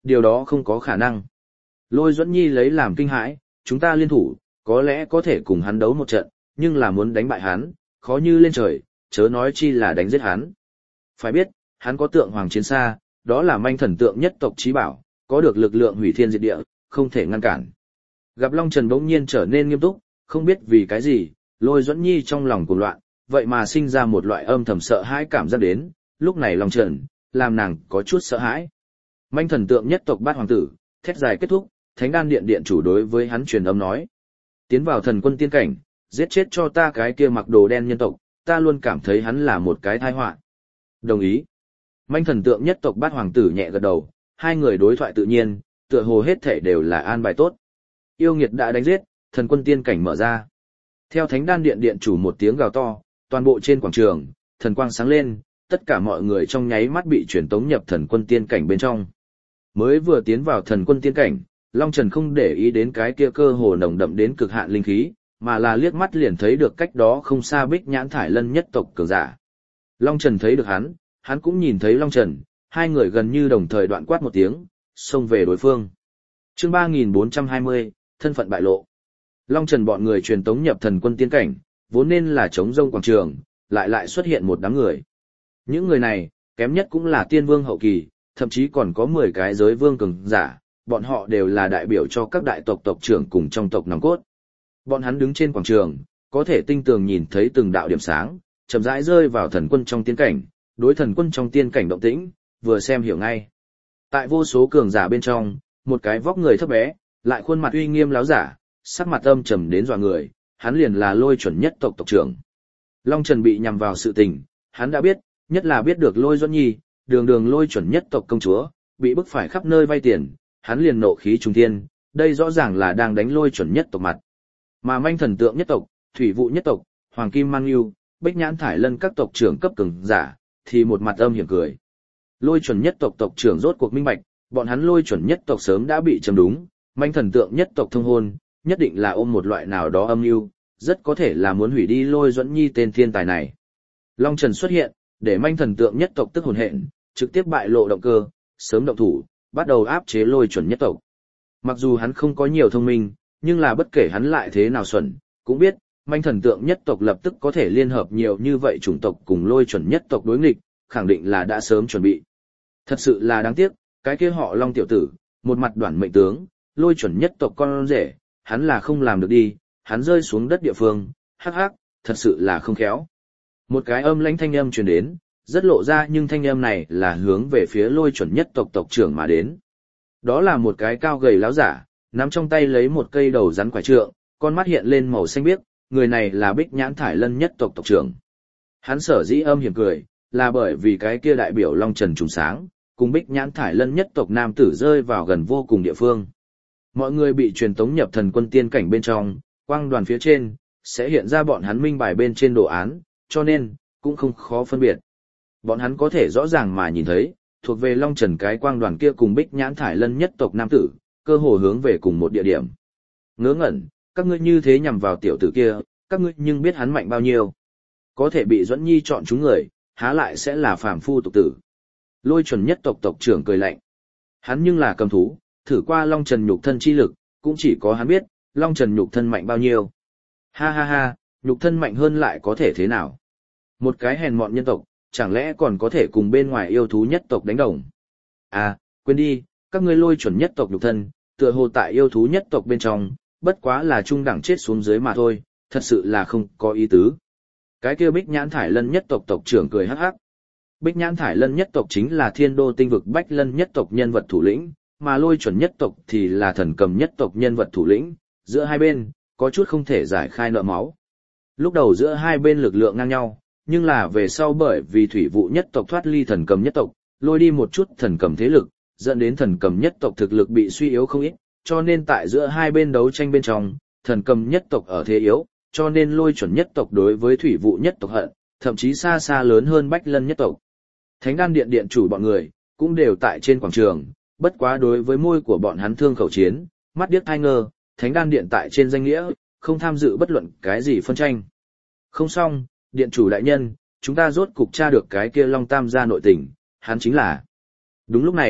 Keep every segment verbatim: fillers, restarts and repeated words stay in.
điều đó không có khả năng. Lôi Duẫn Nhi lấy làm kinh hãi, chúng ta liên thủ, có lẽ có thể cùng hắn đấu một trận, nhưng là muốn đánh bại hắn, khó như lên trời, chớ nói chi là đánh giết hắn. Phải biết, hắn có tượng hoàng chiến xa, đó là manh thần tượng nhất tộc chí bảo, có được lực lượng hủy thiên diệt địa, không thể ngăn cản. Gặp Long Trần bỗng nhiên trở nên nghiêm túc, không biết vì cái gì, Lôi Duẫn Nhi trong lòng cuồng loạn, vậy mà sinh ra một loại âm thầm sợ hãi cảm giác đến, lúc này Long Trần, làm nàng có chút sợ hãi. Manh thần tượng nhất tộc Bát hoàng tử, thét dài kết thúc, Thánh Đan Điện điện chủ đối với hắn truyền âm nói: tiến vào thần quân tiên cảnh, giết chết cho ta cái kia mặc đồ đen nhân tộc, ta luôn cảm thấy hắn là một cái tai họa. Đồng ý. Manh thần tượng nhất tộc Bát hoàng tử nhẹ gật đầu, hai người đối thoại tự nhiên, tựa hồ hết thể đều là an bài tốt. Yêu nghiệt đã đánh giết, thần quân tiên cảnh mở ra. Theo Thánh Đan Điện điện chủ một tiếng gào to, toàn bộ trên quảng trường, thần quang sáng lên, tất cả mọi người trong nháy mắt bị truyền tống nhập thần quân tiên cảnh bên trong. Mới vừa tiến vào thần quân tiên cảnh, Long Trần không để ý đến cái kia cơ hồ nồng đậm đến cực hạn linh khí, mà là liếc mắt liền thấy được cách đó không xa Bích Nhãn Thải Lân nhất tộc cường giả. Long Trần thấy được hắn, hắn cũng nhìn thấy Long Trần, hai người gần như đồng thời đoạn quát một tiếng, xông về đối phương. Chương ba nghìn bốn trăm hai mươi, thân phận bại lộ. Long Trần bọn người truyền tống nhập thần quân tiên cảnh, vốn nên là trống rông quảng trường, lại lại xuất hiện một đám người. Những người này, kém nhất cũng là tiên vương hậu kỳ, thậm chí còn có mười cái giới vương cường giả, bọn họ đều là đại biểu cho các đại tộc tộc trưởng cùng trong tộc nòng cốt. Bọn hắn đứng trên quảng trường, có thể tinh tường nhìn thấy từng đạo điểm sáng, chậm rãi rơi vào thần quân trong tiên cảnh, đối thần quân trong tiên cảnh động tĩnh, vừa xem hiểu ngay. Tại vô số cường giả bên trong, một cái vóc người thấp bé, lại khuôn mặt uy nghiêm láo giả, sắc mặt âm trầm đến dọa người, hắn liền là Lôi Chuẩn nhất tộc tộc trưởng. Long Trần bị nhằm vào sự tình, hắn đã biết, nhất là biết được Lôi Duẫn Nhi, đường đường Lôi Chuẩn nhất tộc công chúa, bị bức phải khắp nơi vay tiền, hắn liền nộ khí trung thiên, đây rõ ràng là đang đánh Lôi Chuẩn nhất tộc mặt. Mà manh thần tượng nhất tộc, thủy vụ nhất tộc, Hoàng Kim Mang Yêu, Bích Nhãn Thải Lân các tộc trưởng cấp cường giả, thì một mặt âm hiểm cười. Lôi Chuẩn nhất tộc tộc trưởng rốt cuộc minh bạch, bọn hắn Lôi Chuẩn nhất tộc sớm đã bị châm đúng, manh thần tượng nhất tộc thông hôn, nhất định là ôm một loại nào đó âm mưu, rất có thể là muốn hủy đi Lôi Duẫn Nhi tên thiên tài này. Long Trần xuất hiện, để manh thần tượng nhất tộc tức hồn hện, trực tiếp bại lộ động cơ, sớm động thủ, bắt đầu áp chế Lôi Chuẩn nhất tộc. Mặc dù hắn không có nhiều thông minh, nhưng là bất kể hắn lại thế nào xuẩn, cũng biết, manh thần tượng nhất tộc lập tức có thể liên hợp nhiều như vậy chủng tộc cùng Lôi Chuẩn nhất tộc đối nghịch, khẳng định là đã sớm chuẩn bị. Thật sự là đáng tiếc, cái kia họ Long tiểu tử, một mặt đoản mệnh tướng, Lôi Chuẩn nhất tộc con rể, hắn là không làm được đi, hắn rơi xuống đất địa phương, hắc hắc, thật sự là không khéo. Một cái âm lãnh thanh âm truyền đến, rất lộ ra nhưng thanh âm này là hướng về phía Lôi Chuẩn nhất tộc tộc trưởng mà đến. Đó là một cái cao gầy láo giả, nắm trong tay lấy một cây đầu rắn quải trượng, con mắt hiện lên màu xanh biếc, người này là Bích Nhãn Thải Lân nhất tộc tộc trưởng. Hắn sở dĩ âm hiểm cười, là bởi vì cái kia đại biểu Long Trần trùng sáng, cùng Bích Nhãn Thải Lân nhất tộc nam tử rơi vào gần vô cùng địa phương. Mọi người bị truyền tống nhập thần quân tiên cảnh bên trong, quang đoàn phía trên, sẽ hiện ra bọn hắn minh bài bên trên đồ án, cho nên, cũng không khó phân biệt. Bọn hắn có thể rõ ràng mà nhìn thấy, thuộc về Long Trần cái quang đoàn kia cùng Bích Nhãn Thải Lân nhất tộc nam tử, cơ hồ hướng về cùng một địa điểm. Ngớ ngẩn, các ngươi như thế nhằm vào tiểu tử kia, các ngươi nhưng biết hắn mạnh bao nhiêu. Có thể bị Duẫn Nhi chọn chúng người, há lại sẽ là phàm phu tục tử. Lôi Chuẩn nhất tộc tộc trưởng cười lạnh. Hắn nhưng là cầm thú, thử qua Long Trần nhục thân chi lực, cũng chỉ có hắn biết, Long Trần nhục thân mạnh bao nhiêu. Ha ha ha, nhục thân mạnh hơn lại có thể thế nào? Một cái hèn mọn nhân tộc, chẳng lẽ còn có thể cùng bên ngoài yêu thú nhất tộc đánh đồng? À, quên đi, các ngươi Lôi Chuẩn nhất tộc nhục thân, tựa hồ tại yêu thú nhất tộc bên trong, bất quá là trung đẳng chết xuống dưới mà thôi, thật sự là không có ý tứ. Cái kia Bích Nhãn Thải Lân nhất tộc tộc trưởng cười hắc hắc. Bích Nhãn Thải Lân nhất tộc chính là Thiên Đô tinh vực Bách Lân nhất tộc nhân vật thủ lĩnh, mà Lôi Chuẩn nhất tộc thì là Thần Cầm nhất tộc nhân vật thủ lĩnh, giữa hai bên, có chút không thể giải khai nợ máu. Lúc đầu giữa hai bên lực lượng ngang nhau, nhưng là về sau bởi vì thủy vụ nhất tộc thoát ly Thần Cầm nhất tộc, lôi đi một chút Thần Cầm thế lực, dẫn đến Thần Cầm nhất tộc thực lực bị suy yếu không ít, cho nên tại giữa hai bên đấu tranh bên trong, Thần Cầm nhất tộc ở thế yếu, cho nên Lôi Chuẩn nhất tộc đối với thủy vụ nhất tộc hận, thậm chí xa xa lớn hơn Bách Lân nhất tộc. Thánh Đan Điện điện chủ bọn người, cũng đều tại trên quảng trường, bất quá đối với môi của bọn hắn thương khẩu chiến, mắt điếc thai ngơ, Thánh Đan Điện tại trên danh nghĩa, không tham dự bất luận cái gì phân tranh. Không xong, điện chủ đại nhân, chúng ta rốt cục tra được cái kia Long Tam gia nội tình, hắn chính là. Đúng lúc này,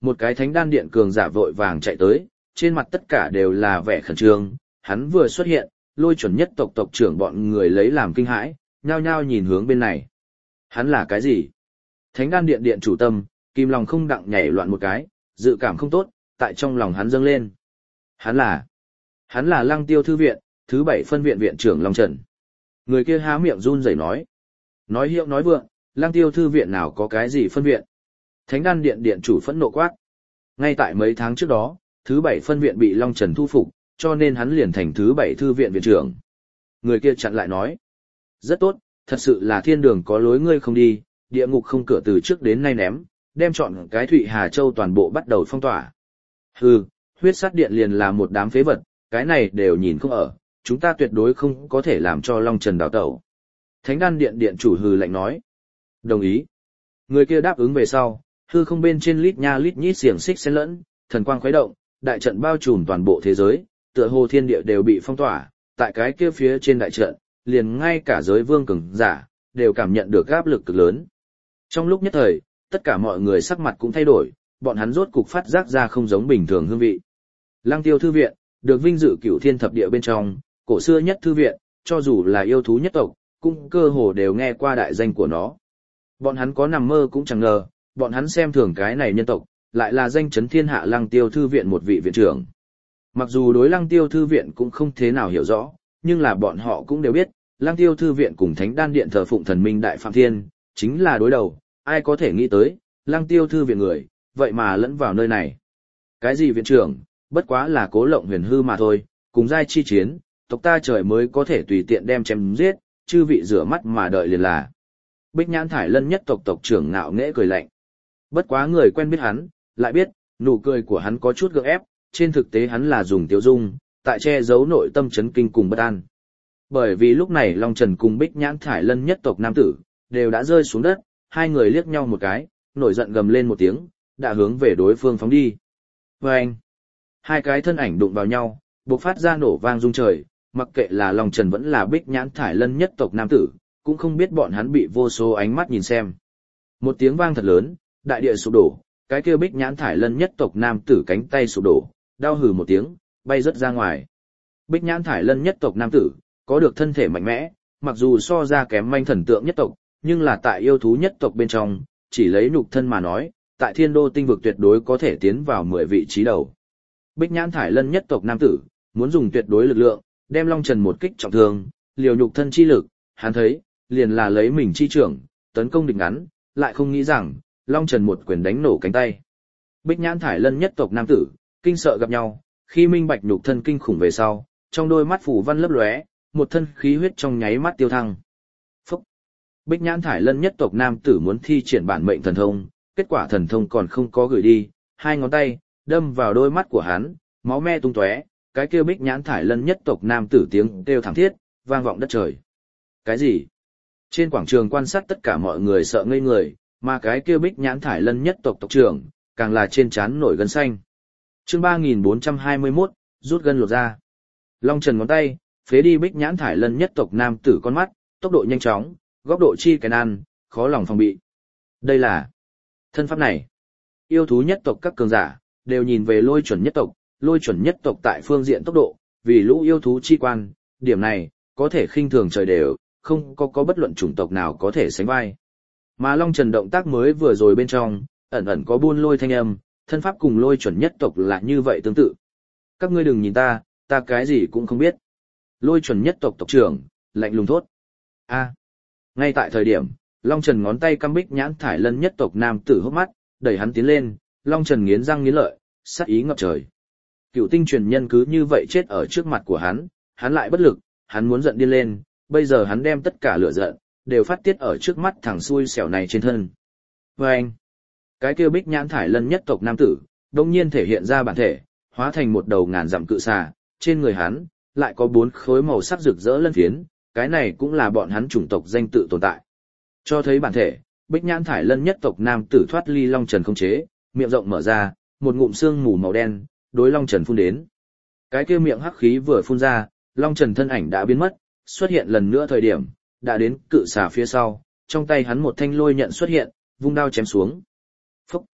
Một cái thánh đan điện cường giả vội vàng chạy tới, trên mặt tất cả đều là vẻ khẩn trương, hắn vừa xuất hiện, lôi chuẩn nhất tộc tộc trưởng bọn người lấy làm kinh hãi, nhao nhao nhìn hướng bên này. Hắn là cái gì? Thánh đan điện điện chủ tâm, kim lòng không đặng nhảy loạn một cái, dự cảm không tốt, tại trong lòng hắn dâng lên. Hắn là, hắn là Lăng Tiêu thư viện, thứ bảy phân viện viện trưởng Long Trần. Người kia há miệng run rẩy nói. Nói hiệu nói vượng, Lăng Tiêu thư viện nào có cái gì phân viện? Thánh đan điện điện chủ phẫn nộ quát. Ngay tại mấy tháng trước đó, thứ bảy phân viện bị Long Trần thu phục, cho nên hắn liền thành thứ bảy thư viện viện trưởng. Người kia chặn lại nói. Rất tốt, thật sự là thiên đường có lối ngươi không đi, địa ngục không cửa từ trước đến nay ném, đem chọn cái Thụy Hà Châu toàn bộ bắt đầu phong tỏa. Hừ, huyết sát điện liền là một đám phế vật, cái này đều nhìn không ở, chúng ta tuyệt đối không có thể làm cho Long Trần đào tẩu. Thánh đan điện điện chủ hừ lạnh nói. Đồng ý. Người kia đáp ứng về sau, hư không bên trên lít nha lít nhít xiềng xích xen lẫn, thần quang khuấy động, đại trận bao trùm toàn bộ thế giới, tựa hồ thiên địa đều bị phong tỏa, tại cái kia phía trên đại trận, liền ngay cả giới vương cường giả đều cảm nhận được áp lực cực lớn. Trong lúc nhất thời, tất cả mọi người sắc mặt cũng thay đổi, bọn hắn rốt cục phát giác ra không giống bình thường hương vị. Lăng Tiêu thư viện, được vinh dự cửu thiên thập địa bên trong, cổ xưa nhất thư viện, cho dù là yêu thú nhất tộc, cũng cơ hồ đều nghe qua đại danh của nó. Bọn hắn có nằm mơ cũng chẳng ngờ, bọn hắn xem thường cái này nhân tộc, lại là danh chấn thiên hạ Lăng Tiêu thư viện một vị viện trưởng. Mặc dù đối Lăng Tiêu thư viện cũng không thế nào hiểu rõ, nhưng là bọn họ cũng đều biết, Lăng Tiêu thư viện cùng Thánh đan điện thờ phụng thần minh Đại Phạm Thiên, chính là đối đầu, ai có thể nghĩ tới, Lăng Tiêu thư viện người, vậy mà lẫn vào nơi này. Cái gì viện trưởng, bất quá là cố lộng huyền hư mà thôi, cùng giai chi chiến, tộc ta trời mới có thể tùy tiện đem chém giết, chư vị rửa mắt mà đợi liền là. Bích Nhãn Thải Lân nhất tộc tộc trưởng ngạo nghễ cười lạnh. Bất quá người quen biết hắn, lại biết, nụ cười của hắn có chút gượng ép, trên thực tế hắn là dùng tiêu dung, tại che giấu nội tâm chấn kinh cùng bất an. Bởi vì lúc này Long Trần cùng Bích Nhãn Thải Lân nhất tộc nam tử, đều đã rơi xuống đất, hai người liếc nhau một cái, nổi giận gầm lên một tiếng, đã hướng về đối phương phóng đi. Vâng! Hai cái thân ảnh đụng vào nhau, bộc phát ra nổ vang rung trời, mặc kệ là Long Trần vẫn là Bích Nhãn Thải Lân nhất tộc nam tử, cũng không biết bọn hắn bị vô số ánh mắt nhìn xem. Một tiếng vang thật lớn, đại địa sụp đổ, cái kia Bích Nhãn Thải Lân nhất tộc nam tử cánh tay sụp đổ, đau hừ một tiếng, bay rất ra ngoài. Bích Nhãn Thải Lân nhất tộc nam tử, có được thân thể mạnh mẽ, mặc dù so ra kém manh thần tượng nhất tộc, nhưng là tại yêu thú nhất tộc bên trong, chỉ lấy nhục thân mà nói, tại thiên đô tinh vực tuyệt đối có thể tiến vào mười vị trí đầu. Bích Nhãn Thải Lân nhất tộc nam tử, muốn dùng tuyệt đối lực lượng, đem Long Trần một kích trọng thương, liều nhục thân chi lực, hắn thấy, liền là lấy mình chi trưởng, tấn công địch ngắn, lại không nghĩ rằng, Long Trần một quyền đánh nổ cánh tay. Bích Nhãn Thải Lân nhất tộc nam tử, kinh sợ gặp nhau, khi minh bạch nhục thân kinh khủng về sau, trong đôi mắt phủ văn lấp lóe, một thân khí huyết trong nháy mắt tiêu thăng. Phúc! Bích Nhãn Thải Lân nhất tộc nam tử muốn thi triển bản mệnh thần thông, kết quả thần thông còn không có gửi đi, hai ngón tay đâm vào đôi mắt của hắn, máu me tung tóe, cái kia Bích Nhãn Thải Lân nhất tộc nam tử tiếng kêu thảm thiết, vang vọng đất trời. Cái gì? Trên quảng trường quan sát tất cả mọi người sợ ngây người, mà cái kia Bích Nhãn Thải Lân nhất tộc tộc trưởng, càng là trên trán nổi gân xanh. Chương ba nghìn bốn trăm hai mươi mốt, rút gân lột ra. Long Trần ngón tay, phế đi Bích Nhãn Thải Lân nhất tộc nam tử con mắt, tốc độ nhanh chóng, góc độ chi cái nan, khó lòng phòng bị. Đây là thân pháp này. Yêu thú nhất tộc các cường giả, đều nhìn về lôi chuẩn nhất tộc, lôi chuẩn nhất tộc tại phương diện tốc độ, vì lũ yêu thú chi quan, điểm này, có thể khinh thường trời đều, không có có bất luận chủng tộc nào có thể sánh vai. Mà Long Trần động tác mới vừa rồi bên trong, ẩn ẩn có buôn lôi thanh âm, thân pháp cùng lôi chuẩn nhất tộc là như vậy tương tự. Các ngươi đừng nhìn ta, ta cái gì cũng không biết. Lôi chuẩn nhất tộc tộc trưởng, lạnh lùng thốt. A. Ngay tại thời điểm, Long Trần ngón tay căm Bích Nhãn Thải Lân nhất tộc nam tử hốc mắt, đẩy hắn tiến lên, Long Trần nghiến răng nghiến lợi, sát ý ngập trời. Cựu tinh truyền nhân cứ như vậy chết ở trước mặt của hắn, hắn lại bất lực, hắn muốn giận điên lên, bây giờ hắn đem tất cả lửa giận, đều phát tiết ở trước mắt thằng xui xẻo này trên thân. Và anh, cái kêu Bích Nhãn Thải Lân nhất tộc nam tử, đông nhiên thể hiện ra bản thể, hóa thành một đầu ngàn dặm cự xà, trên người hắn, lại có bốn khối màu sắc rực rỡ lân phiến, cái này cũng là bọn hắn chủng tộc danh tự tồn tại. Cho thấy bản thể, Bích Nhãn Thải Lân nhất tộc nam tử thoát ly Long Trần không chế, miệng rộng mở ra, một ngụm xương mù màu đen, đối Long Trần phun đến. Cái kia miệng hắc khí vừa phun ra, Long Trần thân ảnh đã biến mất, xuất hiện lần nữa thời điểm, đã đến cự xà phía sau, trong tay hắn một thanh lôi nhận xuất hiện, vung đao chém xuống. Phúc!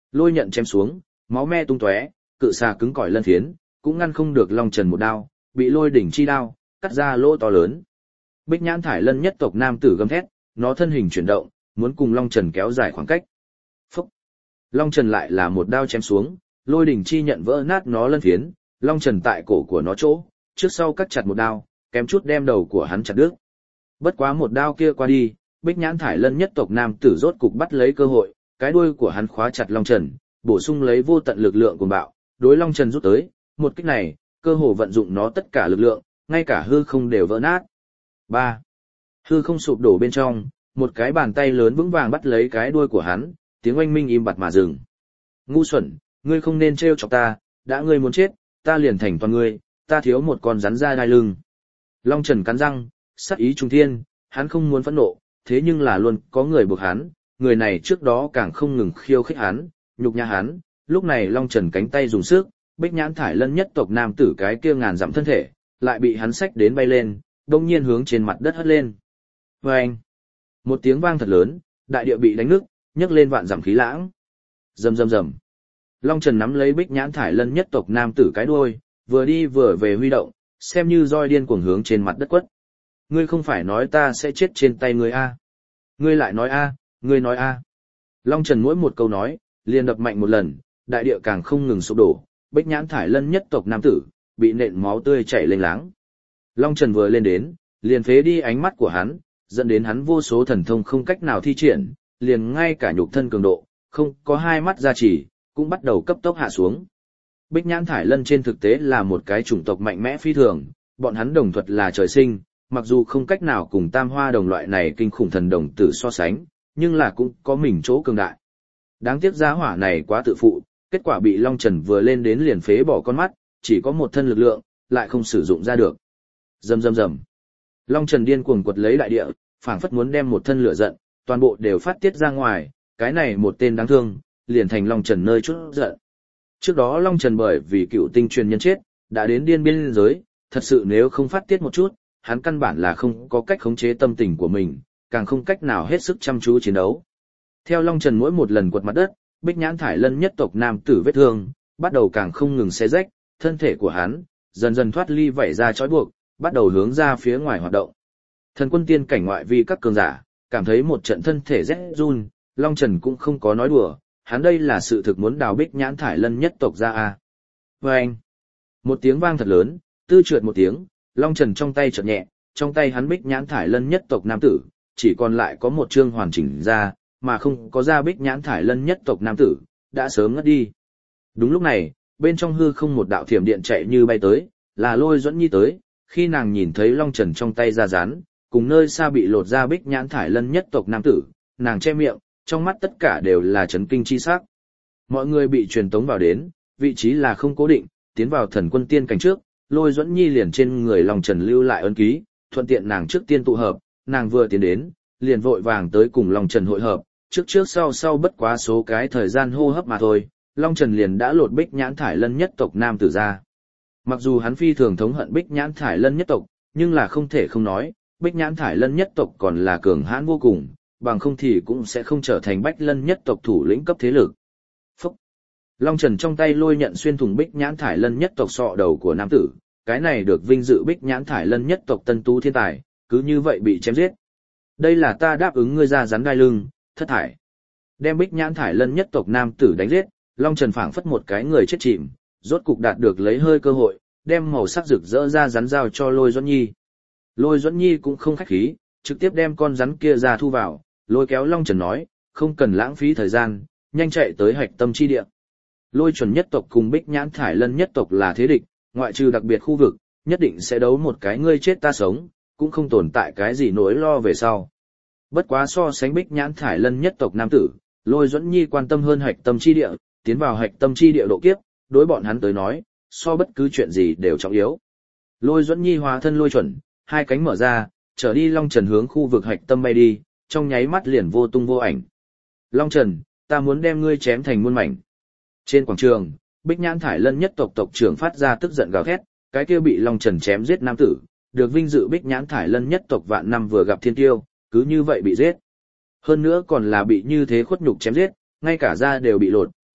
Lôi nhận chém xuống, máu me tung tóe, cự xà cứng cỏi lân phiến, cũng ngăn không được Long Trần một đao, bị lôi đỉnh chi đao cắt ra lỗ to lớn. Bích Nhãn Thải Lân nhất tộc nam tử gầm thét, nó thân hình chuyển động, muốn cùng Long Trần kéo dài khoảng cách. Phúc! Long Trần lại là một đao chém xuống, lôi đỉnh chi nhận vỡ nát nó lân phiến, Long Trần tại cổ của nó chỗ, trước sau cắt chặt một đao, kém chút đem đầu của hắn chặt đứt. Bất quá một đao kia qua đi, Bích Nhãn Thải Lân nhất tộc nam tử rốt cục bắt lấy cơ hội, cái đuôi của hắn khóa chặt Long Trần, bổ sung lấy vô tận lực lượng của bạo, đối Long Trần rút tới, một kích này, cơ hồ vận dụng nó tất cả lực lượng, ngay cả hư không đều vỡ nát. ba. Hư không sụp đổ bên trong, một cái bàn tay lớn vững vàng bắt lấy cái đuôi của hắn, tiếng oanh minh im bặt mà dừng. Ngu xuẩn, ngươi không nên trêu chọc ta, đã ngươi muốn chết, ta liền thành toàn ngươi, ta thiếu một con rắn ra đai lưng. Long Trần cắn răng, sát ý trung thiên, hắn không muốn phẫn nộ, thế nhưng là luôn có người buộc hắn, người này trước đó càng không ngừng khiêu khích hắn, nhục nhã hắn, lúc này Long Trần cánh tay dùng sức, Bích Nhãn Thải Lân nhất tộc nam tử cái kia ngàn dặm thân thể, lại bị hắn xách đến bay lên, đông nhiên hướng trên mặt đất hất lên. Vâng! Một tiếng vang thật lớn, đại địa bị đánh nứt, nhấc lên vạn dặm khí lãng. Rầm rầm rầm. Long Trần nắm lấy Bích Nhãn Thải Lân nhất tộc nam tử cái đuôi, vừa đi vừa về huy động, xem như roi điên cuồng hướng trên mặt đất quất. Ngươi không phải nói ta sẽ chết trên tay ngươi a? Ngươi lại nói a, ngươi nói a. Long Trần mỗi một câu nói, liền đập mạnh một lần, đại địa càng không ngừng sụp đổ, Bích Nhãn Thải Lân nhất tộc nam tử, bị nện máu tươi chảy lênh láng. Long Trần vừa lên đến, liền phế đi ánh mắt của hắn, dẫn đến hắn vô số thần thông không cách nào thi triển, liền ngay cả nhục thân cường độ, không có hai mắt gia trì, cũng bắt đầu cấp tốc hạ xuống. Bích Nhãn Thải Lân trên thực tế là một cái chủng tộc mạnh mẽ phi thường, bọn hắn đồng thuật là trời sinh, mặc dù không cách nào cùng Tam Hoa đồng loại này kinh khủng thần đồng tử so sánh, nhưng là cũng có mình chỗ cường đại. Đáng tiếc giá hỏa này quá tự phụ, kết quả bị Long Trần vừa lên đến liền phế bỏ con mắt, chỉ có một thân lực lượng, lại không sử dụng ra được. Rầm rầm rầm. Long Trần điên cuồng quật lấy đại địa, phảng phất muốn đem một thân lửa giận, toàn bộ đều phát tiết ra ngoài, cái này một tên đáng thương, liền thành Long Trần nơi chút giận. Trước đó Long Trần bởi vì cựu tinh truyền nhân chết, đã đến điên biên giới, thật sự nếu không phát tiết một chút, hắn căn bản là không có cách khống chế tâm tình của mình, càng không cách nào hết sức chăm chú chiến đấu. Theo Long Trần mỗi một lần quật mặt đất, Bích Nhãn Thải Lân nhất tộc nam tử vết thương, bắt đầu càng không ngừng xé rách, thân thể của hắn dần dần thoát ly vảy ra trói buộc, bắt đầu hướng ra phía ngoài hoạt động. Thần quân tiên cảnh ngoại vi các cường giả, cảm thấy một trận thân thể rét run, Long Trần cũng không có nói đùa, hắn đây là sự thực muốn đào Bích Nhãn Thải Lân nhất tộc ra a. Và anh, một tiếng vang thật lớn, tư trượt một tiếng, Long Trần trong tay chợt nhẹ, trong tay hắn Bích Nhãn Thải Lân nhất tộc nam tử, chỉ còn lại có một chương hoàn chỉnh ra, mà không có ra Bích Nhãn Thải Lân nhất tộc nam tử, đã sớm ngất đi. Đúng lúc này, bên trong hư không một đạo thiểm điện chạy như bay tới, là Lôi Duẫn Nhi tới, khi nàng nhìn thấy Long Trần trong tay ra rán, cùng nơi xa bị lột ra Bích Nhãn Thải Lân nhất tộc nam tử, nàng che miệng, trong mắt tất cả đều là chấn kinh chi sắc. Mọi người bị truyền tống vào đến, vị trí là không cố định, tiến vào thần quân tiên cảnh trước, Lôi Duẫn Nhi liền trên người Long Trần lưu lại ấn ký, thuận tiện nàng trước tiên tụ hợp, nàng vừa tiến đến, liền vội vàng tới cùng Long Trần hội hợp, trước trước sau sau bất quá số cái thời gian hô hấp mà thôi, Long Trần liền đã lột Bích Nhãn Thải Lân nhất tộc nam tử ra. Mặc dù hắn phi thường thống hận Bích Nhãn Thải Lân nhất tộc, nhưng là không thể không nói, Bích Nhãn Thải Lân nhất tộc còn là cường hãn vô cùng, bằng không thì cũng sẽ không trở thành Bách Lân nhất tộc thủ lĩnh cấp thế lực. Phúc! Long Trần trong tay lôi nhận xuyên thủng Bích Nhãn Thải Lân nhất tộc sọ đầu của nam tử, cái này được vinh dự Bích Nhãn Thải Lân nhất tộc tân tú thiên tài, cứ như vậy bị chém giết. Đây là ta đáp ứng ngươi ra rắn gai lưng, thất thải. Đem Bích Nhãn Thải Lân nhất tộc nam tử đánh giết, Long Trần phảng phất một cái người chết chìm, rốt cục đạt được lấy hơi cơ hội, đem màu sắc rực rỡ ra rắn giao cho Lôi Duẫn Nhi. Lôi Duẫn Nhi cũng không khách khí, trực tiếp đem con rắn kia ra thu vào, lôi kéo Long Trần nói, không cần lãng phí thời gian, nhanh chạy tới hạch tâm chi địa. Lôi Chuẩn nhất tộc cùng Bích Nhãn Thải Lân nhất tộc là thế địch, ngoại trừ đặc biệt khu vực, nhất định sẽ đấu một cái ngươi chết ta sống, cũng không tồn tại cái gì nỗi lo về sau. Bất quá so sánh Bích Nhãn Thải Lân nhất tộc nam tử, Lôi Duẫn Nhi quan tâm hơn hạch tâm chi địa, tiến vào hạch tâm chi địa độ kiếp, đối bọn hắn tới nói, so bất cứ chuyện gì đều trọng yếu. Lôi Duẫn Nhi hóa thân Lôi Chuẩn, hai cánh mở ra, trở đi Long Trần hướng khu vực hạch tâm bay đi, trong nháy mắt liền vô tung vô ảnh. Long Trần, ta muốn đem ngươi chém thành muôn mảnh. Trên quảng trường, Bích Nhãn Thải Lân nhất tộc tộc trưởng phát ra tức giận gào thét, cái kia bị Long Trần chém giết nam tử, được vinh dự Bích Nhãn Thải Lân nhất tộc vạn năm vừa gặp thiên tiêu, cứ như vậy bị giết. Hơn nữa còn là bị như thế khuất nhục chém giết, ngay cả da đều bị lột,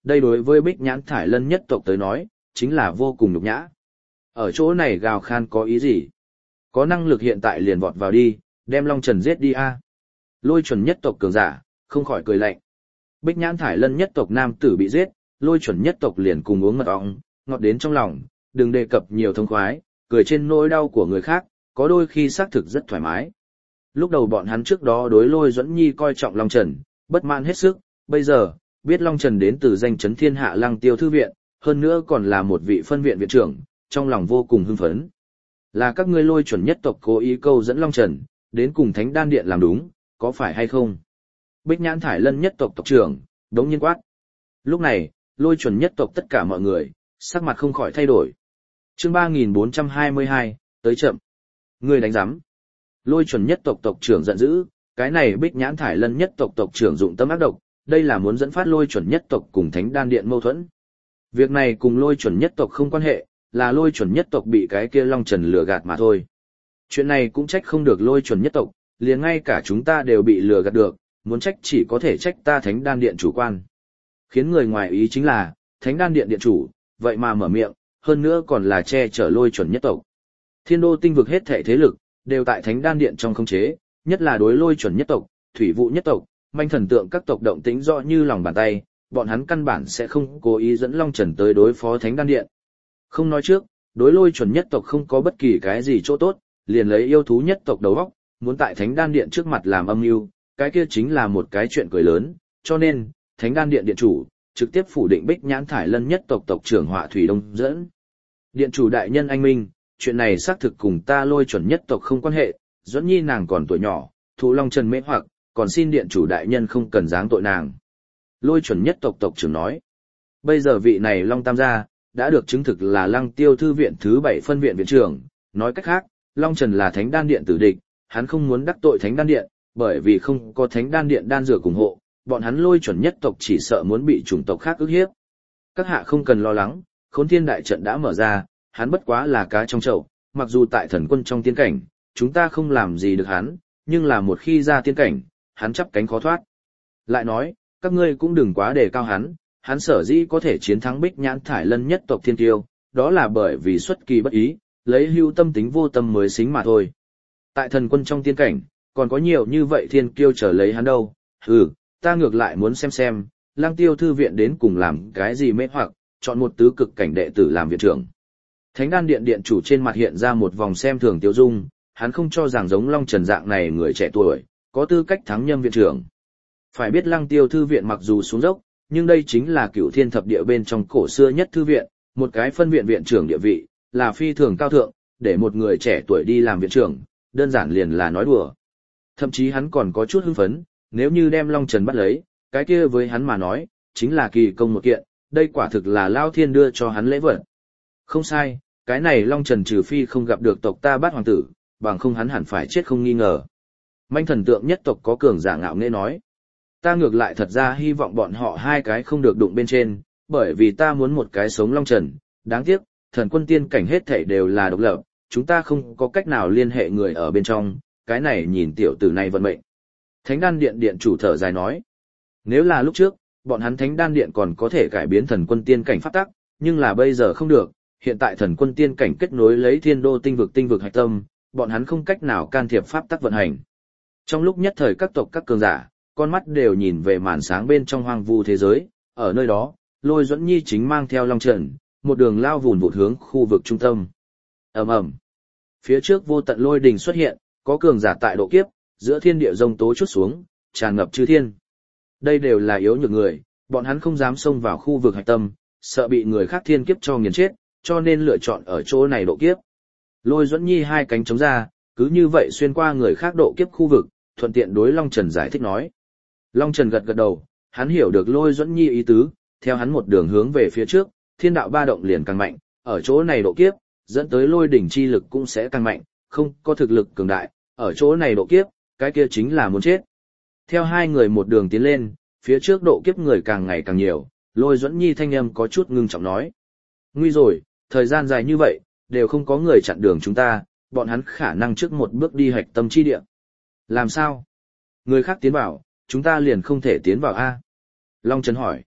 đây đối với Bích Nhãn Thải Lân nhất tộc tới nói, chính là vô cùng nhục nhã. Ở chỗ này gào khan có ý gì? Có năng lực hiện tại liền vọt vào đi, đem Long Trần giết đi a. Lôi chuẩn nhất tộc cường giả, không khỏi cười lạnh. Bích Nhãn Thải Lân nhất tộc nam tử bị giết, lôi chuẩn nhất tộc liền cùng uống mật ong, ngọt đến trong lòng, đừng đề cập nhiều thông khoái, cười trên nỗi đau của người khác, có đôi khi xác thực rất thoải mái. Lúc đầu bọn hắn trước đó đối Lôi Duẫn Nhi coi trọng Long Trần, bất mãn hết sức, bây giờ, biết Long Trần đến từ danh chấn thiên hạ Lăng Tiêu thư viện, hơn nữa còn là một vị phân viện viện trưởng, trong lòng vô cùng hưng phấn. Là các ngươi Lôi chuẩn nhất tộc cố ý câu dẫn Long Trần, đến cùng Thánh Đan Điện làm đúng, có phải hay không? Bích Nhãn Thải Lân nhất tộc tộc trưởng, đống nhiên quát. Lúc này, Lôi chuẩn nhất tộc tất cả mọi người, sắc mặt không khỏi thay đổi. Chương ba nghìn bốn trăm hai mươi hai, tới chậm. Ngươi đánh giám. Lôi chuẩn nhất tộc tộc trưởng giận dữ, cái này Bích Nhãn Thải Lân nhất tộc tộc trưởng dụng tâm ác độc, đây là muốn dẫn phát Lôi chuẩn nhất tộc cùng Thánh Đan Điện mâu thuẫn. Việc này cùng Lôi chuẩn nhất tộc không quan hệ, là Lôi chuẩn nhất tộc bị cái kia Long Trần lừa gạt mà thôi. Chuyện này cũng trách không được Lôi chuẩn nhất tộc, liền ngay cả chúng ta đều bị lừa gạt được, muốn trách chỉ có thể trách ta Thánh Đan Điện chủ quan. Khiến người ngoài ý chính là, Thánh Đan Điện điện chủ, vậy mà mở miệng, hơn nữa còn là che chở Lôi chuẩn nhất tộc. Thiên đô tinh vực hết thảy thế lực, đều tại Thánh Đan Điện trong khống chế, nhất là đối Lôi chuẩn nhất tộc, thủy vụ nhất tộc, manh thần tượng các tộc động tĩnh rõ như lòng bàn tay, bọn hắn căn bản sẽ không cố ý dẫn Long Trần tới đối phó Thánh Đan Điện. Không nói trước, đối Lôi chuẩn nhất tộc không có bất kỳ cái gì chỗ tốt, liền lấy yêu thú nhất tộc đầu óc, muốn tại Thánh Đan Điện trước mặt làm âm mưu, cái kia chính là một cái chuyện cười lớn, cho nên, Thánh Đan Điện điện chủ trực tiếp phủ định Bích Nhãn Thải Lân nhất tộc tộc trưởng Họa Thủy Đông dẫn. Điện chủ đại nhân anh minh, chuyện này xác thực cùng ta Lôi chuẩn nhất tộc không quan hệ, Duẫn Nhi nàng còn tuổi nhỏ, thụ Long Trần mê hoặc, còn xin điện chủ đại nhân không cần giáng tội nàng. Lôi chuẩn nhất tộc tộc trưởng nói, bây giờ vị này Long Tam gia, đã được chứng thực là Lăng Tiêu thư viện thứ bảy phân viện viện trưởng, nói cách khác, Long Trần là Thánh Đan Điện tử địch, hắn không muốn đắc tội Thánh Đan Điện, bởi vì không có Thánh Đan Điện đan dược ủng hộ, bọn hắn Lôi chuẩn nhất tộc chỉ sợ muốn bị chủng tộc khác ức hiếp. Các hạ không cần lo lắng, Khốn Thiên đại trận đã mở ra, hắn bất quá là cá trong chậu, mặc dù tại thần quân trong tiên cảnh, chúng ta không làm gì được hắn, nhưng là một khi ra tiên cảnh, hắn chắp cánh khó thoát. Lại nói, các ngươi cũng đừng quá đề cao hắn, hắn sở dĩ có thể chiến thắng Bích Nhãn Thải Lân nhất tộc thiên tiêu, đó là bởi vì xuất kỳ bất ý, lấy hưu tâm tính vô tâm mới xính mà thôi. Tại thần quân trong tiên cảnh, còn có nhiều như vậy thiên kiêu trở lấy hắn đâu, hừ, ta ngược lại muốn xem xem, Lăng Tiêu thư viện đến cùng làm cái gì mê hoặc, chọn một tứ cực cảnh đệ tử làm viện trưởng. Thánh Đan Điện điện chủ trên mặt hiện ra một vòng xem thường tiêu dung, hắn không cho rằng giống Long Trần dạng này người trẻ tuổi, có tư cách thắng nhâm viện trưởng. Phải biết Lăng Tiêu thư viện mặc dù xuống dốc, nhưng đây chính là cửu thiên thập địa bên trong cổ xưa nhất thư viện, một cái phân viện viện trưởng địa vị, là phi thường cao thượng, để một người trẻ tuổi đi làm viện trưởng, đơn giản liền là nói đùa. Thậm chí hắn còn có chút hưng phấn, nếu như đem Long Trần bắt lấy, cái kia với hắn mà nói, chính là kỳ công một kiện, đây quả thực là Lao Thiên đưa cho hắn lễ vật. Không sai, cái này Long Trần trừ phi không gặp được tộc ta Bát hoàng tử, bằng không hắn hẳn phải chết không nghi ngờ. Manh thần tượng nhất tộc có cường giả ngạo nghễ nói. Ta ngược lại thật ra hy vọng bọn họ hai cái không được đụng bên trên, bởi vì ta muốn một cái sống Long Trần, đáng tiếc, thần quân tiên cảnh hết thảy đều là độc lập, chúng ta không có cách nào liên hệ người ở bên trong, cái này nhìn tiểu tử này vận mệnh. Thánh Đan Điện điện chủ thở dài nói, nếu là lúc trước, bọn hắn Thánh Đan Điện còn có thể cải biến thần quân tiên cảnh pháp tắc, nhưng là bây giờ không được, hiện tại thần quân tiên cảnh kết nối lấy thiên đô tinh vực tinh vực hạch tâm, bọn hắn không cách nào can thiệp pháp tắc vận hành. Trong lúc nhất thời các tộc các cường giả, con mắt đều nhìn về màn sáng bên trong hoang vu thế giới, ở nơi đó, Lôi Duẫn Nhi chính mang theo Long Trần, một đường lao vùn vụt hướng khu vực trung tâm. Ầm ầm. Phía trước vô tận lôi đình xuất hiện, có cường giả tại độ kiếp, giữa thiên địa rông tố chút xuống, tràn ngập chư thiên. Đây đều là yếu nhược người, bọn hắn không dám xông vào khu vực hạch tâm, sợ bị người khác thiên kiếp cho nghiền chết, cho nên lựa chọn ở chỗ này độ kiếp. Lôi Duẫn Nhi hai cánh chống ra, cứ như vậy xuyên qua người khác độ kiếp khu vực, thuận tiện đối Long Trần giải thích nói. Long Trần gật gật đầu, hắn hiểu được Lôi Duẫn Nhi ý tứ, theo hắn một đường hướng về phía trước, thiên đạo ba động liền càng mạnh, ở chỗ này độ kiếp, dẫn tới lôi đỉnh chi lực cũng sẽ càng mạnh, không có thực lực cường đại, ở chỗ này độ kiếp, cái kia chính là muốn chết. Theo hai người một đường tiến lên, phía trước độ kiếp người càng ngày càng nhiều, Lôi Duẫn Nhi thanh âm có chút ngưng trọng nói. Nguy rồi, thời gian dài như vậy, đều không có người chặn đường chúng ta, bọn hắn khả năng trước một bước đi hạch tâm chi địa. Làm sao? Người khác tiến vào, chúng ta liền không thể tiến vào a? Long Trần hỏi.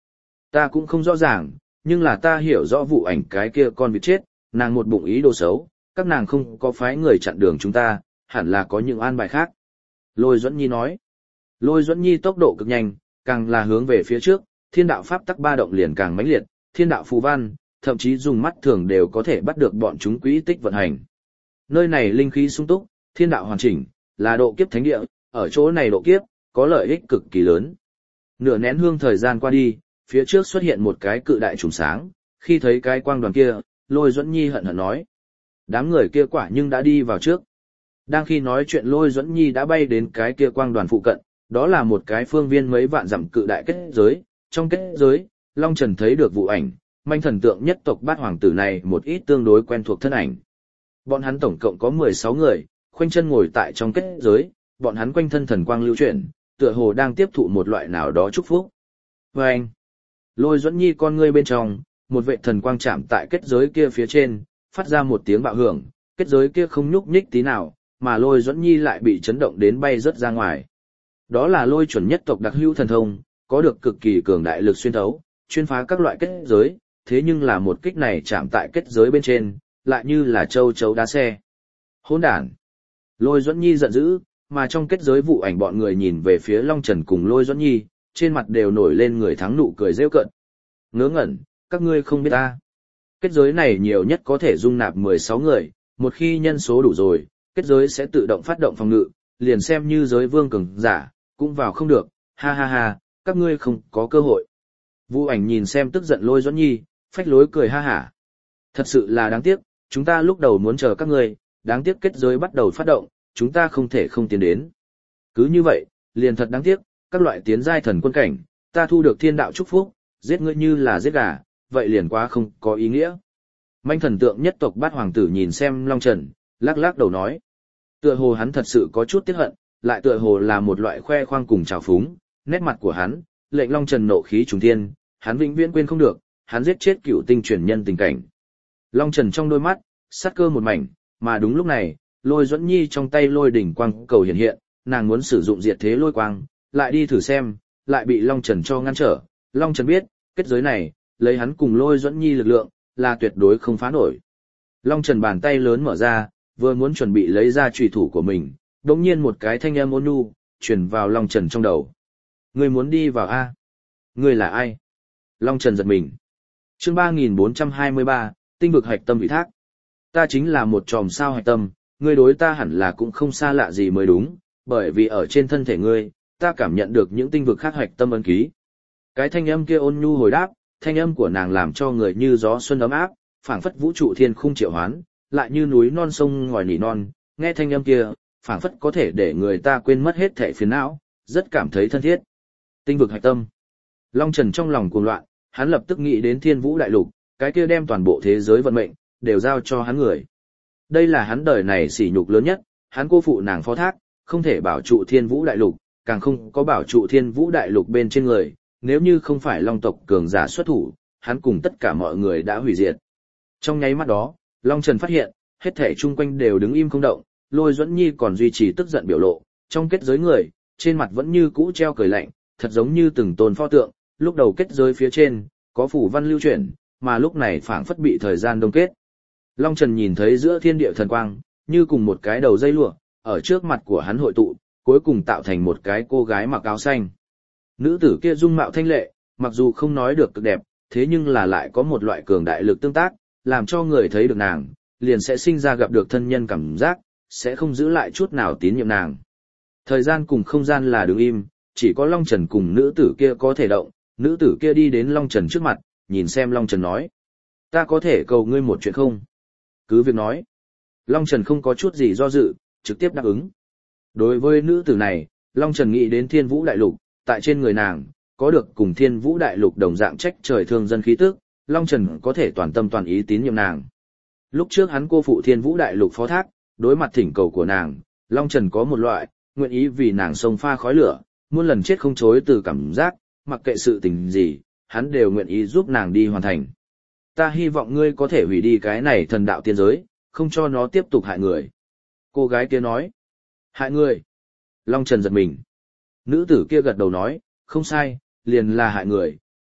Ta cũng không rõ ràng, nhưng là ta hiểu rõ vụ ảnh cái kia con vịt chết, nàng một bụng ý đồ xấu, các nàng không có phái người chặn đường chúng ta, hẳn là có những an bài khác. Lôi Duẫn Nhi nói. Lôi Duẫn Nhi tốc độ cực nhanh, càng là hướng về phía trước, thiên đạo pháp tắc ba động liền càng mãnh liệt, thiên đạo phù văn, thậm chí dùng mắt thường đều có thể bắt được bọn chúng quỹ tích vận hành. Nơi này linh khí sung túc, thiên đạo hoàn chỉnh, là độ kiếp thánh địa, ở chỗ này độ kiếp, có lợi ích cực kỳ lớn. Nửa nén hương thời gian qua đi, phía trước xuất hiện một cái cự đại trùng sáng, khi thấy cái quang đoàn kia, Lôi Duẫn Nhi hận hận nói. Đám người kia quả nhưng đã đi vào trước. Đang khi nói chuyện Lôi Duẫn Nhi đã bay đến cái kia quang đoàn phụ cận, đó là một cái phương viên mấy vạn dặm cự đại kết giới, trong kết giới, Long Trần thấy được vụ ảnh, manh thần tượng nhất tộc bát hoàng tử này một ít tương đối quen thuộc thân ảnh. Bọn hắn tổng cộng có mười sáu người, khoanh chân ngồi tại trong kết giới, bọn hắn quanh thân thần quang lưu chuyển, tựa hồ đang tiếp thụ một loại nào đó chúc phúc. Và anh, Lôi Duẫn Nhi con ngươi bên trong, một vệ thần quang chạm tại kết giới kia phía trên, phát ra một tiếng bạo hưởng, kết giới kia không nhúc nhích tí nào, mà Lôi Duẫn Nhi lại bị chấn động đến bay rất ra ngoài. Đó là Lôi chuẩn nhất tộc đặc hữu thần thông, có được cực kỳ cường đại lực xuyên thấu, chuyên phá các loại kết giới, thế nhưng là một kích này chạm tại kết giới bên trên, lại như là châu chấu đá xe. Hỗn đản! Lôi Duẫn Nhi giận dữ, mà trong kết giới vụ ảnh bọn người nhìn về phía Long Trần cùng Lôi Duẫn Nhi, trên mặt đều nổi lên người thắng nụ cười rêu cợt. Ngớ ngẩn, các ngươi không biết ta. Kết giới này nhiều nhất có thể dung nạp mười sáu người, một khi nhân số đủ rồi, kết giới sẽ tự động phát động phòng ngự, liền xem như giới vương cường giả, cũng vào không được, ha ha ha, các ngươi không có cơ hội. Vụ ảnh nhìn xem tức giận Lôi Duẫn Nhi, phách lối cười ha hả. Thật sự là đáng tiếc, chúng ta lúc đầu muốn chờ các ngươi, đáng tiếc kết giới bắt đầu phát động, chúng ta không thể không tiến đến. Cứ như vậy, liền thật đáng tiếc, các loại tiến giai thần quân cảnh, ta thu được thiên đạo chúc phúc, giết ngươi như là giết gà, vậy liền quá không có ý nghĩa. Manh thần tượng nhất tộc bát hoàng tử nhìn xem Long Trần, lắc lắc đầu nói. Tựa hồ hắn thật sự có chút tiếc hận, lại tựa hồ là một loại khoe khoang cùng trào phúng, nét mặt của hắn, lệnh Long Trần nộ khí trùng thiên, hắn vĩnh viễn quên không được, hắn giết chết cựu tinh truyền nhân tình cảnh. Long Trần trong đôi mắt, sát cơ một mảnh, mà đúng lúc này, Lôi Duẫn Nhi trong tay lôi đỉnh quang cầu hiện hiện, nàng muốn sử dụng diệt thế lôi quang, lại đi thử xem, lại bị Long Trần cho ngăn trở. Long Trần biết, kết giới này, lấy hắn cùng Lôi Duẫn Nhi lực lượng, là tuyệt đối không phá nổi. Long Trần bàn tay lớn mở ra, vừa muốn chuẩn bị lấy ra chùy thủ của mình, đột nhiên một cái thanh âm ôn nhu truyền vào Long Trần trong đầu. Ngươi muốn đi vào a? Ngươi là ai? Long Trần giật mình. Chương ba nghìn bốn trăm hai mươi ba, tinh vực hạch tâm vị thác. Ta chính là một chòm sao hạch tâm, ngươi đối ta hẳn là cũng không xa lạ gì mới đúng, bởi vì ở trên thân thể ngươi, ta cảm nhận được những tinh vực khác hạch tâm ấn ký. Cái thanh âm kia ôn nhu hồi đáp, thanh âm của nàng làm cho người như gió xuân ấm áp, phảng phất vũ trụ thiên khung triệu hoán, lại như núi non sông ngòi nỉ non, nghe thanh âm kia, phảng phất có thể để người ta quên mất hết thảy phiền não, rất cảm thấy thân thiết. Tinh vực hạch tâm. Long Trần trong lòng cuồng loạn, hắn lập tức nghĩ đến Thiên Vũ Đại Lục, cái kia đem toàn bộ thế giới vận mệnh đều giao cho hắn người. Đây là hắn đời này sỉ nhục lớn nhất, hắn cô phụ nàng phó thác, không thể bảo trụ Thiên Vũ Đại Lục, càng không có bảo trụ Thiên Vũ Đại Lục bên trên người, nếu như không phải Long tộc cường giả xuất thủ, hắn cùng tất cả mọi người đã hủy diệt. Trong nháy mắt đó, Long Trần phát hiện, hết thảy chung quanh đều đứng im không động, Lôi Duẫn Nhi còn duy trì tức giận biểu lộ, trong kết giới người, trên mặt vẫn như cũ treo cười lạnh, thật giống như từng tôn pho tượng, lúc đầu kết giới phía trên, có phủ văn lưu chuyển, mà lúc này phảng phất bị thời gian đông kết. Long Trần nhìn thấy giữa thiên địa thần quang, như cùng một cái đầu dây lụa, ở trước mặt của hắn hội tụ, cuối cùng tạo thành một cái cô gái mặc áo xanh. Nữ tử kia dung mạo thanh lệ, mặc dù không nói được cực đẹp, thế nhưng là lại có một loại cường đại lực tương tác, làm cho người thấy được nàng, liền sẽ sinh ra gặp được thân nhân cảm giác, sẽ không giữ lại chút nào tín nhiệm nàng. Thời gian cùng không gian là đứng im, chỉ có Long Trần cùng nữ tử kia có thể động, nữ tử kia đi đến Long Trần trước mặt, nhìn xem Long Trần nói. Ta có thể cầu ngươi một chuyện không? Cứ việc nói. Long Trần không có chút gì do dự, trực tiếp đáp ứng. Đối với nữ tử này, Long Trần nghĩ đến Thiên Vũ Đại Lục, tại trên người nàng, có được cùng Thiên Vũ Đại Lục đồng dạng trách trời thương dân khí tức, Long Trần có thể toàn tâm toàn ý tín nhiệm nàng. Lúc trước hắn cô phụ Thiên Vũ Đại Lục phó thác, đối mặt thỉnh cầu của nàng, Long Trần có một loại, nguyện ý vì nàng xông pha khói lửa, muôn lần chết không chối từ cảm giác, mặc kệ sự tình gì, hắn đều nguyện ý giúp nàng đi hoàn thành. Ta hy vọng ngươi có thể hủy đi cái này thần đạo tiên giới, không cho nó tiếp tục hại người. Cô gái kia nói. Hại người. Long Trần giật mình. Nữ tử kia gật đầu nói, không sai, liền là hại người,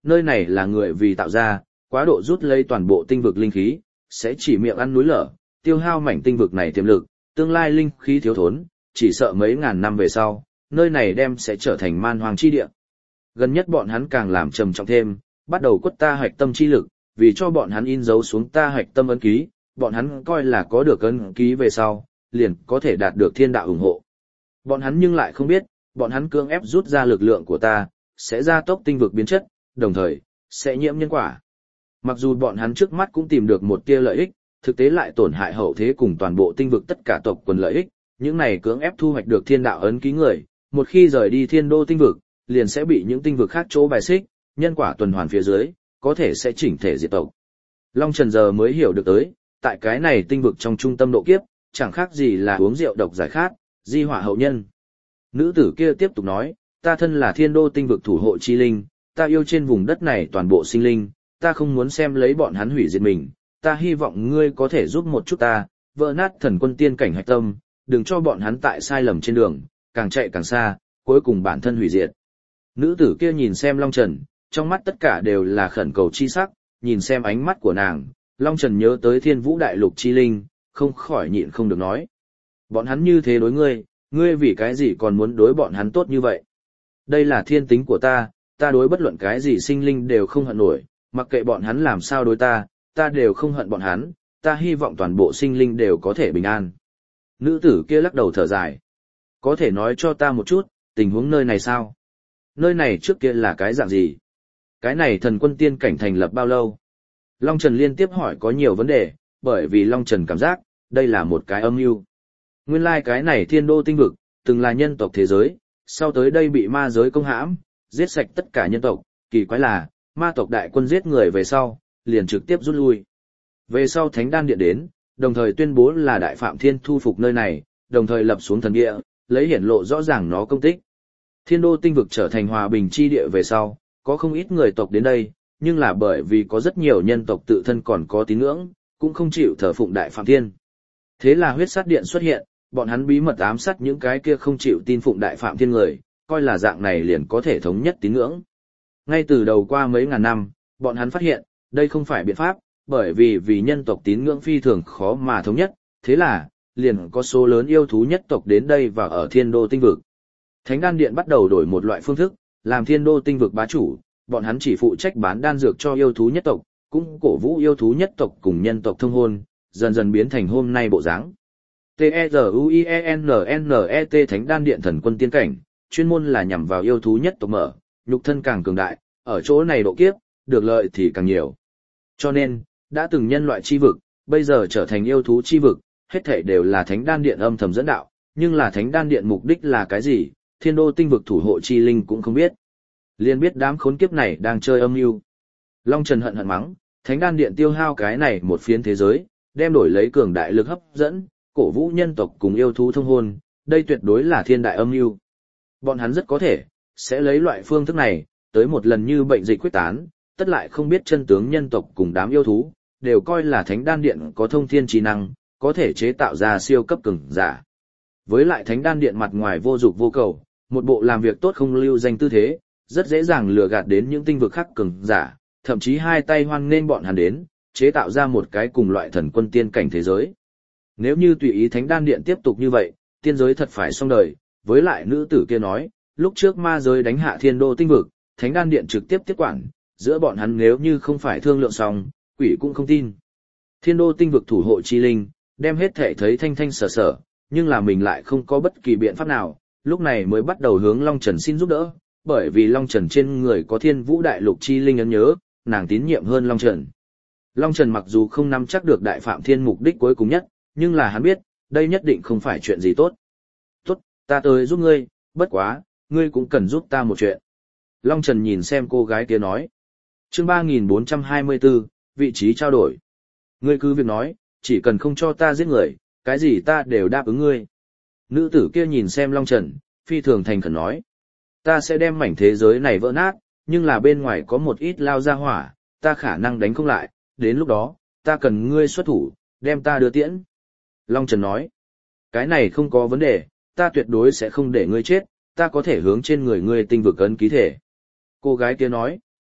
nơi này là người vì tạo ra, quá độ rút lấy toàn bộ tinh vực linh khí, sẽ chỉ miệng ăn núi lở, tiêu hao mảnh tinh vực này tiềm lực, tương lai linh khí thiếu thốn, chỉ sợ mấy ngàn năm về sau, nơi này đem sẽ trở thành man hoang chi địa. Gần nhất bọn hắn càng làm trầm trọng thêm, bắt đầu quất ta hạch tâm chi lực, vì cho bọn hắn in dấu xuống ta hạch tâm ấn ký, bọn hắn coi là có được ấn ký về sau, liền có thể đạt được thiên đạo ủng hộ. Bọn hắn nhưng lại không biết, bọn hắn cưỡng ép rút ra lực lượng của ta, sẽ gia tốc tinh vực biến chất, đồng thời, sẽ nhiễm nhân quả. Mặc dù bọn hắn trước mắt cũng tìm được một tia lợi ích, thực tế lại tổn hại hậu thế cùng toàn bộ tinh vực tất cả tộc quần lợi ích, những này cưỡng ép thu hoạch được thiên đạo ấn ký người, một khi rời đi thiên đô tinh vực, liền sẽ bị những tinh vực khác chỗ bài xích, nhân quả tuần hoàn phía dưới, có thể sẽ chỉnh thể diệt tộc. Long Trần giờ mới hiểu được tới, tại cái này tinh vực trong trung tâm độ kiếp, chẳng khác gì là uống rượu độc giải khát, di họa hậu nhân. Nữ tử kia tiếp tục nói, ta thân là thiên đô tinh vực thủ hộ chi linh, ta yêu trên vùng đất này toàn bộ sinh linh, ta không muốn xem lấy bọn hắn hủy diệt mình, ta hy vọng ngươi có thể giúp một chút ta, vỡ nát thần quân tiên cảnh hạch tâm, đừng cho bọn hắn tại sai lầm trên đường, càng chạy càng xa, cuối cùng bản thân hủy diệt. Nữ tử kia nhìn xem Long Trần, trong mắt tất cả đều là khẩn cầu chi sắc, nhìn xem ánh mắt của nàng, Long Trần nhớ tới thiên vũ đại lục chi linh, không khỏi nhịn không được nói. Bọn hắn như thế đối ngươi, ngươi vì cái gì còn muốn đối bọn hắn tốt như vậy? Đây là thiên tính của ta, ta đối bất luận cái gì sinh linh đều không hận nổi, mặc kệ bọn hắn làm sao đối ta, ta đều không hận bọn hắn, ta hy vọng toàn bộ sinh linh đều có thể bình an. Nữ tử kia lắc đầu thở dài. Có thể nói cho ta một chút, tình huống nơi này sao? Nơi này trước kia là cái dạng gì? Cái này thần quân tiên cảnh thành lập bao lâu? Long Trần liên tiếp hỏi có nhiều vấn đề, bởi vì Long Trần cảm giác, đây là một cái âm mưu. Nguyên lai like cái này thiên đô tinh vực, từng là nhân tộc thế giới, sau tới đây bị ma giới công hãm, giết sạch tất cả nhân tộc, kỳ quái là, ma tộc đại quân giết người về sau, liền trực tiếp rút lui. Về sau Thánh Đan Điện đến, đồng thời tuyên bố là Đại Phạm Thiên thu phục nơi này, đồng thời lập xuống thần địa, lấy hiển lộ rõ ràng nó công tích. Thiên đô tinh vực trở thành hòa bình chi địa về sau, có không ít người tộc đến đây, nhưng là bởi vì có rất nhiều nhân tộc tự thân còn có tín ngưỡng, cũng không chịu thờ phụng Đại Phạm Thiên. Thế là huyết sát điện xuất hiện, bọn hắn bí mật ám sát những cái kia không chịu tin phụng Đại Phạm Thiên người, coi là dạng này liền có thể thống nhất tín ngưỡng. Ngay từ đầu qua mấy ngàn năm, bọn hắn phát hiện, đây không phải biện pháp, bởi vì vì nhân tộc tín ngưỡng phi thường khó mà thống nhất, thế là, liền có số lớn yêu thú nhất tộc đến đây và ở thiên đô tinh vực. Thánh Đan Điện bắt đầu đổi một loại phương thức, làm thiên đô tinh vực bá chủ, bọn hắn chỉ phụ trách bán đan dược cho yêu thú nhất tộc, cũng cổ vũ yêu thú nhất tộc cùng nhân tộc thông hôn, dần dần biến thành hôm nay bộ dáng. T E Z U I E N N E T Thánh Đan Điện thần quân tiên cảnh, chuyên môn là nhằm vào yêu thú nhất tộc mở, nhục thân càng cường đại, ở chỗ này độ kiếp, được lợi thì càng nhiều. Cho nên, đã từng nhân loại chi vực, bây giờ trở thành yêu thú chi vực, hết thảy đều là Thánh Đan Điện âm thầm dẫn đạo, nhưng là Thánh Đan Điện mục đích là cái gì, thiên đô tinh vực thủ hộ chi linh cũng không biết. Liên biết đám khốn kiếp này đang chơi âm mưu. Long Trần hận hận mắng, Thánh Đan Điện tiêu hao cái này một phiến thế giới, đem đổi lấy cường đại lực hấp dẫn, cổ vũ nhân tộc cùng yêu thú thông hôn, đây tuyệt đối là thiên đại âm mưu. Bọn hắn rất có thể sẽ lấy loại phương thức này, tới một lần như bệnh dịch quyết tán, tất lại không biết chân tướng nhân tộc cùng đám yêu thú, đều coi là Thánh Đan Điện có thông thiên trí năng, có thể chế tạo ra siêu cấp cường giả. Với lại Thánh Đan Điện mặt ngoài vô dục vô cầu, một bộ làm việc tốt không lưu danh tư thế, rất dễ dàng lừa gạt đến những tinh vực khác cường giả, thậm chí hai tay hoan nên bọn hắn đến, chế tạo ra một cái cùng loại thần quân tiên cảnh thế giới. Nếu như tùy ý Thánh Đan Điện tiếp tục như vậy, tiên giới thật phải xong đời. Với lại nữ tử kia nói, lúc trước ma giới đánh hạ thiên đô tinh vực, Thánh Đan Điện trực tiếp tiếp quản, giữa bọn hắn nếu như không phải thương lượng xong, quỷ cũng không tin. Thiên đô tinh vực thủ hộ chi linh, đem hết thể thấy thanh thanh sở sở, nhưng là mình lại không có bất kỳ biện pháp nào, lúc này mới bắt đầu hướng Long Trần xin giúp đỡ, bởi vì Long Trần trên người có thiên vũ đại lục chi linh ấn nhớ, nàng tín nhiệm hơn Long Trần. Long Trần mặc dù không nắm chắc được Đại Phạm Thiên mục đích cuối cùng nhất, nhưng là hắn biết, đây nhất định không phải chuyện gì tốt. Tốt, ta tới giúp ngươi, bất quá, ngươi cũng cần giúp ta một chuyện. Long Trần nhìn xem cô gái kia nói. Chương ba nghìn bốn trăm hai mươi bốn, vị trí trao đổi. Ngươi cứ việc nói, chỉ cần không cho ta giết người, cái gì ta đều đáp ứng ngươi. Nữ tử kia nhìn xem Long Trần, phi thường thành khẩn nói. Ta sẽ đem mảnh thế giới này vỡ nát, nhưng là bên ngoài có một ít lao ra hỏa, ta khả năng đánh không lại, đến lúc đó, ta cần ngươi xuất thủ, đem ta đưa tiễn. Long Trần nói. Cái này không có vấn đề, ta tuyệt đối sẽ không để ngươi chết, ta có thể hướng trên người ngươi tinh vực ấn ký thể. Cô gái kia nói.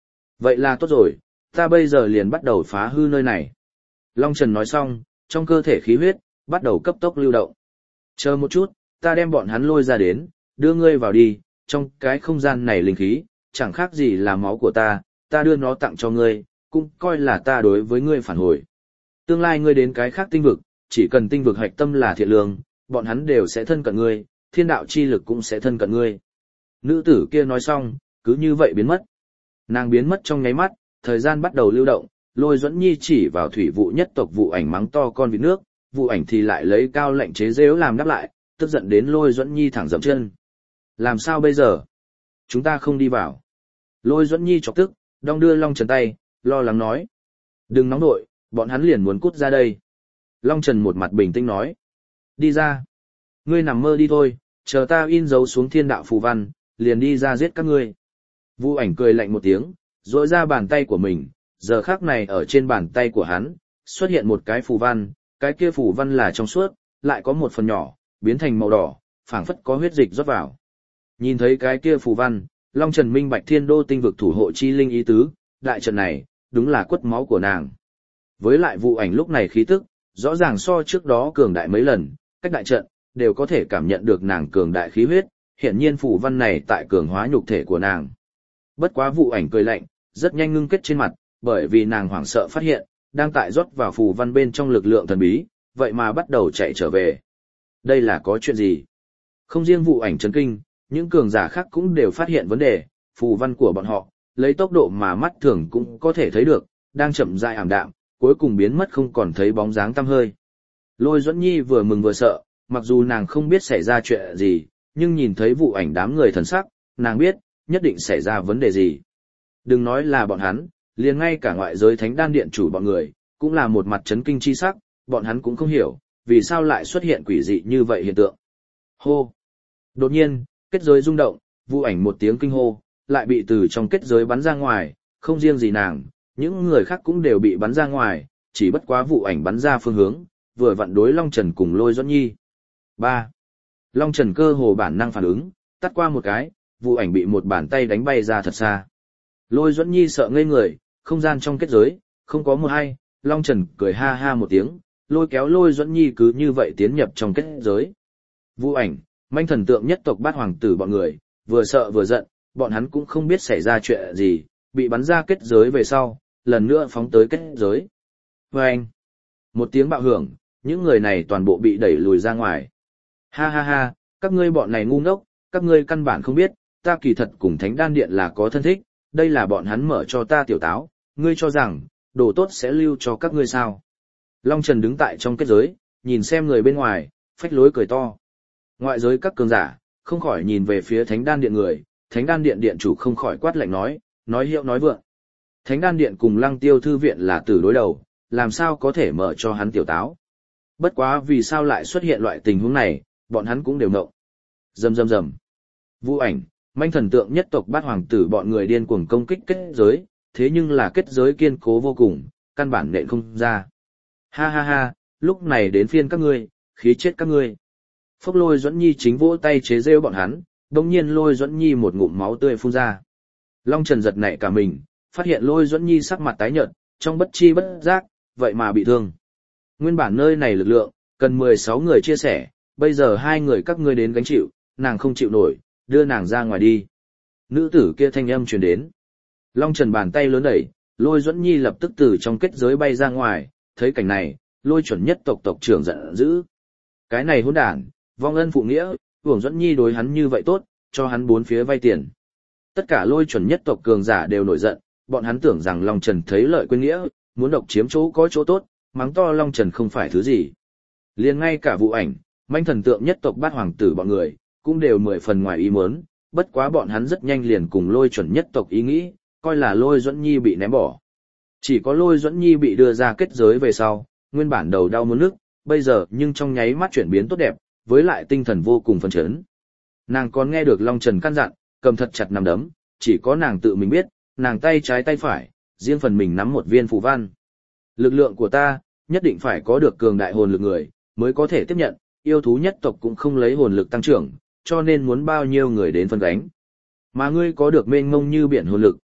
Vậy là tốt rồi, ta bây giờ liền bắt đầu phá hư nơi này. Long Trần nói xong, trong cơ thể khí huyết, bắt đầu cấp tốc lưu động. Chờ một chút, ta đem bọn hắn lôi ra đến, đưa ngươi vào đi, trong cái không gian này linh khí, chẳng khác gì là máu của ta, ta đưa nó tặng cho ngươi, cũng coi là ta đối với ngươi phản hồi. Tương lai ngươi đến cái khác tinh vực, chỉ cần tinh vực hạch tâm là thiện lương, bọn hắn đều sẽ thân cận ngươi, thiên đạo chi lực cũng sẽ thân cận ngươi. Nữ tử kia nói xong, cứ như vậy biến mất. Nàng biến mất trong nháy mắt, thời gian bắt đầu lưu động, Lôi Duẫn Nhi chỉ vào thủy vụ nhất tộc vụ ảnh mắng to con vịt nước, vụ ảnh thì lại lấy cao lệnh chế giễu làm đáp lại, tức giận đến Lôi Duẫn Nhi thẳng dậm chân. Làm sao bây giờ? Chúng ta không đi vào. Lôi Duẫn Nhi chọc tức, đong đưa Long Trần tay, lo lắng nói. Đừng nóng nội, bọn hắn liền muốn cút ra đây. Long Trần một mặt bình tĩnh nói. Đi ra. Ngươi nằm mơ đi thôi, chờ ta in dấu xuống thiên đạo phù văn, liền đi ra giết các ngươi. Vu ảnh cười lạnh một tiếng, rỗi ra bàn tay của mình, giờ khắc này ở trên bàn tay của hắn, xuất hiện một cái phù văn, cái kia phù văn là trong suốt, lại có một phần nhỏ, biến thành màu đỏ, phảng phất có huyết dịch rót vào. Nhìn thấy cái kia phù văn, Long Trần minh bạch thiên đô tinh vực thủ hộ chi linh ý tứ, đại trận này, đúng là quất máu của nàng. Với lại vụ ảnh lúc này khí tức, rõ ràng so trước đó cường đại mấy lần, cách đại trận, đều có thể cảm nhận được nàng cường đại khí huyết, hiện nhiên phù văn này tại cường hóa nhục thể của nàng. Bất quá vụ ảnh cười lạnh, rất nhanh ngưng kết trên mặt, bởi vì nàng hoảng sợ phát hiện, đang tại rót vào phù văn bên trong lực lượng thần bí, vậy mà bắt đầu chạy trở về. Đây là có chuyện gì? Không riêng vụ ảnh chấn kinh, những cường giả khác cũng đều phát hiện vấn đề, phù văn của bọn họ, lấy tốc độ mà mắt thường cũng có thể thấy được, đang chậm rãi ảm đạm, cuối cùng biến mất không còn thấy bóng dáng tăm hơi. Lôi Duẫn Nhi vừa mừng vừa sợ, mặc dù nàng không biết xảy ra chuyện gì, nhưng nhìn thấy vụ ảnh đám người thần sắc, nàng biết, nhất định xảy ra vấn đề gì. Đừng nói là bọn hắn, liền ngay cả ngoại giới thánh đan điện chủ bọn người, cũng là một mặt chấn kinh chi sắc, bọn hắn cũng không hiểu, vì sao lại xuất hiện quỷ dị như vậy hiện tượng. Hô! Đột nhiên, kết giới rung động, vụ ảnh một tiếng kinh hô, lại bị từ trong kết giới bắn ra ngoài, không riêng gì nàng, những người khác cũng đều bị bắn ra ngoài, chỉ bất quá vụ ảnh bắn ra phương hướng, vừa vặn đối Long Trần cùng Lôi Duẫn Nhi. ba. Long Trần cơ hồ bản năng phản ứng, tắt qua một cái, vụ ảnh bị một bàn tay đánh bay ra thật xa. Lôi Duẫn Nhi sợ ngây người, không gian trong kết giới, không có một ai, Long Trần cười ha ha một tiếng, lôi kéo Lôi Duẫn Nhi cứ như vậy tiến nhập trong kết giới. Vụ ảnh, manh thần tượng nhất tộc bát hoàng tử bọn người, vừa sợ vừa giận, bọn hắn cũng không biết xảy ra chuyện gì, bị bắn ra kết giới về sau, lần nữa phóng tới kết giới. Vâng! Một tiếng bạo hưởng, những người này toàn bộ bị đẩy lùi ra ngoài. Ha ha ha, các ngươi bọn này ngu ngốc, các ngươi căn bản không biết, ta kỳ thật cùng Thánh Đan Điện là có thân thích, đây là bọn hắn mở cho ta tiểu táo, ngươi cho rằng, đồ tốt sẽ lưu cho các ngươi sao. Long Trần đứng tại trong kết giới, nhìn xem người bên ngoài, phách lối cười to. Ngoại giới các cường giả, không khỏi nhìn về phía Thánh Đan Điện người, Thánh Đan Điện điện chủ không khỏi quát lạnh nói, nói hiệu nói vượng. Thánh Đan Điện cùng Lăng Tiêu Thư Viện là tử đối đầu, làm sao có thể mở cho hắn tiểu táo. Bất quá vì sao lại xuất hiện loại tình huống này, bọn hắn cũng đều ngộng. Rầm rầm rầm. Vu ảnh, manh thần tượng nhất tộc bát hoàng tử bọn người điên cuồng công kích kết giới, thế nhưng là kết giới kiên cố vô cùng, căn bản nện không ra. Ha ha ha, lúc này đến phiên các ngươi, khí chết các ngươi. Phốc Lôi Duẫn Nhi chính vỗ tay chế rêu bọn hắn, đồng nhiên Lôi Duẫn Nhi một ngụm máu tươi phun ra. Long Trần giật nảy cả mình, phát hiện Lôi Duẫn Nhi sắc mặt tái nhợt, trong bất chi bất giác, vậy mà bị thương. Nguyên bản nơi này lực lượng, cần mười sáu người chia sẻ, bây giờ hai người các ngươi đến gánh chịu, nàng không chịu nổi, đưa nàng ra ngoài đi. Nữ tử kia thanh âm truyền đến. Long Trần bàn tay lớn đẩy, Lôi Duẫn Nhi lập tức từ trong kết giới bay ra ngoài, thấy cảnh này, Lôi chuẩn nhất tộc tộc trưởng giận dữ. Cái này hỗn đản, vong ân phụ nghĩa, Uổng Duẫn Nhi đối hắn như vậy tốt, cho hắn bốn phía vay tiền. Tất cả Lôi chuẩn nhất tộc cường giả đều nổi giận, bọn hắn tưởng rằng Long Trần thấy lợi quên nghĩa, muốn độc chiếm chỗ có chỗ tốt, mắng to Long Trần không phải thứ gì. Liền ngay cả vụ ảnh, manh thần tượng nhất tộc bát hoàng tử bọn người, cũng đều mười phần ngoài ý muốn, bất quá bọn hắn rất nhanh liền cùng Lôi chuẩn nhất tộc ý nghĩ, coi là Lôi Duẫn Nhi bị ném bỏ. Chỉ có Lôi Duẫn Nhi bị đưa ra kết giới về sau, nguyên bản đầu đau muốn nức, bây giờ nhưng trong nháy mắt chuyển biến tốt đẹp, với lại tinh thần vô cùng phấn chấn. Nàng còn nghe được Long Trần căn dặn, cầm thật chặt nắm đấm, chỉ có nàng tự mình biết, nàng tay trái tay phải, riêng phần mình nắm một viên phù văn. Lực lượng của ta, nhất định phải có được cường đại hồn lực người, mới có thể tiếp nhận, yêu thú nhất tộc cũng không lấy hồn lực tăng trưởng, cho nên muốn bao nhiêu người đến phân gánh. Mà ngươi có được mênh mông như biển hồn lực,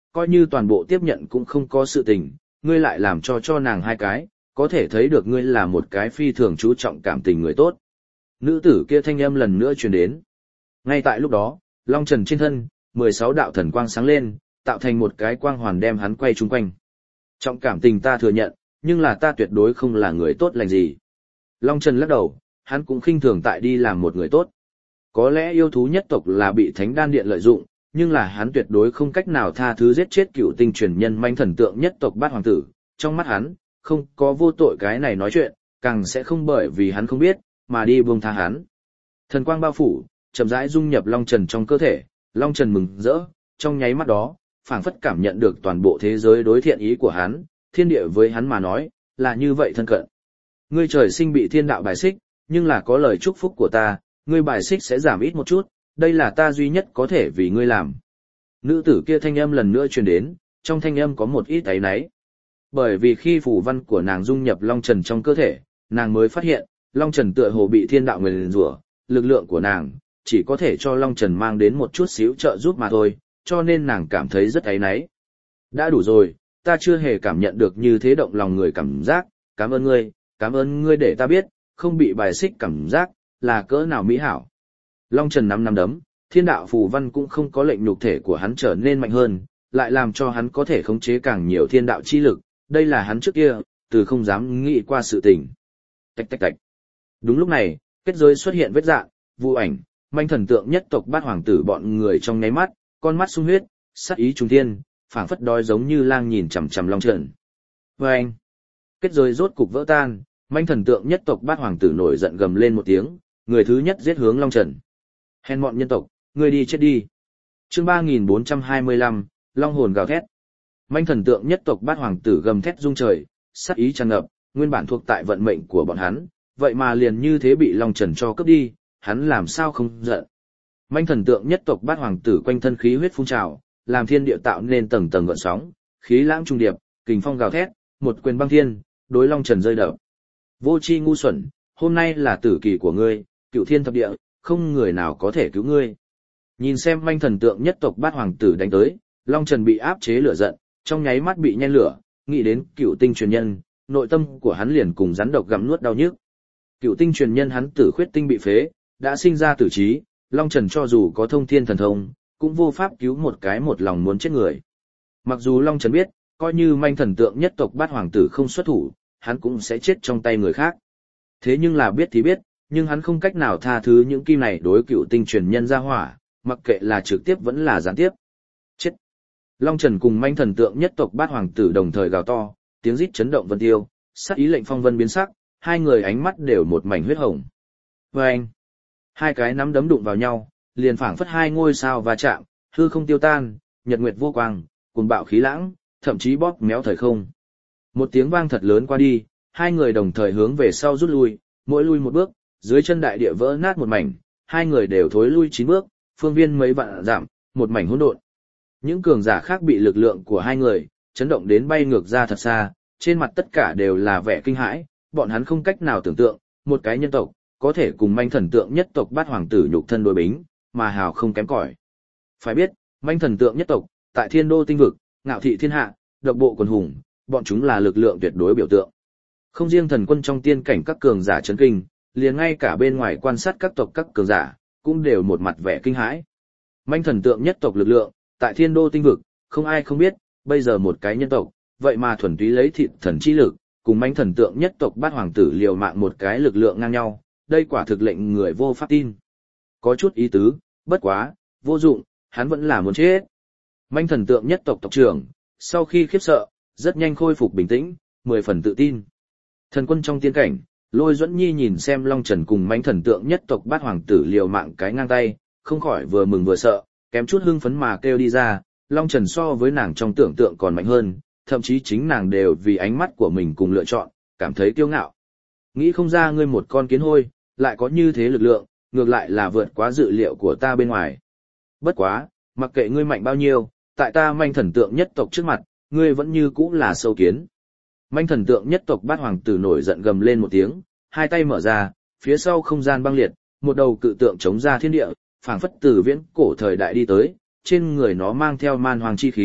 coi như toàn bộ tiếp nhận cũng không có sự tình, ngươi lại làm cho cho nàng hai cái, có thể thấy được ngươi là một cái phi thường chú trọng cảm tình người tốt. Nữ tử kia thanh âm lần nữa truyền đến. Ngay tại lúc đó, Long Trần trên thân, mười sáu đạo thần quang sáng lên, tạo thành một cái quang hoàn đem hắn quay chung quanh. Trọng cảm tình ta thừa nhận, nhưng là ta tuyệt đối không là người tốt lành gì. Long Trần lắc đầu, hắn cũng khinh thường tại đi làm một người tốt. Có lẽ yêu thú nhất tộc là bị Thánh Đan Điện lợi dụng, nhưng là hắn tuyệt đối không cách nào tha thứ giết chết cựu tinh truyền nhân manh thần tượng nhất tộc Bát Hoàng tử. Trong mắt hắn, không có vô tội cái này nói chuyện, càng sẽ không bởi vì hắn không biết, mà đi buông tha hắn. Thần quang bao phủ, chậm rãi dung nhập Long Trần trong cơ thể, Long Trần mừng rỡ, trong nháy mắt đó, phảng phất cảm nhận được toàn bộ thế giới đối thiện ý của hắn, thiên địa với hắn mà nói, là như vậy thân cận. Ngươi trời sinh bị thiên đạo bài xích, nhưng là có lời chúc phúc của ta, ngươi bài xích sẽ giảm ít một chút, đây là ta duy nhất có thể vì ngươi làm. Nữ tử kia thanh âm lần nữa truyền đến, trong thanh âm có một ít áy náy. Bởi vì khi phù văn của nàng dung nhập Long Trần trong cơ thể, nàng mới phát hiện, Long Trần tựa hồ bị thiên đạo nguyền rủa, lực lượng của nàng chỉ có thể cho Long Trần mang đến một chút xíu trợ giúp mà thôi, cho nên nàng cảm thấy rất áy náy. Đã đủ rồi, ta chưa hề cảm nhận được như thế động lòng người cảm giác, cảm ơn ngươi, cảm ơn ngươi để ta biết, không bị bài xích cảm giác, là cỡ nào mỹ hảo. Long Trần nắm nắm đấm, thiên đạo phù văn cũng không có lệnh nhục thể của hắn trở nên mạnh hơn, lại làm cho hắn có thể khống chế càng nhiều thiên đạo chi lực, đây là hắn trước kia, từ không dám nghĩ qua sự tình. Tạch tạch tạch. Đúng lúc này, kết giới xuất hiện vết dạng, vu ảnh, manh thần tượng nhất tộc Bát Hoàng tử bọn người trong nháy mắt, con mắt sung huyết, sát ý trùng thiên, phảng phất đói giống như lang nhìn chằm chằm Long Trần. Vâng! Kết giới rốt cục vỡ tan, manh thần tượng nhất tộc Bát Hoàng tử nổi giận gầm lên một tiếng, người thứ nhất giết hướng Long Trần. Hèn mọn nhân tộc, ngươi đi chết đi. Chương ba nghìn bốn trăm hai mươi lăm, Long hồn gào thét. Manh thần tượng nhất tộc Bát Hoàng tử gầm thét rung trời, sát ý tràn ngập, nguyên bản thuộc tại vận mệnh của bọn hắn, vậy mà liền như thế bị Long Trần cho cướp đi, hắn làm sao không giận. Manh thần tượng nhất tộc Bát Hoàng tử quanh thân khí huyết phun trào, làm thiên địa tạo nên tầng tầng gợn sóng, khí lãng trung điệp, kình phong gào thét, một quyền băng thiên, đối Long Trần rơi đập. Vô tri ngu xuẩn, hôm nay là tử kỳ của ngươi, cựu thiên thập địa, không người nào có thể cứu ngươi. Nhìn xem manh thần tượng nhất tộc Bát Hoàng tử đánh tới, Long Trần bị áp chế lửa giận, trong nháy mắt bị nhen lửa, nghĩ đến cựu tinh truyền nhân, nội tâm của hắn liền cùng rắn độc gặm nuốt đau nhức. Cựu tinh truyền nhân hắn tử khuyết tinh bị phế, đã sinh ra tử trí, Long Trần cho dù có thông thiên thần thông, cũng vô pháp cứu một cái một lòng muốn chết người. Mặc dù Long Trần biết, coi như manh thần tượng nhất tộc Bát Hoàng tử không xuất thủ, hắn cũng sẽ chết trong tay người khác. Thế nhưng là biết thì biết, nhưng hắn không cách nào tha thứ những kim này đối cựu tinh truyền nhân ra hỏa, mặc kệ là trực tiếp vẫn là gián tiếp. Chết! Long Trần cùng manh thần tượng nhất tộc Bát Hoàng tử đồng thời gào to, tiếng rít chấn động vân tiêu, sát ý lệnh phong vân biến sắc, hai người ánh mắt đều một mảnh huyết hồng. Vâng! Hai cái nắm đấm đụng vào nhau, liền phảng phất hai ngôi sao va chạm, hư không tiêu tan, nhật nguyệt vô quang, cuồng bạo khí lãng, thậm chí bóp méo thời không. Một tiếng vang thật lớn qua đi, hai người đồng thời hướng về sau rút lui, mỗi lui một bước, dưới chân đại địa vỡ nát một mảnh, hai người đều thối lui chín bước, phương viên mấy vạn giảm, một mảnh hỗn độn. Những cường giả khác bị lực lượng của hai người chấn động đến bay ngược ra thật xa, trên mặt tất cả đều là vẻ kinh hãi, bọn hắn không cách nào tưởng tượng, một cái nhân tộc có thể cùng manh thần tượng nhất tộc Bát Hoàng tử nhục thân đối bính, mà hào không kém cỏi. Phải biết, manh thần tượng nhất tộc, tại Thiên Đô tinh vực, ngạo thị thiên hạ, độc bộ quần hùng, bọn chúng là lực lượng tuyệt đối biểu tượng. Không riêng thần quân trong tiên cảnh các cường giả chấn kinh, liền ngay cả bên ngoài quan sát các tộc các cường giả, cũng đều một mặt vẻ kinh hãi. Manh thần tượng nhất tộc lực lượng, tại Thiên Đô tinh vực, không ai không biết, bây giờ một cái nhân tộc, vậy mà thuần túy lấy thịt thần chi lực, cùng manh thần tượng nhất tộc Bát Hoàng tử liều mạng một cái lực lượng ngang nhau, đây quả thực lệnh người vô pháp tin. Có chút ý tứ, bất quá, vô dụng, hắn vẫn là muốn chết. Manh thần tượng nhất tộc tộc trưởng, sau khi khiếp sợ, rất nhanh khôi phục bình tĩnh, mười phần tự tin. Thần quân trong tiên cảnh, Lôi Duẫn Nhi nhìn xem Long Trần cùng manh thần tượng nhất tộc Bát Hoàng tử liều mạng cái ngang tay, không khỏi vừa mừng vừa sợ, kém chút hưng phấn mà kêu đi ra, Long Trần so với nàng trong tưởng tượng còn mạnh hơn, thậm chí chính nàng đều vì ánh mắt của mình cùng lựa chọn, cảm thấy kiêu ngạo. Nghĩ không ra ngươi một con kiến hôi, lại có như thế lực lượng, ngược lại là vượt quá dự liệu của ta bên ngoài. Bất quá, mặc kệ ngươi mạnh bao nhiêu, tại ta manh thần tượng nhất tộc trước mặt, ngươi vẫn như cũ là sâu kiến. Manh thần tượng nhất tộc Bát Hoàng tử nổi giận gầm lên một tiếng, hai tay mở ra, phía sau không gian băng liệt, một đầu cự tượng chống ra thiên địa, phảng phất từ viễn cổ thời đại đi tới, trên người nó mang theo man hoàng chi khí,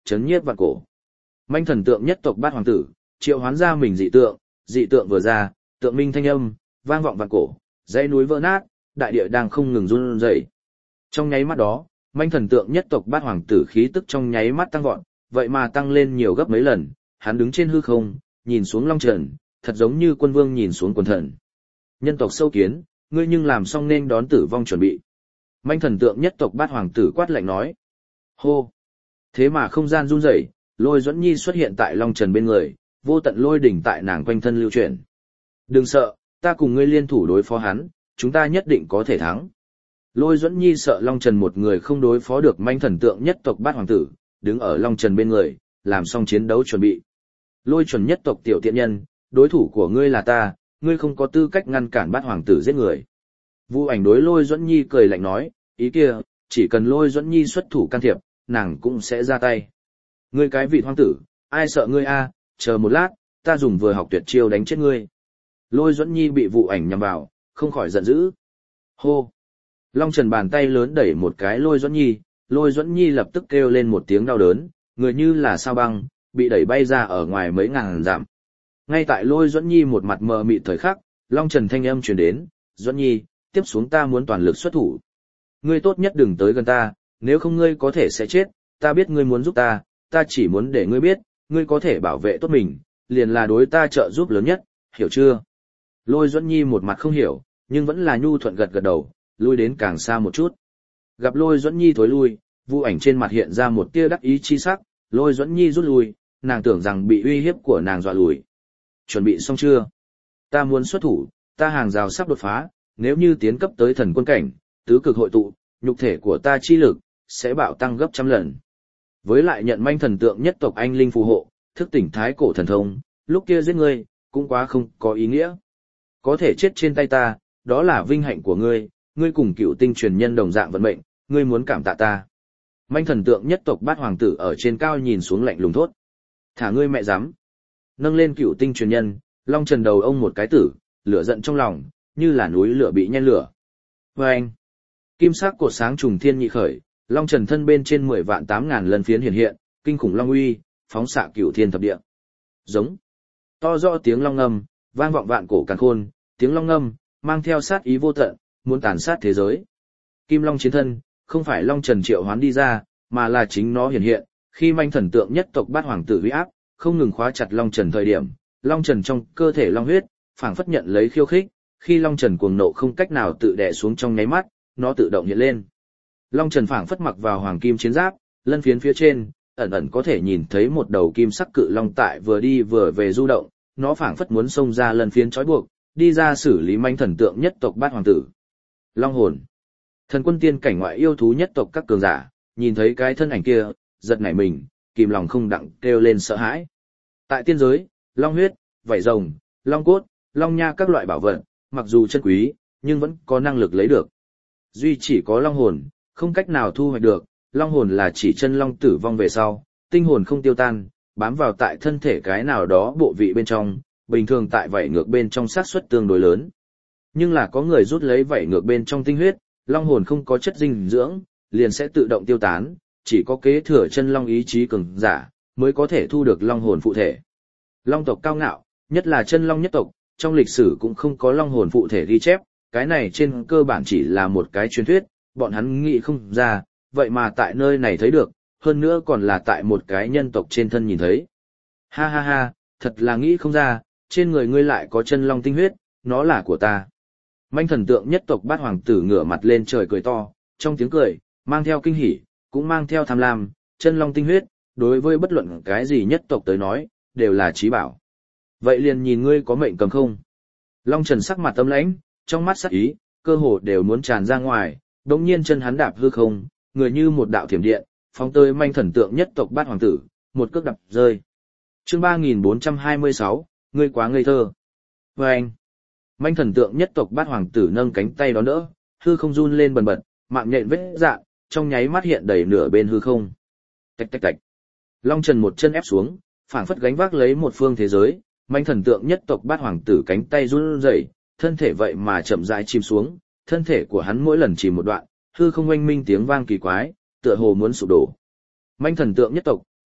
chấn nhiếp vạn cổ. Manh thần tượng nhất tộc bát hoàng tử, triệu hoán ra mình dị tượng, dị tượng vừa ra, tượng minh thanh âm, vang vọng vạn cổ, dãy núi vỡ nát, đại địa đang không ngừng run rẩy. Trong nháy mắt đó, manh thần tượng nhất tộc bát hoàng tử khí tức trong nháy mắt tăng vọt, vậy mà tăng lên nhiều gấp mấy lần, hắn đứng trên hư không, nhìn xuống long trần, thật giống như quân vương nhìn xuống quần thần. Nhân tộc sâu kiến, ngươi nhưng làm xong nên đón tử vong chuẩn bị. Manh thần tượng nhất tộc bát hoàng tử quát lạnh nói. Hô! Thế mà không gian run rẩy, Lôi Duẫn Nhi xuất hiện tại long trần bên người, vô tận lôi đỉnh tại nàng quanh thân lưu chuyển. Đừng sợ, ta cùng ngươi liên thủ đối phó hắn, chúng ta nhất định có thể thắng. Lôi Duẫn Nhi sợ long trần một người không đối phó được manh thần tượng nhất tộc bát hoàng tử, đứng ở long trần bên người, làm xong chiến đấu chuẩn bị. Lôi chuẩn nhất tộc tiểu tiện nhân, đối thủ của ngươi là ta, ngươi không có tư cách ngăn cản bát hoàng tử giết người. Vu Ảnh đối Lôi Duẫn Nhi cười lạnh nói, ý kia, chỉ cần Lôi Duẫn Nhi xuất thủ can thiệp, nàng cũng sẽ ra tay. Ngươi cái vị hoang tử, ai sợ ngươi a? Chờ một lát, ta dùng vừa học tuyệt chiêu đánh chết ngươi. Lôi Duẫn Nhi bị Vu Ảnh nhắm vào, không khỏi giận dữ. Hô! Long Trần bàn tay lớn đẩy một cái Lôi Duẫn Nhi, Lôi Duẫn Nhi lập tức kêu lên một tiếng đau đớn, người như là sao băng, bị đẩy bay ra ở ngoài mấy ngàn dặm. Ngay tại Lôi Duẫn Nhi một mặt mờ mịt thời khắc, Long Trần thanh âm truyền đến, Duẫn Nhi, tiếp xuống ta muốn toàn lực xuất thủ. Ngươi tốt nhất đừng tới gần ta, nếu không ngươi có thể sẽ chết, ta biết ngươi muốn giúp ta, ta chỉ muốn để ngươi biết, ngươi có thể bảo vệ tốt mình, liền là đối ta trợ giúp lớn nhất, hiểu chưa? Lôi Duẫn Nhi một mặt không hiểu, nhưng vẫn là nhu thuận gật gật đầu, lui đến càng xa một chút. Gặp Lôi Duẫn Nhi thối lui, Vu Ảnh trên mặt hiện ra một tia đắc ý chi sắc, Lôi Duẫn Nhi rút lui, nàng tưởng rằng bị uy hiếp của nàng dọa lùi. Chuẩn bị xong chưa? Ta muốn xuất thủ, ta hàng rào sắp đột phá, nếu như tiến cấp tới thần quân cảnh, tứ cực hội tụ, nhục thể của ta chi lực sẽ bạo tăng gấp trăm lần. Với lại nhận manh thần tượng nhất tộc anh linh phù hộ, thức tỉnh thái cổ thần thông, lúc kia giết ngươi, cũng quá không có ý nghĩa. Có thể chết trên tay ta, đó là vinh hạnh của ngươi, ngươi cùng cựu tinh truyền nhân đồng dạng vận mệnh, ngươi muốn cảm tạ ta. Manh thần tượng nhất tộc bát hoàng tử ở trên cao nhìn xuống lạnh lùng thốt. Thả ngươi mẹ dám. Nâng lên cựu tinh truyền nhân, Long Trần đầu ông một cái tử, lửa giận trong lòng, như là núi lửa bị nhen lửa. Và anh, kim sắc cột sáng trùng thiên nhị khởi, Long Trần thân bên trên mười vạn tám ngàn lần phiến hiện hiện, kinh khủng long uy, phóng xạ cửu thiên thập địa. Giống. To rõ tiếng long ngâm, vang vọng vạn cổ càn khôn, tiếng long ngâm, mang theo sát ý vô tận, muốn tàn sát thế giới. Kim Long chiến thân, không phải Long Trần triệu hoán đi ra, mà là chính nó hiện hiện, khi manh thần tượng nhất tộc bát hoàng tử uy áp, không ngừng khóa chặt Long Trần thời điểm, Long Trần trong cơ thể long huyết, phảng phất nhận lấy khiêu khích, khi Long Trần cuồng nộ không cách nào tự đè xuống trong nháy mắt, nó tự động hiện lên. Long Trần phảng phất mặc vào hoàng kim chiến giáp, lân phiến phía trên, ẩn ẩn có thể nhìn thấy một đầu kim sắc cự long tại vừa đi vừa về du động, nó phảng phất muốn xông ra lân phiến trói buộc, đi ra xử lý manh thần tượng nhất tộc bát hoàng tử. Long hồn. Thần quân tiên cảnh ngoại yêu thú nhất tộc các cường giả, nhìn thấy cái thân ảnh kia, giật nảy mình, kìm lòng không đặng kêu lên sợ hãi. Tại tiên giới, long huyết, vảy rồng, long cốt, long nha các loại bảo vật, mặc dù chân quý, nhưng vẫn có năng lực lấy được. Duy chỉ có long hồn, không cách nào thu hoạch được, long hồn là chỉ chân long tử vong về sau, tinh hồn không tiêu tan, bám vào tại thân thể cái nào đó bộ vị bên trong, bình thường tại vảy ngược bên trong xác suất tương đối lớn. Nhưng là có người rút lấy vảy ngược bên trong tinh huyết, long hồn không có chất dinh dưỡng, liền sẽ tự động tiêu tán, chỉ có kế thừa chân long ý chí cường giả mới có thể thu được long hồn phụ thể. Long tộc cao ngạo, nhất là chân long nhất tộc, trong lịch sử cũng không có long hồn phụ thể ghi chép, cái này trên cơ bản chỉ là một cái truyền thuyết, bọn hắn nghĩ không ra, vậy mà tại nơi này thấy được, hơn nữa còn là tại một cái nhân tộc trên thân nhìn thấy. Ha ha ha, thật là nghĩ không ra, trên người ngươi lại có chân long tinh huyết, nó là của ta. Manh thần tượng nhất tộc bát hoàng tử ngửa mặt lên trời cười to, trong tiếng cười, mang theo kinh hỉ, cũng mang theo tham lam, chân long tinh huyết, đối với bất luận cái gì nhất tộc tới nói, đều là chí bảo. Vậy liền nhìn ngươi có mệnh cầm không? Long Trần sắc mặt tâm lãnh, trong mắt sắc ý, cơ hồ đều muốn tràn ra ngoài, đống nhiên chân hắn đạp hư không, người như một đạo thiểm điện, phóng tới manh thần tượng nhất tộc bát hoàng tử, một cước đạp rơi. Chương ba nghìn bốn trăm hai mươi sáu, ngươi quá ngây thơ. Và anh, manh thần tượng nhất tộc bát hoàng tử nâng cánh tay đón đỡ, hư không run lên bần bật, mạng nhện vết dạn, trong nháy mắt hiện đầy nửa bên hư không. Tạch tạch tạch. Long Trần một chân ép xuống, phảng phất gánh vác lấy một phương thế giới, manh thần tượng nhất tộc bát hoàng tử cánh tay run rẩy, thân thể vậy mà chậm rãi chìm xuống, thân thể của hắn mỗi lần chìm một đoạn, hư không oanh minh tiếng vang kỳ quái, tựa hồ muốn sụp đổ. Manh thần tượng nhất tộc,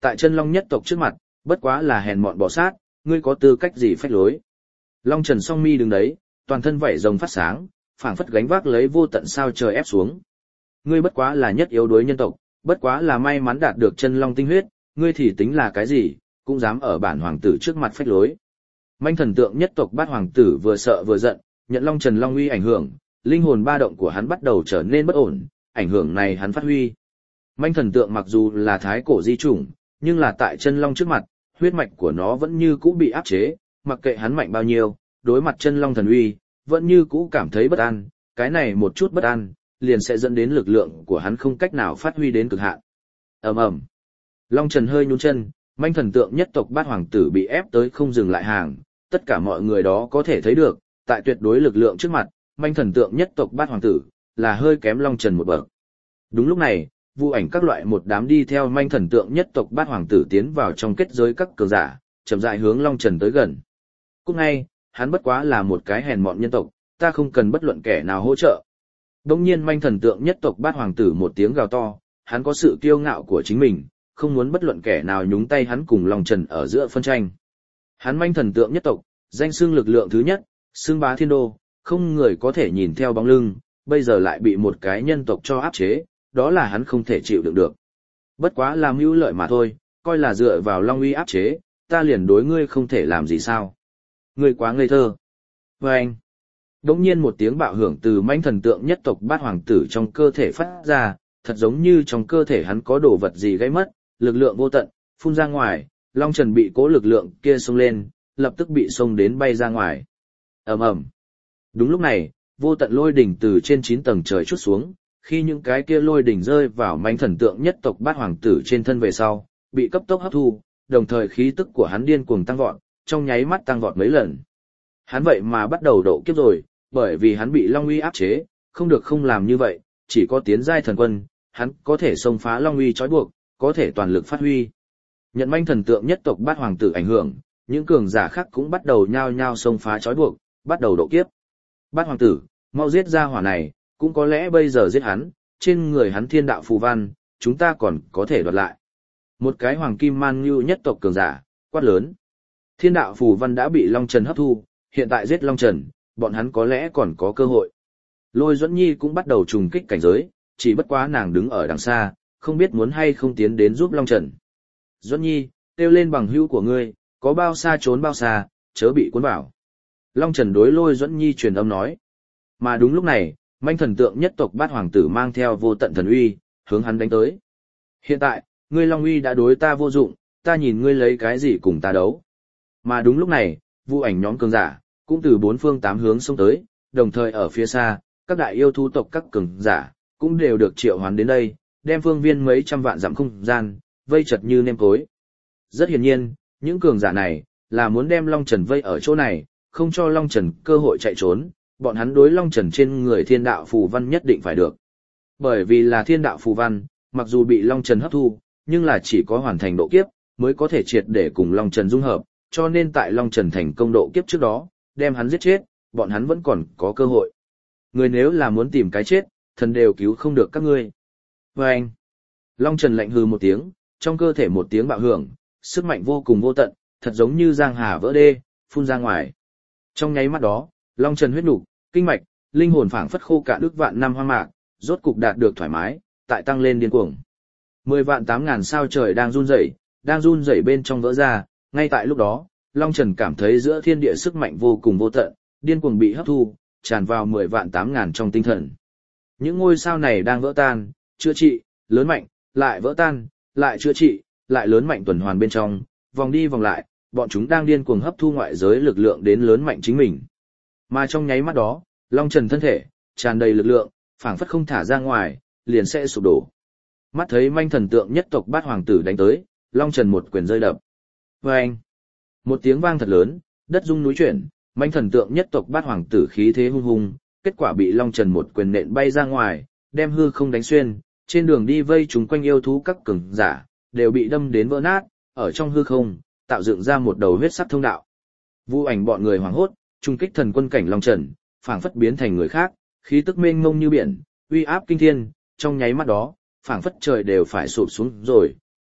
Tại chân long nhất tộc trước mặt, bất quá là hèn mọn bò sát, ngươi có tư cách gì phách lối. Long Trần song mi đứng đấy, toàn thân vảy rồng phát sáng, phảng phất gánh vác lấy vô tận sao trời ép xuống. Ngươi bất quá là nhất yếu đuối nhân tộc, bất quá là may mắn đạt được chân long tinh huyết, ngươi thì tính là cái gì, cũng dám ở bản hoàng tử trước mặt phách lối. Manh thần tượng nhất tộc bát hoàng tử vừa sợ vừa giận, nhận Long Trần long uy ảnh hưởng, linh hồn ba động của hắn bắt đầu trở nên bất ổn, ảnh hưởng này hắn phát huy. Manh thần tượng mặc dù là thái cổ di chủng, nhưng là tại chân long trước mặt, huyết mạch của nó vẫn như cũ bị áp chế, mặc kệ hắn mạnh bao nhiêu, đối mặt chân long thần uy, vẫn như cũ cảm thấy bất an, cái này một chút bất an, liền sẽ dẫn đến lực lượng của hắn không cách nào phát huy đến cực hạn. Ầm ầm. Long Trần hơi nhún chân, manh thần tượng nhất tộc bát hoàng tử bị ép tới không dừng lại hàng, tất cả mọi người đó có thể thấy được, tại tuyệt đối lực lượng trước mặt, manh thần tượng nhất tộc bát hoàng tử là hơi kém Long Trần một bậc. Đúng lúc này, vu ảnh các loại một đám đi theo manh thần tượng nhất tộc bát hoàng tử tiến vào trong kết giới các cường giả, chậm rãi hướng Long Trần tới gần. Cúc ngay, hắn bất quá là một cái hèn mọn nhân tộc, ta không cần bất luận kẻ nào hỗ trợ. Đông nhiên manh thần tượng nhất tộc bát hoàng tử một tiếng gào to, hắn có sự kiêu ngạo của chính mình, không muốn bất luận kẻ nào nhúng tay hắn cùng Long Trần ở giữa phân tranh. Hắn manh thần tượng nhất tộc, danh xưng lực lượng thứ nhất, xưng bá thiên đô, không người có thể nhìn theo bóng lưng, bây giờ lại bị một cái nhân tộc cho áp chế, đó là hắn không thể chịu đựng được. Bất quá là mưu lợi mà thôi, coi là dựa vào Long uy áp chế, ta liền đối ngươi không thể làm gì sao. Ngươi quá ngây thơ. Và anh, đống nhiên một tiếng bạo hưởng từ manh thần tượng nhất tộc bát hoàng tử trong cơ thể phát ra, thật giống như trong cơ thể hắn có đồ vật gì gãy mất, lực lượng vô tận, phun ra ngoài, Long Trần bị cố lực lượng kia xông lên, lập tức bị xông đến bay ra ngoài. Ầm ầm. Đúng lúc này, vô tận lôi đỉnh từ trên chín tầng trời trút xuống, khi những cái kia lôi đỉnh rơi vào manh thần tượng nhất tộc bát hoàng tử trên thân về sau, bị cấp tốc hấp thu, đồng thời khí tức của hắn điên cuồng tăng vọt, trong nháy mắt tăng vọt mấy lần. Hắn vậy mà bắt đầu độ kiếp rồi, bởi vì hắn bị Long uy áp chế, không được không làm như vậy, chỉ có tiến giai thần quân, hắn có thể xông phá Long uy trói buộc, có thể toàn lực phát huy. Nhận manh thần tượng nhất tộc bát hoàng tử ảnh hưởng, những cường giả khác cũng bắt đầu nhao nhao xông phá trói buộc, bắt đầu độ kiếp. Bát hoàng tử, mau giết ra hỏa này, cũng có lẽ bây giờ giết hắn, trên người hắn thiên đạo phù văn, chúng ta còn có thể đoạt lại. Một cái hoàng kim man như nhất tộc cường giả, quát lớn. Thiên đạo phù văn đã bị Long Trần hấp thu, hiện tại giết Long Trần, bọn hắn có lẽ còn có cơ hội. Lôi Duẫn Nhi cũng bắt đầu trùng kích cảnh giới, chỉ bất quá nàng đứng ở đằng xa, không biết muốn hay không tiến đến giúp Long Trần. Duẫn Nhi, kêu lên bằng hữu của ngươi, có bao xa trốn bao xa, chớ bị cuốn vào. Long Trần đối Lôi Duẫn Nhi truyền âm nói. Mà đúng lúc này, manh thần tượng nhất tộc bát hoàng tử mang theo vô tận thần uy, hướng hắn đánh tới. Hiện tại, ngươi Long uy đã đối ta vô dụng, ta nhìn ngươi lấy cái gì cùng ta đấu. Mà đúng lúc này, vu ảnh nhóm cường giả, cũng từ bốn phương tám hướng xông tới, đồng thời ở phía xa, các đại yêu thú tộc các cường giả, cũng đều được triệu hoán đến đây, đem phương viên mấy trăm vạn dặm không gian, vây chật như nêm cối. Rất hiển nhiên, những cường giả này, là muốn đem Long Trần vây ở chỗ này, không cho Long Trần cơ hội chạy trốn, bọn hắn đối Long Trần trên người thiên đạo phù văn nhất định phải được. Bởi vì là thiên đạo phù văn, mặc dù bị Long Trần hấp thu, nhưng là chỉ có hoàn thành độ kiếp, mới có thể triệt để cùng Long Trần dung hợp, cho nên tại Long Trần thành công độ kiếp trước đó, đem hắn giết chết, bọn hắn vẫn còn có cơ hội. Người nếu là muốn tìm cái chết, thần đều cứu không được các ngươi. Và anh, Long Trần lạnh hừ một tiếng, trong cơ thể một tiếng bạo hưởng, sức mạnh vô cùng vô tận, thật giống như giang hà vỡ đê, phun ra ngoài. Trong nháy mắt đó, Long Trần huyết nục, kinh mạch, linh hồn phảng phất khô cạn ức vạn năm hoang mạc, rốt cục đạt được thoải mái, tại tăng lên điên cuồng. Mười vạn tám ngàn sao trời đang run rẩy, đang run rẩy bên trong vỡ ra, ngay tại lúc đó, Long Trần cảm thấy giữa thiên địa sức mạnh vô cùng vô tận, điên cuồng bị hấp thu, tràn vào mười vạn tám ngàn trong tinh thần. Những ngôi sao này đang vỡ tan, chữa trị, lớn mạnh, lại vỡ tan, lại chữa trị, lại lớn mạnh tuần hoàn bên trong, vòng đi vòng lại, bọn chúng đang điên cuồng hấp thu ngoại giới lực lượng đến lớn mạnh chính mình. Mà trong nháy mắt đó, Long Trần thân thể tràn đầy lực lượng, phảng phất không thả ra ngoài, liền sẽ sụp đổ. Mắt thấy manh thần tượng nhất tộc bát hoàng tử đánh tới, Long Trần một quyền rơi đập. Vâng! Một tiếng vang thật lớn, đất rung núi chuyển, manh thần tượng nhất tộc bát hoàng tử khí thế hung hung, kết quả bị Long Trần một quyền nện bay ra ngoài, đem hư không đánh xuyên, trên đường đi vây chúng quanh yêu thú các cường giả, đều bị đâm đến vỡ nát, ở trong hư không, tạo dựng ra một đầu huyết sắc thông đạo. Vu ảnh bọn người hoảng hốt, trung kích thần quân cảnh Long Trần, phảng phất biến thành người khác, khí tức mênh mông như biển, uy áp kinh thiên, trong nháy mắt đó, phảng phất trời đều phải sụp xuống rồi,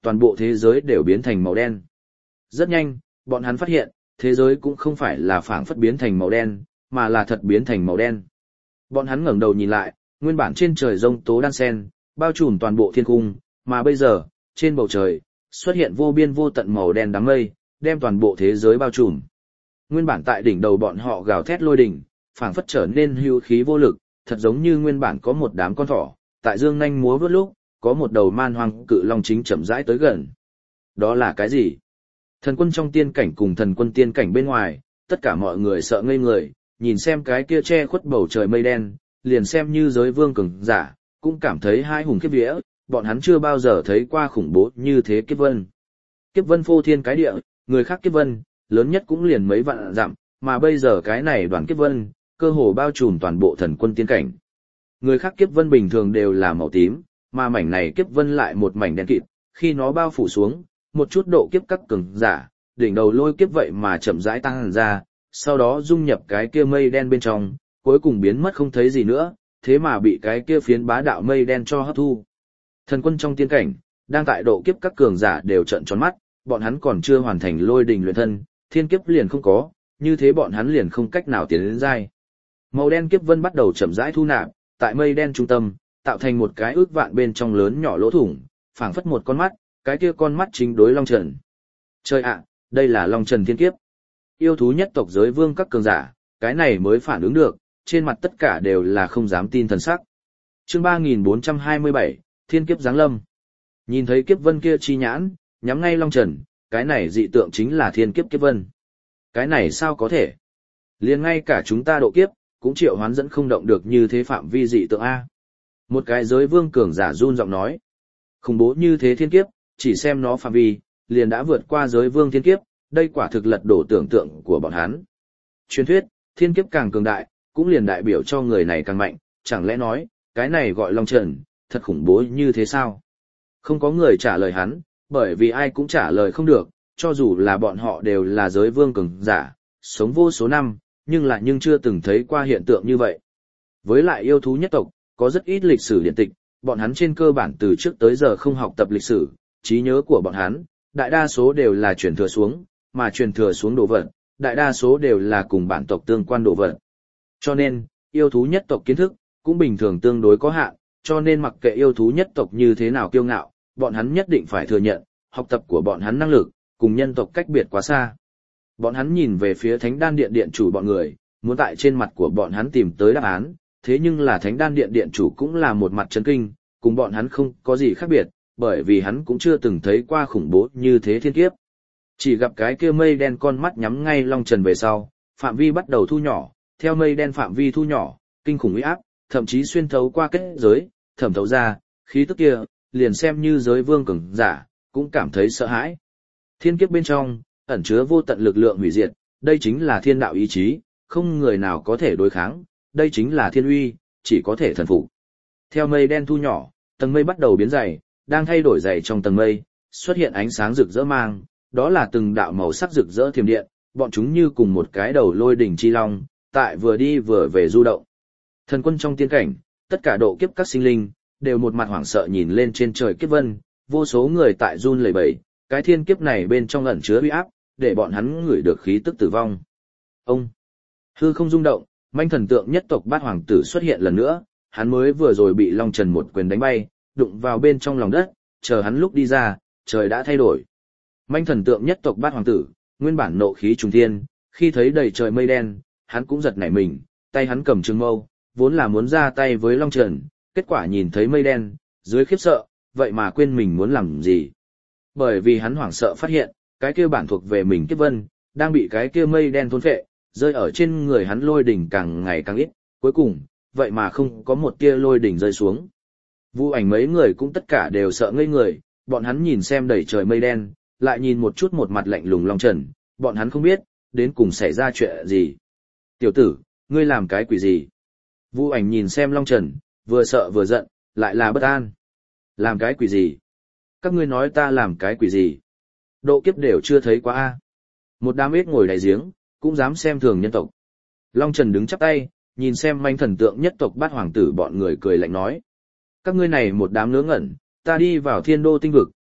toàn bộ thế giới đều biến thành màu đen. Rất nhanh, bọn hắn phát hiện, thế giới cũng không phải là phảng phất biến thành màu đen, mà là thật biến thành màu đen. Bọn hắn ngẩng đầu nhìn lại, nguyên bản trên trời rông tố đan sen, bao trùm toàn bộ thiên cung, mà bây giờ, trên bầu trời, xuất hiện vô biên vô tận màu đen đám mây, đem toàn bộ thế giới bao trùm. Nguyên bản tại đỉnh đầu bọn họ gào thét lôi đỉnh, phảng phất trở nên hưu khí vô lực, thật giống như nguyên bản có một đám con thỏ, tại dương nhanh múa vớt lúc, có một đầu man hoang cự long chính chậm rãi tới gần. Đó là cái gì? Thần quân trong tiên cảnh cùng thần quân tiên cảnh bên ngoài, tất cả mọi người sợ ngây người, nhìn xem cái kia che khuất bầu trời mây đen, liền xem như giới vương cường giả, cũng cảm thấy hai hùng kiếp vía, bọn hắn chưa bao giờ thấy qua khủng bố như thế kiếp vân. Kiếp vân phô thiên cái địa, người khác kiếp vân, lớn nhất cũng liền mấy vạn dặm, mà bây giờ cái này đoàn kiếp vân, cơ hồ bao trùm toàn bộ thần quân tiên cảnh. Người khác kiếp vân bình thường đều là màu tím, mà mảnh này kiếp vân lại một mảnh đen kịt, khi nó bao phủ xuống, một chút độ kiếp các cường giả, đỉnh đầu lôi kiếp vậy mà chậm rãi tăng hẳn ra, sau đó dung nhập cái kia mây đen bên trong, cuối cùng biến mất không thấy gì nữa, thế mà bị cái kia phiến bá đạo mây đen cho hấp thu. Thần quân trong tiên cảnh, đang tại độ kiếp các cường giả đều trợn tròn mắt, bọn hắn còn chưa hoàn thành lôi đình luyện thân, thiên kiếp liền không có, như thế bọn hắn liền không cách nào tiến đến giai. Màu đen kiếp vân bắt đầu chậm rãi thu nạp, tại mây đen trung tâm, tạo thành một cái ước vạn bên trong lớn nhỏ lỗ thủng, phảng phất một con mắt, cái kia con mắt chính đối Long Trần. Trời ạ, đây là Long Trần thiên kiếp. Yêu thú nhất tộc giới vương các cường giả, cái này mới phản ứng được, trên mặt tất cả đều là không dám tin thần sắc. Chương ba nghìn bốn trăm hai mươi bảy, Thiên kiếp giáng lâm. Nhìn thấy kiếp vân kia chi nhãn, nhắm ngay Long Trần, cái này dị tượng chính là thiên kiếp kiếp vân. Cái này sao có thể? Liền ngay cả chúng ta độ kiếp, cũng triệu hoán dẫn không động được như thế phạm vi dị tượng A. Một cái giới vương cường giả run giọng nói. Khủng bố như thế thiên kiếp, chỉ xem nó phạm vi, liền đã vượt qua giới vương thiên kiếp, đây quả thực lật đổ tưởng tượng của bọn hắn. Truyền thuyết, thiên kiếp càng cường đại, cũng liền đại biểu cho người này càng mạnh, chẳng lẽ nói, cái này gọi Long Trần, thật khủng bố như thế sao? Không có người trả lời hắn, bởi vì ai cũng trả lời không được, cho dù là bọn họ đều là giới vương cường giả, sống vô số năm, nhưng lại nhưng chưa từng thấy qua hiện tượng như vậy. Với lại yêu thú nhất tộc, có rất ít lịch sử điện tịch, bọn hắn trên cơ bản từ trước tới giờ không học tập lịch sử, trí nhớ của bọn hắn, đại đa số đều là truyền thừa xuống, mà truyền thừa xuống đồ vật, đại đa số đều là cùng bản tộc tương quan đồ vật. Cho nên, yêu thú nhất tộc kiến thức, cũng bình thường tương đối có hạn, cho nên mặc kệ yêu thú nhất tộc như thế nào kiêu ngạo, bọn hắn nhất định phải thừa nhận, học tập của bọn hắn năng lực, cùng nhân tộc cách biệt quá xa. Bọn hắn nhìn về phía Thánh Đan Điện điện chủ bọn người, muốn tại trên mặt của bọn hắn tìm tới đáp án, thế nhưng là Thánh Đan Điện điện chủ cũng là một mặt chấn kinh, cùng bọn hắn không có gì khác biệt, bởi vì hắn cũng chưa từng thấy qua khủng bố như thế thiên kiếp. Chỉ gặp cái kia mây đen con mắt nhắm ngay Long Trần về sau, phạm vi bắt đầu thu nhỏ, theo mây đen phạm vi thu nhỏ, kinh khủng uy áp, thậm chí xuyên thấu qua kết giới, thẩm thấu ra, khí tức kia, liền xem như giới vương cường giả, cũng cảm thấy sợ hãi. Thiên kiếp bên trong, ẩn chứa vô tận lực lượng hủy diệt, đây chính là thiên đạo ý chí, không người nào có thể đối kháng, đây chính là thiên uy, chỉ có thể thần phục. Theo mây đen thu nhỏ, tầng mây bắt đầu biến dày, đang thay đổi dày trong tầng mây, xuất hiện ánh sáng rực rỡ mang, đó là từng đạo màu sắc rực rỡ thiểm điện, bọn chúng như cùng một cái đầu lôi đỉnh chi long, tại vừa đi vừa về du động. Thần quân trong tiên cảnh, tất cả độ kiếp các sinh linh, đều một mặt hoảng sợ nhìn lên trên trời kiếp vân, vô số người tại run lẩy bẩy, cái thiên kiếp này bên trong ẩn chứa uy áp, để bọn hắn ngửi được khí tức tử vong. Ông, hư không rung động, manh thần tượng nhất tộc bát hoàng tử xuất hiện lần nữa, hắn mới vừa rồi bị Long Trần một quyền đánh bay, đụng vào bên trong lòng đất, chờ hắn lúc đi ra, trời đã thay đổi. Manh thần tượng nhất tộc bát hoàng tử, nguyên bản nộ khí trùng thiên, khi thấy đầy trời mây đen, hắn cũng giật nảy mình, tay hắn cầm trường mâu, vốn là muốn ra tay với Long Trần, kết quả nhìn thấy mây đen, dưới khiếp sợ, vậy mà quên mình muốn làm gì. Bởi vì hắn hoảng sợ phát hiện, cái kia bản thuộc về mình kiếp vân, đang bị cái kia mây đen thôn phệ, rơi ở trên người hắn lôi đỉnh càng ngày càng ít, cuối cùng, vậy mà không có một tia lôi đỉnh rơi xuống. Vu Ảnh mấy người cũng tất cả đều sợ ngây người, bọn hắn nhìn xem đầy trời mây đen, lại nhìn một chút một mặt lạnh lùng Long Trần, bọn hắn không biết, đến cùng xảy ra chuyện gì. Tiểu tử, ngươi làm cái quỷ gì? Vu Ảnh nhìn xem Long Trần, vừa sợ vừa giận, lại là bất an. Làm cái quỷ gì? Các ngươi nói ta làm cái quỷ gì? Độ kiếp đều chưa thấy quá a. Một đám ếch ngồi đáy giếng, cũng dám xem thường nhân tộc. Long Trần đứng chắp tay, nhìn xem manh thần tượng nhất tộc bát hoàng tử bọn người cười lạnh nói. Các ngươi này một đám ngớ ngẩn, ta đi vào thiên đô tinh vực,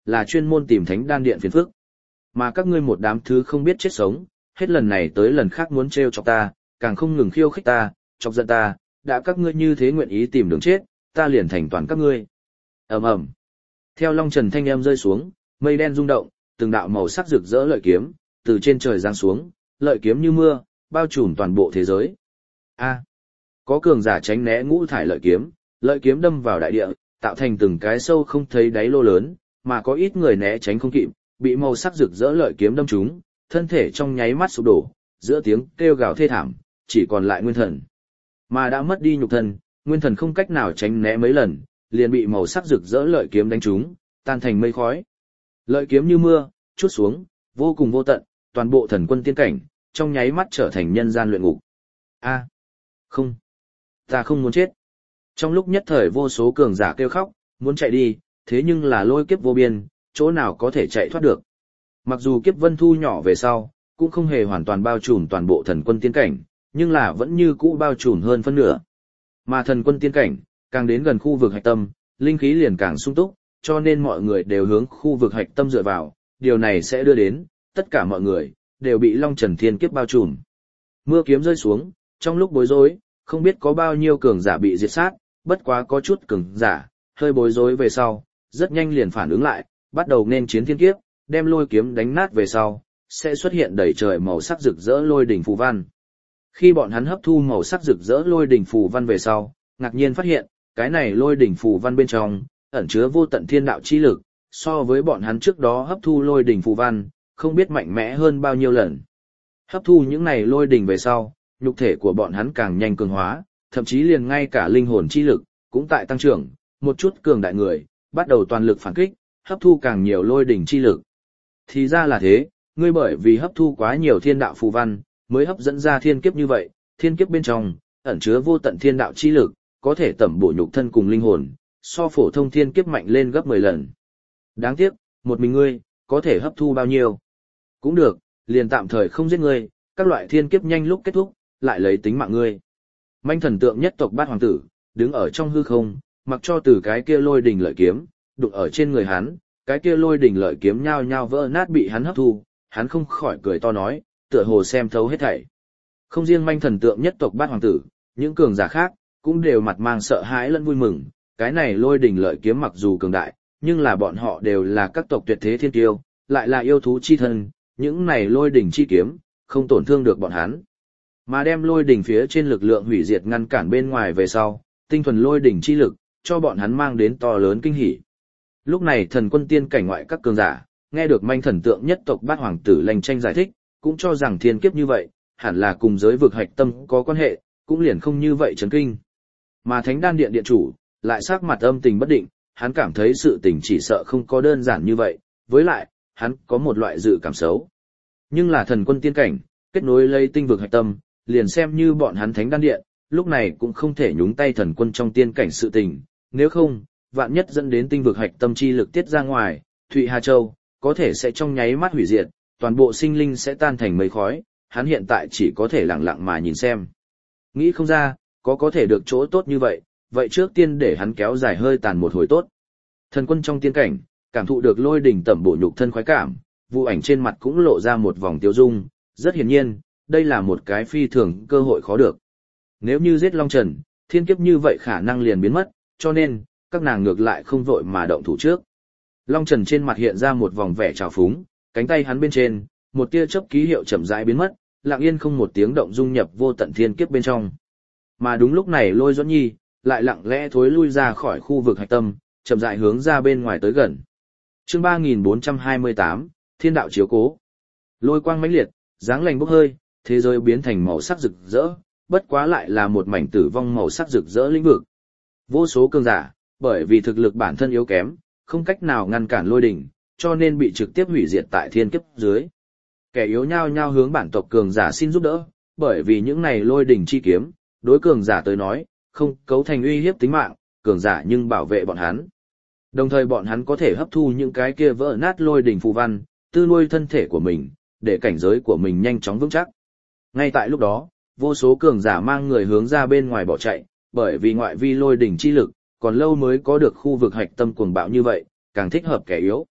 là chuyên môn tìm thánh đan điện phiền phức. Mà các ngươi một đám thứ không biết chết sống, hết lần này tới lần khác muốn trêu chọc ta, càng không ngừng khiêu khích ta, chọc giận ta, đã các ngươi như thế nguyện ý tìm đường chết, ta liền thành toàn các ngươi. Ầm ầm. Theo long trần thanh âm rơi xuống, mây đen rung động, từng đạo màu sắc rực rỡ lợi kiếm từ trên trời giáng xuống, lợi kiếm như mưa, bao trùm toàn bộ thế giới. A. Có cường giả tránh né ngũ thải lợi kiếm, lợi kiếm đâm vào đại địa, tạo thành từng cái sâu không thấy đáy lô lớn, mà có ít người né tránh không kịp, bị màu sắc rực rỡ lợi kiếm đâm trúng, thân thể trong nháy mắt sụp đổ, giữa tiếng kêu gào thê thảm, chỉ còn lại nguyên thần. Mà đã mất đi nhục thân, nguyên thần không cách nào tránh né mấy lần, liền bị màu sắc rực rỡ lợi kiếm đánh trúng, tan thành mây khói. Lợi kiếm như mưa, chút xuống, vô cùng vô tận, toàn bộ thần quân tiên cảnh, trong nháy mắt trở thành nhân gian luyện ngục. A, không, ta không muốn chết. Trong lúc nhất thời vô số cường giả kêu khóc, muốn chạy đi, thế nhưng là lôi kiếp vô biên, chỗ nào có thể chạy thoát được. Mặc dù kiếp vân thu nhỏ về sau, cũng không hề hoàn toàn bao trùm toàn bộ thần quân tiên cảnh, nhưng là vẫn như cũ bao trùm hơn phân nửa. Mà thần quân tiên cảnh, càng đến gần khu vực hạch tâm, linh khí liền càng sung túc, cho nên mọi người đều hướng khu vực hạch tâm dựa vào, điều này sẽ đưa đến, tất cả mọi người, đều bị Long Trần Thiên Kiếp bao trùm. Mưa kiếm rơi xuống, trong lúc bối rối, không biết có bao nhiêu cường giả bị diệt sát, bất quá có chút cường giả, hơi bối rối về sau, rất nhanh liền phản ứng lại, bắt đầu nên chiến thiên kiếp, đem lôi kiếm đánh nát về sau, sẽ xuất hiện đầy trời màu sắc rực rỡ lôi đỉnh phù văn. Khi bọn hắn hấp thu màu sắc rực rỡ lôi đỉnh phù văn về sau, ngạc nhiên phát hiện, cái này lôi đỉnh phù văn bên trong, ẩn chứa vô tận thiên đạo chi lực, so với bọn hắn trước đó hấp thu lôi đỉnh phù văn, không biết mạnh mẽ hơn bao nhiêu lần. Hấp thu những này lôi đỉnh về sau, nhục thể của bọn hắn càng nhanh cường hóa, thậm chí liền ngay cả linh hồn chi lực, cũng tại tăng trưởng, một chút cường đại người, bắt đầu toàn lực phản kích, hấp thu càng nhiều lôi đỉnh chi lực. Thì ra là thế, ngươi bởi vì hấp thu quá nhiều thiên đạo phù văn, mới hấp dẫn ra thiên kiếp như vậy, thiên kiếp bên trong, ẩn chứa vô tận thiên đạo chi lực, có thể tẩm bổ nhục thân cùng linh hồn, so phổ thông thiên kiếp mạnh lên gấp mười lần. Đáng tiếc, một mình ngươi, có thể hấp thu bao nhiêu? Cũng được, liền tạm thời không giết ngươi, các loại thiên kiếp nhanh lúc kết thúc, lại lấy tính mạng ngươi. Manh thần tượng nhất tộc bát hoàng tử, đứng ở trong hư không, mặc cho từ cái kia lôi đỉnh lợi kiếm, đụng ở trên người hắn, cái kia lôi đỉnh lợi kiếm nhao nhao vỡ nát bị hắn hấp thu, hắn không khỏi cười to nói, tựa hồ xem thấu hết thảy. Không riêng manh thần tượng nhất tộc bát hoàng tử, những cường giả khác, cũng đều mặt mang sợ hãi lẫn vui mừng, cái này lôi đỉnh lợi kiếm mặc dù cường đại, nhưng là bọn họ đều là các tộc tuyệt thế thiên kiêu, lại là yêu thú chi thân, những này lôi đỉnh chi kiếm, không tổn thương được bọn hắn. Mà đem lôi đỉnh phía trên lực lượng hủy diệt ngăn cản bên ngoài về sau, tinh thuần lôi đỉnh chi lực, cho bọn hắn mang đến to lớn kinh hỉ. Lúc này thần quân tiên cảnh ngoại các cường giả, nghe được manh thần tượng nhất tộc bát hoàng tử lành tranh giải thích, cũng cho rằng thiên kiếp như vậy, hẳn là cùng giới vực hạch tâm có quan hệ, cũng liền không như vậy chấn kinh. Mà thánh đan điện điện chủ, lại sắc mặt âm tình bất định, hắn cảm thấy sự tình chỉ sợ không có đơn giản như vậy, với lại, hắn có một loại dự cảm xấu. Nhưng là thần quân tiên cảnh, kết nối lấy tinh vực hạch tâm, liền xem như bọn hắn thánh đan điện, lúc này cũng không thể nhúng tay thần quân trong tiên cảnh sự tình, nếu không, vạn nhất dẫn đến tinh vực hạch tâm chi lực tiết ra ngoài, Thụy Hà Châu, có thể sẽ trong nháy mắt hủy diệt, toàn bộ sinh linh sẽ tan thành mây khói, hắn hiện tại chỉ có thể lặng lặng mà nhìn xem. Nghĩ không ra, có có thể được chỗ tốt như vậy, vậy trước tiên để hắn kéo dài hơi tàn một hồi tốt. Thần quân trong tiên cảnh, cảm thụ được lôi đỉnh tẩm bổ nhục thân khoái cảm, Vu Ảnh trên mặt cũng lộ ra một vòng tiêu dung, rất hiển nhiên, đây là một cái phi thường cơ hội khó được. Nếu như giết Long Trần, thiên kiếp như vậy khả năng liền biến mất, cho nên, các nàng ngược lại không vội mà động thủ trước. Long Trần trên mặt hiện ra một vòng vẻ trào phúng, cánh tay hắn bên trên, một tia chớp ký hiệu chậm rãi biến mất, lặng yên không một tiếng động dung nhập vô tận thiên kiếp bên trong. Mà đúng lúc này Lôi Duẫn Nhi lại lặng lẽ thối lui ra khỏi khu vực hạch tâm, chậm rãi hướng ra bên ngoài tới gần. Chương ba nghìn bốn trăm hai mươi tám, Thiên đạo chiếu cố. Lôi quang mãnh liệt, dáng lành bốc hơi, thế giới biến thành màu sắc rực rỡ, bất quá lại là một mảnh tử vong màu sắc rực rỡ lĩnh vực. Vô số cường giả, bởi vì thực lực bản thân yếu kém, không cách nào ngăn cản lôi đỉnh, cho nên bị trực tiếp hủy diệt tại thiên kiếp dưới. Kẻ yếu nhao nhao hướng bản tộc cường giả xin giúp đỡ, bởi vì những này lôi đỉnh chi kiếm, đối cường giả tới nói, không cấu thành uy hiếp tính mạng, cường giả nhưng bảo vệ bọn hắn. Đồng thời bọn hắn có thể hấp thu những cái kia vỡ nát lôi đỉnh phù văn, tư nuôi thân thể của mình, để cảnh giới của mình nhanh chóng vững chắc. Ngay tại lúc đó, vô số cường giả mang người hướng ra bên ngoài bỏ chạy, bởi vì ngoại vi lôi đỉnh chi lực, còn lâu mới có được khu vực hạch tâm cuồng bạo như vậy, càng thích hợp kẻ yếu.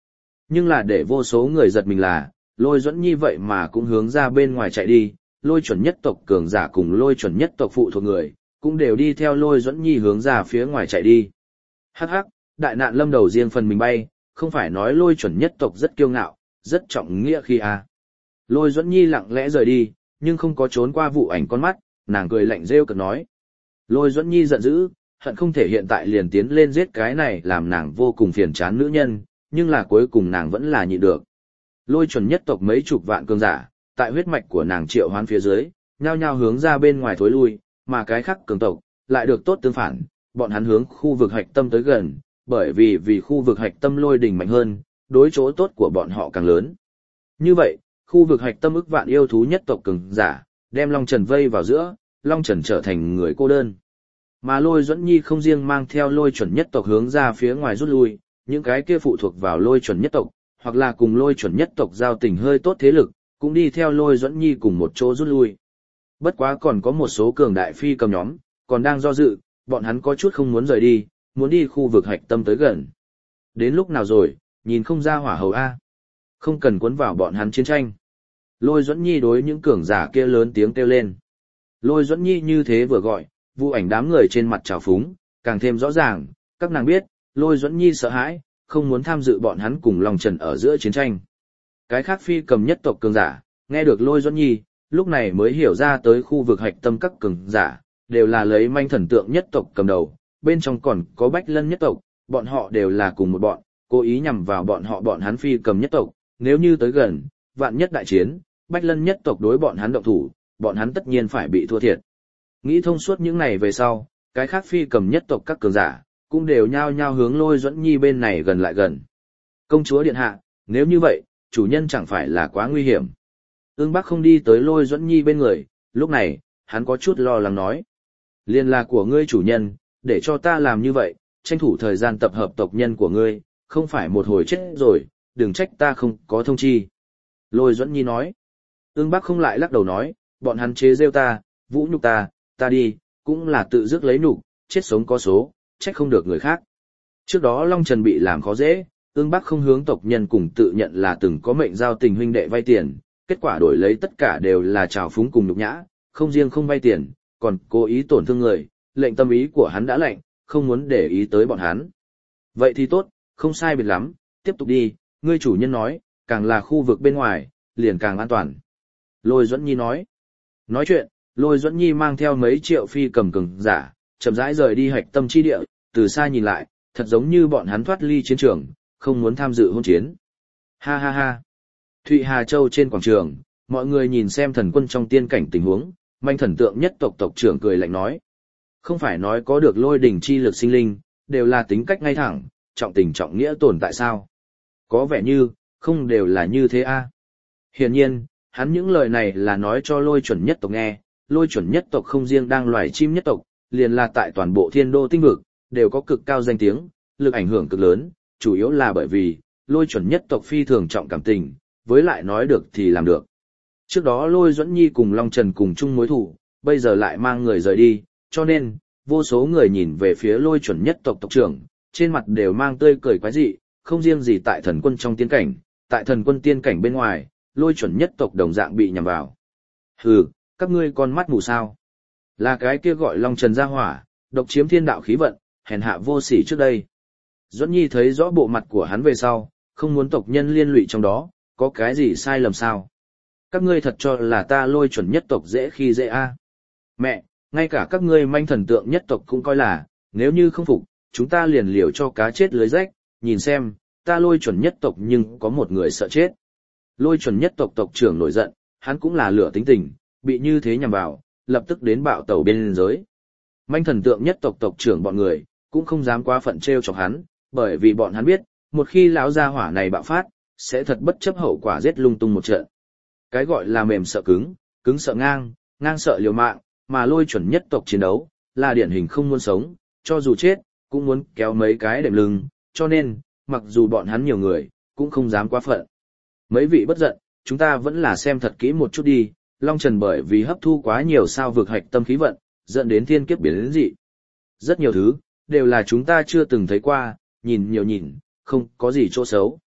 Nhưng là để vô số người giật mình là, Lôi Duẫn Nhi vậy mà cũng hướng ra bên ngoài chạy đi, Lôi chuẩn nhất tộc cường giả cùng Lôi chuẩn nhất tộc phụ thuộc người, cũng đều đi theo Lôi Duẫn Nhi hướng ra phía ngoài chạy đi. Hắc hắc, đại nạn lâm đầu riêng phần mình bay, không phải nói Lôi chuẩn nhất tộc rất kiêu ngạo, rất trọng nghĩa khi à. Lôi Duẫn Nhi lặng lẽ rời đi, nhưng không có trốn qua vụ ảnh con mắt, nàng cười lạnh rêu cực nói. Lôi Duẫn Nhi giận dữ, hận không thể hiện tại liền tiến lên giết cái này làm nàng vô cùng phiền chán nữ nhân, nhưng là cuối cùng nàng vẫn là nhịn được. Lôi chuẩn nhất tộc mấy chục vạn cường giả, tại huyết mạch của nàng triệu hoán phía dưới, nhao nhao hướng ra bên ngoài thối lui, mà cái khác cường tộc lại được tốt tương phản, bọn hắn hướng khu vực hạch tâm tới gần, bởi vì vì khu vực hạch tâm lôi đỉnh mạnh hơn, đối chỗ tốt của bọn họ càng lớn. Như vậy, khu vực hạch tâm ức vạn yêu thú nhất tộc cường giả, đem Long Trần vây vào giữa, Long Trần trở thành người cô đơn. Mà Lôi Duẫn Nhi không riêng mang theo Lôi chuẩn nhất tộc hướng ra phía ngoài rút lui, những cái kia phụ thuộc vào Lôi chuẩn nhất tộc, hoặc là cùng Lôi chuẩn nhất tộc giao tình hơi tốt thế lực, cũng đi theo Lôi Duẫn Nhi cùng một chỗ rút lui. Bất quá còn có một số cường đại phi cầm nhóm, còn đang do dự, bọn hắn có chút không muốn rời đi, muốn đi khu vực hạch tâm tới gần. Đến lúc nào rồi, nhìn không ra hỏa hầu A. Không cần cuốn vào bọn hắn chiến tranh. Lôi Duẫn Nhi đối những cường giả kia lớn tiếng kêu lên. Lôi Duẫn Nhi như thế vừa gọi, vụ ảnh đám người trên mặt trào phúng, càng thêm rõ ràng, các nàng biết, Lôi Duẫn Nhi sợ hãi, không muốn tham dự bọn hắn cùng Long Trần ở giữa chiến tranh. Cái khác phi cầm nhất tộc cường giả, nghe được Lôi Duẫn Nhi, lúc này mới hiểu ra tới khu vực hạch tâm các cường giả, đều là lấy manh thần tượng nhất tộc cầm đầu, bên trong còn có Bách Lân nhất tộc, bọn họ đều là cùng một bọn, cố ý nhằm vào bọn họ bọn hắn phi cầm nhất tộc, nếu như tới gần, vạn nhất đại chiến, Bách Lân nhất tộc đối bọn hắn động thủ, bọn hắn tất nhiên phải bị thua thiệt. Nghĩ thông suốt những này về sau, cái khác phi cầm nhất tộc các cường giả, cũng đều nhao nhao hướng Lôi Duẫn Nhi bên này gần lại gần. Công chúa điện hạ, nếu như vậy, chủ nhân chẳng phải là quá nguy hiểm. Ưng Bắc không đi tới Lôi Duẫn Nhi bên người, lúc này, hắn có chút lo lắng nói. Liên là của ngươi chủ nhân, để cho ta làm như vậy, tranh thủ thời gian tập hợp tộc nhân của ngươi, không phải một hồi chết rồi, đừng trách ta không có thông chi. Lôi Duẫn Nhi nói. Ưng Bắc không lại lắc đầu nói, bọn hắn chế rêu ta, vũ nhục ta, ta đi, cũng là tự dứt lấy nhục, chết sống có số, trách không được người khác. Trước đó Long Trần bị làm khó dễ, Ưng Bắc không hướng tộc nhân cùng tự nhận là từng có mệnh giao tình huynh đệ vay tiền, kết quả đổi lấy tất cả đều là trào phúng cùng nhục nhã, không riêng không vay tiền, còn cố ý tổn thương người, lệnh tâm ý của hắn đã lạnh, không muốn để ý tới bọn hắn. Vậy thì tốt, không sai biệt lắm, tiếp tục đi, ngươi chủ nhân nói, càng là khu vực bên ngoài, liền càng an toàn. Lôi Duẫn Nhi nói. Nói chuyện, Lôi Duẫn Nhi mang theo mấy triệu phi cầm cường giả, chậm rãi rời đi hạch tâm chi địa, từ xa nhìn lại, thật giống như bọn hắn thoát ly chiến trường, không muốn tham dự hôn chiến. Ha ha ha. Thụy Hà Châu trên quảng trường, mọi người nhìn xem thần quân trong tiên cảnh tình huống, manh thần tượng nhất tộc tộc trưởng cười lạnh nói. Không phải nói có được lôi đỉnh chi lực sinh linh, đều là tính cách ngay thẳng, trọng tình trọng nghĩa tồn tại sao? Có vẻ như, không đều là như thế a. À? Hiển nhiên, hắn những lời này là nói cho lôi chuẩn nhất tộc nghe, lôi chuẩn nhất tộc không riêng đang loài chim nhất tộc, liền là tại toàn bộ thiên đô tinh vực, đều có cực cao danh tiếng, lực ảnh hưởng cực lớn, chủ yếu là bởi vì, lôi chuẩn nhất tộc phi thường trọng cảm tình, với lại nói được thì làm được. Trước đó Lôi Duẫn Nhi cùng Long Trần cùng chung mối thù, bây giờ lại mang người rời đi, cho nên, vô số người nhìn về phía lôi chuẩn nhất tộc tộc trưởng, trên mặt đều mang tươi cười quái dị, không riêng gì tại thần quân trong tiên cảnh, tại thần quân tiên cảnh bên ngoài, lôi chuẩn nhất tộc đồng dạng bị nhằm vào. Hừ, các ngươi con mắt mù sao? Là cái kia gọi Long Trần ra hỏa, độc chiếm thiên đạo khí vận, hèn hạ vô sỉ trước đây. Duẫn Nhi thấy rõ bộ mặt của hắn về sau, không muốn tộc nhân liên lụy trong đó, có cái gì sai lầm sao? Các ngươi thật cho là ta lôi chuẩn nhất tộc dễ khi dễ a? Mẹ, ngay cả các ngươi manh thần tượng nhất tộc cũng coi là, nếu như không phục, chúng ta liền liều cho cá chết lưới rách, nhìn xem, ta lôi chuẩn nhất tộc nhưng có một người sợ chết. Lôi chuẩn nhất tộc tộc trưởng nổi giận, hắn cũng là lửa tính tình, bị như thế nhằm vào, lập tức đến bạo tàu bên giới. Manh thần tượng nhất tộc tộc trưởng bọn người, cũng không dám quá phận trêu chọc hắn, bởi vì bọn hắn biết, một khi lão gia hỏa này bạo phát, sẽ thật bất chấp hậu quả giết lung tung một trận. Cái gọi là mềm sợ cứng, cứng sợ ngang, ngang sợ liều mạng, mà lôi chuẩn nhất tộc chiến đấu, là điển hình không muốn sống, cho dù chết, cũng muốn kéo mấy cái đệm lưng, cho nên, mặc dù bọn hắn nhiều người, cũng không dám quá phận. Mấy vị bất giận, chúng ta vẫn là xem thật kỹ một chút đi, Long Trần bởi vì hấp thu quá nhiều sao vực hạch tâm khí vận, dẫn đến thiên kiếp biến đến dị. Rất nhiều thứ, đều là chúng ta chưa từng thấy qua, nhìn nhiều nhìn, không có gì chỗ xấu.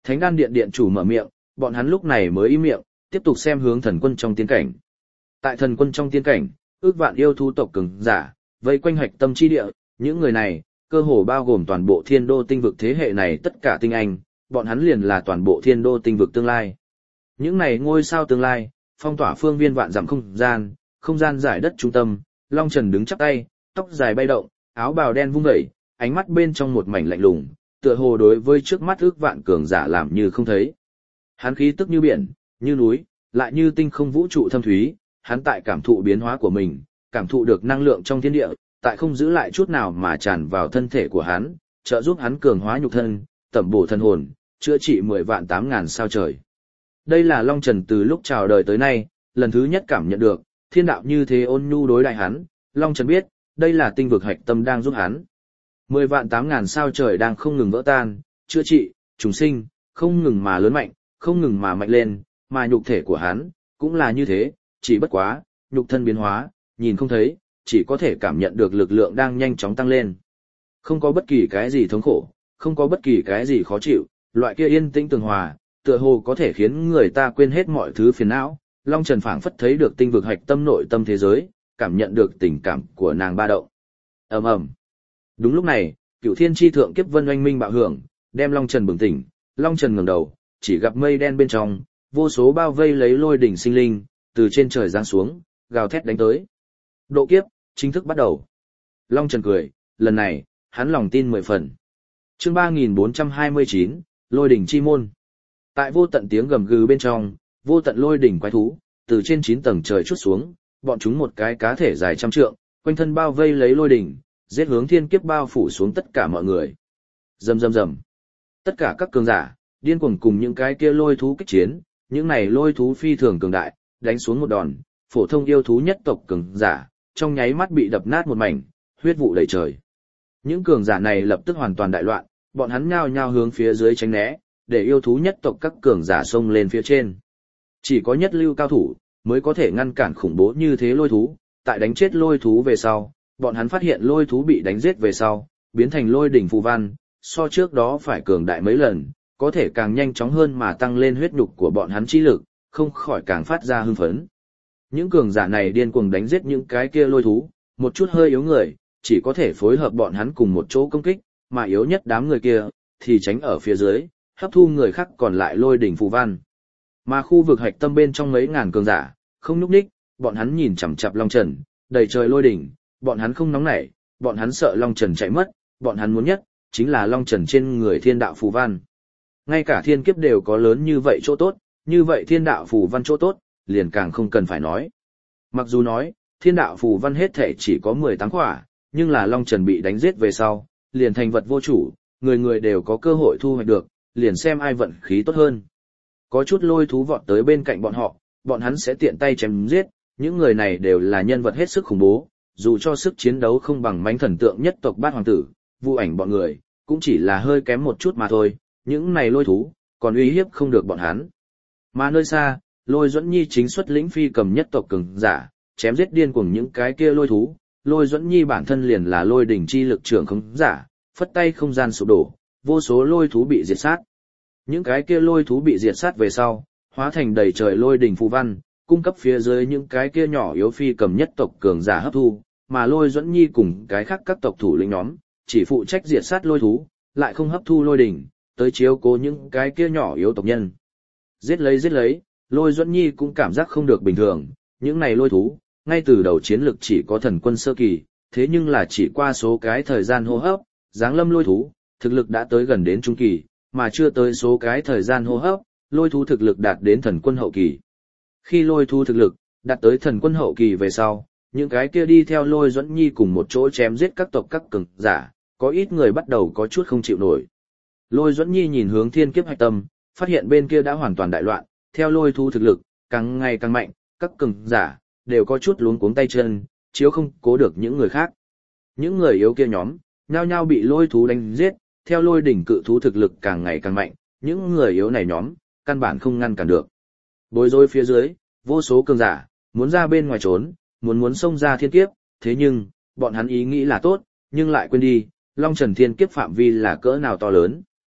Thánh đan điện điện chủ mở miệng, bọn hắn lúc này mới im miệng, tiếp tục xem hướng thần quân trong tiên cảnh. Tại thần quân trong tiên cảnh, ước vạn yêu thú tộc cường giả, vây quanh hạch tâm chi địa, những người này, cơ hồ bao gồm toàn bộ thiên đô tinh vực thế hệ này tất cả tinh anh, bọn hắn liền là toàn bộ thiên đô tinh vực tương lai. Những này ngôi sao tương lai, phong tỏa phương viên vạn dặm không gian, không gian giải đất trung tâm, Long Trần đứng chắp tay, tóc dài bay động, áo bào đen vung vẩy, ánh mắt bên trong một mảnh lạnh lùng, tựa hồ đối với trước mắt ước vạn cường giả làm như không thấy. Hắn khí tức như biển, như núi, lại như tinh không vũ trụ thâm thúy, hắn tại cảm thụ biến hóa của mình, cảm thụ được năng lượng trong thiên địa, tại không giữ lại chút nào mà tràn vào thân thể của hắn, trợ giúp hắn cường hóa nhục thân, tẩm bổ thân hồn, chữa trị mười vạn tám ngàn sao trời. Đây là Long Trần từ lúc chào đời tới nay, lần thứ nhất cảm nhận được, thiên đạo như thế ôn nhu đối đại hắn, Long Trần biết, đây là tinh vực hạch tâm đang giúp hắn. Mười vạn tám ngàn sao trời đang không ngừng vỡ tan, chữa trị, trùng sinh, không ngừng mà lớn mạnh, không ngừng mà mạnh lên, mà nhục thể của hắn, cũng là như thế, chỉ bất quá, nhục thân biến hóa, nhìn không thấy, chỉ có thể cảm nhận được lực lượng đang nhanh chóng tăng lên. Không có bất kỳ cái gì thống khổ, không có bất kỳ cái gì khó chịu, loại kia yên tĩnh tường hòa, tựa hồ có thể khiến người ta quên hết mọi thứ phiền não. Long Trần phảng phất thấy được tinh vực hạch tâm nội tâm thế giới, cảm nhận được tình cảm của nàng ba động. Ầm ầm. Đúng lúc này, Cửu Thiên chi thượng kiếp vân oanh minh bạo hưởng, đem Long Trần bừng tỉnh. Long Trần ngẩng đầu, chỉ gặp mây đen bên trong, vô số bao vây lấy lôi đỉnh sinh linh, từ trên trời giáng xuống, gào thét đánh tới. Độ kiếp chính thức bắt đầu. Long Trần cười, lần này, hắn lòng tin mười phần. Chương ba nghìn bốn trăm hai mươi chín, Lôi đỉnh chi môn. Tại vô tận tiếng gầm gừ bên trong, vô tận lôi đỉnh quái thú, từ trên chín tầng trời trút xuống, bọn chúng một cái cá thể dài trăm trượng, quanh thân bao vây lấy lôi đỉnh, giết hướng thiên kiếp bao phủ xuống tất cả mọi người. Rầm rầm rầm. Tất cả các cường giả, điên cuồng cùng những cái kia lôi thú kích chiến, những này lôi thú phi thường cường đại, đánh xuống một đòn, phổ thông yêu thú nhất tộc cường giả, trong nháy mắt bị đập nát một mảnh, huyết vụ đầy trời. Những cường giả này lập tức hoàn toàn đại loạn, bọn hắn nhao nhao hướng phía dưới tránh né, để yêu thú nhất tộc các cường giả xông lên phía trên. Chỉ có nhất lưu cao thủ mới có thể ngăn cản khủng bố như thế lôi thú, tại đánh chết lôi thú về sau, bọn hắn phát hiện lôi thú bị đánh giết về sau, biến thành lôi đỉnh phù văn, so trước đó phải cường đại mấy lần, có thể càng nhanh chóng hơn mà tăng lên huyết nhục của bọn hắn chi lực, không khỏi càng phát ra hưng phấn. Những cường giả này điên cuồng đánh giết những cái kia lôi thú, một chút hơi yếu người, chỉ có thể phối hợp bọn hắn cùng một chỗ công kích, mà yếu nhất đám người kia, thì tránh ở phía dưới, hấp thu người khác còn lại lôi đỉnh phù văn. Mà khu vực hạch tâm bên trong mấy ngàn cường giả, không nhúc nhích, bọn hắn nhìn chằm chằm Long Trần, đầy trời lôi đỉnh, bọn hắn không nóng nảy, bọn hắn sợ Long Trần chạy mất, bọn hắn muốn nhất, chính là Long Trần trên người thiên đạo phù văn. Ngay cả thiên kiếp đều có lớn như vậy chỗ tốt, như vậy thiên đạo phù văn chỗ tốt, liền càng không cần phải nói. Mặc dù nói, thiên đạo phù văn hết thể chỉ có mười tám khỏa, nhưng là Long Trần bị đánh giết về sau, liền thành vật vô chủ, người người đều có cơ hội thu hoạch được, liền xem ai vận khí tốt hơn. Có chút lôi thú vọt tới bên cạnh bọn họ, bọn hắn sẽ tiện tay chém giết, những người này đều là nhân vật hết sức khủng bố, dù cho sức chiến đấu không bằng mãnh thần tượng nhất tộc Bát Hoàng tử, Vu Ảnh bọn người, cũng chỉ là hơi kém một chút mà thôi, những này lôi thú, còn uy hiếp không được bọn hắn. Mà nơi xa, Lôi Duẫn Nhi chính xuất lĩnh phi cầm nhất tộc cường giả, chém giết điên cuồng những cái kia lôi thú, Lôi Duẫn Nhi bản thân liền là lôi đỉnh chi lực trưởng khống giả, phất tay không gian sụp đổ, vô số lôi thú bị diệt sát. Những cái kia lôi thú bị diệt sát về sau, hóa thành đầy trời lôi đỉnh phù văn, cung cấp phía dưới những cái kia nhỏ yếu phi cầm nhất tộc cường giả hấp thu, mà Lôi Duẫn Nhi cùng cái khác các tộc thủ lĩnh nhóm, chỉ phụ trách diệt sát lôi thú, lại không hấp thu lôi đỉnh, tới chiếu cố những cái kia nhỏ yếu tộc nhân. Giết lấy giết lấy, Lôi Duẫn Nhi cũng cảm giác không được bình thường, những này lôi thú, ngay từ đầu chiến lực chỉ có thần quân sơ kỳ, thế nhưng là chỉ qua số cái thời gian hô hấp, giáng lâm lôi thú, thực lực đã tới gần đến trung kỳ, mà chưa tới số cái thời gian hô hấp, lôi thú thực lực đạt đến thần quân hậu kỳ. Khi lôi thú thực lực đạt tới thần quân hậu kỳ về sau, những cái kia đi theo Lôi Duẫn Nhi cùng một chỗ chém giết các tộc các cường giả, có ít người bắt đầu có chút không chịu nổi. Lôi Duẫn Nhi nhìn hướng thiên kiếp hạch tâm, phát hiện bên kia đã hoàn toàn đại loạn, theo lôi thú thực lực càng ngày càng mạnh, các cường giả đều có chút luống cuống tay chân, chiếu không cố được những người khác. Những người yếu kia nhóm, nhao nhao bị lôi thú đánh giết, theo lôi đỉnh cự thú thực lực càng ngày càng mạnh, những người yếu này nhóm, căn bản không ngăn cản được. Bối rối phía dưới, vô số cường giả, muốn ra bên ngoài trốn, muốn muốn xông ra thiên kiếp, thế nhưng, bọn hắn ý nghĩ là tốt, nhưng lại quên đi, Long Trần thiên kiếp phạm vi là cỡ nào to lớn.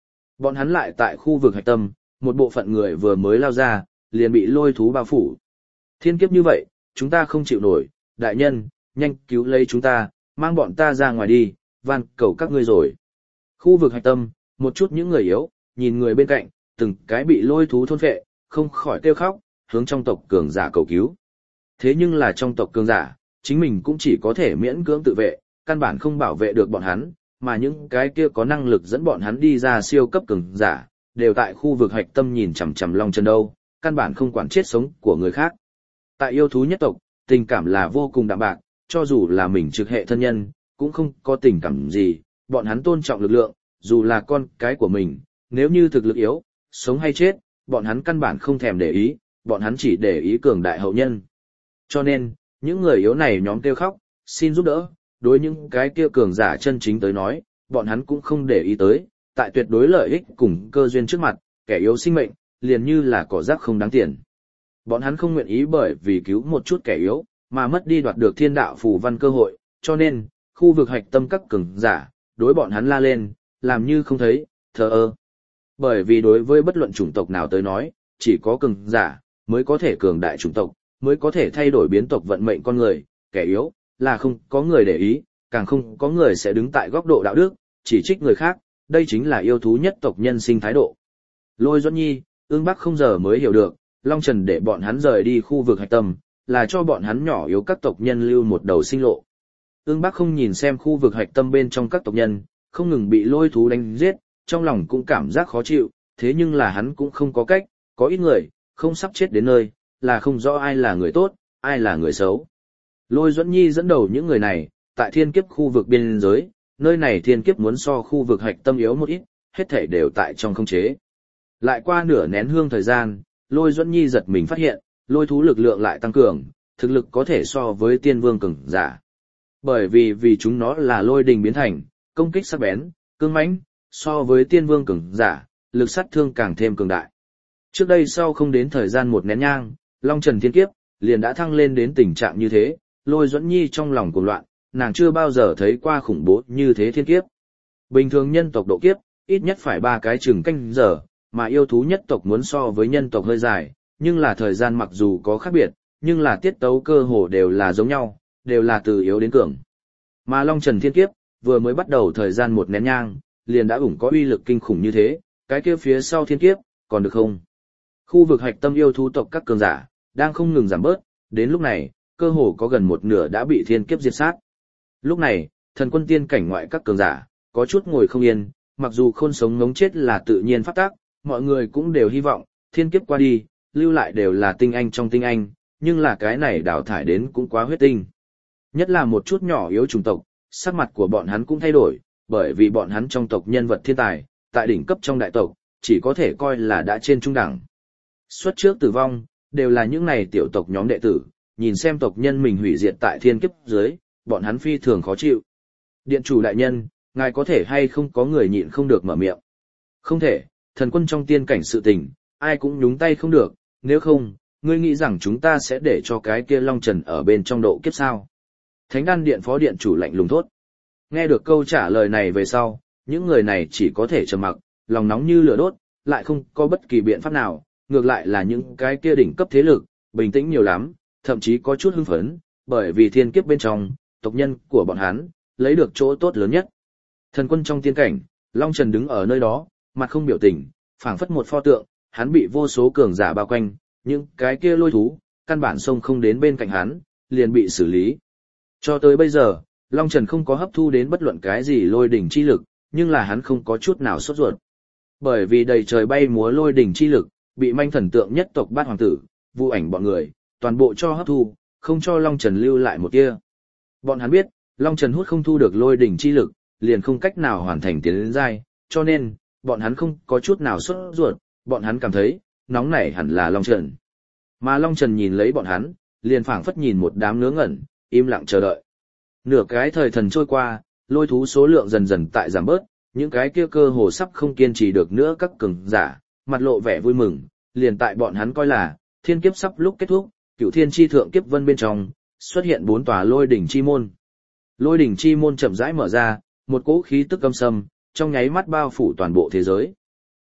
Bọn hắn lại tại khu vực hạch tâm, một bộ phận người vừa mới lao ra, liền bị lôi thú bao phủ. Thiên kiếp như vậy, chúng ta không chịu nổi, đại nhân, nhanh cứu lấy chúng ta, mang bọn ta ra ngoài đi, van cầu các ngươi rồi. Khu vực hạch tâm, một chút những người yếu, nhìn người bên cạnh, từng cái bị lôi thú thôn phệ, không khỏi kêu khóc, hướng trong tộc cường giả cầu cứu. Thế nhưng là trong tộc cường giả, chính mình cũng chỉ có thể miễn cưỡng tự vệ, căn bản không bảo vệ được bọn hắn, mà những cái kia có năng lực dẫn bọn hắn đi ra siêu cấp cường giả, đều tại khu vực hạch tâm nhìn chằm chằm Long Trần đâu, căn bản không quản chết sống của người khác. Tại yêu thú nhất tộc, tình cảm là vô cùng đạm bạc, cho dù là mình trực hệ thân nhân, cũng không có tình cảm gì, bọn hắn tôn trọng lực lượng, dù là con cái của mình, nếu như thực lực yếu, sống hay chết, bọn hắn căn bản không thèm để ý, bọn hắn chỉ để ý cường đại hậu nhân. Cho nên, những người yếu này nhóm kêu khóc, xin giúp đỡ, đối những cái kia cường giả chân chính tới nói, bọn hắn cũng không để ý tới, tại tuyệt đối lợi ích cùng cơ duyên trước mặt, kẻ yếu sinh mệnh, liền như là cỏ rác không đáng tiền. Bọn hắn không nguyện ý bởi vì cứu một chút kẻ yếu, mà mất đi đoạt được thiên đạo phù văn cơ hội, cho nên, khu vực hạch tâm các cường giả, đối bọn hắn la lên, làm như không thấy, thờ ơ. Bởi vì đối với bất luận chủng tộc nào tới nói, chỉ có cường giả, mới có thể cường đại chủng tộc, mới có thể thay đổi biến tộc vận mệnh con người, kẻ yếu, là không có người để ý, càng không có người sẽ đứng tại góc độ đạo đức, chỉ trích người khác, đây chính là yêu thú nhất tộc nhân sinh thái độ. Lôi Duẫn Nhi, Ưng Bắc không giờ mới hiểu được, Long Trần để bọn hắn rời đi khu vực hạch tâm, là cho bọn hắn nhỏ yếu các tộc nhân lưu một đầu sinh lộ. Ưng Bắc không nhìn xem khu vực hạch tâm bên trong các tộc nhân, không ngừng bị lôi thú đánh giết, trong lòng cũng cảm giác khó chịu, thế nhưng là hắn cũng không có cách, có ít người, không sắp chết đến nơi, là không rõ ai là người tốt, ai là người xấu. Lôi Duẫn Nhi dẫn đầu những người này, tại thiên kiếp khu vực biên giới, nơi này thiên kiếp muốn so khu vực hạch tâm yếu một ít, hết thảy đều tại trong khống chế. Lại qua nửa nén hương thời gian, Lôi Duẫn Nhi giật mình phát hiện, lôi thú lực lượng lại tăng cường, thực lực có thể so với tiên vương cường giả. Bởi vì vì chúng nó là lôi đình biến thành, công kích sắc bén, cứng mãnh, so với tiên vương cường giả, lực sát thương càng thêm cường đại. Trước đây sau không đến thời gian một nén nhang, Long Trần thiên kiếp liền đã thăng lên đến tình trạng như thế, Lôi Duẫn Nhi trong lòng cuồng loạn, nàng chưa bao giờ thấy qua khủng bố như thế thiên kiếp. Bình thường nhân tộc độ kiếp, ít nhất phải ba cái chừng canh giờ, mà yêu thú nhất tộc muốn so với nhân tộc hơi dài, nhưng là thời gian mặc dù có khác biệt, nhưng là tiết tấu cơ hồ đều là giống nhau, đều là từ yếu đến cường. Mà Long Trần thiên kiếp, vừa mới bắt đầu thời gian một nén nhang, liền đã ủng có uy lực kinh khủng như thế, cái kia phía sau thiên kiếp, còn được không? Khu vực hạch tâm yêu thú tộc các cường giả, đang không ngừng giảm bớt, đến lúc này, cơ hồ có gần một nửa đã bị thiên kiếp diệt sát. Lúc này, thần quân tiên cảnh ngoại các cường giả, có chút ngồi không yên, mặc dù khôn sống ngống chết là tự nhiên pháp tác, mọi người cũng đều hy vọng, thiên kiếp qua đi, lưu lại đều là tinh anh trong tinh anh, nhưng là cái này đào thải đến cũng quá huyết tinh. Nhất là một chút nhỏ yếu chủng tộc, sắc mặt của bọn hắn cũng thay đổi, bởi vì bọn hắn trong tộc nhân vật thiên tài, tại đỉnh cấp trong đại tộc, chỉ có thể coi là đã trên trung đẳng. Xuất trước tử vong, đều là những này tiểu tộc nhóm đệ tử, nhìn xem tộc nhân mình hủy diệt tại thiên kiếp dưới, bọn hắn phi thường khó chịu. Điện chủ đại nhân, ngài có thể hay không có người nhịn không được mở miệng? Không thể, thần quân trong tiên cảnh sự tình, ai cũng nhúng tay không được, nếu không, ngươi nghĩ rằng chúng ta sẽ để cho cái kia Long Trần ở bên trong độ kiếp sao? Thánh đan điện phó điện chủ lạnh lùng thốt. Nghe được câu trả lời này về sau, những người này chỉ có thể trầm mặc, lòng nóng như lửa đốt, lại không có bất kỳ biện pháp nào, ngược lại là những cái kia đỉnh cấp thế lực, bình tĩnh nhiều lắm, thậm chí có chút hưng phấn, bởi vì thiên kiếp bên trong, tộc nhân của bọn hắn, lấy được chỗ tốt lớn nhất. Thần quân trong tiên cảnh, Long Trần đứng ở nơi đó, mặt không biểu tình, phảng phất một pho tượng, hắn bị vô số cường giả bao quanh, những cái kia lôi thú, căn bản xông không đến bên cạnh hắn, liền bị xử lý. Cho tới bây giờ, Long Trần không có hấp thu đến bất luận cái gì lôi đỉnh chi lực, nhưng là hắn không có chút nào sốt ruột. Bởi vì đầy trời bay múa lôi đỉnh chi lực, bị manh thần tượng nhất tộc Bát Hoàng tử, Vu Ảnh bọn người, toàn bộ cho hấp thu, không cho Long Trần lưu lại một tia. Bọn hắn biết, Long Trần hút không thu được lôi đỉnh chi lực, liền không cách nào hoàn thành tiến đến giai, cho nên, bọn hắn không có chút nào sốt ruột, bọn hắn cảm thấy, nóng nảy hẳn là Long Trần. Mà Long Trần nhìn lấy bọn hắn, liền phảng phất nhìn một đám ngớ ngẩn, im lặng chờ đợi. Nửa cái thời thần trôi qua, lôi thú số lượng dần dần tại giảm bớt, những cái kia cơ hồ sắp không kiên trì được nữa các cường giả, mặt lộ vẻ vui mừng, liền tại bọn hắn coi là, thiên kiếp sắp lúc kết thúc, cửu thiên chi thượng kiếp vân bên trong, xuất hiện bốn tòa lôi đỉnh chi môn. Lôi đỉnh chi môn chậm rãi mở ra, một cỗ khí tức âm sâm, trong nháy mắt bao phủ toàn bộ thế giới.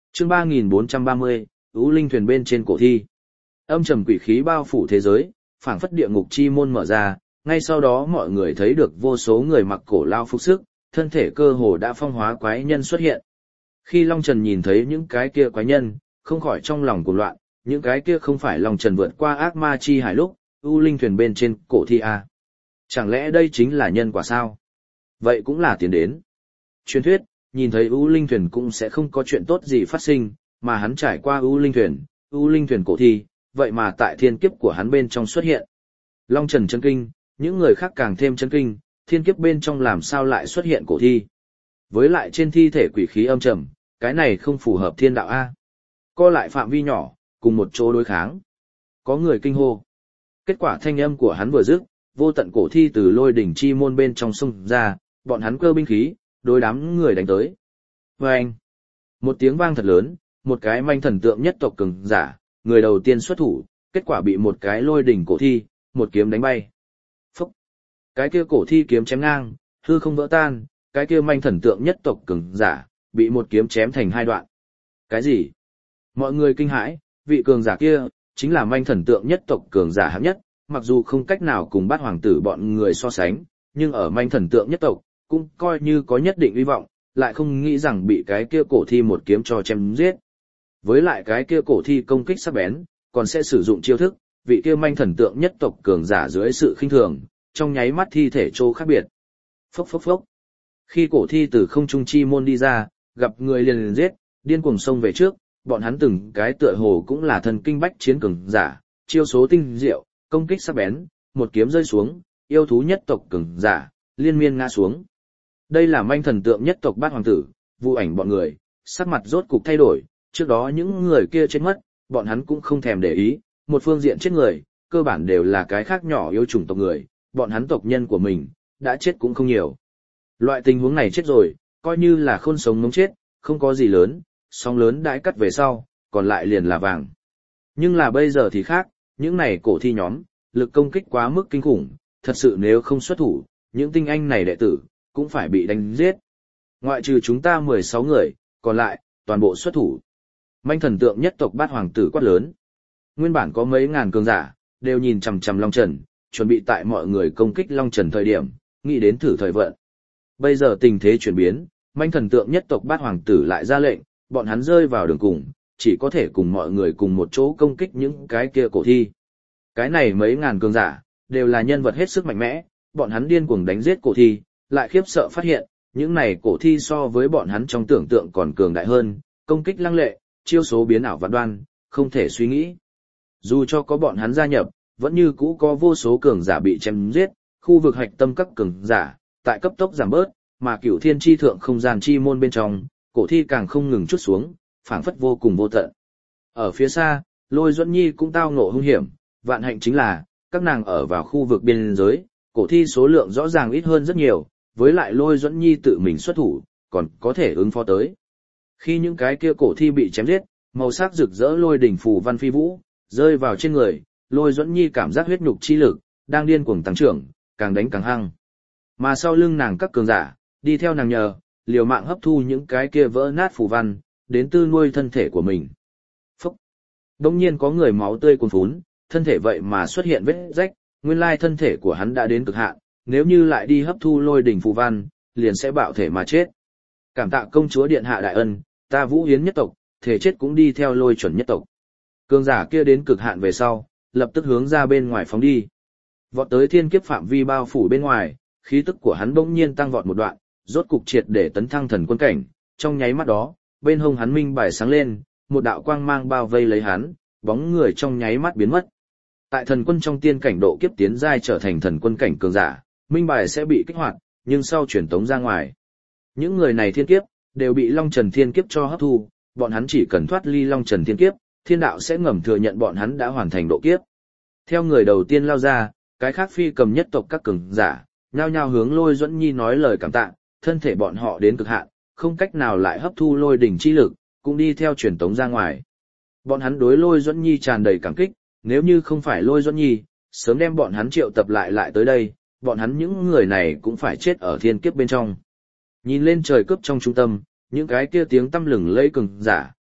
Chương ba nghìn bốn trăm ba mươi, ưu linh thuyền bên trên cổ thi. Âm trầm quỷ khí bao phủ thế giới, phảng phất địa ngục chi môn mở ra, ngay sau đó mọi người thấy được vô số người mặc cổ lao phục sức, thân thể cơ hồ đã phong hóa quái nhân xuất hiện. Khi Long Trần nhìn thấy những cái kia quái nhân, không khỏi trong lòng cuồng loạn, những cái kia không phải Long Trần vượt qua ác ma chi hải lúc, ưu linh thuyền bên trên cổ thi à. Chẳng lẽ đây chính là nhân quả sao? Vậy cũng là tiền đến. Truyền thuyết, nhìn thấy ưu linh thuyền cũng sẽ không có chuyện tốt gì phát sinh, mà hắn trải qua ưu linh thuyền, ưu linh thuyền cổ thi, vậy mà tại thiên kiếp của hắn bên trong xuất hiện. Long Trần chấn kinh, những người khác càng thêm chấn kinh, thiên kiếp bên trong làm sao lại xuất hiện cổ thi. Với lại trên thi thể quỷ khí âm trầm, cái này không phù hợp thiên đạo A. Co lại phạm vi nhỏ, cùng một chỗ đối kháng. Có người kinh hô. Kết quả thanh âm của hắn vừa dứt, vô tận cổ thi từ lôi đỉnh chi môn bên trong sông ra, bọn hắn cơ binh khí, đối đám người đánh tới. Vâng! Một tiếng vang thật lớn, một cái manh thần tượng nhất tộc cường giả, người đầu tiên xuất thủ, kết quả bị một cái lôi đỉnh cổ thi, một kiếm đánh bay. Phúc! Cái kia cổ thi kiếm chém ngang, hư không vỡ tan, cái kia manh thần tượng nhất tộc cường giả, bị một kiếm chém thành hai đoạn. Cái gì? Mọi người kinh hãi, vị cường giả kia, chính là manh thần tượng nhất tộc cường giả hạng nhất, mặc dù không cách nào cùng bát hoàng tử bọn người so sánh, nhưng ở manh thần tượng nhất tộc, cũng coi như có nhất định uy vọng, lại không nghĩ rằng bị cái kia cổ thi một kiếm cho chém giết. Với lại cái kia cổ thi công kích sắc bén, còn sẽ sử dụng chiêu thức, vị kia manh thần tượng nhất tộc cường giả dưới sự khinh thường, trong nháy mắt thi thể trô khác biệt. Phốc phốc phốc. Khi cổ thi từ không trung chi môn đi ra, gặp người liền liền giết, điên cuồng xông về trước, bọn hắn từng cái tựa hồ cũng là thần kinh bách chiến cường giả, chiêu số tinh diệu, công kích sắc bén, một kiếm rơi xuống, yêu thú nhất tộc cường giả, liên miên ngã xuống. Đây là manh thần tượng nhất tộc bát hoàng tử, Vu Ảnh bọn người, sắc mặt rốt cục thay đổi, trước đó những người kia chết mất, bọn hắn cũng không thèm để ý, một phương diện chết người, cơ bản đều là cái khác nhỏ yếu chủng tộc người, bọn hắn tộc nhân của mình, đã chết cũng không nhiều. Loại tình huống này chết rồi, coi như là khôn sống ngống chết, không có gì lớn, sóng lớn đãi cắt về sau, còn lại liền là vàng. Nhưng là bây giờ thì khác, những này cổ thi nhóm, lực công kích quá mức kinh khủng, thật sự nếu không xuất thủ, những tinh anh này đệ tử, cũng phải bị đánh giết. Ngoại trừ chúng ta mười sáu người, còn lại, toàn bộ xuất thủ. Manh thần tượng nhất tộc bát hoàng tử quát lớn. Nguyên bản có mấy ngàn cường giả, đều nhìn chằm chằm Long Trần, chuẩn bị tại mọi người công kích Long Trần thời điểm, nghĩ đến thử thời vận. Bây giờ tình thế chuyển biến, manh thần tượng nhất tộc bát hoàng tử lại ra lệnh, bọn hắn rơi vào đường cùng, chỉ có thể cùng mọi người cùng một chỗ công kích những cái kia cổ thi. Cái này mấy ngàn cường giả, đều là nhân vật hết sức mạnh mẽ, bọn hắn điên cuồng đánh giết cổ thi, lại khiếp sợ phát hiện, những này cổ thi so với bọn hắn trong tưởng tượng còn cường đại hơn, công kích lăng lệ, chiêu số biến ảo vạn đoan, không thể suy nghĩ. Dù cho có bọn hắn gia nhập, vẫn như cũ có vô số cường giả bị chém giết, khu vực hạch tâm các cường giả, tại cấp tốc giảm bớt, mà cửu thiên chi thượng không gian chi môn bên trong, cổ thi càng không ngừng chút xuống, phảng phất vô cùng vô tận. Ở phía xa, Lôi Duẫn Nhi cũng tao ngộ hung hiểm, vạn hạnh chính là, các nàng ở vào khu vực biên giới, cổ thi số lượng rõ ràng ít hơn rất nhiều, với lại Lôi Duẫn Nhi tự mình xuất thủ, còn có thể ứng phó tới. Khi những cái kia cổ thi bị chém giết, màu sắc rực rỡ lôi đỉnh phù văn phi vũ, rơi vào trên người, Lôi Duẫn Nhi cảm giác huyết nhục chi lực đang điên cuồng tăng trưởng, càng đánh càng hăng. Mà sau lưng nàng các cường giả, đi theo nàng nhờ, liều mạng hấp thu những cái kia vỡ nát phù văn, đến tư nuôi thân thể của mình. Phúc! Đông nhiên có người máu tươi cuồn phún, thân thể vậy mà xuất hiện vết rách, nguyên lai thân thể của hắn đã đến cực hạn, nếu như lại đi hấp thu lôi đỉnh phù văn, liền sẽ bạo thể mà chết. Cảm tạ công chúa điện hạ đại ân, ta Vũ Yến nhất tộc, thể chết cũng đi theo lôi chuẩn nhất tộc. Cường giả kia đến cực hạn về sau, lập tức hướng ra bên ngoài phóng đi. Vọt tới thiên kiếp phạm vi bao phủ bên ngoài, khí tức của hắn bỗng nhiên tăng vọt một đoạn, rốt cục triệt để tấn thăng thần quân cảnh, trong nháy mắt đó, bên hông hắn minh bài sáng lên, một đạo quang mang bao vây lấy hắn, bóng người trong nháy mắt biến mất. Tại thần quân trong tiên cảnh độ kiếp tiến giai trở thành thần quân cảnh cường giả, minh bài sẽ bị kích hoạt, nhưng sau truyền tống ra ngoài. Những người này thiên kiếp, đều bị Long Trần thiên kiếp cho hấp thu, bọn hắn chỉ cần thoát ly Long Trần thiên kiếp, thiên đạo sẽ ngầm thừa nhận bọn hắn đã hoàn thành độ kiếp. Theo người đầu tiên lao ra, cái khác phi cầm nhất tộc các cường giả, nhao nhao hướng Lôi Duẫn Nhi nói lời cảm tạ, thân thể bọn họ đến cực hạn, không cách nào lại hấp thu lôi đỉnh chi lực, cũng đi theo truyền tống ra ngoài. Bọn hắn đối Lôi Duẫn Nhi tràn đầy cảm kích, nếu như không phải Lôi Duẫn Nhi, sớm đem bọn hắn triệu tập lại lại tới đây, bọn hắn những người này cũng phải chết ở thiên kiếp bên trong. Nhìn lên trời cướp trong trung tâm, những cái kia tiếng tăm lừng lẫy cường giả,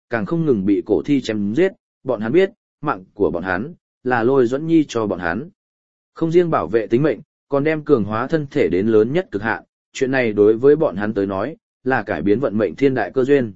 càng không ngừng bị cổ thi chém giết, bọn hắn biết, mạng của bọn hắn, là Lôi Duẫn Nhi cho bọn hắn. Không riêng bảo vệ tính mệnh, còn đem cường hóa thân thể đến lớn nhất cực hạn, chuyện này đối với bọn hắn tới nói, là cải biến vận mệnh thiên đại cơ duyên.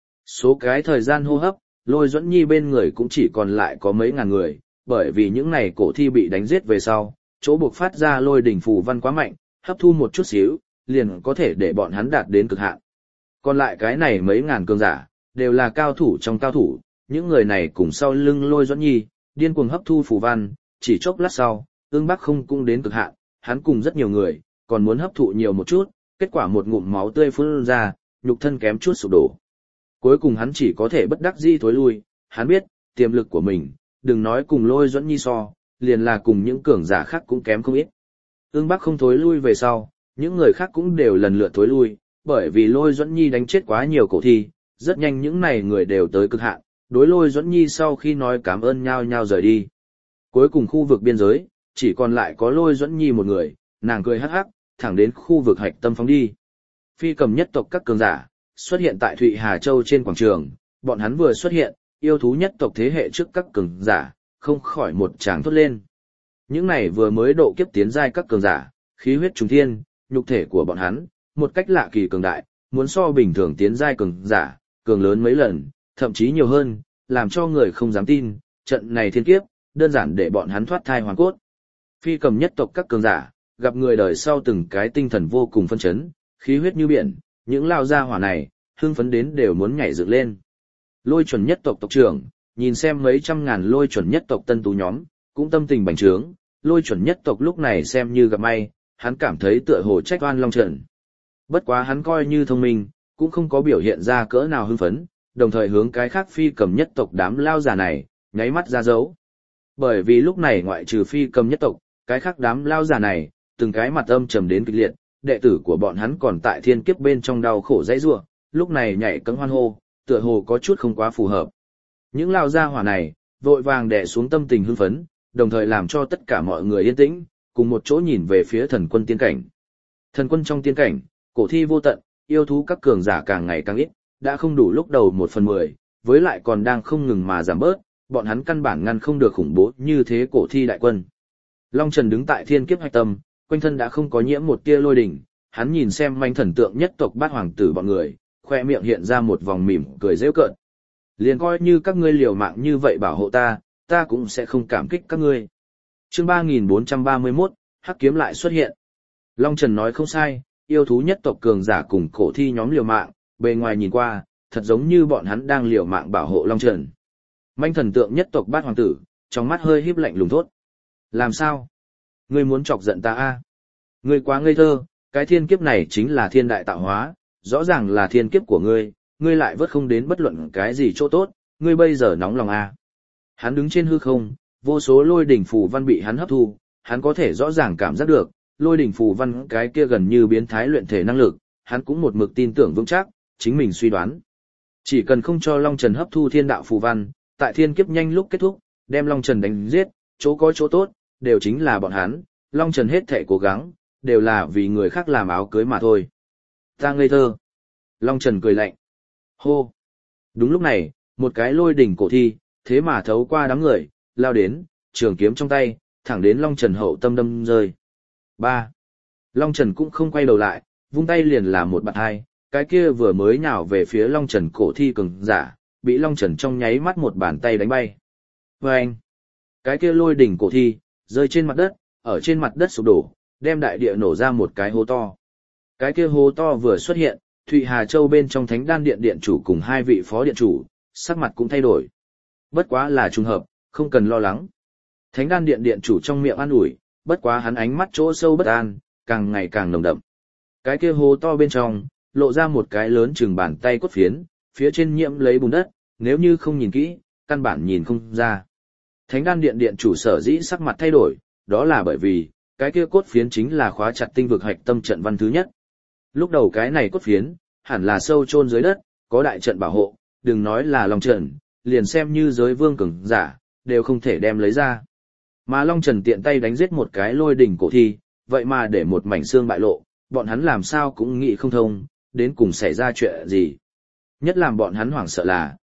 Số cái thời gian hô hấp, Lôi Duẫn Nhi bên người cũng chỉ còn lại có mấy ngàn người, bởi vì những này cổ thi bị đánh giết về sau, chỗ buộc phát ra lôi đỉnh phù văn quá mạnh, hấp thu một chút xíu, liền có thể để bọn hắn đạt đến cực hạn. Còn lại cái này mấy ngàn cường giả, đều là cao thủ trong cao thủ, những người này cùng sau lưng Lôi Duẫn Nhi, điên cuồng hấp thu phù văn, chỉ chốc lát sau, Ưng Bắc Không cũng đến cực hạn, hắn cùng rất nhiều người, còn muốn hấp thụ nhiều một chút, kết quả một ngụm máu tươi phun ra, nhục thân kém chút sụp đổ. Cuối cùng hắn chỉ có thể bất đắc dĩ thối lui, hắn biết, tiềm lực của mình, đừng nói cùng Lôi Duẫn Nhi so, liền là cùng những cường giả khác cũng kém không ít. Ưng Bắc Không thối lui về sau, những người khác cũng đều lần lượt thối lui, bởi vì Lôi Duẫn Nhi đánh chết quá nhiều cổ thi, rất nhanh những này người đều tới cực hạn, đối Lôi Duẫn Nhi sau khi nói cảm ơn nhau nhau rời đi. Cuối cùng khu vực biên giới, chỉ còn lại có Lôi Duẫn Nhi một người, nàng cười hắc hắc, thẳng đến khu vực hạch tâm phóng đi. Phi cầm nhất tộc các cường giả, xuất hiện tại Thụy Hà Châu trên quảng trường, bọn hắn vừa xuất hiện, yêu thú nhất tộc thế hệ trước các cường giả, không khỏi một tràng thốt lên. Những này vừa mới độ kiếp tiến giai các cường giả, khí huyết trùng thiên, nhục thể của bọn hắn, một cách lạ kỳ cường đại, muốn so bình thường tiến giai cường giả, cường lớn mấy lần, thậm chí nhiều hơn, làm cho người không dám tin, trận này thiên kiếp, đơn giản để bọn hắn thoát thai hoàn cốt. Phi cầm nhất tộc các cường giả, gặp người đời sau từng cái tinh thần vô cùng phân chấn, khí huyết như biển, những lao gia hỏa này, hưng phấn đến đều muốn nhảy dựng lên. Lôi chuẩn nhất tộc tộc trưởng, nhìn xem mấy trăm ngàn lôi chuẩn nhất tộc tân tú nhóm, cũng tâm tình bành trướng, lôi chuẩn nhất tộc lúc này xem như gặp may, hắn cảm thấy tựa hồ trách oan Long Trần. Bất quá hắn coi như thông minh, cũng không có biểu hiện ra cỡ nào hưng phấn, đồng thời hướng cái khác phi cầm nhất tộc đám lao giả này, nháy mắt ra dấu. Bởi vì lúc này ngoại trừ phi cầm nhất tộc, cái khác đám lao giả này, từng cái mặt âm trầm đến kịch liệt, đệ tử của bọn hắn còn tại thiên kiếp bên trong đau khổ dãy rủa, lúc này nhảy cẫng hoan hô, tựa hồ có chút không quá phù hợp. Những lao gia hỏa này, vội vàng đè xuống tâm tình hưng phấn, đồng thời làm cho tất cả mọi người yên tĩnh, cùng một chỗ nhìn về phía thần quân tiên cảnh. Thần quân trong tiên cảnh, cổ thi vô tận, yêu thú các cường giả càng ngày càng ít, đã không đủ lúc đầu một phần mười, với lại còn đang không ngừng mà giảm bớt, bọn hắn căn bản ngăn không được khủng bố như thế cổ thi đại quân. Long Trần đứng tại thiên kiếp hạch tâm, quanh thân đã không có nhiễm một tia lôi đỉnh, hắn nhìn xem manh thần tượng nhất tộc bát hoàng tử bọn người, khoe miệng hiện ra một vòng mỉm cười giễu cợt. Liền coi như các ngươi liều mạng như vậy bảo hộ ta, ta cũng sẽ không cảm kích các ngươi. Chương ba nghìn bốn trăm ba mươi mốt, Hắc kiếm lại xuất hiện. Long Trần nói không sai, yêu thú nhất tộc cường giả cùng cổ thi nhóm liều mạng, bề ngoài nhìn qua, thật giống như bọn hắn đang liều mạng bảo hộ Long Trần. Manh thần tượng nhất tộc bát hoàng tử, trong mắt hơi híp lạnh lùng thốt. Làm sao? Ngươi muốn chọc giận ta a? Ngươi quá ngây thơ, cái thiên kiếp này chính là thiên đại tạo hóa, rõ ràng là thiên kiếp của ngươi, ngươi lại vớt không đến bất luận cái gì chỗ tốt, ngươi bây giờ nóng lòng a? Hắn đứng trên hư không, vô số lôi đỉnh phù văn bị hắn hấp thu, hắn có thể rõ ràng cảm giác được, lôi đỉnh phù văn cái kia gần như biến thái luyện thể năng lực, hắn cũng một mực tin tưởng vững chắc, chính mình suy đoán. Chỉ cần không cho Long Trần hấp thu thiên đạo phù văn, tại thiên kiếp nhanh lúc kết thúc, đem Long Trần đánh giết, chỗ có chỗ tốt, đều chính là bọn hắn, Long Trần hết thảy cố gắng, đều là vì người khác làm áo cưới mà thôi. Ta ngây thơ. Long Trần cười lạnh. Hô. Đúng lúc này, một cái lôi đỉnh cổ thi, thế mà thấu qua đám người, lao đến, trường kiếm trong tay, thẳng đến Long Trần hậu tâm đâm rơi. Ba. Long Trần cũng không quay đầu lại, vung tay liền làm một bạt hai, cái kia vừa mới nhào về phía Long Trần cổ thi cường giả, bị Long Trần trong nháy mắt một bàn tay đánh bay. Vâng! Cái kia lôi đỉnh cổ thi, rơi trên mặt đất, ở trên mặt đất sụp đổ, đem đại địa nổ ra một cái hố to. Cái kia hố to vừa xuất hiện, Thụy Hà Châu bên trong Thánh Đan Điện điện chủ cùng hai vị phó điện chủ, sắc mặt cũng thay đổi. Bất quá là trùng hợp, không cần lo lắng. Thánh Đan Điện điện chủ trong miệng an ủi, bất quá hắn ánh mắt chỗ sâu bất an, càng ngày càng nồng đậm. Cái kia hố to bên trong, lộ ra một cái lớn chừng bàn tay cốt phiến, phía trên nhiễm lấy bùn đất, nếu như không nhìn kỹ, căn bản nhìn không ra. Thánh Đan Điện điện chủ sở dĩ sắc mặt thay đổi, đó là bởi vì, cái kia cốt phiến chính là khóa chặt tinh vực hạch tâm trận văn thứ nhất. Lúc đầu cái này cốt phiến, hẳn là sâu chôn dưới đất, có đại trận bảo hộ, đừng nói là Long Trần, liền xem như giới vương cường giả, đều không thể đem lấy ra. Mà Long Trần tiện tay đánh giết một cái lôi đỉnh cổ thi, vậy mà để một mảnh xương bại lộ, bọn hắn làm sao cũng nghĩ không thông, đến cùng xảy ra chuyện gì. Nhất làm bọn hắn hoảng sợ là,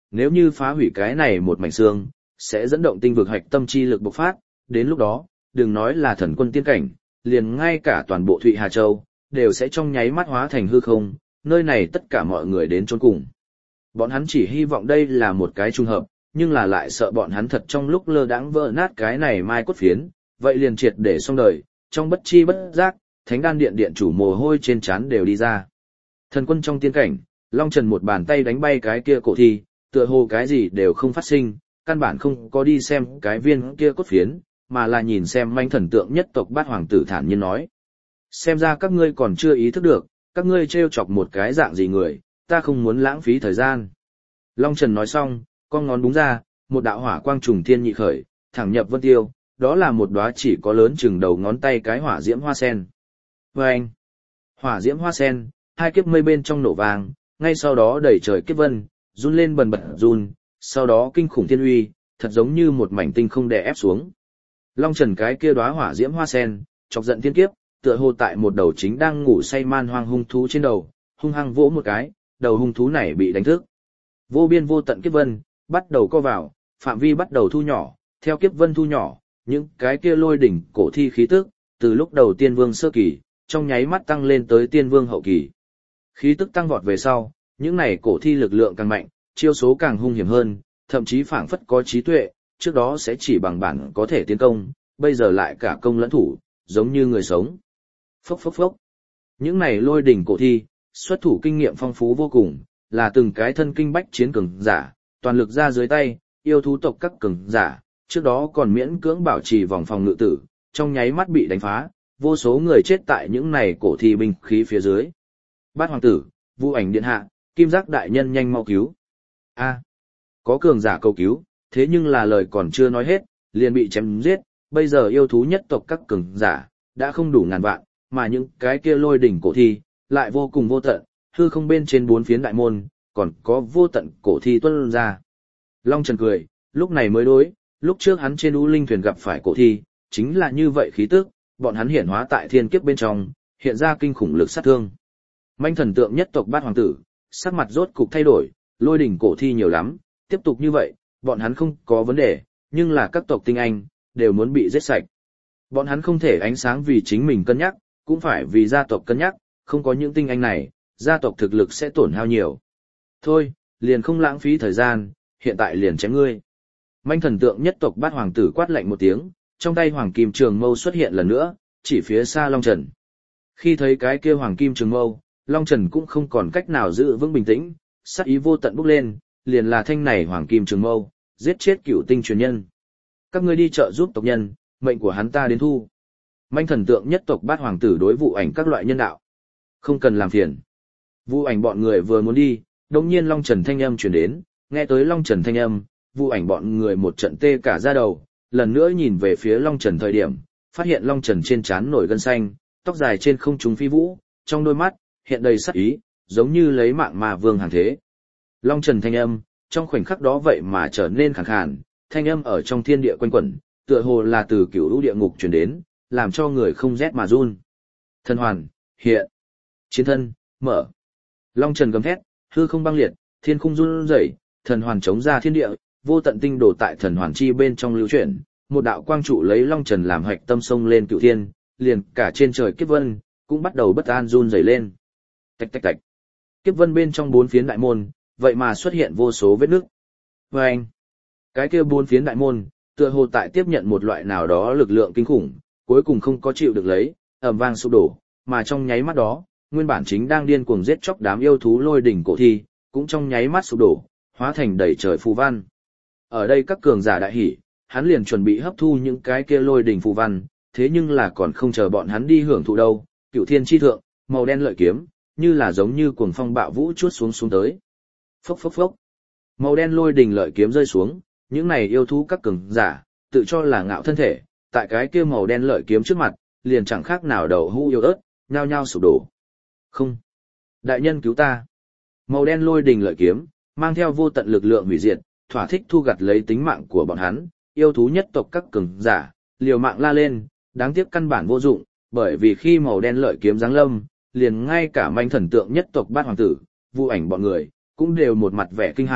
nếu như phá hủy cái này một mảnh xương, sẽ dẫn động tinh vực hạch tâm chi lực bộc phát, đến lúc đó, đừng nói là thần quân tiên cảnh, liền ngay cả toàn bộ Thụy Hà Châu, đều sẽ trong nháy mắt hóa thành hư không, nơi này tất cả mọi người đến chôn cùng. Bọn hắn chỉ hy vọng đây là một cái trùng hợp, nhưng là lại sợ bọn hắn thật trong lúc lơ đãng vỡ nát cái này mai cốt phiến, vậy liền triệt để xong đời, trong bất chi bất giác, Thánh Đan Điện điện chủ mồ hôi trên trán đều đi ra. Thần quân trong tiên cảnh, Long Trần một bàn tay đánh bay cái kia cổ thi, tựa hồ cái gì đều không phát sinh, căn bản không có đi xem cái viên kia cốt phiến, mà là nhìn xem manh thần tượng nhất tộc Bát Hoàng tử thản nhiên nói. Xem ra các ngươi còn chưa ý thức được, các ngươi trêu chọc một cái dạng gì người, ta không muốn lãng phí thời gian. Long Trần nói xong, con ngón búng ra, một đạo hỏa quang trùng thiên nhị khởi, thẳng nhập vân tiêu, đó là một đóa chỉ có lớn chừng đầu ngón tay cái hỏa diễm hoa sen. Và anh, hỏa diễm hoa sen, hai kiếp mây bên trong nổ vàng, ngay sau đó đẩy trời kiếp vân, run lên bần bật run, sau đó kinh khủng thiên uy, thật giống như một mảnh tinh không đè ép xuống. Long Trần cái kia đóa hỏa diễm hoa sen, chọc giận thiên kiếp, tựa hồ tại một đầu chính đang ngủ say man hoang hung thú trên đầu, hung hăng vỗ một cái, đầu hung thú này bị đánh thức. Vô biên vô tận kiếp vân, bắt đầu co vào, phạm vi bắt đầu thu nhỏ, theo kiếp vân thu nhỏ, những cái kia lôi đỉnh cổ thi khí tức, từ lúc đầu tiên vương sơ kỳ, trong nháy mắt tăng lên tới tiên vương hậu kỳ. Khí tức tăng vọt về sau, những này cổ thi lực lượng càng mạnh, chiêu số càng hung hiểm hơn, thậm chí phảng phất có trí tuệ, trước đó sẽ chỉ bằng bản có thể tiến công, bây giờ lại cả công lẫn thủ, giống như người sống. Phốc phốc phốc. Những này lôi đỉnh cổ thi, xuất thủ kinh nghiệm phong phú vô cùng, là từng cái thân kinh bách chiến cường giả, toàn lực ra dưới tay, yêu thú tộc các cường giả, trước đó còn miễn cưỡng bảo trì vòng phòng ngự tử, trong nháy mắt bị đánh phá, vô số người chết tại những này cổ thi binh khí phía dưới. Bát hoàng tử, Vu Ảnh điện hạ, Kim Giác đại nhân nhanh mau cứu. A, có cường giả cầu cứu, thế nhưng là lời còn chưa nói hết, liền bị chém giết, bây giờ yêu thú nhất tộc các cường giả đã không đủ ngàn vạn, mà những cái kia lôi đỉnh cổ thi lại vô cùng vô tận, hư không bên trên bốn phiến đại môn, còn có vô tận cổ thi tuôn ra. Long Trần cười, lúc này mới đối, lúc trước hắn trên U Linh thuyền gặp phải cổ thi, chính là như vậy khí tức, bọn hắn hiển hóa tại thiên kiếp bên trong, hiện ra kinh khủng lực sát thương. Manh thần tượng nhất tộc Bát hoàng tử, sắc mặt rốt cục thay đổi, lôi đỉnh cổ thi nhiều lắm, tiếp tục như vậy, bọn hắn không có vấn đề, nhưng là các tộc tinh anh, đều muốn bị giết sạch. Bọn hắn không thể ánh sáng vì chính mình cân nhắc, cũng phải vì gia tộc cân nhắc, không có những tinh anh này, gia tộc thực lực sẽ tổn hao nhiều. Thôi, liền không lãng phí thời gian, hiện tại liền chém ngươi. Manh thần tượng nhất tộc Bát hoàng tử quát lạnh một tiếng, trong tay hoàng kim trường mâu xuất hiện lần nữa, chỉ phía xa Long Trần. Khi thấy cái kia hoàng kim trường mâu, Long Trần cũng không còn cách nào giữ vững bình tĩnh, sát ý vô tận bốc lên, liền là thanh này hoàng kim trường mâu, giết chết cửu tinh truyền nhân. Các ngươi đi chợ giúp tộc nhân, mệnh của hắn ta đến thu. Manh thần tượng nhất tộc Bát hoàng tử đối Vu Ảnh các loại nhân đạo. Không cần làm phiền. Vu Ảnh bọn người vừa muốn đi, đột nhiên Long Trần thanh âm truyền đến, nghe tới Long Trần thanh âm, Vu Ảnh bọn người một trận tê cả da đầu, lần nữa nhìn về phía Long Trần thời điểm, phát hiện Long Trần trên trán nổi gân xanh, tóc dài trên không trung phi vũ, trong đôi mắt hiện đầy sát ý, giống như lấy mạng mà vương hàng thế. Long Trần thanh âm, trong khoảnh khắc đó vậy mà trở nên khàn khàn, thanh âm ở trong thiên địa quanh quẩn, tựa hồ là từ cửu lũ địa ngục truyền đến, làm cho người không rét mà run. Thần hoàn, hiện, chiến thân, mở. Long Trần gầm thét, hư không băng liệt, thiên khung run rẩy, thần hoàn chống ra thiên địa, vô tận tinh đồ tại thần hoàn chi bên trong lưu chuyển, một đạo quang trụ lấy Long Trần làm hạch tâm sông lên cửu thiên, liền cả trên trời kiếp vân cũng bắt đầu bất an run rẩy lên. Tạch tạch tạch. Kiếp vân bên trong bốn phiến đại môn, vậy mà xuất hiện vô số vết nứt. Và anh, cái kia bốn phiến đại môn, tựa hồ tại tiếp nhận một loại nào đó lực lượng kinh khủng, cuối cùng không có chịu được lấy, ầm vang sụp đổ, mà trong nháy mắt đó, nguyên bản chính đang điên cuồng giết chóc đám yêu thú lôi đỉnh cổ thi, cũng trong nháy mắt sụp đổ, hóa thành đầy trời phù văn. Ở đây các cường giả đại hỉ, hắn liền chuẩn bị hấp thu những cái kia lôi đỉnh phù văn, thế nhưng là còn không chờ bọn hắn đi hưởng thụ đâu, cửu thiên chi thượng, màu đen lợi kiếm, như là giống như cuồng phong bạo vũ chuốt xuống xuống tới. Phốc phốc phốc. Màu đen lôi đỉnh lợi kiếm rơi xuống, những này yêu thú các cường giả, tự cho là ngạo thân thể, tại cái kia màu đen lợi kiếm trước mặt, liền chẳng khác nào đầu hũ yêu ớt, nhao nhao sụp đổ. Không. Đại nhân cứu ta. Màu đen lôi đỉnh lợi kiếm, mang theo vô tận lực lượng hủy diệt, thỏa thích thu gặt lấy tính mạng của bọn hắn, yêu thú nhất tộc các cường giả, liều mạng la lên, đáng tiếc căn bản vô dụng, bởi vì khi màu đen lợi kiếm giáng lâm, liền ngay cả manh thần tượng nhất tộc Bát hoàng tử, Vu Ảnh bọn người, cũng đều một mặt vẻ kinh hãi,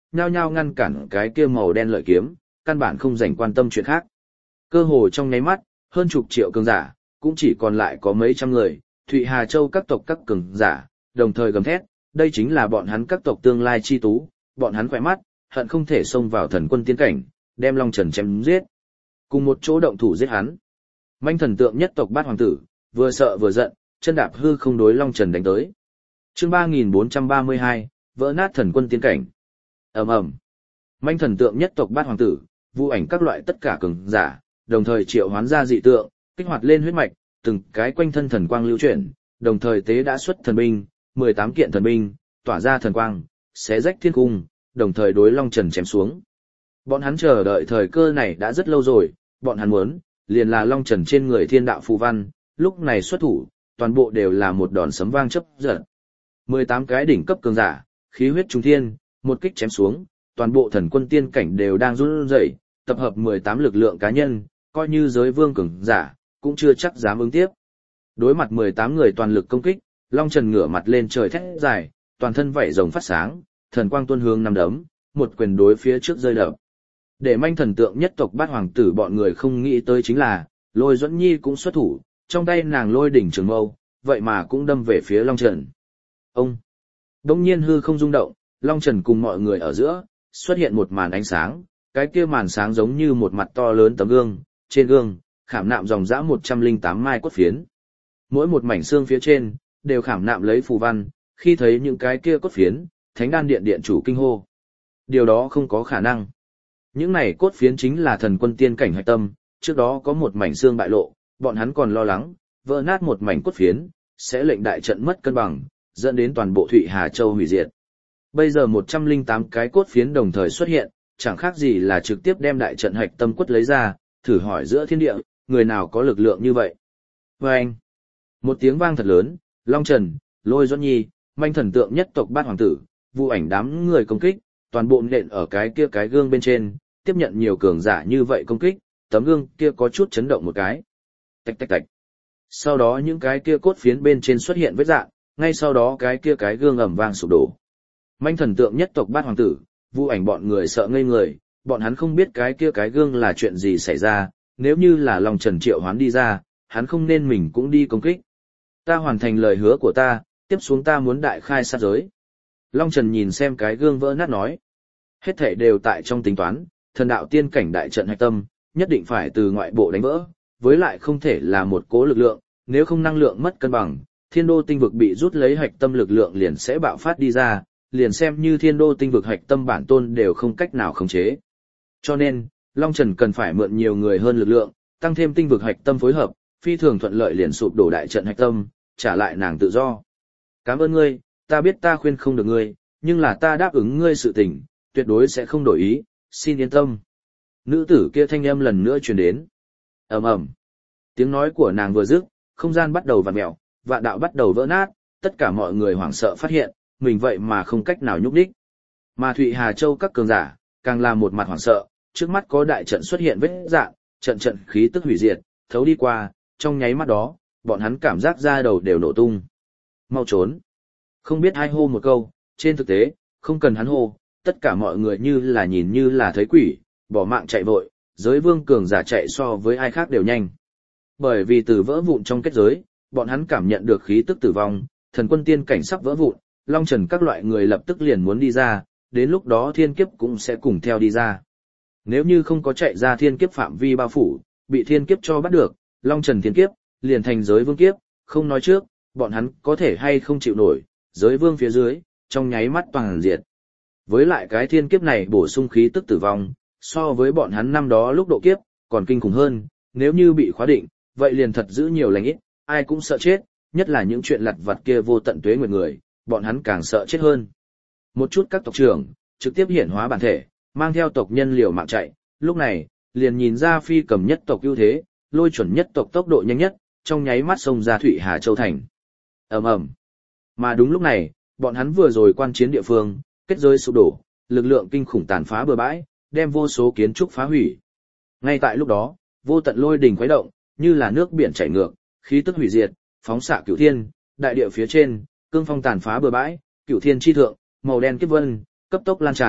nhao nhao ngăn cản cái kia màu đen lợi kiếm, căn bản không dành quan tâm chuyện khác. Cơ hồ trong nháy mắt, hơn chục triệu cường giả, cũng chỉ còn lại có mấy trăm người, Thụy Hà Châu các tộc các cường giả, đồng thời gầm thét, đây chính là bọn hắn các tộc tương lai chi tú, bọn hắn khỏe mắt, hận không thể xông vào thần quân tiên cảnh, đem Long Trần chém giết. Cùng một chỗ động thủ giết hắn. Manh thần tượng nhất tộc Bát Hoàng tử, vừa sợ vừa giận, chân đạp hư không đối Long Trần đánh tới. Chương ba nghìn bốn trăm ba mươi hai, vỡ nát thần quân tiên cảnh. Ầm ầm. Manh thần tượng nhất tộc Bát Hoàng tử, vu ảnh các loại tất cả cường giả, đồng thời triệu hoán ra dị tượng, kích hoạt lên huyết mạch, từng cái quanh thân thần quang lưu chuyển, đồng thời tế đã xuất thần binh, mười tám kiện thần binh, tỏa ra thần quang, xé rách thiên cung, đồng thời đối Long Trần chém xuống. Bọn hắn chờ đợi thời cơ này đã rất lâu rồi, bọn hắn muốn, liền là Long Trần trên người thiên đạo phù văn, lúc này xuất thủ, toàn bộ đều là một đòn sấm vang chấp giật. mười tám cái đỉnh cấp cường giả, khí huyết trung thiên, một kích chém xuống, toàn bộ thần quân tiên cảnh đều đang run rẩy, tập hợp mười tám lực lượng cá nhân, coi như giới vương cường giả, cũng chưa chắc dám ứng tiếp. Đối mặt mười tám người toàn lực công kích, Long Trần ngửa mặt lên trời thét dài, toàn thân vảy rồng phát sáng, thần quang tuôn hướng năm đấm, một quyền đối phía trước rơi đập. Để manh thần tượng nhất tộc Bát Hoàng tử bọn người không nghĩ tới chính là, Lôi Duẫn Nhi cũng xuất thủ, trong tay nàng lôi đỉnh trường mâu, vậy mà cũng đâm về phía Long Trần. Ông! Đông nhiên hư không rung động, Long Trần cùng mọi người ở giữa, xuất hiện một màn ánh sáng, cái kia màn sáng giống như một mặt to lớn tấm gương, trên gương, khảm nạm dòng dã một trăm lẻ tám mai cốt phiến. Mỗi một mảnh xương phía trên, đều khảm nạm lấy phù văn, khi thấy những cái kia cốt phiến, Thánh Đan Điện điện chủ kinh hô. Điều đó không có khả năng. Những này cốt phiến chính là thần quân tiên cảnh hạch tâm, trước đó có một mảnh xương bại lộ, bọn hắn còn lo lắng, vỡ nát một mảnh cốt phiến, sẽ lệnh đại trận mất cân bằng, dẫn đến toàn bộ Thụy Hà Châu hủy diệt. Bây giờ một trăm lẻ tám cái cốt phiến đồng thời xuất hiện, chẳng khác gì là trực tiếp đem đại trận hạch tâm quất lấy ra, thử hỏi giữa thiên địa, người nào có lực lượng như vậy. Và anh, một tiếng vang thật lớn, Long Trần, Lôi Duẫn Nhi, manh thần tượng nhất tộc Bát Hoàng tử, vu ảnh đám người công kích, toàn bộ nện ở cái kia cái gương bên trên, tiếp nhận nhiều cường giả như vậy công kích, tấm gương kia có chút chấn động một cái. Tạch tạch tạch. Sau đó những cái kia cốt phiến bên trên xuất hiện vết rạn, ngay sau đó cái kia cái gương ầm vang sụp đổ. Manh thần tượng nhất tộc Bát Hoàng tử, vu ảnh bọn người sợ ngây người, bọn hắn không biết cái kia cái gương là chuyện gì xảy ra, nếu như là Long Trần triệu hoán đi ra, hắn không nên mình cũng đi công kích. Ta hoàn thành lời hứa của ta, tiếp xuống ta muốn đại khai sát giới. Long Trần nhìn xem cái gương vỡ nát nói. Hết thảy đều tại trong tính toán, thần đạo tiên cảnh đại trận hạch tâm, nhất định phải từ ngoại bộ đánh vỡ, với lại không thể là một cố lực lượng, nếu không năng lượng mất cân bằng, thiên đô tinh vực bị rút lấy hạch tâm lực lượng liền sẽ bạo phát đi ra, liền xem như thiên đô tinh vực hạch tâm bản tôn đều không cách nào khống chế. Cho nên, Long Trần cần phải mượn nhiều người hơn lực lượng, tăng thêm tinh vực hạch tâm phối hợp, phi thường thuận lợi liền sụp đổ đại trận hạch tâm, trả lại nàng tự do. Cảm ơn ngươi, ta biết ta khuyên không được ngươi, nhưng là ta đáp ứng ngươi sự tình, tuyệt đối sẽ không đổi ý, xin yên tâm. Nữ tử kia thanh âm lần nữa truyền đến. Ầm ầm. Tiếng nói của nàng vừa dứt, không gian bắt đầu vặn mèo, vạn đạo bắt đầu vỡ nát, tất cả mọi người hoảng sợ phát hiện, mình vậy mà không cách nào nhúc nhích. Mà Thụy Hà Châu các cường giả, càng là một mặt hoảng sợ, trước mắt có đại trận xuất hiện vết rạn, trận trận khí tức hủy diệt, thấu đi qua, trong nháy mắt đó, bọn hắn cảm giác da đầu đều nổ tung. Mau trốn. Không biết ai hô một câu, trên thực tế, không cần hắn hô, tất cả mọi người như là nhìn như là thấy quỷ, bỏ mạng chạy vội, giới vương cường giả chạy so với ai khác đều nhanh. Bởi vì từ vỡ vụn trong kết giới, bọn hắn cảm nhận được khí tức tử vong, thần quân tiên cảnh sắp vỡ vụn, Long Trần các loại người lập tức liền muốn đi ra, đến lúc đó thiên kiếp cũng sẽ cùng theo đi ra. Nếu như không có chạy ra thiên kiếp phạm vi bao phủ, bị thiên kiếp cho bắt được, Long Trần thiên kiếp, liền thành giới vương kiếp, không nói trước, bọn hắn có thể hay không chịu nổi, giới vương phía dưới, trong nháy mắt toàn diệt. Với lại cái thiên kiếp này bổ sung khí tức tử vong, so với bọn hắn năm đó lúc độ kiếp, còn kinh khủng hơn, nếu như bị khóa định, vậy liền thật giữ nhiều lành ít, ai cũng sợ chết, nhất là những chuyện lặt vặt kia vô tận tuế nguyệt người, bọn hắn càng sợ chết hơn. Một chút các tộc trưởng, trực tiếp hiển hóa bản thể, mang theo tộc nhân liều mạng chạy, lúc này, liền nhìn ra phi cầm nhất tộc ưu thế, lôi chuẩn nhất tộc tốc độ nhanh nhất, trong nháy mắt xông ra Thụy Hà Châu thành. Ầm ầm. Mà đúng lúc này, bọn hắn vừa rồi quan chiến địa phương, kết giới sụp đổ, lực lượng kinh khủng tàn phá bừa bãi, đem vô số kiến trúc phá hủy. Ngay tại lúc đó, vô tận lôi đình khuấy động, như là nước biển chảy ngược, khí tức hủy diệt, phóng xạ cửu thiên, đại địa phía trên, cương phong tàn phá bừa bãi, cửu thiên chi thượng, màu đen kiếp vân, cấp tốc lan tràn,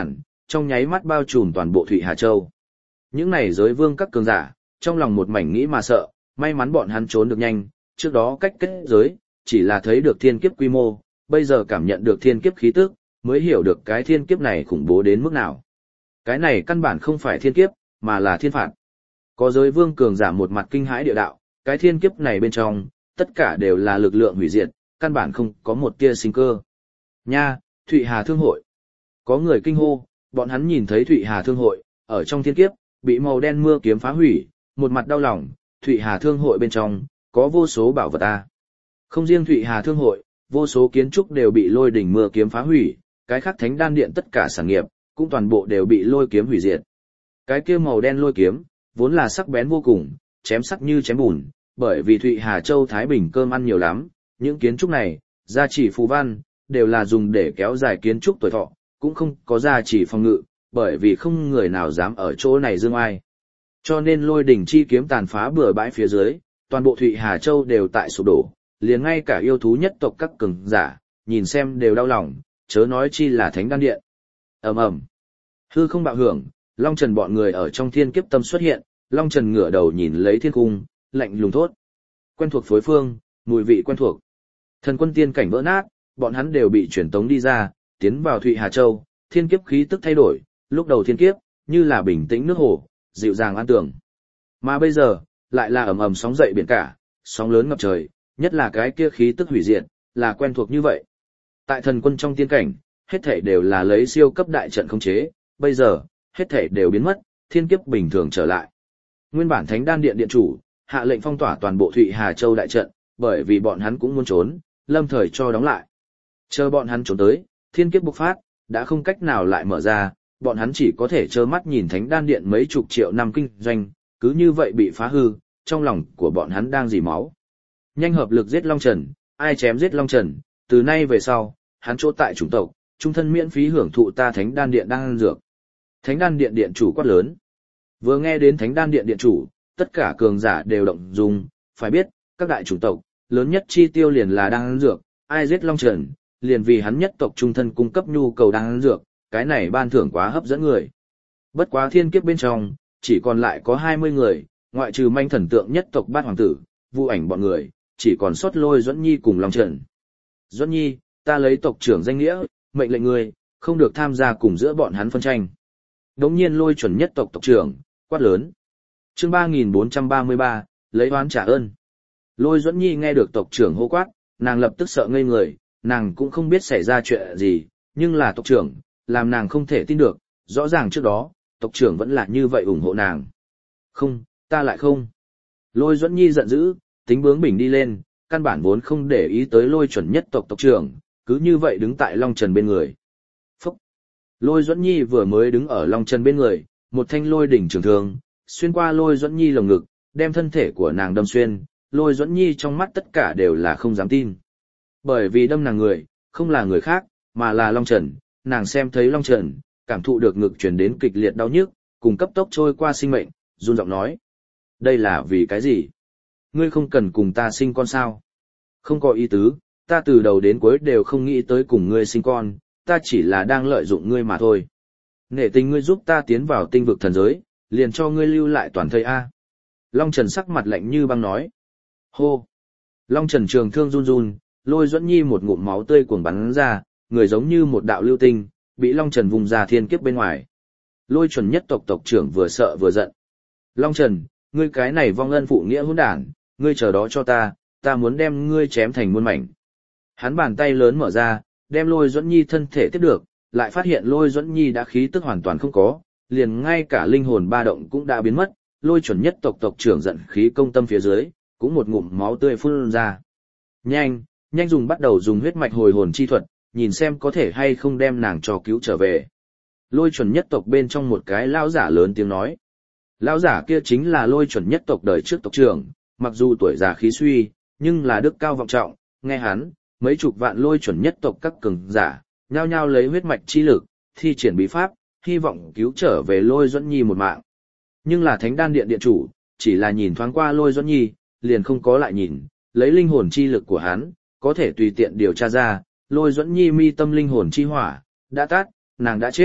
trong nháy mắt bao trùm toàn bộ Thụy Hà Châu. Những này giới vương các cường giả, trong lòng một mảnh nghĩ mà sợ, may mắn bọn hắn trốn được nhanh, trước đó cách kết giới, chỉ là thấy được thiên kiếp quy mô, bây giờ cảm nhận được thiên kiếp khí tức, mới hiểu được cái thiên kiếp này khủng bố đến mức nào. Cái này căn bản không phải thiên kiếp, mà là thiên phạt. Có giới vương cường giả một mặt kinh hãi địa đạo, cái thiên kiếp này bên trong, tất cả đều là lực lượng hủy diệt, căn bản không có một tia sinh cơ. Nha, Thụy Hà Thương hội. Có người kinh hô, bọn hắn nhìn thấy Thụy Hà Thương hội, ở trong thiên kiếp, bị màu đen mưa kiếm phá hủy, một mặt đau lòng, Thụy Hà Thương hội bên trong, có vô số bảo vật a. Không riêng Thụy Hà Thương hội, vô số kiến trúc đều bị lôi đỉnh mưa kiếm phá hủy, cái khác thánh đan điện tất cả sản nghiệp, cũng toàn bộ đều bị lôi kiếm hủy diệt. Cái kia màu đen lôi kiếm, vốn là sắc bén vô cùng, chém sắc như chém bùn, bởi vì Thụy Hà Châu Thái Bình cơm ăn nhiều lắm, những kiến trúc này, gia chỉ phù văn, đều là dùng để kéo dài kiến trúc tuổi thọ, cũng không có gia chỉ phòng ngự, bởi vì không người nào dám ở chỗ này dương ai. Cho nên lôi đỉnh chi kiếm tàn phá bừa bãi phía dưới, toàn bộ Thụy Hà Châu đều tại sụp đổ, liền ngay cả yêu thú nhất tộc các cường giả, nhìn xem đều đau lòng, chớ nói chi là thánh đan điện. Ầm ầm. Hư không bạo hưởng, Long Trần bọn người ở trong thiên kiếp tâm xuất hiện, Long Trần ngửa đầu nhìn lấy thiên cung, lạnh lùng thốt. Quen thuộc phối phương, mùi vị quen thuộc. Thần quân tiên cảnh vỡ nát, bọn hắn đều bị chuyển tống đi ra, tiến vào Thụy Hà Châu, thiên kiếp khí tức thay đổi, lúc đầu thiên kiếp, như là bình tĩnh nước hồ, dịu dàng an tường. Mà bây giờ, lại là ầm ầm sóng dậy biển cả, sóng lớn ngập trời, nhất là cái kia khí tức hủy diệt, là quen thuộc như vậy. Tại thần quân trong tiên cảnh, hết thảy đều là lấy siêu cấp đại trận khống chế, bây giờ, hết thảy đều biến mất, thiên kiếp bình thường trở lại. Nguyên bản Thánh Đan Điện điện chủ, hạ lệnh phong tỏa toàn bộ Thụy Hà Châu đại trận, bởi vì bọn hắn cũng muốn trốn, lâm thời cho đóng lại. Chờ bọn hắn trốn tới, thiên kiếp bộc phát, đã không cách nào lại mở ra, bọn hắn chỉ có thể trơ mắt nhìn Thánh Đan Điện mấy chục triệu năm kinh doanh, cứ như vậy bị phá hư, trong lòng của bọn hắn đang dỉ máu. Nhanh hợp lực giết Long Trần, ai chém giết Long Trần, từ nay về sau, hắn chỗ tại chủng tộc, trung thân miễn phí hưởng thụ ta Thánh Đan Điện đang dược. Thánh Đan Điện điện chủ quát lớn. Vừa nghe đến Thánh Đan Điện điện chủ, tất cả cường giả đều động dung, phải biết, các đại chủng tộc, lớn nhất chi tiêu liền là đan dược, ai giết Long Trần, liền vì hắn nhất tộc trung thân cung cấp nhu cầu đan dược, cái này ban thưởng quá hấp dẫn người. Bất quá thiên kiếp bên trong, chỉ còn lại có hai mươi người, ngoại trừ manh thần tượng nhất tộc Bát hoàng tử, Vu Ảnh bọn người, chỉ còn sót Lôi Duẫn Nhi cùng Long Trần. Duẫn Nhi, ta lấy tộc trưởng danh nghĩa, mệnh lệnh ngươi, không được tham gia cùng giữa bọn hắn phân tranh. Đống nhiên Lôi Chuẩn nhất tộc tộc trưởng, quát lớn. Chương ba nghìn bốn trăm ba mươi ba, lấy oán trả ơn. Lôi Duẫn Nhi nghe được tộc trưởng hô quát, nàng lập tức sợ ngây người, nàng cũng không biết xảy ra chuyện gì, nhưng là tộc trưởng, làm nàng không thể tin được, rõ ràng trước đó, tộc trưởng vẫn là như vậy ủng hộ nàng. Không, ta lại không. Lôi Duẫn Nhi giận dữ, tính bướng bỉnh đi lên, căn bản vốn không để ý tới Lôi Chuẩn nhất tộc tộc trưởng, cứ như vậy đứng tại Long Trần bên người. Phúc! Lôi Duẫn Nhi vừa mới đứng ở Long Trần bên người, một thanh lôi đỉnh trường thương, xuyên qua Lôi Duẫn Nhi lồng ngực, đem thân thể của nàng đâm xuyên, Lôi Duẫn Nhi trong mắt tất cả đều là không dám tin. Bởi vì đâm nàng người, không là người khác, mà là Long Trần, nàng xem thấy Long Trần, cảm thụ được ngực truyền đến kịch liệt đau nhức, cùng cấp tốc trôi qua sinh mệnh, run giọng nói. Đây là vì cái gì? Ngươi không cần cùng ta sinh con sao? Không có ý tứ, ta từ đầu đến cuối đều không nghĩ tới cùng ngươi sinh con, ta chỉ là đang lợi dụng ngươi mà thôi. Nể tình ngươi giúp ta tiến vào tinh vực thần giới, liền cho ngươi lưu lại toàn thây A. Long Trần sắc mặt lạnh như băng nói. Hô! Long Trần trường thương run run, Lôi Duẫn Nhi một ngụm máu tươi cuồng bắn ra, người giống như một đạo lưu tinh, bị Long Trần vùng ra thiên kiếp bên ngoài. Lôi Chuẩn nhất tộc tộc trưởng vừa sợ vừa giận. Long Trần, ngươi cái này vong ân phụ nghĩa hỗn đản, ngươi chờ đó cho ta, ta muốn đem ngươi chém thành muôn mảnh. Hắn bàn tay lớn mở ra, đem Lôi Duẫn Nhi thân thể tiếp được, lại phát hiện Lôi Duẫn Nhi đã khí tức hoàn toàn không có, liền ngay cả linh hồn ba động cũng đã biến mất. Lôi Chuẩn nhất tộc tộc trưởng giận khí công tâm phía dưới, cũng một ngụm máu tươi phun ra. Nhanh, nhanh dùng bắt đầu dùng huyết mạch hồi hồn chi thuật, nhìn xem có thể hay không đem nàng cho cứu trở về. Lôi Chuẩn nhất tộc bên trong một cái lão giả lớn tiếng nói. Lão giả kia chính là Lôi Chuẩn nhất tộc đời trước tộc trưởng, mặc dù tuổi già khí suy, nhưng là đức cao vọng trọng, nghe hắn, mấy chục vạn Lôi Chuẩn nhất tộc các cường giả, nhao nhao lấy huyết mạch chi lực, thi triển bí pháp, hy vọng cứu trở về Lôi Duẫn Nhi một mạng. Nhưng là Thánh Đan Điện điện chủ, chỉ là nhìn thoáng qua Lôi Duẫn Nhi, liền không có lại nhìn, lấy linh hồn chi lực của hắn, có thể tùy tiện điều tra ra, Lôi Duẫn Nhi mi tâm linh hồn chi hỏa, đã tắt, nàng đã chết,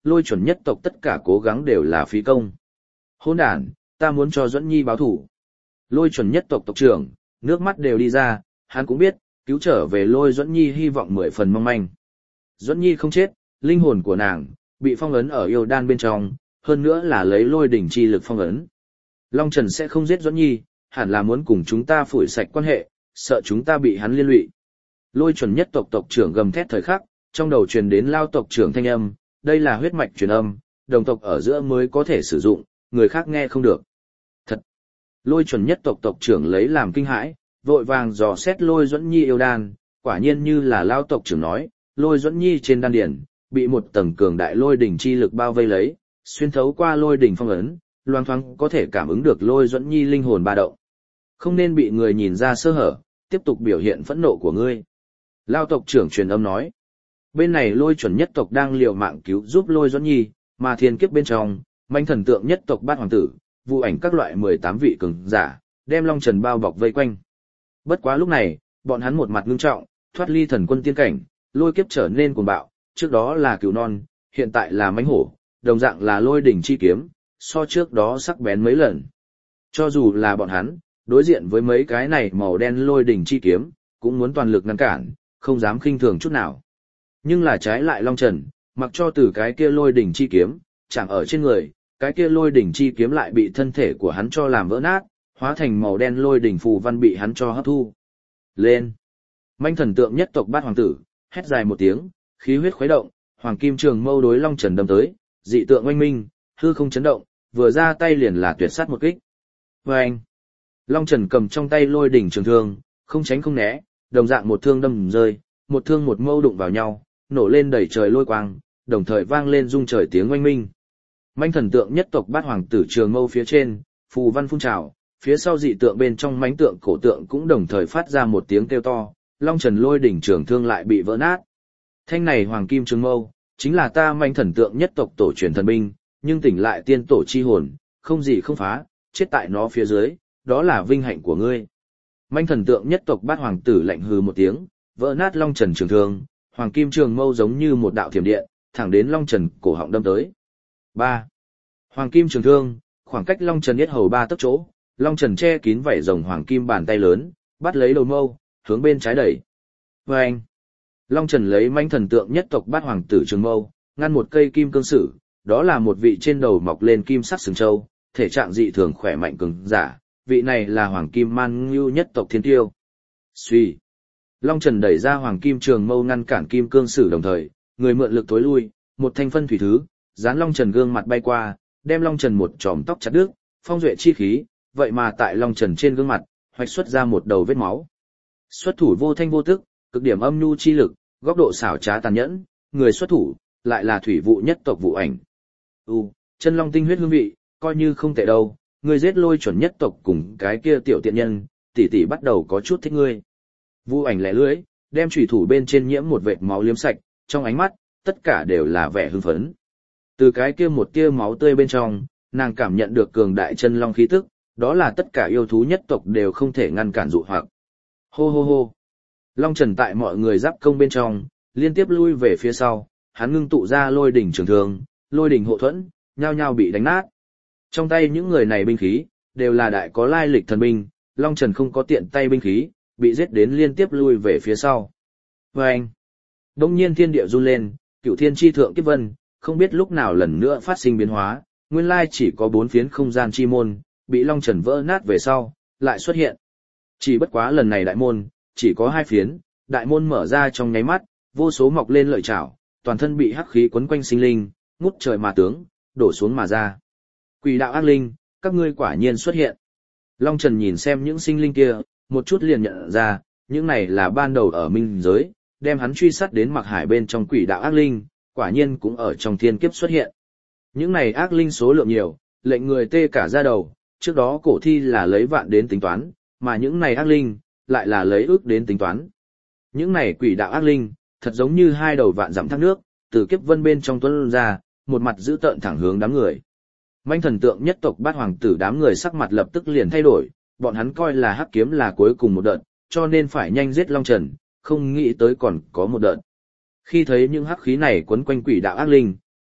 lôi chuẩn nhất tộc tất cả cố gắng đều là phí công. Hỗn đản, ta muốn cho Duẫn Nhi báo thủ. Lôi chuẩn nhất tộc tộc trưởng, nước mắt đều đi ra, hắn cũng biết, cứu trở về lôi Duẫn Nhi hy vọng mười phần mong manh. Duẫn Nhi không chết, linh hồn của nàng, bị phong ấn ở yêu đan bên trong, hơn nữa là lấy lôi đỉnh chi lực phong ấn. Long Trần sẽ không giết Duẫn Nhi, hẳn là muốn cùng chúng ta phủi sạch quan hệ, sợ chúng ta bị hắn liên lụy. Lôi chuẩn nhất tộc tộc trưởng gầm thét thời khắc, trong đầu truyền đến lao tộc trưởng thanh âm, đây là huyết mạch truyền âm, đồng tộc ở giữa mới có thể sử dụng, người khác nghe không được. Thật! Lôi chuẩn nhất tộc tộc trưởng lấy làm kinh hãi, vội vàng dò xét lôi Duẫn Nhi yêu đan, quả nhiên như là lao tộc trưởng nói, lôi Duẫn Nhi trên đan điển, bị một tầng cường đại lôi đỉnh chi lực bao vây lấy, xuyên thấu qua lôi đỉnh phong ấn, loang thoáng có thể cảm ứng được lôi Duẫn Nhi linh hồn ba động. Không nên bị người nhìn ra sơ hở, tiếp tục biểu hiện phẫn nộ của ngươi. Lao tộc trưởng truyền âm nói. Bên này lôi chuẩn nhất tộc đang liều mạng cứu giúp lôi Duẫn Nhi, mà thiên kiếp bên trong, manh thần tượng nhất tộc bát hoàng tử, vụ ảnh các loại mười tám vị cường giả, đem Long Trần bao bọc vây quanh. Bất quá lúc này, bọn hắn một mặt ngưng trọng, thoát ly thần quân tiên cảnh, lôi kiếp trở nên cuồng bạo, trước đó là cừu non, hiện tại là mãnh hổ, đồng dạng là lôi đỉnh chi kiếm, so trước đó sắc bén mấy lần. Cho dù là bọn hắn, đối diện với mấy cái này màu đen lôi đỉnh chi kiếm, cũng muốn toàn lực ngăn cản, không dám khinh thường chút nào. Nhưng là trái lại Long Trần, mặc cho từ cái kia lôi đỉnh chi kiếm, chẳng ở trên người, cái kia lôi đỉnh chi kiếm lại bị thân thể của hắn cho làm vỡ nát, hóa thành màu đen lôi đỉnh phù văn bị hắn cho hấp thu. Lên! Manh thần tượng nhất tộc bát hoàng tử, hét dài một tiếng, khí huyết khuấy động, hoàng kim trường mâu đối Long Trần đâm tới, dị tượng oanh minh, hư không chấn động, vừa ra tay liền là tuyệt sát một kích. Vâng! Long Trần cầm trong tay lôi đỉnh trường thương, không tránh không né, đồng dạng một thương đâm rơi, một thương một mâu đụng vào nhau, nổ lên đầy trời lôi quang, đồng thời vang lên rung trời tiếng oanh minh. Manh thần tượng nhất tộc bát hoàng tử trường mâu phía trên, phù văn phun trào, phía sau dị tượng bên trong mãnh tượng cổ tượng cũng đồng thời phát ra một tiếng kêu to, Long Trần lôi đỉnh trường thương lại bị vỡ nát. Thanh này hoàng kim trường mâu, chính là ta manh thần tượng nhất tộc tổ truyền thần binh, nhưng tỉnh lại tiên tổ chi hồn, không gì không phá, chết tại nó phía dưới, đó là vinh hạnh của ngươi. Manh thần tượng nhất tộc bát hoàng tử lạnh hừ một tiếng, vỡ nát Long Trần trường thương, hoàng kim trường mâu giống như một đạo thiểm điện, thẳng đến Long Trần cổ họng đâm tới. ba. Hoàng kim trường thương, khoảng cách Long Trần yết hầu ba tấc chỗ, Long Trần che kín vảy rồng hoàng kim bàn tay lớn, bắt lấy đầu mâu, hướng bên trái đẩy. Vâng! Long Trần lấy manh thần tượng nhất tộc bát hoàng tử trường mâu, ngăn một cây kim cương sử, đó là một vị trên đầu mọc lên kim sắc sừng châu, thể trạng dị thường khỏe mạnh cường giả, vị này là hoàng kim man ngưu nhất tộc thiên tiêu. Suy! Long Trần đẩy ra hoàng kim trường mâu ngăn cản kim cương sử đồng thời, người mượn lực tối lui, một thanh phân thủy thứ, dán Long Trần gương mặt bay qua, đem Long Trần một chòm tóc chặt đứt, phong duệ chi khí, vậy mà tại Long Trần trên gương mặt, hoạch xuất ra một đầu vết máu. Xuất thủ vô thanh vô tức, cực điểm âm nhu chi lực, góc độ xảo trá tàn nhẫn, người xuất thủ, lại là thủy vụ nhất tộc vụ ảnh. U, chân long tinh huyết hương vị, coi như không tệ đâu, người giết lôi chuẩn nhất tộc cùng cái kia tiểu tiện nhân, tỷ tỷ bắt đầu có chút thích ngươi. Vụ ảnh lẻ lưỡi, đem chủy thủ bên trên nhiễm một vệt máu liếm sạch, trong ánh mắt, tất cả đều là vẻ hưng phấn. Từ cái kia một tia máu tươi bên trong, nàng cảm nhận được cường đại chân long khí tức, đó là tất cả yêu thú nhất tộc đều không thể ngăn cản dụ hoặc. Hô hô hô. Long Trần tại mọi người giáp công bên trong, liên tiếp lui về phía sau, hắn ngưng tụ ra lôi đỉnh trường thương, lôi đỉnh hộ thuẫn, nhao nhao bị đánh nát. Trong tay những người này binh khí, đều là đại có lai lịch thần binh, Long Trần không có tiện tay binh khí, bị giết đến liên tiếp lui về phía sau. Vâng! Đông nhiên thiên địa run lên, cửu thiên chi thượng kiếp vân, không biết lúc nào lần nữa phát sinh biến hóa, nguyên lai chỉ có bốn phiến không gian chi môn, bị Long Trần vỡ nát về sau, lại xuất hiện. Chỉ bất quá lần này đại môn, chỉ có hai phiến, đại môn mở ra trong nháy mắt, vô số mọc lên lợi chảo, toàn thân bị hắc khí quấn quanh sinh linh, ngút trời mà tướng, đổ xuống mà ra. Quỷ đạo ác linh, các ngươi quả nhiên xuất hiện. Long Trần nhìn xem những sinh linh kia, một chút liền nhận ra, những này là ban đầu ở minh giới, đem hắn truy sát đến Mặc Hải bên trong quỷ đạo ác linh, quả nhiên cũng ở trong thiên kiếp xuất hiện. Những này ác linh số lượng nhiều, lệnh người tê cả da đầu, trước đó cổ thi là lấy vạn đến tính toán, mà những này ác linh, lại là lấy ước đến tính toán. Những này quỷ đạo ác linh, thật giống như hai đầu vạn dặm thác nước, từ kiếp vân bên trong tuôn ra, một mặt giữ tợn thẳng hướng đám người. Manh thần tượng nhất tộc bát hoàng tử đám người sắc mặt lập tức liền thay đổi, bọn hắn coi là hắc kiếm là cuối cùng một đợt, cho nên phải nhanh giết Long Trần, không nghĩ tới còn có một đợt. Khi thấy những hắc khí này quấn quanh quỷ đạo ác linh,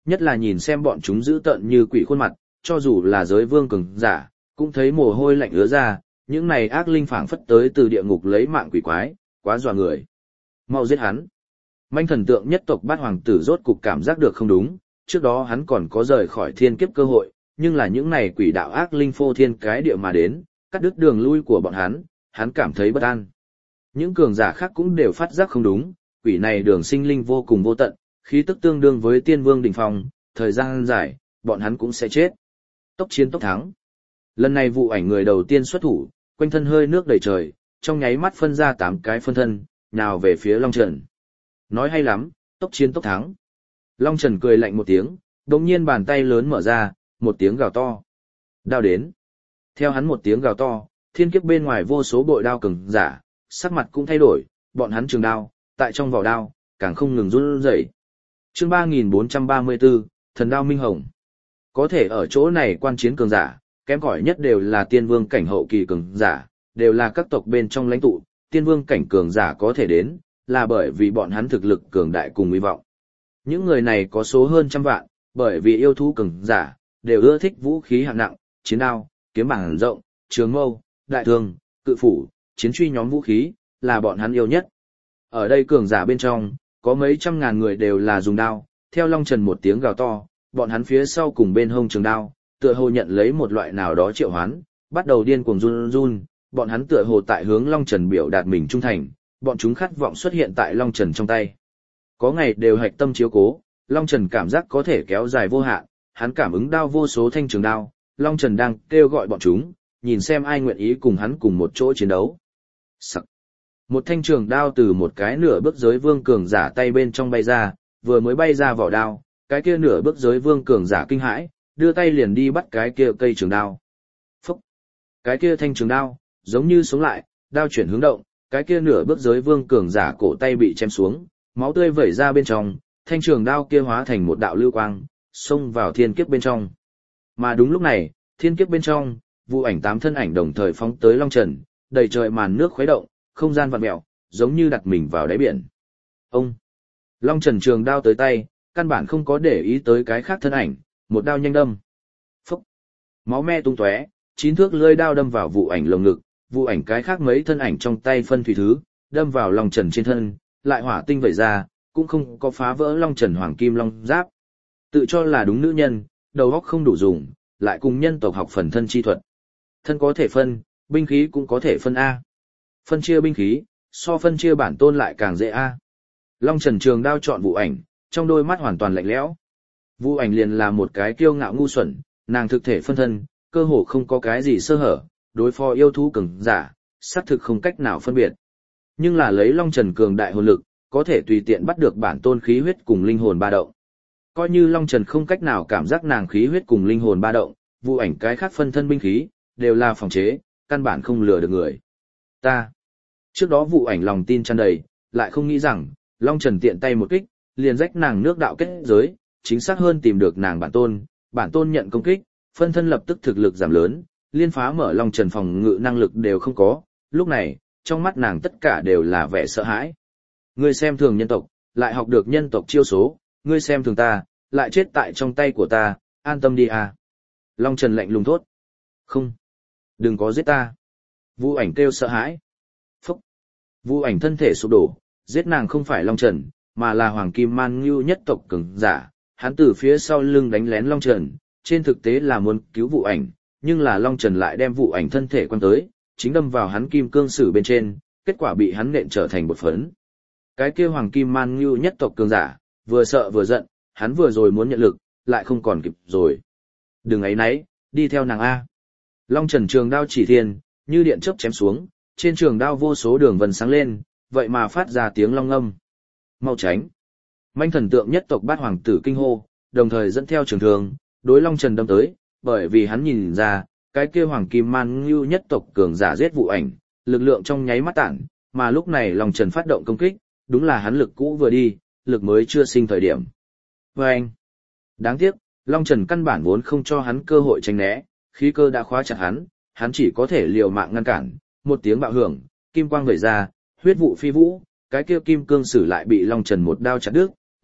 Nhất là nhìn xem bọn chúng dữ tợn như quỷ khuôn mặt, cho dù là giới vương cường giả, cũng thấy mồ hôi lạnh ứa ra, những này ác linh phảng phất tới từ địa ngục lấy mạng quỷ quái, quá dọa người. Mau giết hắn. Manh thần tượng nhất tộc Bát hoàng tử rốt cục cảm giác được không đúng, trước đó hắn còn có rời khỏi thiên kiếp cơ hội, nhưng là những này quỷ đạo ác linh phô thiên cái địa mà đến, cắt đứt đường lui của bọn hắn, hắn cảm thấy bất an. Những cường giả khác cũng đều phát giác không đúng, quỷ này đường sinh linh vô cùng vô tận, khí tức tương đương với tiên vương đỉnh phong, thời gian dài, bọn hắn cũng sẽ chết. Tốc chiến tốc thắng. Lần này vụ ảnh người đầu tiên xuất thủ, quanh thân hơi nước đầy trời, trong nháy mắt phân ra tám cái phân thân, nhào về phía Long Trần. Nói hay lắm, tốc chiến tốc thắng. Long Trần cười lạnh một tiếng, đột nhiên bàn tay lớn mở ra, một tiếng gào to. Đao đến. Theo hắn một tiếng gào to, thiên kiếp bên ngoài vô số bội đao cường giả, sắc mặt cũng thay đổi, bọn hắn trường đao, tại trong vỏ đao, càng không ngừng run rẩy. Chương ba nghìn bốn trăm ba mươi bốn, Thần đao minh hồng. Có thể ở chỗ này quan chiến cường giả, kém cỏi nhất đều là tiên vương cảnh hậu kỳ cường giả, đều là các tộc bên trong lãnh tụ, tiên vương cảnh cường giả có thể đến, là bởi vì bọn hắn thực lực cường đại cùng hy vọng. Những người này có số hơn trăm vạn, bởi vì yêu thú cường giả, đều ưa thích vũ khí hạng nặng, chiến đao, kiếm bảng rộng, trường mâu, đại thương, cự phủ, chiến truy nhóm vũ khí, là bọn hắn yêu nhất. Ở đây cường giả bên trong, có mấy trăm ngàn người đều là dùng đao, theo Long Trần một tiếng gào to, bọn hắn phía sau cùng bên hông trường đao, tựa hồ nhận lấy một loại nào đó triệu hoán, bắt đầu điên cuồng run run, bọn hắn tựa hồ tại hướng Long Trần biểu đạt mình trung thành, bọn chúng khát vọng xuất hiện tại Long Trần trong tay. Có ngày đều hạch tâm chiếu cố, Long Trần cảm giác có thể kéo dài vô hạn, hắn cảm ứng đao vô số thanh trường đao, Long Trần đang kêu gọi bọn chúng, nhìn xem ai nguyện ý cùng hắn cùng một chỗ chiến đấu. Sắc. Một thanh trường đao từ một cái nửa bước giới vương cường giả tay bên trong bay ra, vừa mới bay ra vỏ đao, cái kia nửa bước giới vương cường giả kinh hãi, đưa tay liền đi bắt cái kia cây trường đao. Phúc! Cái kia thanh trường đao, giống như sống lại, đao chuyển hướng động, cái kia nửa bước giới vương cường giả cổ tay bị chém xuống, máu tươi vẩy ra bên trong, thanh trường đao kia hóa thành một đạo lưu quang, xông vào thiên kiếp bên trong. Mà đúng lúc này, thiên kiếp bên trong, vụ ảnh tám thân ảnh đồng thời phóng tới Long Trần, đầy trời màn nước khuấy động, không gian vặn mèo, giống như đặt mình vào đáy biển. Ông! Long Trần trường đao tới tay, căn bản không có để ý tới cái khác thân ảnh, một đao nhanh đâm. Phúc! Máu me tung tóe, chín thước lưỡi đao đâm vào vụ ảnh lồng ngực, vụ ảnh cái khác mấy thân ảnh trong tay phân thủy thứ, đâm vào Long Trần trên thân, lại hỏa tinh vẩy ra, cũng không có phá vỡ Long Trần hoàng kim long giáp. Tự cho là đúng nữ nhân, đầu óc không đủ dùng, lại cùng nhân tộc học phần thân chi thuật. Thân có thể phân, binh khí cũng có thể phân A. Phân chia binh khí, so phân chia bản tôn lại càng dễ A. Long Trần trường đao chọn vụ ảnh, trong đôi mắt hoàn toàn lạnh lẽo. Vụ ảnh liền là một cái kiêu ngạo ngu xuẩn, nàng thực thể phân thân, cơ hồ không có cái gì sơ hở, đối phó yêu thú cường giả, xác thực không cách nào phân biệt. Nhưng là lấy Long Trần cường đại hồn lực, có thể tùy tiện bắt được bản tôn khí huyết cùng linh hồn ba động. Coi như Long Trần không cách nào cảm giác nàng khí huyết cùng linh hồn ba động, vụ ảnh cái khác phân thân binh khí, đều là phòng chế, căn bản không lừa được người. Ta. Trước đó vụ ảnh lòng tin tràn đầy, lại không nghĩ rằng, Long Trần tiện tay một kích, liền rách nàng nước đạo kết giới, chính xác hơn tìm được nàng bản tôn, bản tôn nhận công kích, phân thân lập tức thực lực giảm lớn, liên phá mở Long Trần phòng ngự năng lực đều không có, lúc này, trong mắt nàng tất cả đều là vẻ sợ hãi. Ngươi xem thường nhân tộc, lại học được nhân tộc chiêu số, ngươi xem thường ta, lại chết tại trong tay của ta, an tâm đi à. Long Trần lạnh lùng thốt. Không. Đừng có giết ta. Vu ảnh kêu sợ hãi. Phúc. Vu ảnh thân thể sụp đổ, giết nàng không phải Long Trần, mà là Hoàng Kim Man Ngưu nhất tộc cường giả. Hắn từ phía sau lưng đánh lén Long Trần, trên thực tế là muốn cứu Vu ảnh, nhưng là Long Trần lại đem Vu ảnh thân thể quăng tới, chính đâm vào hắn kim cương sử bên trên, kết quả bị hắn nện trở thành bột phấn. Cái kia Hoàng Kim Man Ngưu nhất tộc cường giả, vừa sợ vừa giận, hắn vừa rồi muốn nhận lực, lại không còn kịp rồi. Đừng ấy nấy, đi theo nàng A. Long Trần trường đao chỉ thiên, như điện chớp chém xuống, trên trường đao vô số đường vân sáng lên, vậy mà phát ra tiếng long âm. Mau tránh. Manh thần tượng nhất tộc Bát hoàng tử kinh hô, đồng thời dẫn theo trường thương, đối Long Trần đâm tới, bởi vì hắn nhìn ra, cái kia Hoàng Kim Man Ngưu nhất tộc cường giả giết vụ ảnh, lực lượng trong nháy mắt tản, mà lúc này Long Trần phát động công kích, đúng là hắn lực cũ vừa đi, lực mới chưa sinh thời điểm. Và anh, đáng tiếc, Long Trần căn bản vốn không cho hắn cơ hội tránh né, khí cơ đã khóa chặt hắn, hắn chỉ có thể liều mạng ngăn cản, một tiếng bạo hưởng, kim quang vẩy ra, huyết vụ phi vũ, cái kia kim cương sử lại bị Long Trần một đao chặt đứt,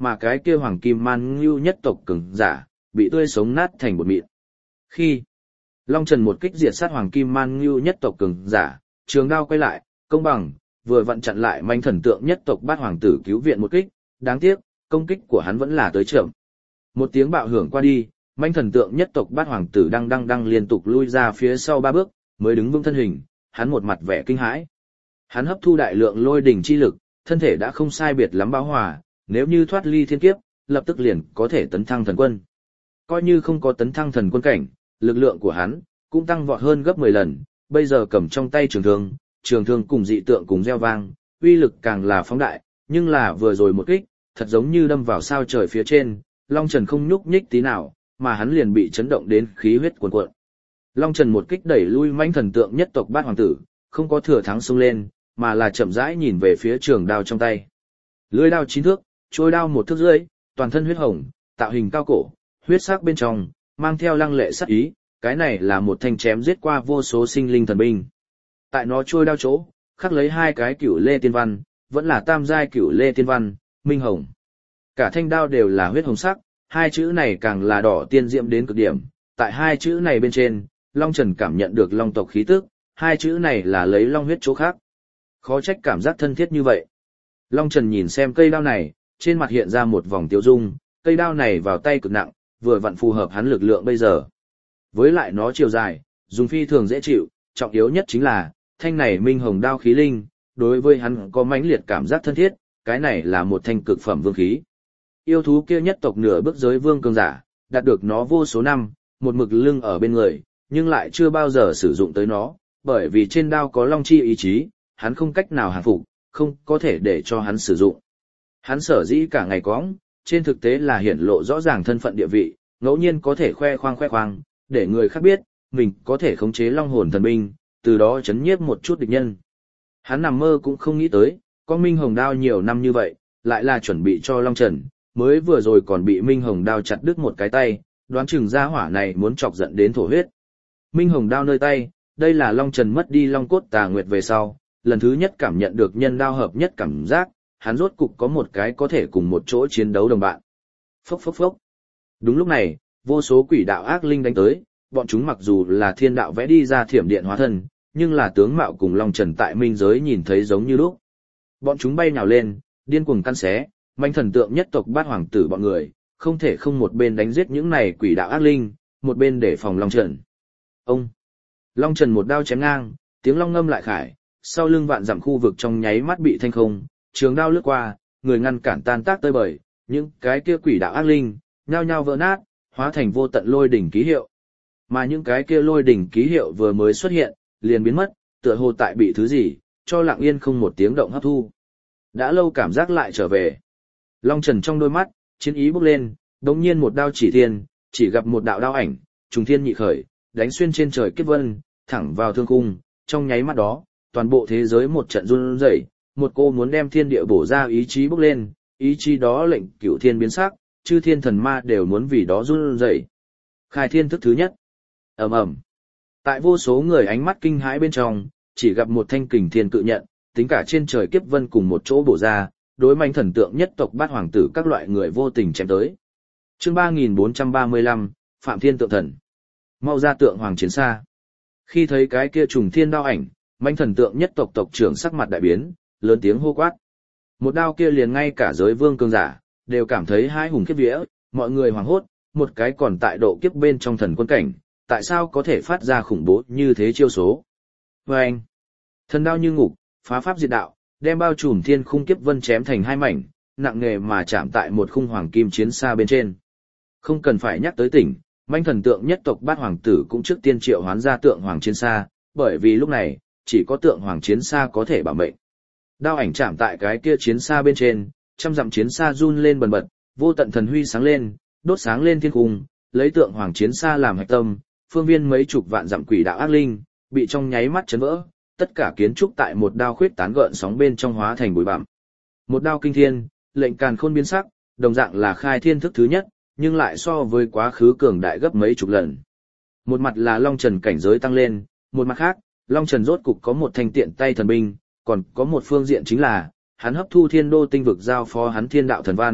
mà cái kia hoàng kim man ngưu nhất tộc cường giả, bị tươi sống nát thành bột mịn. Khi Long Trần một kích diệt sát hoàng kim man ngưu nhất tộc cường giả, trường đao quay lại, công bằng, vừa vặn chặn lại manh thần tượng nhất tộc bát hoàng tử cứu viện một kích, đáng tiếc, công kích của hắn vẫn là tới chậm. Một tiếng bạo hưởng qua đi, manh thần tượng nhất tộc bát hoàng tử đang đang đang liên tục lui ra phía sau ba bước, mới đứng vững thân hình, hắn một mặt vẻ kinh hãi. Hắn hấp thu đại lượng lôi đỉnh chi lực, thân thể đã không sai biệt lắm bão hòa, nếu như thoát ly thiên kiếp, lập tức liền có thể tấn thăng thần quân. Coi như không có tấn thăng thần quân cảnh, lực lượng của hắn cũng tăng vọt hơn gấp mười lần, bây giờ cầm trong tay trường thương, trường thương cùng dị tượng cùng reo vang, uy lực càng là phóng đại, nhưng là vừa rồi một kích, thật giống như đâm vào sao trời phía trên, Long Trần không nhúc nhích tí nào, mà hắn liền bị chấn động đến khí huyết cuồn cuộn. Long Trần một kích đẩy lui mãnh thần tượng nhất tộc bát hoàng tử, không có thừa thắng xông lên, mà là chậm rãi nhìn về phía trường đao trong tay. Lưỡi đao chín thước, trôi đao một thước rưỡi, toàn thân huyết hồng, tạo hình cao cổ, huyết sắc bên trong, mang theo lăng lệ sắc ý, cái này là một thanh chém giết qua vô số sinh linh thần binh. Tại nó trôi đao chỗ, khắc lấy hai cái cửu lê tiên văn, vẫn là tam giai cửu lê tiên văn, minh hồng. Cả thanh đao đều là huyết hồng sắc, hai chữ này càng là đỏ tiên diệm đến cực điểm. Tại hai chữ này bên trên, Long Trần cảm nhận được long tộc khí tức, hai chữ này là lấy long huyết chỗ khác. Khó trách cảm giác thân thiết như vậy. Long Trần nhìn xem cây đao này, trên mặt hiện ra một vòng tiêu dung, cây đao này vào tay cực nặng, vừa vặn phù hợp hắn lực lượng bây giờ. Với lại nó chiều dài, dùng phi thường dễ chịu, trọng yếu nhất chính là, thanh này minh hồng đao khí linh, đối với hắn có mãnh liệt cảm giác thân thiết, cái này là một thanh cực phẩm vương khí. Yêu thú kia nhất tộc nửa bước giới vương cường giả, đạt được nó vô số năm, một mực lưng ở bên người, nhưng lại chưa bao giờ sử dụng tới nó, bởi vì trên đao có long chi ý chí, hắn không cách nào hàng phục, không có thể để cho hắn sử dụng. Hắn sở dĩ cả ngày cõng, trên thực tế là hiển lộ rõ ràng thân phận địa vị, ngẫu nhiên có thể khoe khoang khoe khoang, để người khác biết, mình có thể khống chế long hồn thần binh, từ đó chấn nhiếp một chút địch nhân. Hắn nằm mơ cũng không nghĩ tới, có Minh Hồng đao nhiều năm như vậy, lại là chuẩn bị cho Long Trần, mới vừa rồi còn bị Minh Hồng đao chặt đứt một cái tay, đoán chừng gia hỏa này muốn chọc giận đến thổ huyết. Minh Hồng đao nơi tay, đây là Long Trần mất đi Long cốt tà nguyệt về sau, lần thứ nhất cảm nhận được nhân đao hợp nhất cảm giác, hắn rốt cục có một cái có thể cùng một chỗ chiến đấu đồng bạn. Phốc phốc phốc. Đúng lúc này, vô số quỷ đạo ác linh đánh tới, bọn chúng mặc dù là thiên đạo vẽ đi ra thiểm điện hóa thân, nhưng là tướng mạo cùng Long Trần tại minh giới nhìn thấy giống như lúc. Bọn chúng bay nhào lên, điên cuồng căn xé, manh thần tượng nhất tộc bát hoàng tử bọn người, không thể không một bên đánh giết những này quỷ đạo ác linh, một bên để phòng Long Trần. Ông! Long Trần một đao chém ngang, tiếng long ngâm lại khải, sau lưng vạn dặm khu vực trong nháy mắt bị thanh không, trường đao lướt qua, người ngăn cản tan tác tơi bời, những cái kia quỷ đạo ác linh, nhao nhao vỡ nát, hóa thành vô tận lôi đỉnh ký hiệu. Mà những cái kia lôi đỉnh ký hiệu vừa mới xuất hiện, liền biến mất, tựa hồ tại bị thứ gì, cho lặng yên không một tiếng động hấp thu. Đã lâu cảm giác lại trở về. Long Trần trong đôi mắt, chiến ý bốc lên, đống nhiên một đao chỉ thiên, chỉ gặp một đạo đao ảnh, trùng thiên nhị khởi, đánh xuyên trên trời kiếp vân, thẳng vào thương khung, trong nháy mắt đó, toàn bộ thế giới một trận run rẩy, một cô muốn đem thiên địa bổ ra ý chí bốc lên, ý chí đó lệnh cửu thiên biến sắc, chư thiên thần ma đều muốn vì đó run rẩy. Khai thiên thức thứ nhất. Ầm ầm. Tại vô số người ánh mắt kinh hãi bên trong, chỉ gặp một thanh kình thiên cự nhận, tính cả trên trời kiếp vân cùng một chỗ bổ ra, đối manh thần tượng nhất tộc bát hoàng tử các loại người vô tình chém tới. Chương ba nghìn bốn trăm ba mươi lăm, Phạm Thiên tượng thần. Mau ra tượng hoàng chiến xa. Khi thấy cái kia trùng thiên đao ảnh, manh thần tượng nhất tộc tộc trưởng sắc mặt đại biến, lớn tiếng hô quát. Một đao kia liền ngay cả giới vương cường giả, đều cảm thấy hai hùng kiếp vía, mọi người hoảng hốt, một cái còn tại độ kiếp bên trong thần quân cảnh, tại sao có thể phát ra khủng bố như thế chiêu số. Và anh, thần đao như ngục, phá pháp diệt đạo, đem bao trùm thiên khung kiếp vân chém thành hai mảnh, nặng nề mà chạm tại một khung hoàng kim chiến xa bên trên. Không cần phải nhắc tới tỉnh, manh thần tượng nhất tộc bát hoàng tử cũng trước tiên triệu hoán ra tượng hoàng chiến xa, bởi vì lúc này, chỉ có tượng hoàng chiến xa có thể bảo mệnh. Đao ảnh chạm tại cái kia chiến xa bên trên, trăm dặm chiến xa run lên bần bật, vô tận thần huy sáng lên, đốt sáng lên thiên cung, lấy tượng hoàng chiến xa làm hạch tâm, phương viên mấy chục vạn dặm quỷ đạo ác linh, bị trong nháy mắt chấn vỡ, tất cả kiến trúc tại một đao khuyết tán gợn sóng bên trong hóa thành bụi bặm. Một đao kinh thiên, lệnh càn khôn biến sắc, đồng dạng là khai thiên thức thứ nhất, nhưng lại so với quá khứ cường đại gấp mấy chục lần. Một mặt là Long Trần cảnh giới tăng lên, một mặt khác, Long Trần rốt cục có một thanh tiện tay thần binh, còn có một phương diện chính là, hắn hấp thu thiên đô tinh vực giao phó hắn thiên đạo thần văn,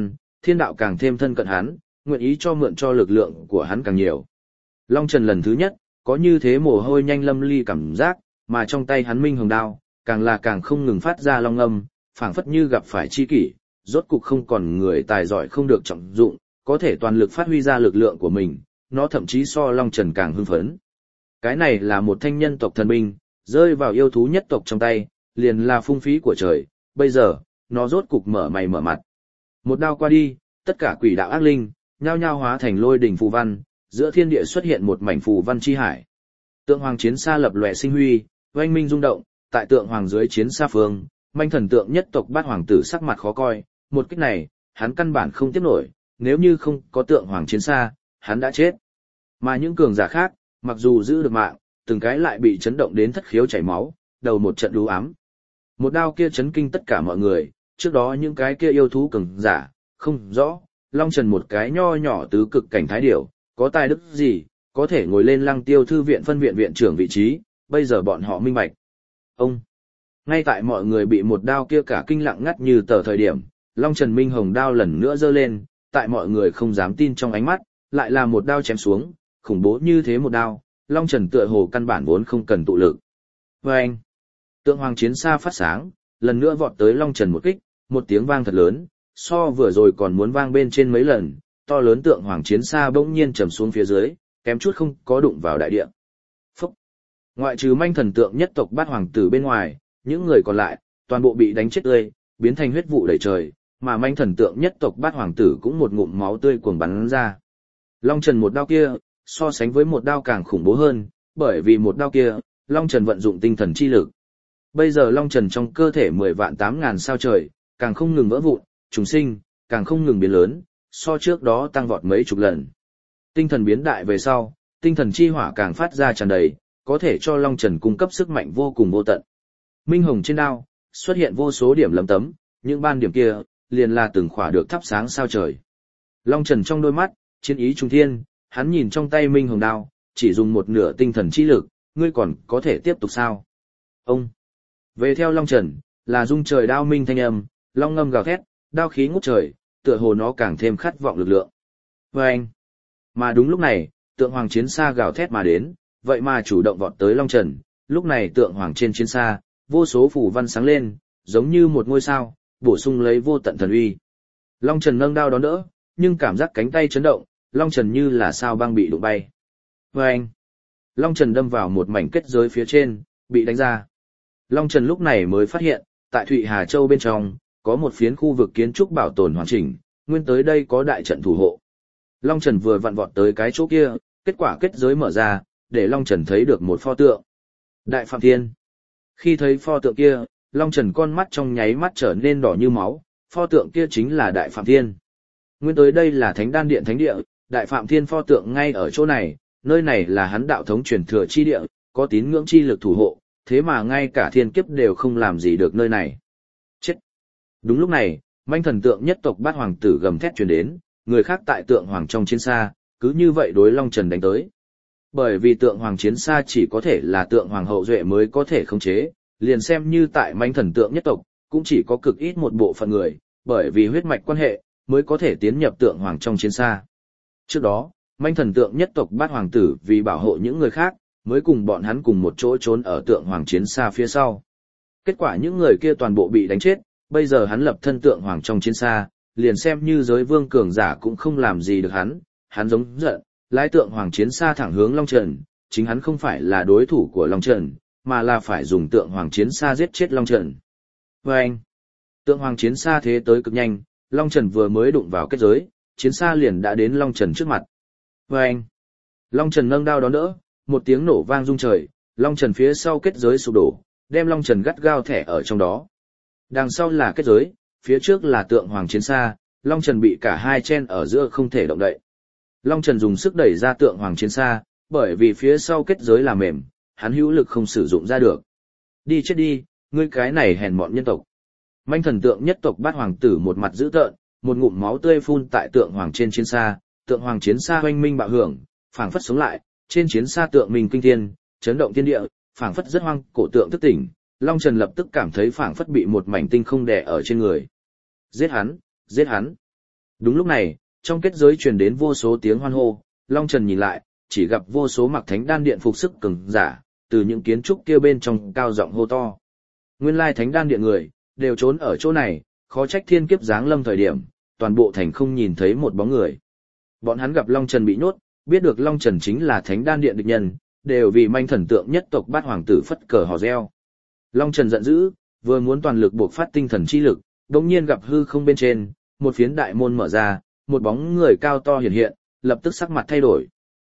thiên đạo càng thêm thân cận hắn, nguyện ý cho mượn cho lực lượng của hắn càng nhiều. Long Trần lần thứ nhất, có như thế mồ hôi nhanh lâm ly cảm giác, mà trong tay hắn minh hồng đao, càng là càng không ngừng phát ra long âm, phảng phất như gặp phải chi kỷ, rốt cục không còn người tài giỏi không được trọng dụng, có thể toàn lực phát huy ra lực lượng của mình, nó thậm chí so Long Trần càng hưng phấn. Cái này là một thanh nhân tộc thần binh, rơi vào yêu thú nhất tộc trong tay, liền là phung phí của trời, bây giờ, nó rốt cục mở mày mở mặt. Một đao qua đi, tất cả quỷ đạo ác linh, nhao nhao hóa thành lôi đỉnh phù văn, giữa thiên địa xuất hiện một mảnh phù văn chi hải. Tượng hoàng chiến xa lập lòe sinh huy, oanh minh rung động, tại tượng hoàng dưới chiến xa phương, manh thần tượng nhất tộc bát hoàng tử sắc mặt khó coi, một kích này, hắn căn bản không tiếp nổi, nếu như không có tượng hoàng chiến xa, hắn đã chết. Mà những cường giả khác, mặc dù giữ được mạng, từng cái lại bị chấn động đến thất khiếu chảy máu, đầu một trận đú ám. Một đao kia chấn kinh tất cả mọi người, trước đó những cái kia yêu thú cường giả, không rõ, Long Trần một cái nho nhỏ tứ cực cảnh thái điểu, có tài đức gì, có thể ngồi lên Lăng Tiêu thư viện phân viện viện trưởng vị trí, bây giờ bọn họ minh bạch. Ông, ngay tại mọi người bị một đao kia cả kinh lặng ngắt như tờ thời điểm, Long Trần minh hồng đao lần nữa giơ lên, tại mọi người không dám tin trong ánh mắt, lại là một đao chém xuống, khủng bố như thế một đao, Long Trần tựa hồ căn bản vốn không cần tụ lực. Và anh, tượng hoàng chiến xa phát sáng, lần nữa vọt tới Long Trần một kích, một tiếng vang thật lớn, so vừa rồi còn muốn vang bên trên mấy lần, to lớn tượng hoàng chiến xa bỗng nhiên trầm xuống phía dưới, kém chút không có đụng vào đại địa. Phúc! Ngoại trừ manh thần tượng nhất tộc bát hoàng tử bên ngoài, những người còn lại, toàn bộ bị đánh chết tươi, biến thành huyết vụ đầy trời, mà manh thần tượng nhất tộc bát hoàng tử cũng một ngụm máu tươi cuồng bắn ra. Long Trần một đao kia, so sánh với một đao càng khủng bố hơn, bởi vì một đao kia, Long Trần vận dụng tinh thần chi lực. Bây giờ Long Trần trong cơ thể mười vạn tám ngàn sao trời, càng không ngừng vỡ vụn, trùng sinh, càng không ngừng biến lớn, so trước đó tăng vọt mấy chục lần. Tinh thần biến đại về sau, tinh thần chi hỏa càng phát ra tràn đầy, có thể cho Long Trần cung cấp sức mạnh vô cùng vô tận. Minh hồng trên đao, xuất hiện vô số điểm lấm tấm, những ban điểm kia, liền là từng khỏa được thắp sáng sao trời. Long Trần trong đôi mắt, chiến ý trung thiên, hắn nhìn trong tay minh hồng đao, chỉ dùng một nửa tinh thần chi lực, ngươi còn có thể tiếp tục sao? Ông! Về theo Long Trần, là dung trời đao minh thanh âm, long ngâm gào thét, đao khí ngút trời, tựa hồ nó càng thêm khát vọng lực lượng. Và anh! Mà đúng lúc này, tượng hoàng chiến xa gào thét mà đến, vậy mà chủ động vọt tới Long Trần, lúc này tượng hoàng trên chiến xa, vô số phù văn sáng lên, giống như một ngôi sao, bổ sung lấy vô tận thần uy. Long Trần nâng đao đón đỡ, nhưng cảm giác cánh tay chấn động, Long Trần như là sao băng bị đụng bay. Và anh! Long Trần đâm vào một mảnh kết giới phía trên, bị đánh ra. Long Trần lúc này mới phát hiện, tại Thụy Hà Châu bên trong, có một phiến khu vực kiến trúc bảo tồn hoàn chỉnh, nguyên tới đây có đại trận thủ hộ. Long Trần vừa vặn vọt tới cái chỗ kia, kết quả kết giới mở ra, để Long Trần thấy được một pho tượng. Đại Phạm Thiên. Khi thấy pho tượng kia, Long Trần con mắt trong nháy mắt trở nên đỏ như máu, pho tượng kia chính là Đại Phạm Thiên. Nguyên tới đây là Thánh Đan Điện Thánh Địa, Đại Phạm Thiên pho tượng ngay ở chỗ này, nơi này là hắn đạo thống truyền thừa chi địa, có tín ngưỡng chi lực thủ hộ, thế mà ngay cả thiên kiếp đều không làm gì được nơi này. Chết! Đúng lúc này, manh thần tượng nhất tộc bát hoàng tử gầm thét truyền đến, người khác tại tượng hoàng trong chiến xa, cứ như vậy đối Long Trần đánh tới. Bởi vì tượng hoàng chiến xa chỉ có thể là tượng hoàng hậu duệ mới có thể khống chế, liền xem như tại manh thần tượng nhất tộc, cũng chỉ có cực ít một bộ phận người, bởi vì huyết mạch quan hệ, mới có thể tiến nhập tượng hoàng trong chiến xa. Trước đó, manh thần tượng nhất tộc bát hoàng tử vì bảo hộ những người khác, mới cùng bọn hắn cùng một chỗ trốn ở tượng hoàng chiến xa phía sau. Kết quả những người kia toàn bộ bị đánh chết, bây giờ hắn lập thân tượng hoàng trong chiến xa, liền xem như giới vương cường giả cũng không làm gì được hắn, hắn giống giận, lái tượng hoàng chiến xa thẳng hướng Long Trần, chính hắn không phải là đối thủ của Long Trần, mà là phải dùng tượng hoàng chiến xa giết chết Long Trần. Và anh, tượng hoàng chiến xa thế tới cực nhanh, Long Trần vừa mới đụng vào kết giới, chiến xa liền đã đến Long Trần trước mặt. Và anh, Long Trần nâng đao đón đỡ, một tiếng nổ vang rung trời, Long Trần phía sau kết giới sụp đổ, đem Long Trần gắt gao thẻ ở trong đó. Đằng sau là kết giới, phía trước là tượng hoàng chiến xa, Long Trần bị cả hai chen ở giữa không thể động đậy. Long Trần dùng sức đẩy ra tượng hoàng chiến xa, bởi vì phía sau kết giới là mềm, hắn hữu lực không sử dụng ra được. Đi chết đi, ngươi cái này hèn mọn nhân tộc. Manh thần tượng nhất tộc bát hoàng tử một mặt dữ tợn, một ngụm máu tươi phun tại tượng hoàng trên chiến xa, tượng hoàng chiến xa hoanh minh bạo hưởng, phảng phất sống lại, trên chiến xa tượng mình kinh thiên, chấn động thiên địa, phảng phất rất hoang, cổ tượng thức tỉnh, Long Trần lập tức cảm thấy phảng phất bị một mảnh tinh không đè ở trên người. Giết hắn, giết hắn. Đúng lúc này, trong kết giới truyền đến vô số tiếng hoan hô, Long Trần nhìn lại, chỉ gặp vô số mặc thánh đan điện phục sức cường giả, từ những kiến trúc kia bên trong cao giọng hô to. Nguyên lai thánh đan điện người, đều trốn ở chỗ này, khó trách thiên kiếp giáng lâm thời điểm, toàn bộ thành không nhìn thấy một bóng người. Bọn hắn gặp Long Trần bị nhốt, biết được Long Trần chính là thánh đan điện địch nhân, đều vì manh thần tượng nhất tộc bát hoàng tử phất cờ hò reo. Long Trần giận dữ, vừa muốn toàn lực buộc phát tinh thần chi lực, đột nhiên gặp hư không bên trên, một phiến đại môn mở ra, một bóng người cao to hiện hiện, lập tức sắc mặt thay đổi.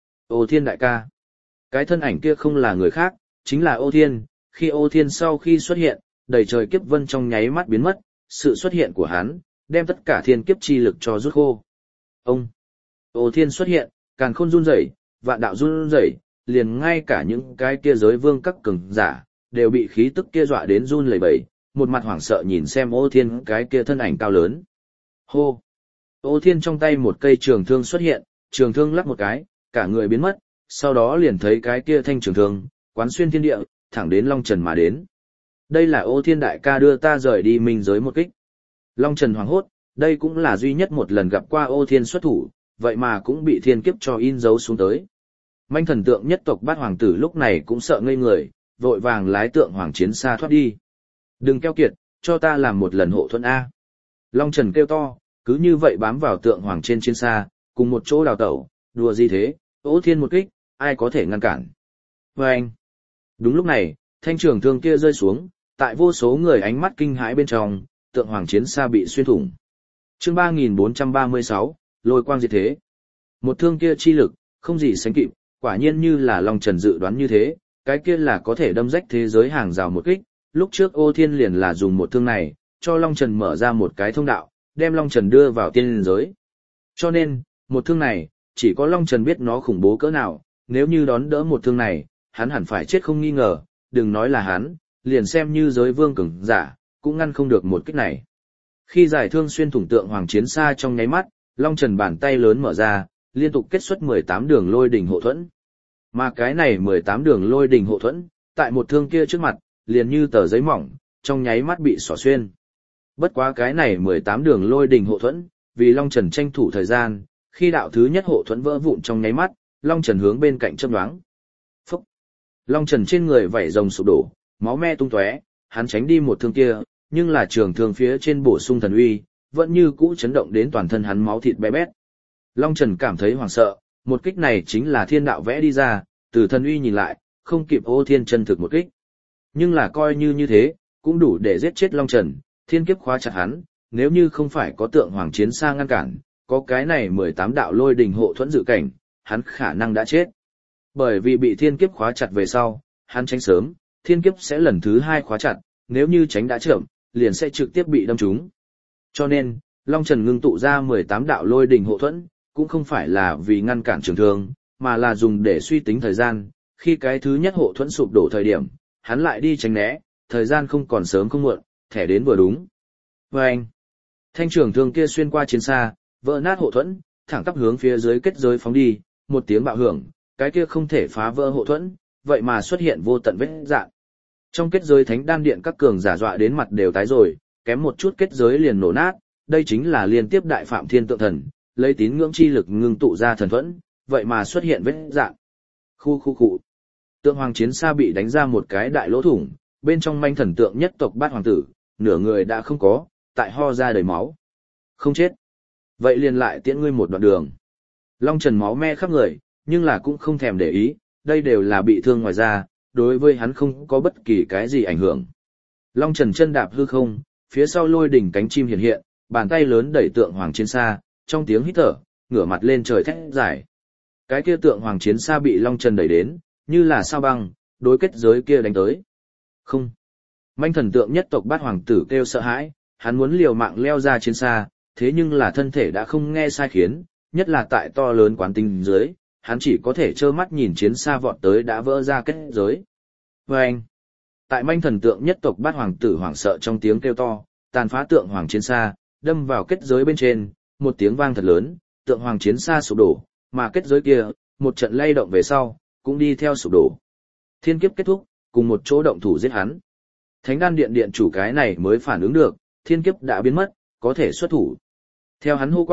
Ô Thiên đại ca. Cái thân ảnh kia không là người khác, chính là Ô Thiên, khi Ô Thiên sau khi xuất hiện, đầy trời kiếp vân trong nháy mắt biến mất, sự xuất hiện của hắn, đem tất cả thiên kiếp chi lực cho rút khô. Ông. Ô Thiên xuất hiện, càn khôn run rẩy, vạn đạo run rẩy, liền ngay cả những cái kia giới vương các cường giả, đều bị khí tức kia dọa đến run lẩy bẩy, một mặt hoảng sợ nhìn xem Ô Thiên cái kia thân ảnh cao lớn. Hô. Ô Thiên trong tay một cây trường thương xuất hiện, trường thương lắc một cái, cả người biến mất, sau đó liền thấy cái kia thanh trường thương, quán xuyên thiên địa, thẳng đến Long Trần mà đến. Đây là Ô Thiên đại ca đưa ta rời đi minh giới một kích. Long Trần hoảng hốt, đây cũng là duy nhất một lần gặp qua Ô Thiên xuất thủ, vậy mà cũng bị thiên kiếp cho in dấu xuống tới. Manh thần tượng nhất tộc bát hoàng tử lúc này cũng sợ ngây người, vội vàng lái tượng hoàng chiến xa thoát đi. Đừng keo kiệt, cho ta làm một lần hộ thuẫn A. Long Trần kêu to, cứ như vậy bám vào tượng hoàng trên chiến xa, cùng một chỗ đào tẩu, đùa gì thế, Ô Thiên một kích, ai có thể ngăn cản. Và anh. Đúng lúc này, thanh trường thương kia rơi xuống, tại vô số người ánh mắt kinh hãi bên trong, tượng hoàng chiến xa bị xuyên thủng. Chương ba nghìn bốn trăm ba mươi sáu, lôi quang diệt thế. Một thương kia chi lực, không gì sánh kịp, quả nhiên như là Long Trần dự đoán như thế, cái kia là có thể đâm rách thế giới hàng rào một kích. Lúc trước Ô Thiên liền là dùng một thương này, cho Long Trần mở ra một cái thông đạo, đem Long Trần đưa vào tiên giới. Cho nên, một thương này, chỉ có Long Trần biết nó khủng bố cỡ nào, nếu như đón đỡ một thương này, hắn hẳn phải chết không nghi ngờ, đừng nói là hắn, liền xem như giới vương cường giả, cũng ngăn không được một kích này. Khi giải thương xuyên thủng tượng hoàng chiến xa trong nháy mắt, Long Trần bàn tay lớn mở ra, liên tục kết xuất mười tám đường lôi đỉnh hộ thuẫn. Mà cái này mười tám đường lôi đỉnh hộ thuẫn, tại một thương kia trước mặt, liền như tờ giấy mỏng, trong nháy mắt bị xỏ xuyên. Bất quá cái này mười tám đường lôi đỉnh hộ thuẫn, vì Long Trần tranh thủ thời gian, khi đạo thứ nhất hộ thuẫn vỡ vụn trong nháy mắt, Long Trần hướng bên cạnh chớp nhoáng. Phúc! Long Trần trên người vảy rồng sụp đổ, máu me tung tóe, hắn tránh đi một thương kia, nhưng là trường thương phía trên bổ sung thần uy, vẫn như cũ chấn động đến toàn thân hắn máu thịt bé bét. Long Trần cảm thấy hoảng sợ, một kích này chính là thiên đạo vẽ đi ra, từ thần uy nhìn lại, không kịp Ô Thiên chân thực một kích. Nhưng là coi như như thế, cũng đủ để giết chết Long Trần, thiên kiếp khóa chặt hắn, nếu như không phải có tượng hoàng chiến xa ngăn cản, có cái này mười tám đạo lôi đình hộ thuẫn dự cảnh, hắn khả năng đã chết. Bởi vì bị thiên kiếp khóa chặt về sau, hắn tránh sớm, thiên kiếp sẽ lần thứ hai khóa chặt, nếu như tránh đã chậm, liền sẽ trực tiếp bị đâm trúng. Cho nên, Long Trần ngưng tụ ra mười tám đạo lôi đình hộ thuẫn, cũng không phải là vì ngăn cản trường thương, mà là dùng để suy tính thời gian, khi cái thứ nhất hộ thuẫn sụp đổ thời điểm, hắn lại đi tránh né, thời gian không còn sớm không muộn, thẻ đến vừa đúng. Và anh, thanh trường thương kia xuyên qua chiến xa, vỡ nát hộ thuẫn, thẳng tắp hướng phía dưới kết giới phóng đi, một tiếng bạo hưởng, cái kia không thể phá vỡ hộ thuẫn, vậy mà xuất hiện vô tận vết rạn. Trong kết giới thánh đan điện các cường giả dọa đến mặt đều tái rồi, kém một chút kết giới liền nổ nát, đây chính là liên tiếp đại phạm thiên tượng thần, lấy tín ngưỡng chi lực ngưng tụ ra thần thuẫn, vậy mà xuất hiện vết rạn. Khu khu khu. Tượng hoàng chiến xa bị đánh ra một cái đại lỗ thủng, bên trong manh thần tượng nhất tộc bát hoàng tử, nửa người đã không có, tại ho ra đầy máu. Không chết. Vậy liền lại tiễn ngươi một đoạn đường. Long Trần máu me khắp người, nhưng là cũng không thèm để ý, đây đều là bị thương ngoài da, đối với hắn không có bất kỳ cái gì ảnh hưởng. Long Trần chân đạp hư không, phía sau lôi đỉnh cánh chim hiện hiện, bàn tay lớn đẩy tượng hoàng chiến xa, trong tiếng hít thở, ngửa mặt lên trời thét giải. Cái kia tượng hoàng chiến xa bị Long Trần đẩy đến, như là sao băng, đối kết giới kia đánh tới. Không. Manh thần tượng nhất tộc bát hoàng tử kêu sợ hãi, hắn muốn liều mạng leo ra chiến xa, thế nhưng là thân thể đã không nghe sai khiến, nhất là tại to lớn quán tinh dưới, hắn chỉ có thể trơ mắt nhìn chiến xa vọt tới đã vỡ ra kết giới. Và anh, tại manh thần tượng nhất tộc bát hoàng tử hoảng sợ trong tiếng kêu to, tàn phá tượng hoàng chiến xa, đâm vào kết giới bên trên, một tiếng vang thật lớn, tượng hoàng chiến xa sụp đổ, mà kết giới kia, một trận lay động về sau, cũng đi theo sụp đổ. Thiên kiếp kết thúc, cùng một chỗ động thủ giết hắn. Thánh đan điện điện chủ cái này mới phản ứng được, thiên kiếp đã biến mất, có thể xuất thủ. Theo hắn hô quát,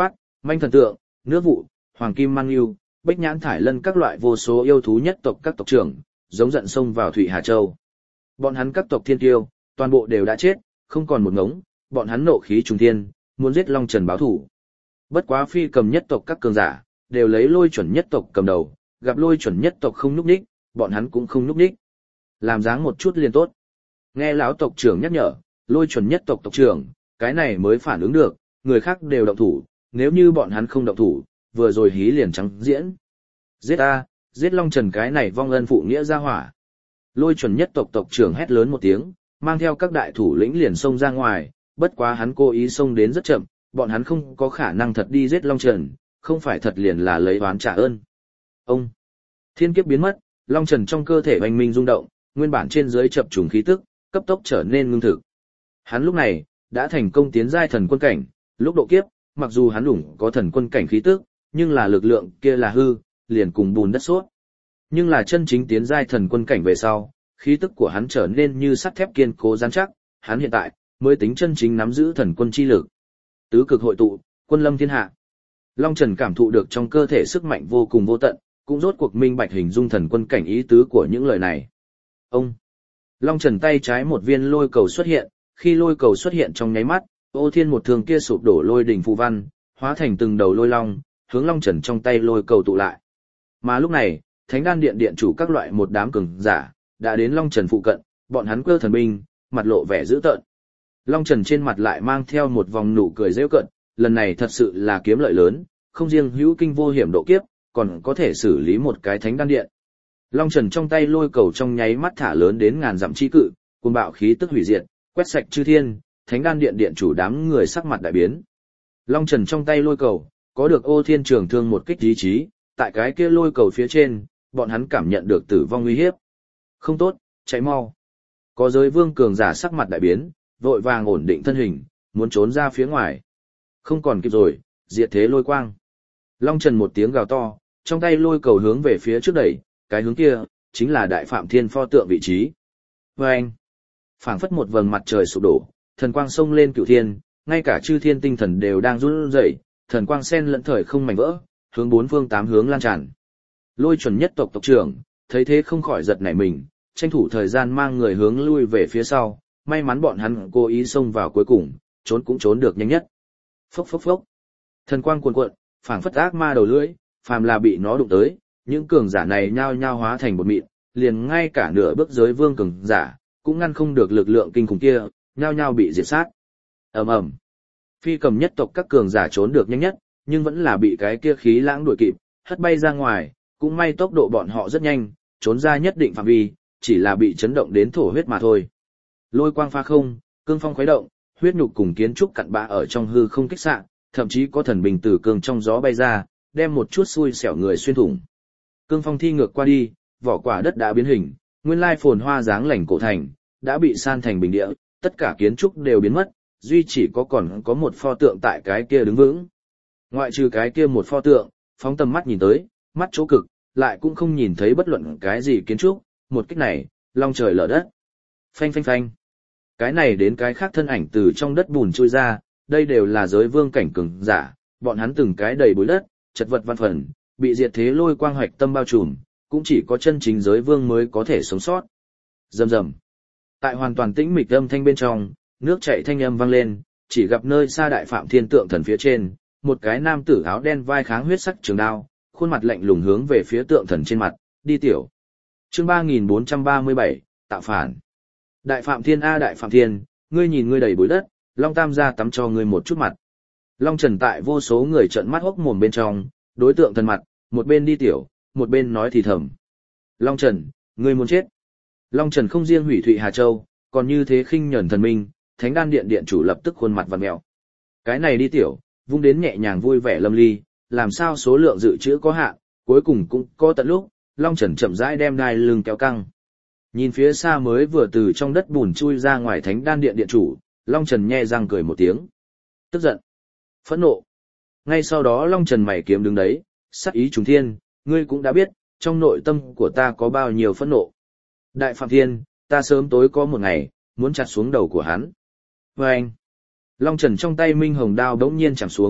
Manh thần tượng, nước vụ, hoàng kim mang yêu, bách nhãn thải lân các loại vô số yêu thú nhất tộc các tộc trưởng, giống giận xông vào Thụy Hà Châu. Bọn hắn các tộc thiên tiêu, toàn bộ đều đã chết, không còn một ngống, bọn hắn nộ khí trùng thiên, muốn giết Long Trần báo thủ. Bất quá phi cầm nhất tộc các cường giả, đều lấy lôi chuẩn nhất tộc cầm đầu, gặp lôi chuẩn nhất tộc không nhúc nhích, bọn hắn cũng không nhúc nhích. Làm dáng một chút liền tốt. Nghe lão tộc trưởng nhắc nhở, lôi chuẩn nhất tộc tộc trưởng, cái này mới phản ứng được, người khác đều động thủ, nếu như bọn hắn không động thủ, vừa rồi hí liền trắng diễn. Giết a, giết Long Trần cái này vong ân phụ nghĩa ra hỏa. Lôi chuẩn nhất tộc tộc trưởng hét lớn một tiếng, mang theo các đại thủ lĩnh liền xông ra ngoài, bất quá hắn cố ý xông đến rất chậm, bọn hắn không có khả năng thật đi giết Long Trần, không phải thật liền là lấy oán trả ơn. Ông, thiên kiếp biến mất, Long Trần trong cơ thể oanh minh rung động, nguyên bản trên dưới chập trùng khí tức, cấp tốc trở nên ngưng thực. Hắn lúc này, đã thành công tiến giai thần quân cảnh, lúc độ kiếp, mặc dù hắn đủng có thần quân cảnh khí tức, nhưng là lực lượng kia là hư, liền cùng bùn đất sốt. Nhưng là chân chính tiến giai thần quân cảnh về sau, khí tức của hắn trở nên như sắt thép kiên cố rắn chắc, hắn hiện tại mới tính chân chính nắm giữ thần quân chi lực. Tứ cực hội tụ, quân lâm thiên hạ. Long Trần cảm thụ được trong cơ thể sức mạnh vô cùng vô tận, cũng rốt cuộc minh bạch hình dung thần quân cảnh ý tứ của những lời này. Ông, Long Trần tay trái một viên lôi cầu xuất hiện, khi lôi cầu xuất hiện trong nháy mắt, Ô Thiên một thường kia sụp đổ lôi đỉnh phù văn, hóa thành từng đầu lôi long, hướng Long Trần trong tay lôi cầu tụ lại. Mà lúc này, Thánh Đan Điện điện chủ các loại một đám cường giả đã đến Long Trần phụ cận, bọn hắn cơ thần binh, mặt lộ vẻ dữ tợn. Long Trần trên mặt lại mang theo một vòng nụ cười giễu cợt, lần này thật sự là kiếm lợi lớn, không riêng hữu kinh vô hiểm độ kiếp, còn có thể xử lý một cái Thánh Đan Điện. Long Trần trong tay lôi cầu trong nháy mắt thả lớn đến ngàn dặm chi cự, cuồng bạo khí tức hủy diệt, quét sạch chư thiên, Thánh Đan Điện điện chủ đám người sắc mặt đại biến. Long Trần trong tay lôi cầu, có được Ô Thiên Trường Thương một kích ý chí, tại cái kia lôi cầu phía trên, bọn hắn cảm nhận được tử vong uy hiếp. Không tốt, chạy mau. Có giới vương cường giả sắc mặt đại biến, vội vàng ổn định thân hình, muốn trốn ra phía ngoài. Không còn kịp rồi, diệt thế lôi quang. Long Trần một tiếng gào to, trong tay lôi cầu hướng về phía trước đẩy, cái hướng kia, chính là Đại Phạm Thiên pho tượng vị trí. Và anh, phảng phất một vầng mặt trời sụp đổ, thần quang sông lên cửu thiên, ngay cả chư thiên tinh thần đều đang run rẩy, thần quang sen lẫn thời không mảnh vỡ, hướng bốn phương tám hướng lan tràn. Lôi chuẩn nhất tộc tộc trưởng, thấy thế không khỏi giật nảy mình, tranh thủ thời gian mang người hướng lui về phía sau, may mắn bọn hắn cố ý xông vào cuối cùng, trốn cũng trốn được nhanh nhất. Phốc phốc phốc. Thần quang cuồn cuộn, phảng phất ác ma đầu lưỡi, phàm là bị nó đụng tới, những cường giả này nhao nhao hóa thành bột mịn, liền ngay cả nửa bước giới vương cường giả cũng ngăn không được lực lượng kinh khủng kia, nhao nhao bị diệt sát. Ầm ầm. Phi cầm nhất tộc các cường giả trốn được nhanh nhất, nhưng vẫn là bị cái kia khí lãng đuổi kịp, hất bay ra ngoài, cũng may tốc độ bọn họ rất nhanh, trốn ra nhất định phạm vi, chỉ là bị chấn động đến thổ huyết mà thôi. Lôi quang pha không, cương phong khuấy động, huyết nhục cùng kiến trúc cặn bã ở trong hư không kích xạ, thậm chí có thần bình từ cương trong gió bay ra, đem một chút xui xẻo người xuyên thủng. Cương phong thi ngược qua đi, vỏ quả đất đã biến hình, nguyên lai phồn hoa dáng lành cổ thành, đã bị san thành bình địa, tất cả kiến trúc đều biến mất, duy chỉ có còn có một pho tượng tại cái kia đứng vững. Ngoại trừ cái kia một pho tượng, phóng tầm mắt nhìn tới, mắt chỗ cực, lại cũng không nhìn thấy bất luận cái gì kiến trúc, một kích này, long trời lở đất. Phanh phanh phanh. Cái này đến cái khác thân ảnh từ trong đất bùn trôi ra, đây đều là giới vương cảnh cường giả, bọn hắn từng cái đầy bụi đất, chật vật văn phần, bị diệt thế lôi quang hoạch tâm bao trùm, cũng chỉ có chân chính giới vương mới có thể sống sót. Rầm rầm. Tại hoàn toàn tĩnh mịch âm thanh bên trong, nước chảy thanh âm vang lên, chỉ gặp nơi xa Đại Phạm Thiên tượng thần phía trên, một cái nam tử áo đen vai kháng huyết sắc trường đao, khuôn mặt lạnh lùng hướng về phía tượng thần trên mặt, đi tiểu. Chương ba nghìn bốn trăm ba mươi bảy, tạo phản. Đại Phạm Thiên a Đại Phạm Thiên, ngươi nhìn ngươi đầy bụi đất, Long Tam gia tắm cho ngươi một chút mặt. Long Trần tại vô số người trợn mắt hốc mồm bên trong, đối tượng thần mặt, một bên đi tiểu, một bên nói thì thầm. Long Trần, ngươi muốn chết. Long Trần không riêng hủy Thụy Hà Châu, còn như thế khinh nhẫn thần minh, Thánh Đan Điện điện chủ lập tức khuôn mặt vặn mèo. Cái này đi tiểu, vung đến nhẹ nhàng vui vẻ lâm ly, làm sao số lượng dự trữ có hạn, cuối cùng cũng có tận lúc, Long Trần chậm rãi đem đai lưng kéo căng. Nhìn phía xa mới vừa từ trong đất bùn chui ra ngoài Thánh Đan Điện điện chủ, Long Trần nhe răng cười một tiếng. Tức giận, phẫn nộ. Ngay sau đó Long Trần mày kiếm đứng đấy, sắc ý trùng thiên, ngươi cũng đã biết, trong nội tâm của ta có bao nhiêu phẫn nộ. Đại Phạm Thiên, ta sớm tối có một ngày, muốn chặt xuống đầu của hắn. Và anh, Long Trần trong tay minh hồng đao đống nhiên chạm xuống,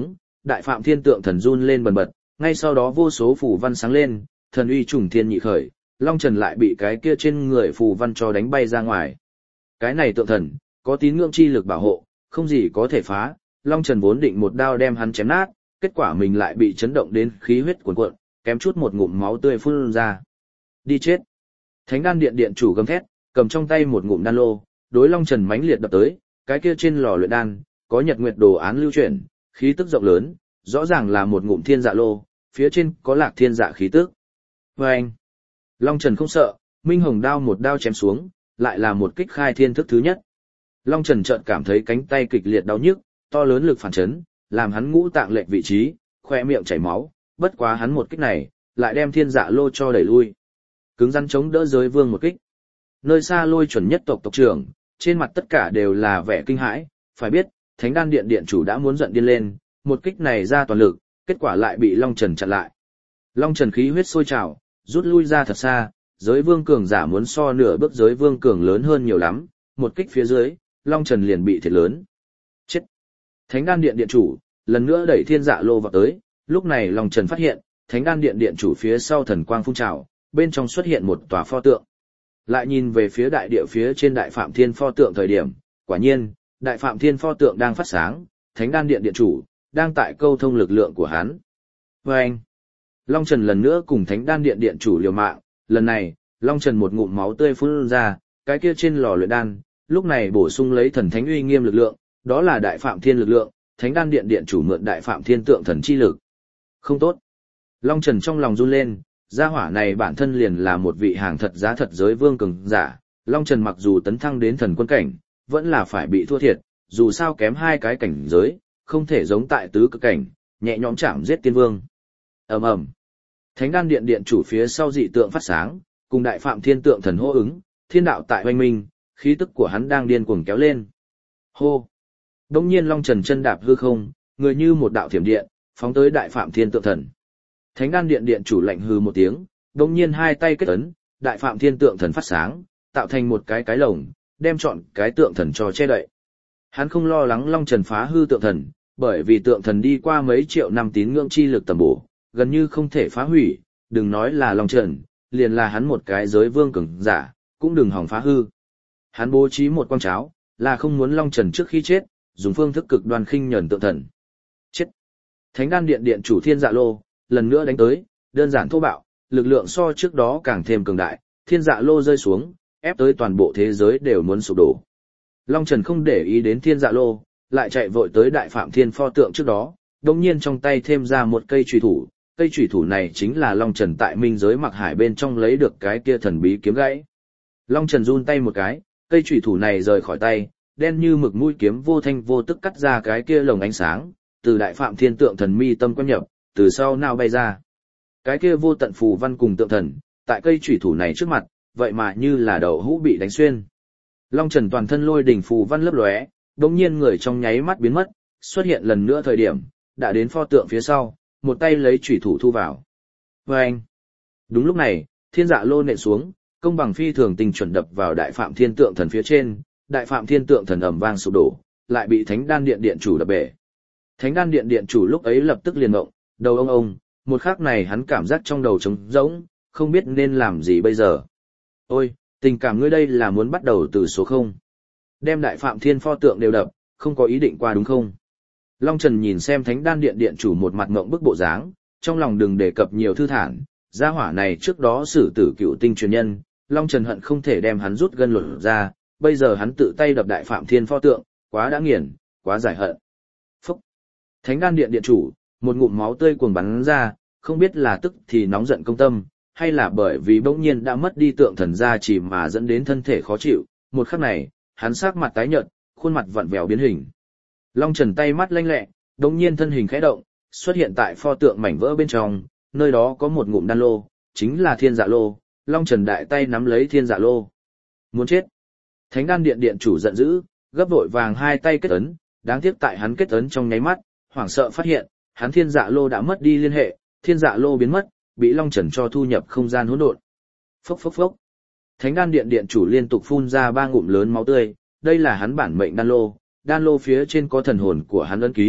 đại phạm thiên tượng thần run lên bần bật, ngay sau đó vô số phù văn sáng lên, thần uy trùng thiên nhị khởi, Long Trần lại bị cái kia trên người phù văn cho đánh bay ra ngoài. Cái này tượng thần, có tín ngưỡng chi lực bảo hộ, không gì có thể phá, Long Trần vốn định một đao đem hắn chém nát, kết quả mình lại bị chấn động đến khí huyết cuồn cuộn, kém chút một ngụm máu tươi phun ra. Đi chết! Thánh đan điện điện chủ gầm thét, cầm trong tay một ngụm đan lô, đối Long Trần mãnh liệt đập tới, cái kia trên lò luyện đan, có nhật nguyệt đồ án lưu chuyển, khí tức rộng lớn, rõ ràng là một ngụm thiên dạ lô, phía trên có lạc thiên dạ khí tức. Và anh, Long Trần không sợ, Minh Hồng đao một đao chém xuống, lại là một kích khai thiên thức thứ nhất. Long Trần chợt cảm thấy cánh tay kịch liệt đau nhức, to lớn lực phản chấn, làm hắn ngũ tạng lệch vị trí, khoe miệng chảy máu, bất quá hắn một kích này, lại đem thiên dạ lô cho đẩy lui. Cứng rắn chống đỡ giới vương một kích. Nơi xa Lôi Chuẩn nhất tộc tộc trưởng, trên mặt tất cả đều là vẻ kinh hãi, phải biết, Thánh đan điện điện chủ đã muốn giận điên lên, một kích này ra toàn lực, kết quả lại bị Long Trần chặn lại. Long Trần khí huyết sôi trào, rút lui ra thật xa, giới vương cường giả muốn so nửa bước giới vương cường lớn hơn nhiều lắm, một kích phía dưới, Long Trần liền bị thiệt lớn. Chết! Thánh đan điện điện chủ, lần nữa đẩy thiên dạ lô vào tới, lúc này Long Trần phát hiện, Thánh đan điện điện chủ phía sau thần quang phun trào, bên trong xuất hiện một tòa pho tượng. Lại nhìn về phía đại địa phía trên đại phạm thiên pho tượng thời điểm, quả nhiên, đại phạm thiên pho tượng đang phát sáng, Thánh đan điện điện chủ, đang tại câu thông lực lượng của hắn. Và anh, Long Trần lần nữa cùng Thánh đan điện điện chủ liều mạng, lần này, Long Trần một ngụm máu tươi phun ra, cái kia trên lò luyện đan, lúc này bổ sung lấy thần thánh uy nghiêm lực lượng, đó là đại phạm thiên lực lượng, Thánh đan điện điện chủ mượn đại phạm thiên tượng thần chi lực. Không tốt. Long Trần trong lòng run lên, gia hỏa này bản thân liền là một vị hàng thật giá thật giới vương cường giả, Long Trần mặc dù tấn thăng đến thần quân cảnh, vẫn là phải bị thua thiệt, dù sao kém hai cái cảnh giới, không thể giống tại tứ cực cảnh, nhẹ nhõm chạm giết tiên vương. Ầm ầm. Thánh đan điện điện chủ phía sau dị tượng phát sáng, cùng đại phạm thiên tượng thần hô ứng, thiên đạo tại oanh minh, khí tức của hắn đang điên cuồng kéo lên. Hô. Đông nhiên Long Trần chân đạp hư không, người như một đạo thiểm điện, phóng tới đại phạm thiên tượng thần. Thánh đan điện điện chủ lạnh hư một tiếng, đông nhiên hai tay kết ấn, đại phạm thiên tượng thần phát sáng, tạo thành một cái cái lồng, đem trọn cái tượng thần cho che đậy. Hắn không lo lắng Long Trần phá hư tượng thần, bởi vì tượng thần đi qua mấy triệu năm tín ngưỡng chi lực tầm bổ, gần như không thể phá hủy, đừng nói là Long Trần, liền là hắn một cái giới vương cường giả, cũng đừng hỏng phá hư. Hắn bố trí một quang cháo, là không muốn Long Trần trước khi chết, dùng phương thức cực đoan khinh nhẫn tượng thần. Chết. Thánh đan điện điện chủ thiên dạ lô, lần nữa đánh tới, đơn giản thô bạo, lực lượng so trước đó càng thêm cường đại, thiên dạ lô rơi xuống, ép tới toàn bộ thế giới đều muốn sụp đổ. Long Trần không để ý đến thiên dạ lô, lại chạy vội tới đại phạm thiên pho tượng trước đó, đồng nhiên trong tay thêm ra một cây chùy thủ, cây chùy thủ này chính là Long Trần tại minh giới mặc hải bên trong lấy được cái kia thần bí kiếm gãy. Long Trần run tay một cái, cây chùy thủ này rời khỏi tay, đen như mực mũi kiếm vô thanh vô tức cắt ra cái kia lồng ánh sáng, từ đại phạm thiên tượng thần mi tâm quan nhập, từ sau nào bay ra. Cái kia vô tận phù văn cùng tượng thần, tại cây chùy thủ này trước mặt, vậy mà như là đậu hũ bị đánh xuyên. Long Trần toàn thân lôi đỉnh phù văn lấp lóe, đống nhiên người trong nháy mắt biến mất, xuất hiện lần nữa thời điểm, đã đến pho tượng phía sau, một tay lấy chùy thủ thu vào. Và anh, đúng lúc này, thiên dạ lô nện xuống, công bằng phi thường tình chuẩn đập vào đại phạm thiên tượng thần phía trên, đại phạm thiên tượng thần ầm vang sụp đổ, lại bị thánh đan điện điện chủ đập bể. Thánh đan điện điện chủ lúc ấy lập tức liền ngộng, đầu ông ông, một khắc này hắn cảm giác trong đầu trống rỗng, không biết nên làm gì bây giờ. Ôi, tình cảm ngươi đây là muốn bắt đầu từ số không. Đem đại phạm thiên pho tượng đều đập, không có ý định qua đúng không? Long Trần nhìn xem thánh đan điện điện chủ một mặt ngộng bức bộ dáng, trong lòng đừng đề cập nhiều thư thản, gia hỏa này trước đó xử tử cựu tinh truyền nhân, Long Trần hận không thể đem hắn rút gân lột ra, bây giờ hắn tự tay đập đại phạm thiên pho tượng, quá đã nghiền, quá giải hận. Phúc! Thánh đan điện điện chủ, một ngụm máu tươi cuồng bắn ra, không biết là tức thì nóng giận công tâm, hay là bởi vì bỗng nhiên đã mất đi tượng thần gia chỉ mà dẫn đến thân thể khó chịu, một khắc này, hắn sắc mặt tái nhợt, khuôn mặt vặn vẹo biến hình. Long Trần tay mắt lanh lẹ, đống nhiên thân hình khẽ động, xuất hiện tại pho tượng mảnh vỡ bên trong, nơi đó có một ngụm đan lô, chính là thiên dạ lô, Long Trần đại tay nắm lấy thiên dạ lô. Muốn chết! Thánh đan điện điện chủ giận dữ, gấp vội vàng hai tay kết ấn, đáng tiếc tại hắn kết ấn trong nháy mắt, hoảng sợ phát hiện, hắn thiên dạ lô đã mất đi liên hệ, thiên dạ lô biến mất, bị Long Trần cho thu nhập không gian hỗn độn. Phốc phốc phốc. Thánh đan điện điện chủ liên tục phun ra ba ngụm lớn máu tươi, đây là hắn bản mệnh đan lô, đan lô phía trên có thần hồn của hắn ấn ký,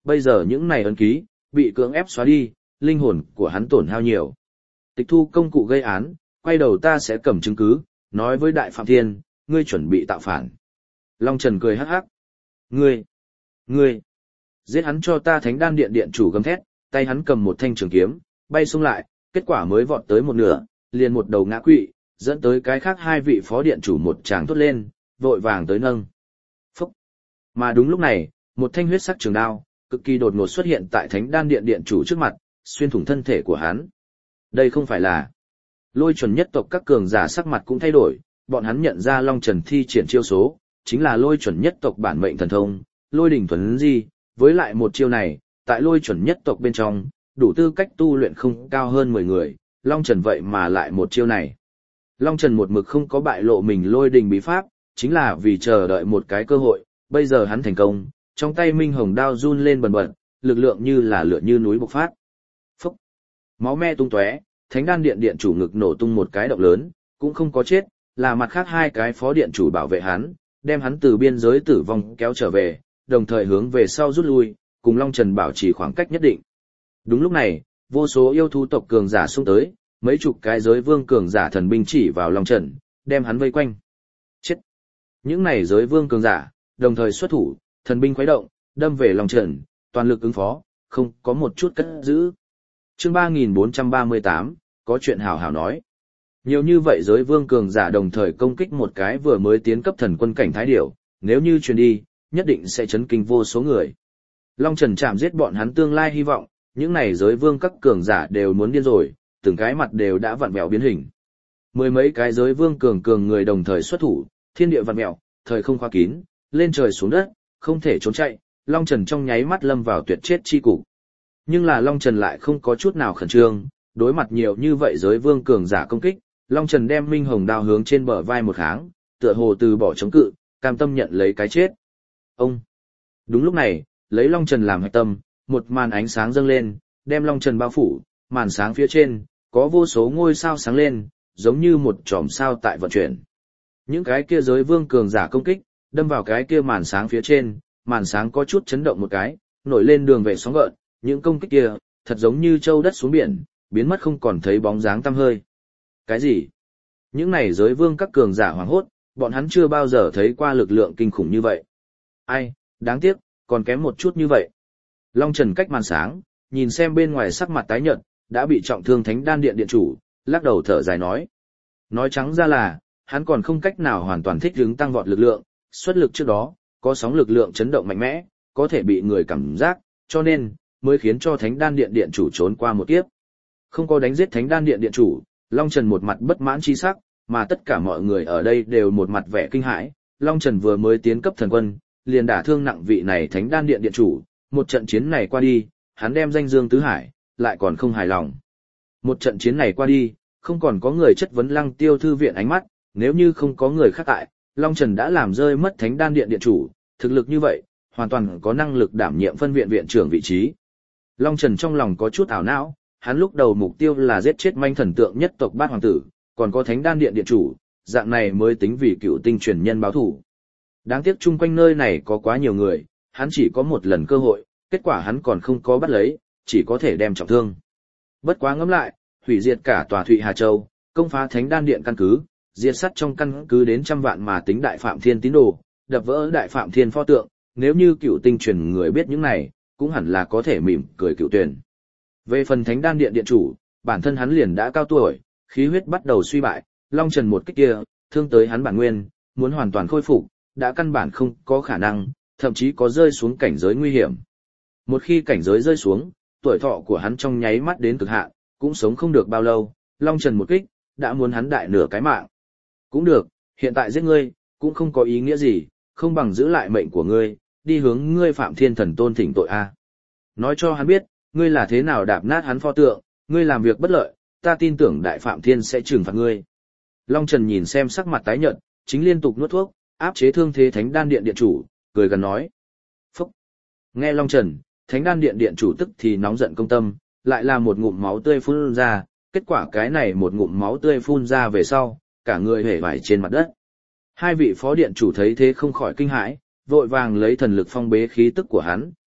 bây giờ những này ấn ký, bị cưỡng ép xóa đi, linh hồn của hắn tổn hao nhiều. Tịch thu công cụ gây án, quay đầu ta sẽ cầm chứng cứ, nói với Đại Phạm Thiên, ngươi chuẩn bị tạo phản. Long Trần cười hắc hắc. Ngươi, ngươi, giết hắn cho ta. Thánh đan điện điện chủ gầm thét, tay hắn cầm một thanh trường kiếm, bay xung lại, kết quả mới vọt tới một nửa, liền một đầu ngã quỵ, dẫn tới cái khác hai vị phó điện chủ một tràng thốt lên, vội vàng tới nâng. Phúc. Mà đúng lúc này, một thanh huyết sắc trường đao, cực kỳ đột ngột xuất hiện tại Thánh đan điện điện chủ trước mặt, xuyên thủng thân thể của hắn. Đây không phải là... Lôi chuẩn nhất tộc các cường giả sắc mặt cũng thay đổi, bọn hắn nhận ra Long Trần thi triển chiêu số, chính là lôi chuẩn nhất tộc bản mệnh thần thông, lôi đỉnh thuấn di, với lại một chiêu này, tại lôi chuẩn nhất tộc bên trong, đủ tư cách tu luyện không cao hơn mười người, Long Trần vậy mà lại một chiêu này. Long Trần một mực không có bại lộ mình lôi đỉnh bí pháp, chính là vì chờ đợi một cái cơ hội, bây giờ hắn thành công, trong tay minh hồng đao run lên bần bật, lực lượng như là lửa như núi bộc phát. Phúc! Máu me tung tóe, Thánh đan điện điện chủ ngực nổ tung một cái động lớn, cũng không có chết, là mặt khác hai cái phó điện chủ bảo vệ hắn, đem hắn từ biên giới tử vong kéo trở về, đồng thời hướng về sau rút lui, cùng Long Trần bảo trì khoảng cách nhất định. Đúng lúc này, vô số yêu thú tộc cường giả xông tới, mấy chục cái giới vương cường giả thần binh chỉ vào Long Trần, đem hắn vây quanh. Chết! Những này giới vương cường giả, đồng thời xuất thủ, thần binh khuấy động, đâm về Long Trần, toàn lực ứng phó, không có một chút cất giữ. Chương ba nghìn bốn trăm ba mươi tám, có chuyện hào hào nói. Nhiều như vậy giới vương cường giả đồng thời công kích một cái vừa mới tiến cấp thần quân cảnh thái điểu, nếu như truyền đi, nhất định sẽ chấn kinh vô số người. Long Trần chạm giết bọn hắn tương lai hy vọng, những này giới vương các cường giả đều muốn điên rồi, từng cái mặt đều đã vặn vẹo biến hình. Mười mấy cái giới vương cường cường người đồng thời xuất thủ, thiên địa vặn vẹo, thời không khóa kín, lên trời xuống đất, không thể trốn chạy, Long Trần trong nháy mắt lâm vào tuyệt chết chi cục. Nhưng là Long Trần lại không có chút nào khẩn trương, đối mặt nhiều như vậy giới vương cường giả công kích, Long Trần đem minh hồng đao hướng trên bờ vai một kháng, tựa hồ từ bỏ chống cự, cam tâm nhận lấy cái chết. Ông! Đúng lúc này, lấy Long Trần làm hạch tâm, một màn ánh sáng dâng lên, đem Long Trần bao phủ, màn sáng phía trên, có vô số ngôi sao sáng lên, giống như một chòm sao tại vận chuyển. Những cái kia giới vương cường giả công kích, đâm vào cái kia màn sáng phía trên, màn sáng có chút chấn động một cái, nổi lên đường về sóng gợn, những công kích kia, thật giống như châu đất xuống biển, biến mất không còn thấy bóng dáng tăm hơi. Cái gì? Những này giới vương các cường giả hoảng hốt, bọn hắn chưa bao giờ thấy qua lực lượng kinh khủng như vậy. Ai, đáng tiếc, còn kém một chút như vậy. Long Trần cách màn sáng, nhìn xem bên ngoài sắc mặt tái nhợt, đã bị trọng thương Thánh đan điện điện chủ, lắc đầu thở dài nói. Nói trắng ra là, hắn còn không cách nào hoàn toàn thích ứng tăng vọt lực lượng, xuất lực trước đó, có sóng lực lượng chấn động mạnh mẽ, có thể bị người cảm giác, cho nên, mới khiến cho Thánh đan điện điện chủ trốn qua một kiếp. Không có đánh giết Thánh đan điện điện chủ, Long Trần một mặt bất mãn chi sắc, mà tất cả mọi người ở đây đều một mặt vẻ kinh hãi. Long Trần vừa mới tiến cấp thần quân, liền đả thương nặng vị này Thánh đan điện điện chủ, một trận chiến này qua đi, hắn đem danh dương tứ hải, lại còn không hài lòng. Một trận chiến này qua đi, không còn có người chất vấn Lăng Tiêu thư viện ánh mắt, nếu như không có người khác tại, Long Trần đã làm rơi mất Thánh đan điện điện chủ, thực lực như vậy, hoàn toàn có năng lực đảm nhiệm phân viện viện trưởng vị trí. Long Trần trong lòng có chút ảo não, hắn lúc đầu mục tiêu là giết chết manh thần tượng nhất tộc Bát hoàng tử, còn có Thánh đan điện điện chủ, dạng này mới tính vì cựu tinh truyền nhân báo thủ. Đáng tiếc chung quanh nơi này có quá nhiều người, hắn chỉ có một lần cơ hội, kết quả hắn còn không có bắt lấy, chỉ có thể đem trọng thương. Bất quá ngẫm lại, hủy diệt cả tòa Thụy Hà Châu, công phá Thánh đan điện căn cứ, diệt sát trong căn cứ đến trăm vạn mà tính Đại Phạm Thiên tín đồ, đập vỡ Đại Phạm Thiên pho tượng, nếu như cựu tinh truyền người biết những này, cũng hẳn là có thể mỉm cười cựu tuyển. Về phần Thánh đan điện điện chủ, bản thân hắn liền đã cao tuổi, khí huyết bắt đầu suy bại, Long Trần một kích kia, thương tới hắn bản nguyên, muốn hoàn toàn khôi phục, đã căn bản không có khả năng, thậm chí có rơi xuống cảnh giới nguy hiểm. Một khi cảnh giới rơi xuống, tuổi thọ của hắn trong nháy mắt đến cực hạn, cũng sống không được bao lâu, Long Trần một kích, đã muốn hắn đại nửa cái mạng. Cũng được, hiện tại giết ngươi, cũng không có ý nghĩa gì, không bằng giữ lại mệnh của ngươi, đi hướng ngươi Phạm Thiên Thần Tôn thỉnh tội a. Nói cho hắn biết, ngươi là thế nào đạp nát hắn pho tượng, ngươi làm việc bất lợi, ta tin tưởng Đại Phạm Thiên sẽ trừng phạt ngươi. Long Trần nhìn xem sắc mặt tái nhợt, chính liên tục nuốt thuốc, áp chế thương thế Thánh đan điện điện chủ, cười gần nói. Phúc! Nghe Long Trần, Thánh đan điện điện chủ tức thì nóng giận công tâm, lại là một ngụm máu tươi phun ra, kết quả cái này một ngụm máu tươi phun ra về sau, cả người hể vải trên mặt đất. Hai vị phó điện chủ thấy thế không khỏi kinh hãi, vội vàng lấy thần lực phong bế khí tức của hắn,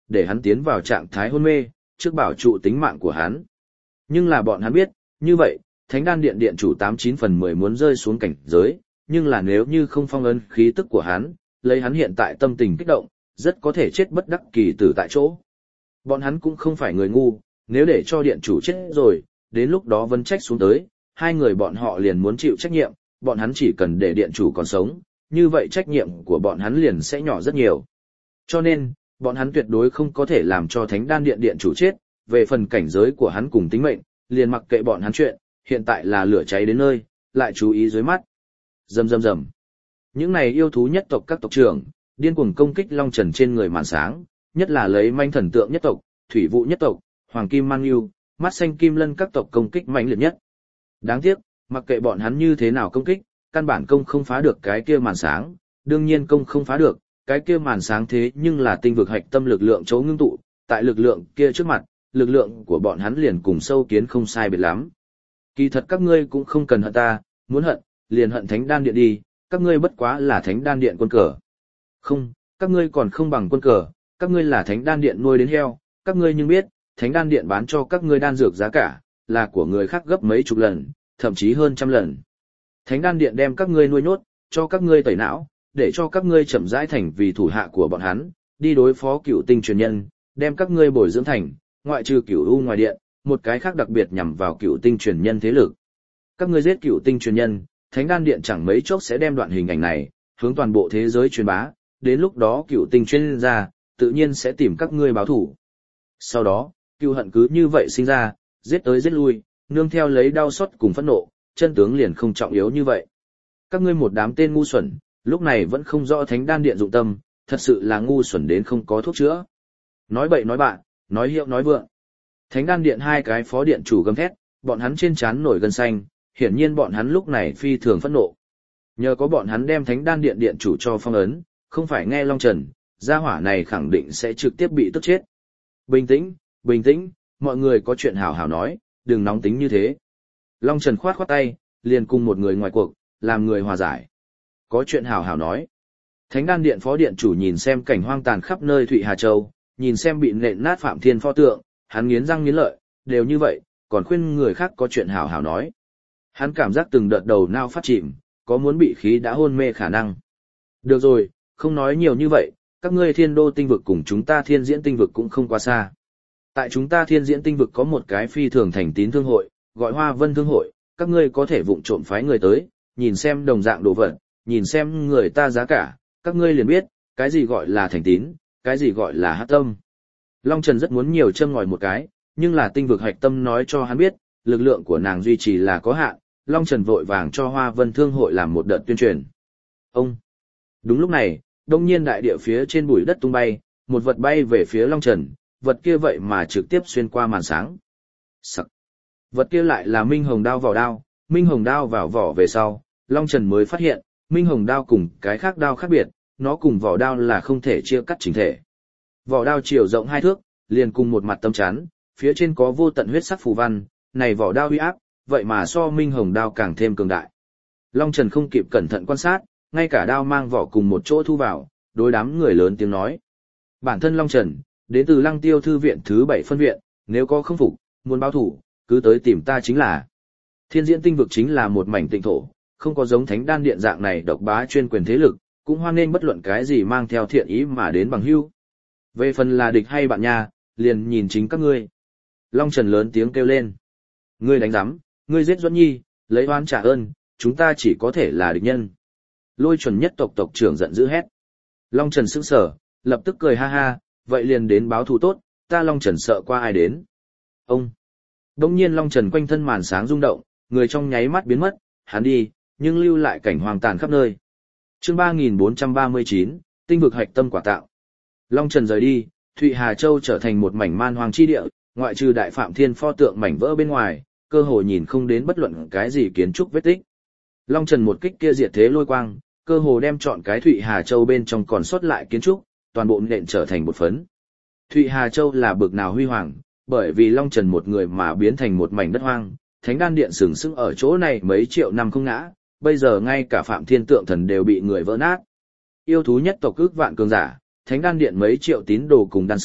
để hắn tiến vào trạng thái hôn mê, trước bảo trụ tính mạng của hắn. Nhưng là bọn hắn biết, như vậy, Thánh Đan Điện điện chủ tám chín phần mười muốn rơi xuống cảnh giới, nhưng là nếu như không phong ấn khí tức của hắn, lấy hắn hiện tại tâm tình kích động, rất có thể chết bất đắc kỳ tử tại chỗ. Bọn hắn cũng không phải người ngu, nếu để cho điện chủ chết rồi, đến lúc đó vấn trách xuống tới, hai người bọn họ liền muốn chịu trách nhiệm, bọn hắn chỉ cần để điện chủ còn sống, như vậy trách nhiệm của bọn hắn liền sẽ nhỏ rất nhiều. Cho nên, bọn hắn tuyệt đối không có thể làm cho Thánh Đan Điện điện chủ chết, về phần cảnh giới của hắn cùng tính mệnh, liền mặc kệ bọn hắn chuyện, hiện tại là lửa cháy đến nơi, lại chú ý dưới mắt. Rầm rầm rầm. Những này yêu thú nhất tộc các tộc trưởng, điên cuồng công kích Long Trần trên người màn sáng, nhất là lấy manh thần tượng nhất tộc, thủy vụ nhất tộc, hoàng kim mang yêu, mắt xanh kim lân các tộc công kích mãnh liệt nhất. Đáng tiếc, mặc kệ bọn hắn như thế nào công kích, căn bản công không phá được cái kia màn sáng, đương nhiên công không phá được, cái kia màn sáng thế nhưng là tinh vực hạch tâm lực lượng chấu ngưng tụ, tại lực lượng kia trước mặt, lực lượng của bọn hắn liền cùng sâu kiến không sai biệt lắm. Kỳ thật các ngươi cũng không cần hận ta, muốn hận, liền hận Thánh Đan Điện đi, các ngươi bất quá là Thánh Đan Điện quân cờ. Không, các ngươi còn không bằng quân cờ, các ngươi là Thánh Đan Điện nuôi đến heo, các ngươi nhưng biết, Thánh Đan Điện bán cho các ngươi đan dược giá cả, là của người khác gấp mấy chục lần, thậm chí hơn trăm lần. Thánh Đan Điện đem các ngươi nuôi nhốt, cho các ngươi tẩy não, để cho các ngươi chậm rãi thành vì thủ hạ của bọn hắn, đi đối phó cựu tinh truyền nhân, đem các ngươi bồi dưỡng thành, ngoại trừ cựu u ngoài điện, một cái khác đặc biệt nhằm vào cựu tinh truyền nhân thế lực. Các ngươi giết cựu tinh truyền nhân, Thánh Đan Điện chẳng mấy chốc sẽ đem đoạn hình ảnh này hướng toàn bộ thế giới truyền bá, đến lúc đó cựu tinh chuyên gia tự nhiên sẽ tìm các ngươi báo thủ. Sau đó, cựu hận cứ như vậy sinh ra, giết tới giết lui, nương theo lấy đau xót cùng phẫn nộ, chân tướng liền không trọng yếu như vậy. Các ngươi một đám tên ngu xuẩn, lúc này vẫn không rõ Thánh Đan Điện dụng tâm, thật sự là ngu xuẩn đến không có thuốc chữa. Nói bậy nói bạn, nói hiệu nói vượng. Thánh Đan Điện hai cái phó điện chủ gầm thét, bọn hắn trên trán nổi gân xanh, hiển nhiên bọn hắn lúc này phi thường phẫn nộ. Nhờ có bọn hắn đem Thánh Đan Điện điện chủ cho phong ấn, không phải nghe Long Trần, gia hỏa này khẳng định sẽ trực tiếp bị tức chết. Bình tĩnh, bình tĩnh, mọi người có chuyện hảo hảo nói, đừng nóng tính như thế. Long Trần khoát khoát tay, liền cùng một người ngoài cuộc, làm người hòa giải. Có chuyện hảo hảo nói. Thánh Đan Điện phó điện chủ nhìn xem cảnh hoang tàn khắp nơi Thụy Hà Châu, nhìn xem bị nện nát Phạm Thiên pho tượng, hắn nghiến răng nghiến lợi, đều như vậy, còn khuyên người khác có chuyện hảo hảo nói. Hắn cảm giác từng đợt đầu nao phát chìm, có muốn bị khí đã hôn mê khả năng. Được rồi, không nói nhiều như vậy, các ngươi Thiên Đô tinh vực cùng chúng ta Thiên Diễn tinh vực cũng không quá xa. Tại chúng ta Thiên Diễn tinh vực có một cái phi thường thành tín thương hội, gọi Hoa Vân Thương hội, các ngươi có thể vụng trộm phái người tới, nhìn xem đồng dạng đồ vật, nhìn xem người ta giá cả, các ngươi liền biết, cái gì gọi là thành tín, cái gì gọi là hắc tâm. Long Trần rất muốn nhiều châm ngòi một cái, nhưng là tinh vực hạch tâm nói cho hắn biết, lực lượng của nàng duy trì là có hạn, Long Trần vội vàng cho Hoa Vân Thương hội làm một đợt tuyên truyền. Ông! Đúng lúc này, đông nhiên đại địa phía trên bụi đất tung bay, một vật bay về phía Long Trần, vật kia vậy mà trực tiếp xuyên qua màn sáng. Sắc! Vật kia lại là Minh Hồng đao vào đao, Minh Hồng đao vào vỏ về sau, Long Trần mới phát hiện, Minh Hồng đao cùng cái khác đao khác biệt, nó cùng vỏ đao là không thể chia cắt chỉnh thể. Vỏ đao chiều rộng hai thước, liền cùng một mặt tấm chắn, phía trên có vô tận huyết sắc phù văn, này vỏ đao uy áp, vậy mà so Minh Hồng đao càng thêm cường đại. Long Trần không kịp cẩn thận quan sát, ngay cả đao mang vỏ cùng một chỗ thu vào, đối đám người lớn tiếng nói. Bản thân Long Trần, đến từ Lăng Tiêu thư viện thứ bảy phân viện, nếu có không phục, muốn báo thủ, cứ tới tìm ta chính là. Thiên Diễn tinh vực chính là một mảnh tịnh thổ, không có giống Thánh Đan Điện dạng này độc bá chuyên quyền thế lực, cũng hoan nghênh bất luận cái gì mang theo thiện ý mà đến bằng hữu. Về phần là địch hay bạn nha, liền nhìn chính các ngươi. Long Trần lớn tiếng kêu lên. Ngươi đánh giám, ngươi giết Duẫn Nhi, lấy oán trả ơn, chúng ta chỉ có thể là địch nhân. Lôi Chuẩn nhất tộc tộc trưởng giận dữ hét. Long Trần sững sờ, lập tức cười ha ha, vậy liền đến báo thù tốt, ta Long Trần sợ qua ai đến. Ông! Đông nhiên Long Trần quanh thân màn sáng rung động, người trong nháy mắt biến mất, hắn đi, nhưng lưu lại cảnh hoang tàn khắp nơi. Chương ba nghìn bốn trăm ba mươi chín, tinh vực hạch tâm quả tạo. Long Trần rời đi, Thụy Hà Châu trở thành một mảnh man hoang chi địa, ngoại trừ Đại Phạm Thiên pho tượng mảnh vỡ bên ngoài, cơ hội nhìn không đến bất luận cái gì kiến trúc vết tích. Long Trần một kích kia diệt thế lôi quang, cơ hồ đem trọn cái Thụy Hà Châu bên trong còn sót lại kiến trúc, toàn bộ nện trở thành một phấn. Thụy Hà Châu là bực nào huy hoàng, bởi vì Long Trần một người mà biến thành một mảnh đất hoang, Thánh Đan Điện sừng sững ở chỗ này mấy triệu năm không ngã, bây giờ ngay cả Phạm Thiên tượng thần đều bị người vỡ nát. Yêu thú nhất tộc ước vạn cường giả, Thánh Đan Điện mấy triệu tín đồ cùng đan sư,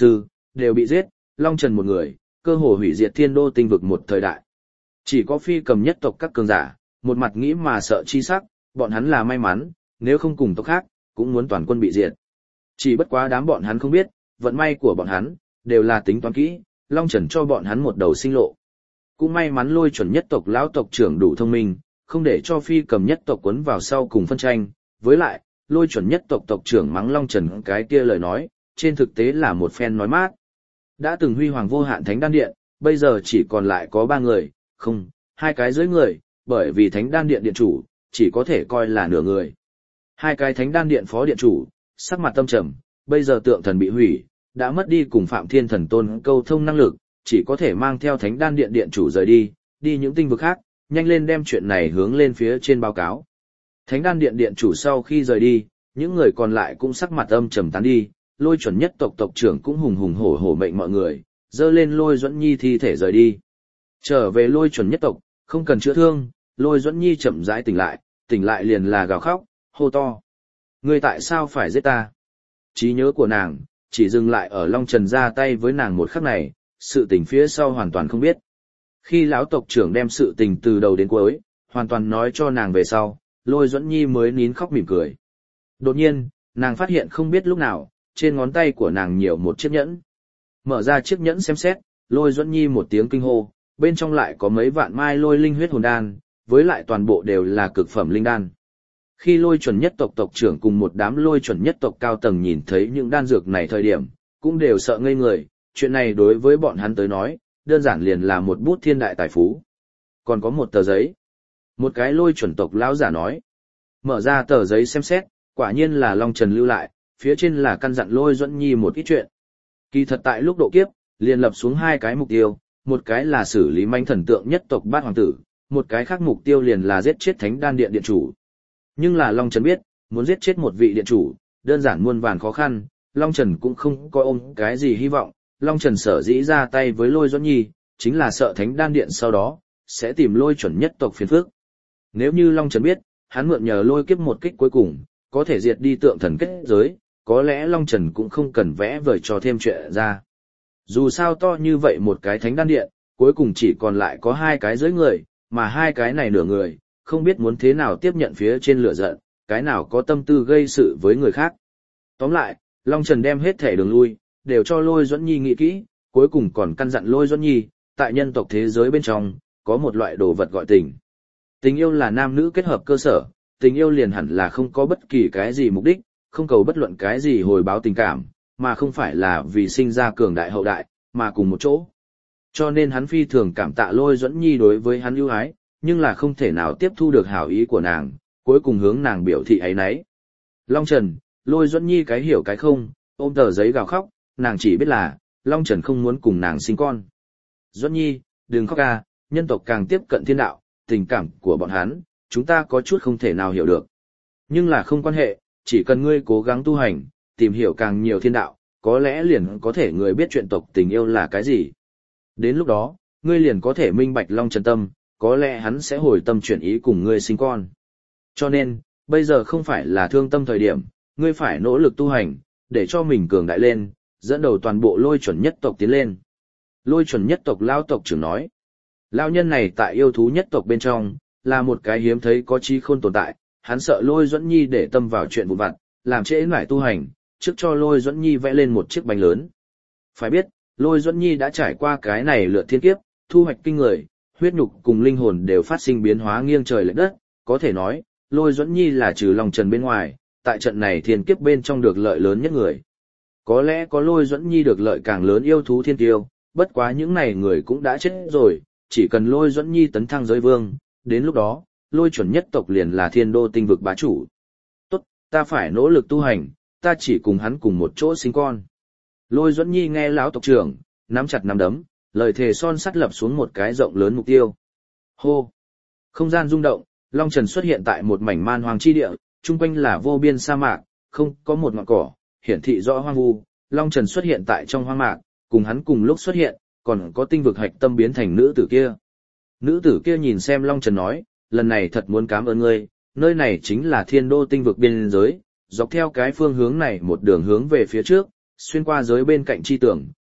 đều bị giết, Long Trần một người, cơ hồ hủy diệt thiên đô tinh vực một thời đại. Chỉ có phi cầm nhất tộc các cường giả, một mặt nghĩ mà sợ chi sắc, bọn hắn là may mắn, nếu không cùng tộc khác, cũng muốn toàn quân bị diệt. Chỉ bất quá đám bọn hắn không biết, vận may của bọn hắn, đều là tính toán kỹ, Long Trần cho bọn hắn một đầu sinh lộ. Cũng may mắn Lôi Chuẩn nhất tộc lão tộc trưởng đủ thông minh, không để cho phi cầm nhất tộc quấn vào sau cùng phân tranh, với lại, Lôi Chuẩn nhất tộc tộc trưởng mắng Long Trần cái kia lời nói, trên thực tế là một phen nói mát. Đã từng huy hoàng vô hạn thánh đan điện, bây giờ chỉ còn lại có ba người, không, hai cái dưới người, bởi vì thánh đan điện điện chủ, chỉ có thể coi là nửa người. Hai cái thánh đan điện phó điện chủ, sắc mặt tâm trầm, bây giờ tượng thần bị hủy, đã mất đi cùng Phạm Thiên Thần Tôn câu thông năng lực, chỉ có thể mang theo thánh đan điện điện chủ rời đi, đi những tinh vực khác, nhanh lên đem chuyện này hướng lên phía trên báo cáo. Thánh đan điện điện chủ sau khi rời đi, những người còn lại cũng sắc mặt âm trầm tán đi, Lôi Chuẩn nhất tộc tộc trưởng cũng hùng hùng hổ hổ mệnh mọi người, dơ lên Lôi Duẫn Nhi thi thể rời đi. Trở về Lôi Chuẩn nhất tộc, không cần chữa thương, Lôi Duẫn Nhi chậm rãi tỉnh lại, tỉnh lại liền là gào khóc, hô to. Ngươi tại sao phải giết ta? Trí nhớ của nàng, chỉ dừng lại ở Long Trần ra tay với nàng một khắc này, sự tình phía sau hoàn toàn không biết. Khi lão tộc trưởng đem sự tình từ đầu đến cuối, hoàn toàn nói cho nàng về sau, Lôi Duẫn Nhi mới nín khóc mỉm cười. Đột nhiên, nàng phát hiện không biết lúc nào, trên ngón tay của nàng nhiều một chiếc nhẫn. Mở ra chiếc nhẫn xem xét, Lôi Duẫn Nhi một tiếng kinh hô, bên trong lại có mấy vạn mai lôi linh huyết hồn đan, với lại toàn bộ đều là cực phẩm linh đan. Khi Lôi Chuẩn nhất tộc tộc trưởng cùng một đám Lôi Chuẩn nhất tộc cao tầng nhìn thấy những đan dược này thời điểm, cũng đều sợ ngây người, chuyện này đối với bọn hắn tới nói, đơn giản liền là một bút thiên đại tài phú. Còn có một tờ giấy. Một cái Lôi Chuẩn tộc lão giả nói. Mở ra tờ giấy xem xét, quả nhiên là Long Trần lưu lại, phía trên là căn dặn Lôi Duẫn Nhi một ít chuyện. Kỳ thật tại lúc độ kiếp, liền lập xuống hai cái mục tiêu, một cái là xử lý manh thần tượng nhất tộc bát hoàng tử, một cái khác mục tiêu liền là giết chết thánh đan điện điện chủ. Nhưng là Long Trần biết, muốn giết chết một vị điện chủ, đơn giản muôn vàn khó khăn, Long Trần cũng không có ôm cái gì hy vọng, Long Trần sở dĩ ra tay với Lôi Duẫn Nhi, chính là sợ thánh đan điện sau đó, sẽ tìm Lôi Chuẩn nhất tộc phiền phức. Nếu như Long Trần biết, hắn mượn nhờ lôi kiếp một kích cuối cùng, có thể diệt đi tượng thần kết giới, có lẽ Long Trần cũng không cần vẽ vời cho thêm chuyện ra. Dù sao to như vậy một cái thánh đan điện, cuối cùng chỉ còn lại có hai cái dưới người, mà hai cái này nửa người, không biết muốn thế nào tiếp nhận phía trên lửa giận, cái nào có tâm tư gây sự với người khác. Tóm lại, Long Trần đem hết thể đường lui, đều cho Lôi Duẫn Nhi nghĩ kỹ, cuối cùng còn căn dặn Lôi Duẫn Nhi, tại nhân tộc thế giới bên trong, có một loại đồ vật gọi tình. Tình yêu là nam nữ kết hợp cơ sở, tình yêu liền hẳn là không có bất kỳ cái gì mục đích, không cầu bất luận cái gì hồi báo tình cảm, mà không phải là vì sinh ra cường đại hậu đại, mà cùng một chỗ. Cho nên hắn phi thường cảm tạ Lôi Duẫn Nhi đối với hắn ưu ái, nhưng là không thể nào tiếp thu được hảo ý của nàng, cuối cùng hướng nàng biểu thị ấy nấy. Long Trần, Lôi Duẫn Nhi cái hiểu cái không, ôm tờ giấy gào khóc, nàng chỉ biết là, Long Trần không muốn cùng nàng sinh con. Duẫn Nhi, đừng khóc ca, nhân tộc càng tiếp cận thiên đạo, tình cảm của bọn hắn, chúng ta có chút không thể nào hiểu được. Nhưng là không quan hệ, chỉ cần ngươi cố gắng tu hành, tìm hiểu càng nhiều thiên đạo, có lẽ liền có thể người biết chuyện tộc tình yêu là cái gì. Đến lúc đó, ngươi liền có thể minh bạch Long Trần tâm, có lẽ hắn sẽ hồi tâm chuyển ý cùng ngươi sinh con. Cho nên, bây giờ không phải là thương tâm thời điểm, ngươi phải nỗ lực tu hành, để cho mình cường đại lên, dẫn đầu toàn bộ Lôi Chuẩn nhất tộc tiến lên. Lôi Chuẩn nhất tộc lao tộc trưởng nói, lao nhân này tại yêu thú nhất tộc bên trong, là một cái hiếm thấy có trí khôn tồn tại, hắn sợ Lôi Duẫn Nhi để tâm vào chuyện vụn vặt, làm trễ nải tu hành, trước cho Lôi Duẫn Nhi vẽ lên một chiếc bánh lớn. Phải biết, Lôi Duẫn Nhi đã trải qua cái này lượt thiên kiếp, thu hoạch kinh người, huyết nhục cùng linh hồn đều phát sinh biến hóa nghiêng trời lệch đất, có thể nói, Lôi Duẫn Nhi là trừ Long Trần bên ngoài, tại trận này thiên kiếp bên trong được lợi lớn nhất người. Có lẽ có Lôi Duẫn Nhi được lợi càng lớn yêu thú thiên tiêu, bất quá những này người cũng đã chết rồi, chỉ cần Lôi Duẫn Nhi tấn thăng giới vương, đến lúc đó, Lôi Chuẩn nhất tộc liền là thiên đô tinh vực bá chủ. Tốt, ta phải nỗ lực tu hành, ta chỉ cùng hắn cùng một chỗ sinh con. Lôi Duẫn Nhi nghe lão tộc trưởng, nắm chặt nắm đấm, lời thề son sắt lập xuống một cái rộng lớn mục tiêu. Hô! Không gian rung động, Long Trần xuất hiện tại một mảnh man hoang chi địa, chung quanh là vô biên sa mạc, không có một ngọn cỏ, hiển thị rõ hoang vu. Long Trần xuất hiện tại trong hoang mạc, cùng hắn cùng lúc xuất hiện, còn có tinh vực hạch tâm biến thành nữ tử kia. Nữ tử kia nhìn xem Long Trần nói, lần này thật muốn cảm ơn ngươi, nơi này chính là thiên đô tinh vực biên giới, dọc theo cái phương hướng này một đường hướng về phía trước, xuyên qua giới bên cạnh chi tưởng,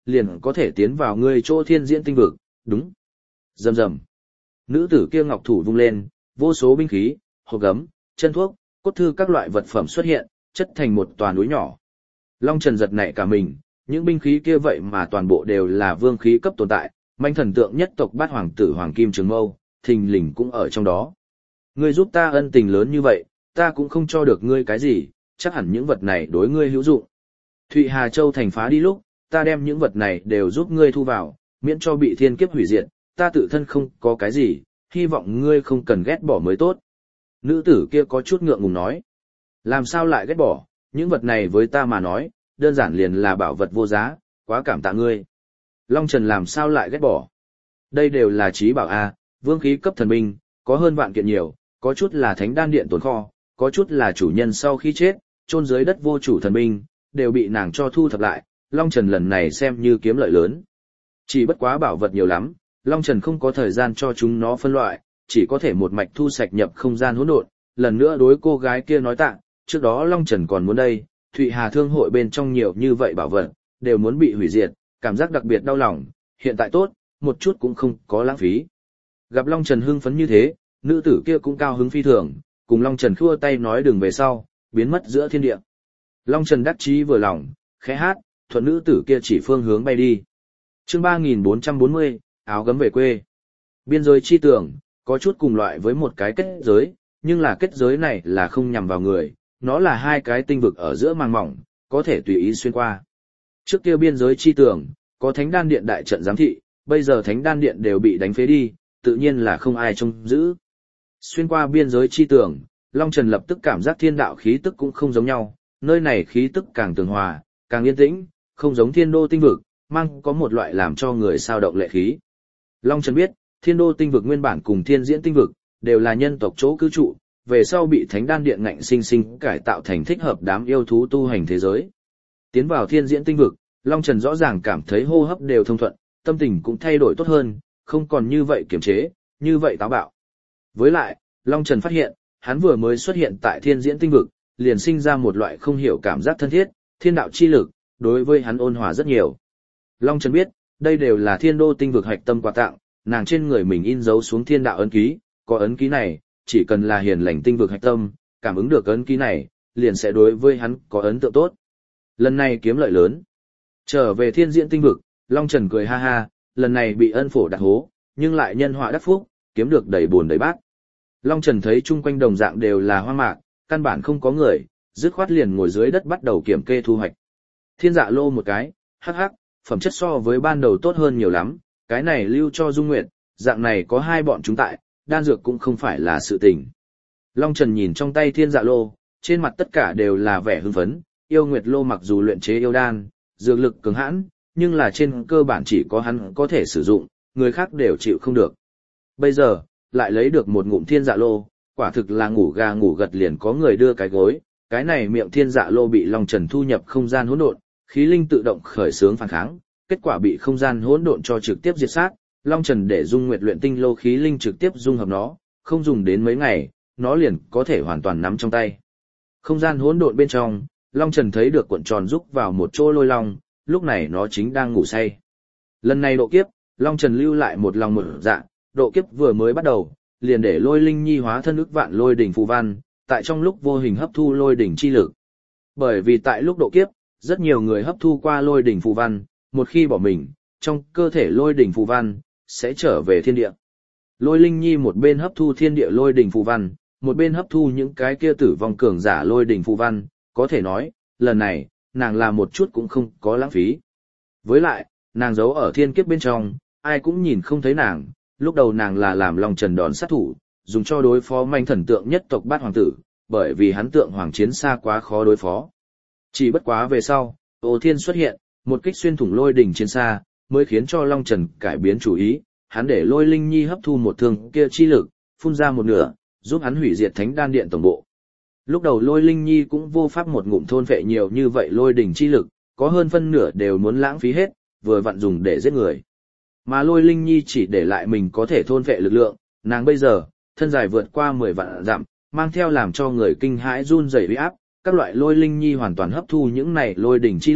liền có thể tiến vào ngươi chỗ thiên diễn tinh vực, đúng. Rầm rầm. Nữ tử kia ngọc thủ vung lên, vô số binh khí, hộp gấm, chân thuốc, cốt thư các loại vật phẩm xuất hiện, chất thành một tòa núi nhỏ. Long Trần giật nảy cả mình, những binh khí kia vậy mà toàn bộ đều là vương khí cấp tồn tại, manh thần tượng nhất tộc Bát Hoàng tử Hoàng Kim Trường Mâu, thình lình cũng ở trong đó. Ngươi giúp ta ân tình lớn như vậy, ta cũng không cho được ngươi cái gì, chắc hẳn những vật này đối ngươi hữu dụng. Thụy Hà Châu thành phá đi lúc, ta đem những vật này đều giúp ngươi thu vào, miễn cho bị thiên kiếp hủy diệt, ta tự thân không có cái gì, hy vọng ngươi không cần ghét bỏ mới tốt. Nữ tử kia có chút ngượng ngùng nói. Làm sao lại ghét bỏ, những vật này với ta mà nói, đơn giản liền là bảo vật vô giá, quá cảm tạ ngươi. Long Trần làm sao lại ghét bỏ. Đây đều là trí bảo A, vương khí cấp thần binh, có hơn vạn kiện nhiều, có chút là thánh đan điện tồn kho, có chút là chủ nhân sau khi chết, chôn dưới đất vô chủ thần binh, đều bị nàng cho thu thập lại, Long Trần lần này xem như kiếm lợi lớn. Chỉ bất quá bảo vật nhiều lắm, Long Trần không có thời gian cho chúng nó phân loại, chỉ có thể một mạch thu sạch nhập không gian hỗn độn. Lần nữa đối cô gái kia nói tạ, trước đó Long Trần còn muốn đây, Thụy Hà Thương hội bên trong nhiều như vậy bảo vật, đều muốn bị hủy diệt, cảm giác đặc biệt đau lòng, hiện tại tốt, một chút cũng không có lãng phí. Gặp Long Trần hưng phấn như thế, nữ tử kia cũng cao hứng phi thường, cùng Long Trần khua tay nói đừng về sau, biến mất giữa thiên địa. Long Trần đắc chí vừa lòng, khẽ hát, thuận nữ tử kia chỉ phương hướng bay đi. Chương ba nghìn bốn trăm bốn mươi, áo gấm về quê. Biên giới chi tưởng, có chút cùng loại với một cái kết giới, nhưng là kết giới này là không nhằm vào người, nó là hai cái tinh vực ở giữa màng mỏng, có thể tùy ý xuyên qua. Trước kia biên giới chi tưởng, có thánh đan điện đại trận giám thị, bây giờ thánh đan điện đều bị đánh phế đi, tự nhiên là không ai trông giữ. Xuyên qua biên giới chi tưởng, Long Trần lập tức cảm giác thiên đạo khí tức cũng không giống nhau, nơi này khí tức càng tường hòa, càng yên tĩnh, không giống thiên đô tinh vực, mang có một loại làm cho người sao động lệ khí. Long Trần biết, thiên đô tinh vực nguyên bản cùng thiên diễn tinh vực, đều là nhân tộc chỗ cư trụ, về sau bị thánh đan điện ngạnh sinh sinh cải tạo thành thích hợp đám yêu thú tu hành thế giới. Tiến vào thiên diễn tinh vực, Long Trần rõ ràng cảm thấy hô hấp đều thông thuận, tâm tình cũng thay đổi tốt hơn, không còn như vậy kiềm chế, như vậy táo bạo. Với lại, Long Trần phát hiện, hắn vừa mới xuất hiện tại thiên diễn tinh vực, liền sinh ra một loại không hiểu cảm giác thân thiết, thiên đạo chi lực, đối với hắn ôn hòa rất nhiều. Long Trần biết, đây đều là thiên đô tinh vực hạch tâm quà tặng, nàng trên người mình in dấu xuống thiên đạo ấn ký, có ấn ký này, chỉ cần là hiền lành tinh vực hạch tâm, cảm ứng được ấn ký này, liền sẽ đối với hắn có ấn tượng tốt. Lần này kiếm lợi lớn. Trở về thiên diễn tinh vực, Long Trần cười ha ha, lần này bị ân phổ đặt hố, nhưng lại nhân họa đắc phúc, kiếm được đầy buồn đầy bát. Long Trần thấy chung quanh đồng dạng đều là hoang mạc, căn bản không có người, dứt khoát liền ngồi dưới đất bắt đầu kiểm kê thu hoạch. Thiên dạ lô một cái, hắc hắc, phẩm chất so với ban đầu tốt hơn nhiều lắm, cái này lưu cho Dung Nguyệt, dạng này có hai bọn chúng tại, đan dược cũng không phải là sự tình. Long Trần nhìn trong tay thiên dạ lô, trên mặt tất cả đều là vẻ hưng phấn, yêu Nguyệt lô mặc dù luyện chế yêu đan, dược lực cường hãn, nhưng là trên cơ bản chỉ có hắn có thể sử dụng, người khác đều chịu không được. Bây giờ, lại lấy được một ngụm thiên dạ lô, quả thực là ngủ gà ngủ gật liền có người đưa cái gối, cái này miệng thiên dạ lô bị Long Trần thu nhập không gian hỗn độn, khí linh tự động khởi xướng phản kháng, kết quả bị không gian hỗn độn cho trực tiếp diệt sát, Long Trần để Dung Nguyệt luyện tinh lô khí linh trực tiếp dung hợp nó, không dùng đến mấy ngày, nó liền có thể hoàn toàn nắm trong tay. Không gian hỗn độn bên trong, Long Trần thấy được cuộn tròn rúc vào một chỗ lôi long, lúc này nó chính đang ngủ say. Lần này độ kiếp, Long Trần lưu lại một lòng một dạ, độ kiếp vừa mới bắt đầu, liền để lôi linh nhi hóa thân ức vạn lôi đỉnh phù văn, tại trong lúc vô hình hấp thu lôi đỉnh chi lực. Bởi vì tại lúc độ kiếp, rất nhiều người hấp thu qua lôi đỉnh phù văn, một khi bỏ mình, trong cơ thể lôi đỉnh phù văn sẽ trở về thiên địa. Lôi linh nhi một bên hấp thu thiên địa lôi đỉnh phù văn, một bên hấp thu những cái kia tử vong cường giả lôi đỉnh phù văn, có thể nói, lần này, nàng làm một chút cũng không có lãng phí. Với lại, nàng giấu ở thiên kiếp bên trong, ai cũng nhìn không thấy nàng, lúc đầu nàng là làm Long Trần đòn sát thủ, dùng cho đối phó manh thần tượng nhất tộc Bát Hoàng tử, bởi vì hắn tượng hoàng chiến xa quá khó đối phó. Chỉ bất quá về sau, Ô Thiên xuất hiện, một kích xuyên thủng lôi đỉnh chiến xa, mới khiến cho Long Trần cải biến chủ ý, hắn để lôi linh nhi hấp thu một thương kia chi lực, phun ra một nửa, giúp hắn hủy diệt thánh đan điện tổng bộ. Lúc đầu lôi linh nhi cũng vô pháp một ngụm thôn vệ nhiều như vậy lôi đỉnh chi lực, có hơn phân nửa đều muốn lãng phí hết, vừa vặn dùng để giết người. Mà lôi linh nhi chỉ để lại mình có thể thôn vệ lực lượng, nàng bây giờ, thân dài vượt qua mười vạn dặm, mang theo làm cho người kinh hãi run rẩy uy áp, các loại lôi linh nhi hoàn toàn hấp thu những này lôi đỉnh chi lực,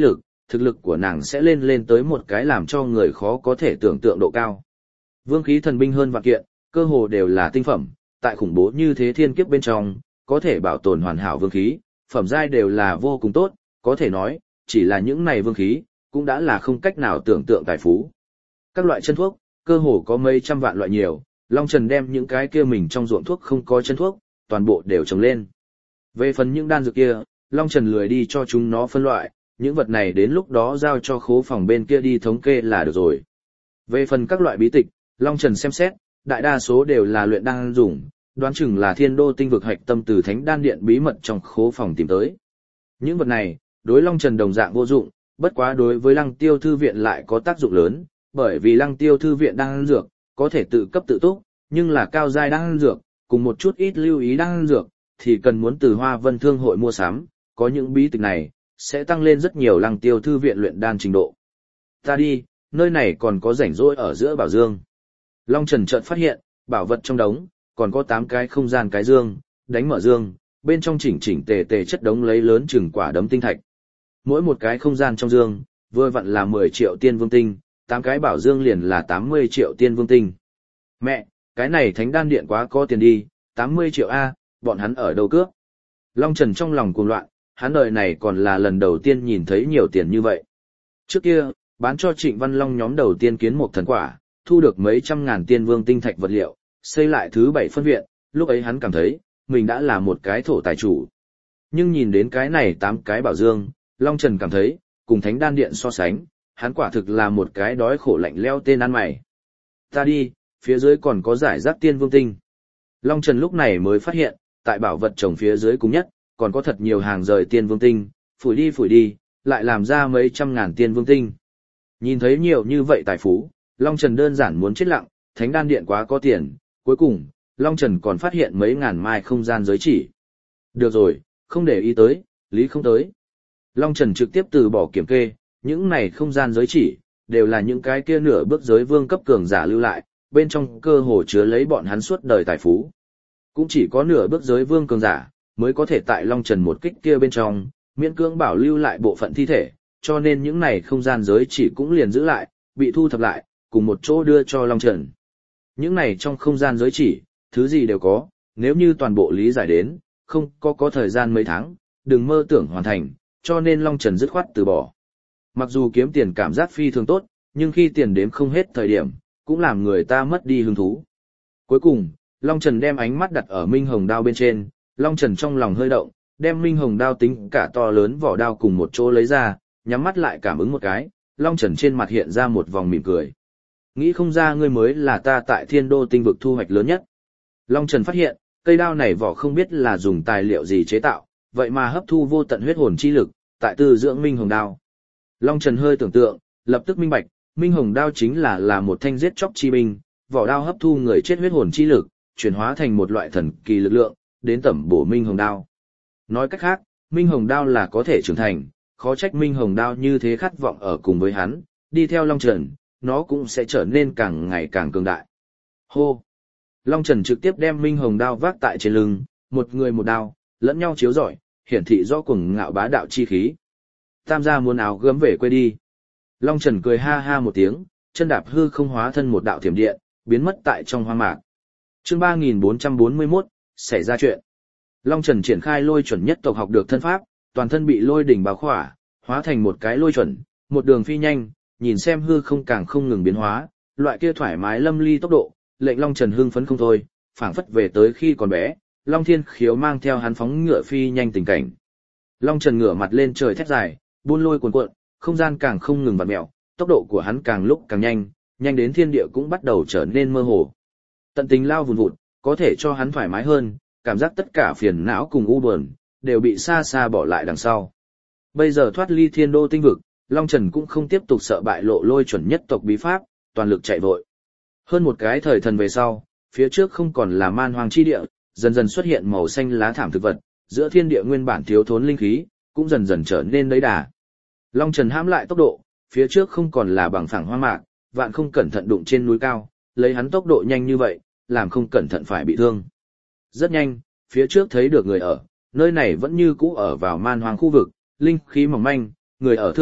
thực lực của nàng sẽ lên lên tới một cái làm cho người khó có thể tưởng tượng độ cao. Vương khí thần binh hơn vạn kiện, cơ hồ đều là tinh phẩm, tại khủng bố như thế thiên kiếp bên trong, có thể bảo tồn hoàn hảo vương khí, phẩm giai đều là vô cùng tốt, có thể nói, chỉ là những này vương khí, cũng đã là không cách nào tưởng tượng tài phú. Các loại chân thuốc, cơ hồ có mấy trăm vạn loại nhiều, Long Trần đem những cái kia mình trong ruộng thuốc không có chân thuốc, toàn bộ đều trồng lên. Về phần những đan dược kia, Long Trần lười đi cho chúng nó phân loại, những vật này đến lúc đó giao cho khố phòng bên kia đi thống kê là được rồi. Về phần các loại bí tịch, Long Trần xem xét, đại đa số đều là luyện đan dùng, đoán chừng là thiên đô tinh vực hạch tâm từ thánh đan điện bí mật trong khố phòng tìm tới. Những vật này, đối Long Trần đồng dạng vô dụng, bất quá đối với Lăng Tiêu thư viện lại có tác dụng lớn, bởi vì Lăng Tiêu thư viện đan dược có thể tự cấp tự túc, nhưng là cao giai đan dược, cùng một chút ít lưu ý đan dược, thì cần muốn từ Hoa Vân Thương hội mua sắm, có những bí tịch này, sẽ tăng lên rất nhiều Lăng Tiêu thư viện luyện đan trình độ. Ta đi, nơi này còn có rảnh rỗi ở giữa bảo dương. Long Trần chợt phát hiện, bảo vật trong đống, còn có tám cái không gian cái dương, đánh mở dương, bên trong chỉnh chỉnh tề tề chất đống lấy lớn chừng quả đấm tinh thạch. Mỗi một cái không gian trong dương, vừa vặn là mười triệu tiên vương tinh, tám cái bảo dương liền là tám mươi triệu tiên vương tinh. Mẹ, cái này thánh đan điện quá có tiền đi, tám mươi triệu A, bọn hắn ở đâu cướp? Long Trần trong lòng cuồng loạn, hắn đời này còn là lần đầu tiên nhìn thấy nhiều tiền như vậy. Trước kia, bán cho Trịnh Văn Long nhóm đầu tiên kiến một thần quả, thu được mấy trăm ngàn tiên vương tinh thạch vật liệu, xây lại thứ bảy phân viện, lúc ấy hắn cảm thấy, mình đã là một cái thổ tài chủ. Nhưng nhìn đến cái này tám cái bảo dương, Long Trần cảm thấy, cùng thánh đan điện so sánh, hắn quả thực là một cái đói khổ lạnh leo tên ăn mày. Ta đi, phía dưới còn có giải rác tiên vương tinh. Long Trần lúc này mới phát hiện, tại bảo vật trồng phía dưới cùng nhất, còn có thật nhiều hàng rời tiên vương tinh, phủi đi phủi đi, lại làm ra mấy trăm ngàn tiên vương tinh. Nhìn thấy nhiều như vậy tài phú, Long Trần đơn giản muốn chết lặng, thánh đan điện quá có tiền, cuối cùng, Long Trần còn phát hiện mấy ngàn mai không gian giới chỉ. Được rồi, không để ý tới, lý không tới. Long Trần trực tiếp từ bỏ kiểm kê, những này không gian giới chỉ, đều là những cái kia nửa bước giới vương cấp cường giả lưu lại, bên trong cơ hồ chứa lấy bọn hắn suốt đời tài phú. Cũng chỉ có nửa bước giới vương cường giả, mới có thể tại Long Trần một kích kia bên trong, miễn cưỡng bảo lưu lại bộ phận thi thể, cho nên những này không gian giới chỉ cũng liền giữ lại, bị thu thập lại, cùng một chỗ đưa cho Long Trần. Những này trong không gian giới chỉ, thứ gì đều có, nếu như toàn bộ lý giải đến, không có có thời gian mấy tháng, đừng mơ tưởng hoàn thành, cho nên Long Trần dứt khoát từ bỏ. Mặc dù kiếm tiền cảm giác phi thường tốt, nhưng khi tiền đếm không hết thời điểm, cũng làm người ta mất đi hứng thú. Cuối cùng, Long Trần đem ánh mắt đặt ở Minh Hồng đao bên trên, Long Trần trong lòng hơi động, đem Minh Hồng đao tính cả to lớn vỏ đao cùng một chỗ lấy ra, nhắm mắt lại cảm ứng một cái, Long Trần trên mặt hiện ra một vòng mỉm cười. Nghĩ không ra ngươi mới là ta tại thiên đô tinh vực thu hoạch lớn nhất. Long Trần phát hiện, cây đao này vỏ không biết là dùng tài liệu gì chế tạo, vậy mà hấp thu vô tận huyết hồn chi lực, tại tư dưỡng Minh Hồng đao. Long Trần hơi tưởng tượng, lập tức minh bạch, Minh Hồng đao chính là là một thanh giết chóc chi binh, vỏ đao hấp thu người chết huyết hồn chi lực, chuyển hóa thành một loại thần kỳ lực lượng, đến tẩm bổ Minh Hồng đao. Nói cách khác, Minh Hồng đao là có thể trưởng thành, khó trách Minh Hồng đao như thế khát vọng ở cùng với hắn, đi theo Long Trần, nó cũng sẽ trở nên càng ngày càng cường đại. Hô! Long Trần trực tiếp đem Minh Hồng đao vác tại trên lưng, một người một đao, lẫn nhau chiếu rọi, hiển thị rõ cuồng ngạo bá đạo chi khí. Tam gia muốn áo gấm về quê đi. Long Trần cười ha ha một tiếng, chân đạp hư không hóa thân một đạo thiểm điện, biến mất tại trong hoang mạc. Chương ba nghìn bốn trăm bốn mươi mốt, xảy ra chuyện. Long Trần triển khai lôi chuẩn nhất tộc học được thân pháp, toàn thân bị lôi đỉnh bao khỏa, hóa thành một cái lôi chuẩn, một đường phi nhanh, nhìn xem hư không càng không ngừng biến hóa, loại kia thoải mái lâm ly tốc độ, lệnh Long Trần hưng phấn không thôi, phảng phất về tới khi còn bé, Long Thiên Khiếu mang theo hắn phóng ngựa phi nhanh tình cảnh. Long Trần ngửa mặt lên trời thét dài, buôn lôi cuồn cuộn, không gian càng không ngừng vặn mèo, tốc độ của hắn càng lúc càng nhanh, nhanh đến thiên địa cũng bắt đầu trở nên mơ hồ. Tận tình lao vùn vụt, có thể cho hắn thoải mái hơn, cảm giác tất cả phiền não cùng u buồn đều bị xa xa bỏ lại đằng sau. Bây giờ thoát ly thiên đô tinh vực, Long Trần cũng không tiếp tục sợ bại lộ lôi chuẩn nhất tộc bí pháp, toàn lực chạy vội. Hơn một cái thời thần về sau, phía trước không còn là man hoang chi địa, dần dần xuất hiện màu xanh lá thảm thực vật, giữa thiên địa nguyên bản thiếu thốn linh khí, cũng dần dần trở nên lấy đà. Long Trần hãm lại tốc độ, phía trước không còn là bằng phẳng hoang mạc, vạn không cẩn thận đụng trên núi cao, lấy hắn tốc độ nhanh như vậy, làm không cẩn thận phải bị thương. Rất nhanh, phía trước thấy được người ở, nơi này vẫn như cũ ở vào man hoang khu vực, linh khí mỏng manh, người ở thưa thớt,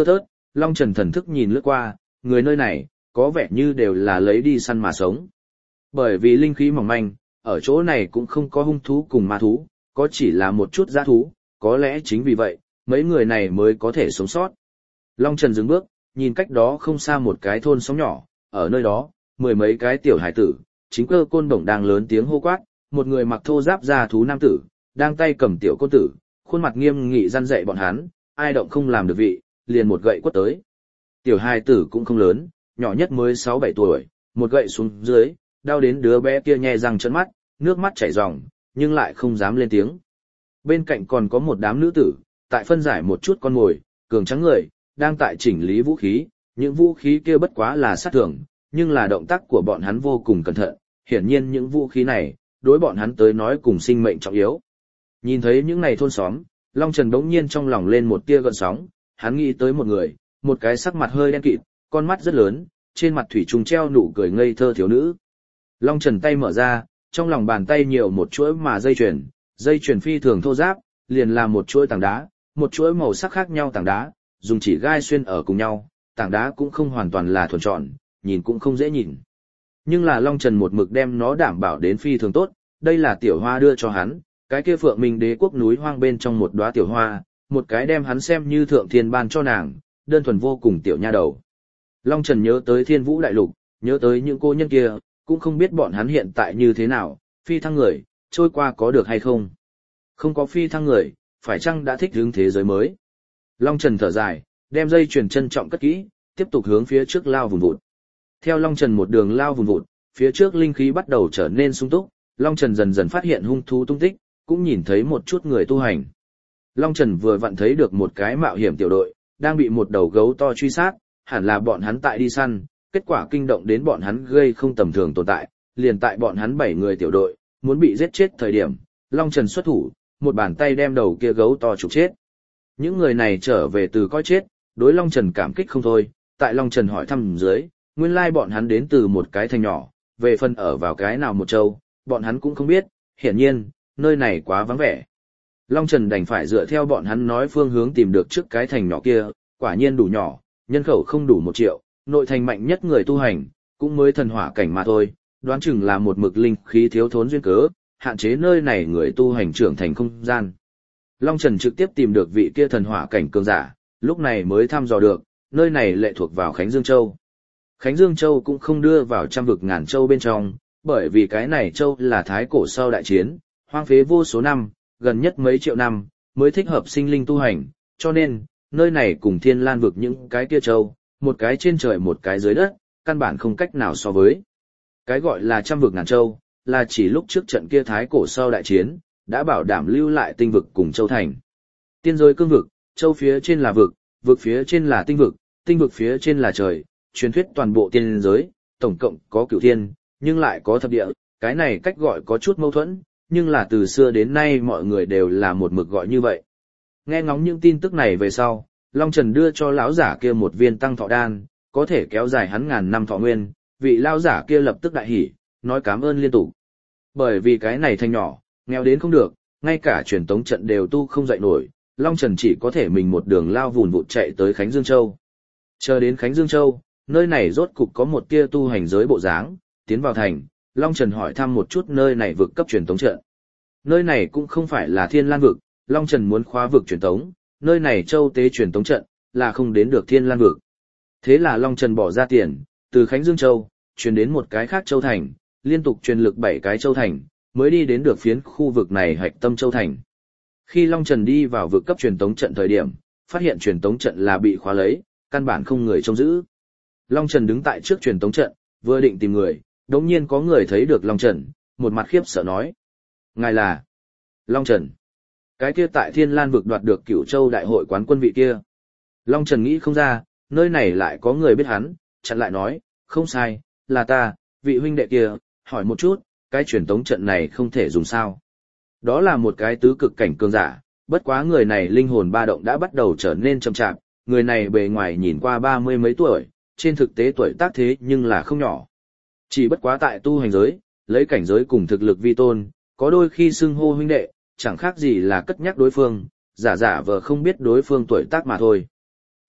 Long Trần thần thức nhìn lướt qua, người nơi này, có vẻ như đều là lấy đi săn mà sống. Bởi vì linh khí mỏng manh, ở chỗ này cũng không có hung thú cùng ma thú, có chỉ là một chút dã thú, có lẽ chính vì vậy, mấy người này mới có thể sống sót. Long Trần dừng bước, nhìn cách đó không xa một cái thôn xóm nhỏ, ở nơi đó, mười mấy cái tiểu hải tử, chính cơ côn đồng đang lớn tiếng hô quát, một người mặc thô giáp da thú nam tử, đang tay cầm tiểu côn tử, khuôn mặt nghiêm nghị răn dạy bọn hắn, ai động không làm được vị, liền một gậy quất tới. Tiểu hải tử cũng không lớn, nhỏ nhất mới sáu bảy tuổi, một gậy xuống dưới, đau đến đứa bé kia nhe răng trợn mắt, nước mắt chảy ròng, nhưng lại không dám lên tiếng. Bên cạnh còn có một đám nữ tử, tại phân giải một chút con mồi, cường trắng người, đang tại chỉnh lý vũ khí, những vũ khí kia bất quá là sát thường, nhưng là động tác của bọn hắn vô cùng cẩn thận, hiển nhiên những vũ khí này, đối bọn hắn tới nói cùng sinh mệnh trọng yếu. Nhìn thấy những này thôn xóm, Long Trần bỗng nhiên trong lòng lên một tia gợn sóng, hắn nghĩ tới một người, một cái sắc mặt hơi đen kịt, con mắt rất lớn, trên mặt thủy trùng treo nụ cười ngây thơ thiếu nữ. Long Trần tay mở ra, trong lòng bàn tay nhiều một chuỗi mà dây chuyền, dây chuyền phi thường thô ráp, liền là một chuỗi tảng đá, một chuỗi màu sắc khác nhau tảng đá, dùng chỉ gai xuyên ở cùng nhau, tảng đá cũng không hoàn toàn là thuần tròn, nhìn cũng không dễ nhìn. Nhưng là Long Trần một mực đem nó đảm bảo đến phi thường tốt, đây là tiểu hoa đưa cho hắn, cái kia Phượng Minh Đế quốc núi hoang bên trong một đóa tiểu hoa, một cái đem hắn xem như thượng thiên ban cho nàng, đơn thuần vô cùng tiểu nha đầu. Long Trần nhớ tới Thiên Vũ Đại Lục, nhớ tới những cô nhân kia, cũng không biết bọn hắn hiện tại như thế nào, phi thăng người, trôi qua có được hay không. Không có phi thăng người, phải chăng đã thích hướng thế giới mới. Long Trần thở dài, đem dây chuyền trân trọng cất kỹ, tiếp tục hướng phía trước lao vùn vụt. Theo Long Trần một đường lao vùn vụt, phía trước linh khí bắt đầu trở nên sung túc, Long Trần dần dần phát hiện hung thú tung tích, cũng nhìn thấy một chút người tu hành. Long Trần vừa vặn thấy được một cái mạo hiểm tiểu đội, đang bị một đầu gấu to truy sát, hẳn là bọn hắn tại đi săn, kết quả kinh động đến bọn hắn gây không tầm thường tồn tại, liền tại bọn hắn bảy người tiểu đội, muốn bị giết chết thời điểm, Long Trần xuất thủ, một bàn tay đem đầu kia gấu to trục chết. Những người này trở về từ coi chết, đối Long Trần cảm kích không thôi, tại Long Trần hỏi thăm dưới, nguyên lai bọn hắn đến từ một cái thành nhỏ, về phần ở vào cái nào một châu, bọn hắn cũng không biết, hiển nhiên, nơi này quá vắng vẻ. Long Trần đành phải dựa theo bọn hắn nói phương hướng tìm được trước cái thành nhỏ kia, quả nhiên đủ nhỏ, nhân khẩu không đủ một triệu, nội thành mạnh nhất người tu hành, cũng mới thần hỏa cảnh mà thôi, đoán chừng là một mực linh khí thiếu thốn duyên cớ, hạn chế nơi này người tu hành trưởng thành không gian. Long Trần trực tiếp tìm được vị kia thần hỏa cảnh cường giả, lúc này mới thăm dò được, nơi này lệ thuộc vào Khánh Dương Châu. Khánh Dương Châu cũng không đưa vào trăm vực ngàn châu bên trong, bởi vì cái này châu là thái cổ sau đại chiến, hoang phế vô số năm, gần nhất mấy triệu năm, mới thích hợp sinh linh tu hành, cho nên, nơi này cùng Thiên Lan vực những cái kia châu, một cái trên trời một cái dưới đất, căn bản không cách nào so với. Cái gọi là trăm vực ngàn châu, là chỉ lúc trước trận kia thái cổ sau đại chiến, đã bảo đảm lưu lại tinh vực cùng châu thành. Tiên giới cương vực, châu phía trên là vực, vực phía trên là tinh vực, tinh vực phía trên là trời, truyền thuyết toàn bộ tiên giới, tổng cộng có cửu thiên, nhưng lại có thập địa, cái này cách gọi có chút mâu thuẫn, nhưng là từ xưa đến nay mọi người đều là một mực gọi như vậy. Nghe ngóng những tin tức này về sau, Long Trần đưa cho lão giả kia một viên tăng thọ đan, có thể kéo dài hắn ngàn năm thọ nguyên, vị lão giả kia lập tức đại hỉ, nói cảm ơn liên tục. Bởi vì cái này thanh nhỏ, nghèo đến không được, ngay cả truyền tống trận đều tu không dậy nổi, Long Trần chỉ có thể mình một đường lao vùn vụt chạy tới Khánh Dương Châu. Chờ đến Khánh Dương Châu, nơi này rốt cục có một tia tu hành giới bộ dáng, tiến vào thành, Long Trần hỏi thăm một chút nơi này vực cấp truyền tống trận. Nơi này cũng không phải là Thiên Lan vực, Long Trần muốn khóa vực truyền tống, nơi này châu tế truyền tống trận, là không đến được Thiên Lan vực. Thế là Long Trần bỏ ra tiền, từ Khánh Dương Châu, truyền đến một cái khác châu thành, liên tục truyền lực bảy cái châu thành, mới đi đến được phiến khu vực này hạch tâm châu thành. Khi Long Trần đi vào vực cấp truyền tống trận thời điểm, phát hiện truyền tống trận là bị khóa lấy, căn bản không người trông giữ. Long Trần đứng tại trước truyền tống trận, vừa định tìm người, đột nhiên có người thấy được Long Trần, một mặt khiếp sợ nói: "Ngài là Long Trần, cái kia tại Thiên Lan vực đoạt được Cửu Châu đại hội quán quân vị kia." Long Trần nghĩ không ra, nơi này lại có người biết hắn, chặn lại nói: "Không sai, là ta, vị huynh đệ kia, hỏi một chút, cái truyền tống trận này không thể dùng sao?" Đó là một cái tứ cực cảnh cường giả, bất quá người này linh hồn ba động đã bắt đầu trở nên chậm chạp, người này bề ngoài nhìn qua ba mươi mấy tuổi, trên thực tế tuổi tác thế nhưng là không nhỏ. Chỉ bất quá tại tu hành giới, lấy cảnh giới cùng thực lực vi tôn, có đôi khi xưng hô huynh đệ, chẳng khác gì là cất nhắc đối phương, giả giả vờ không biết đối phương tuổi tác mà thôi.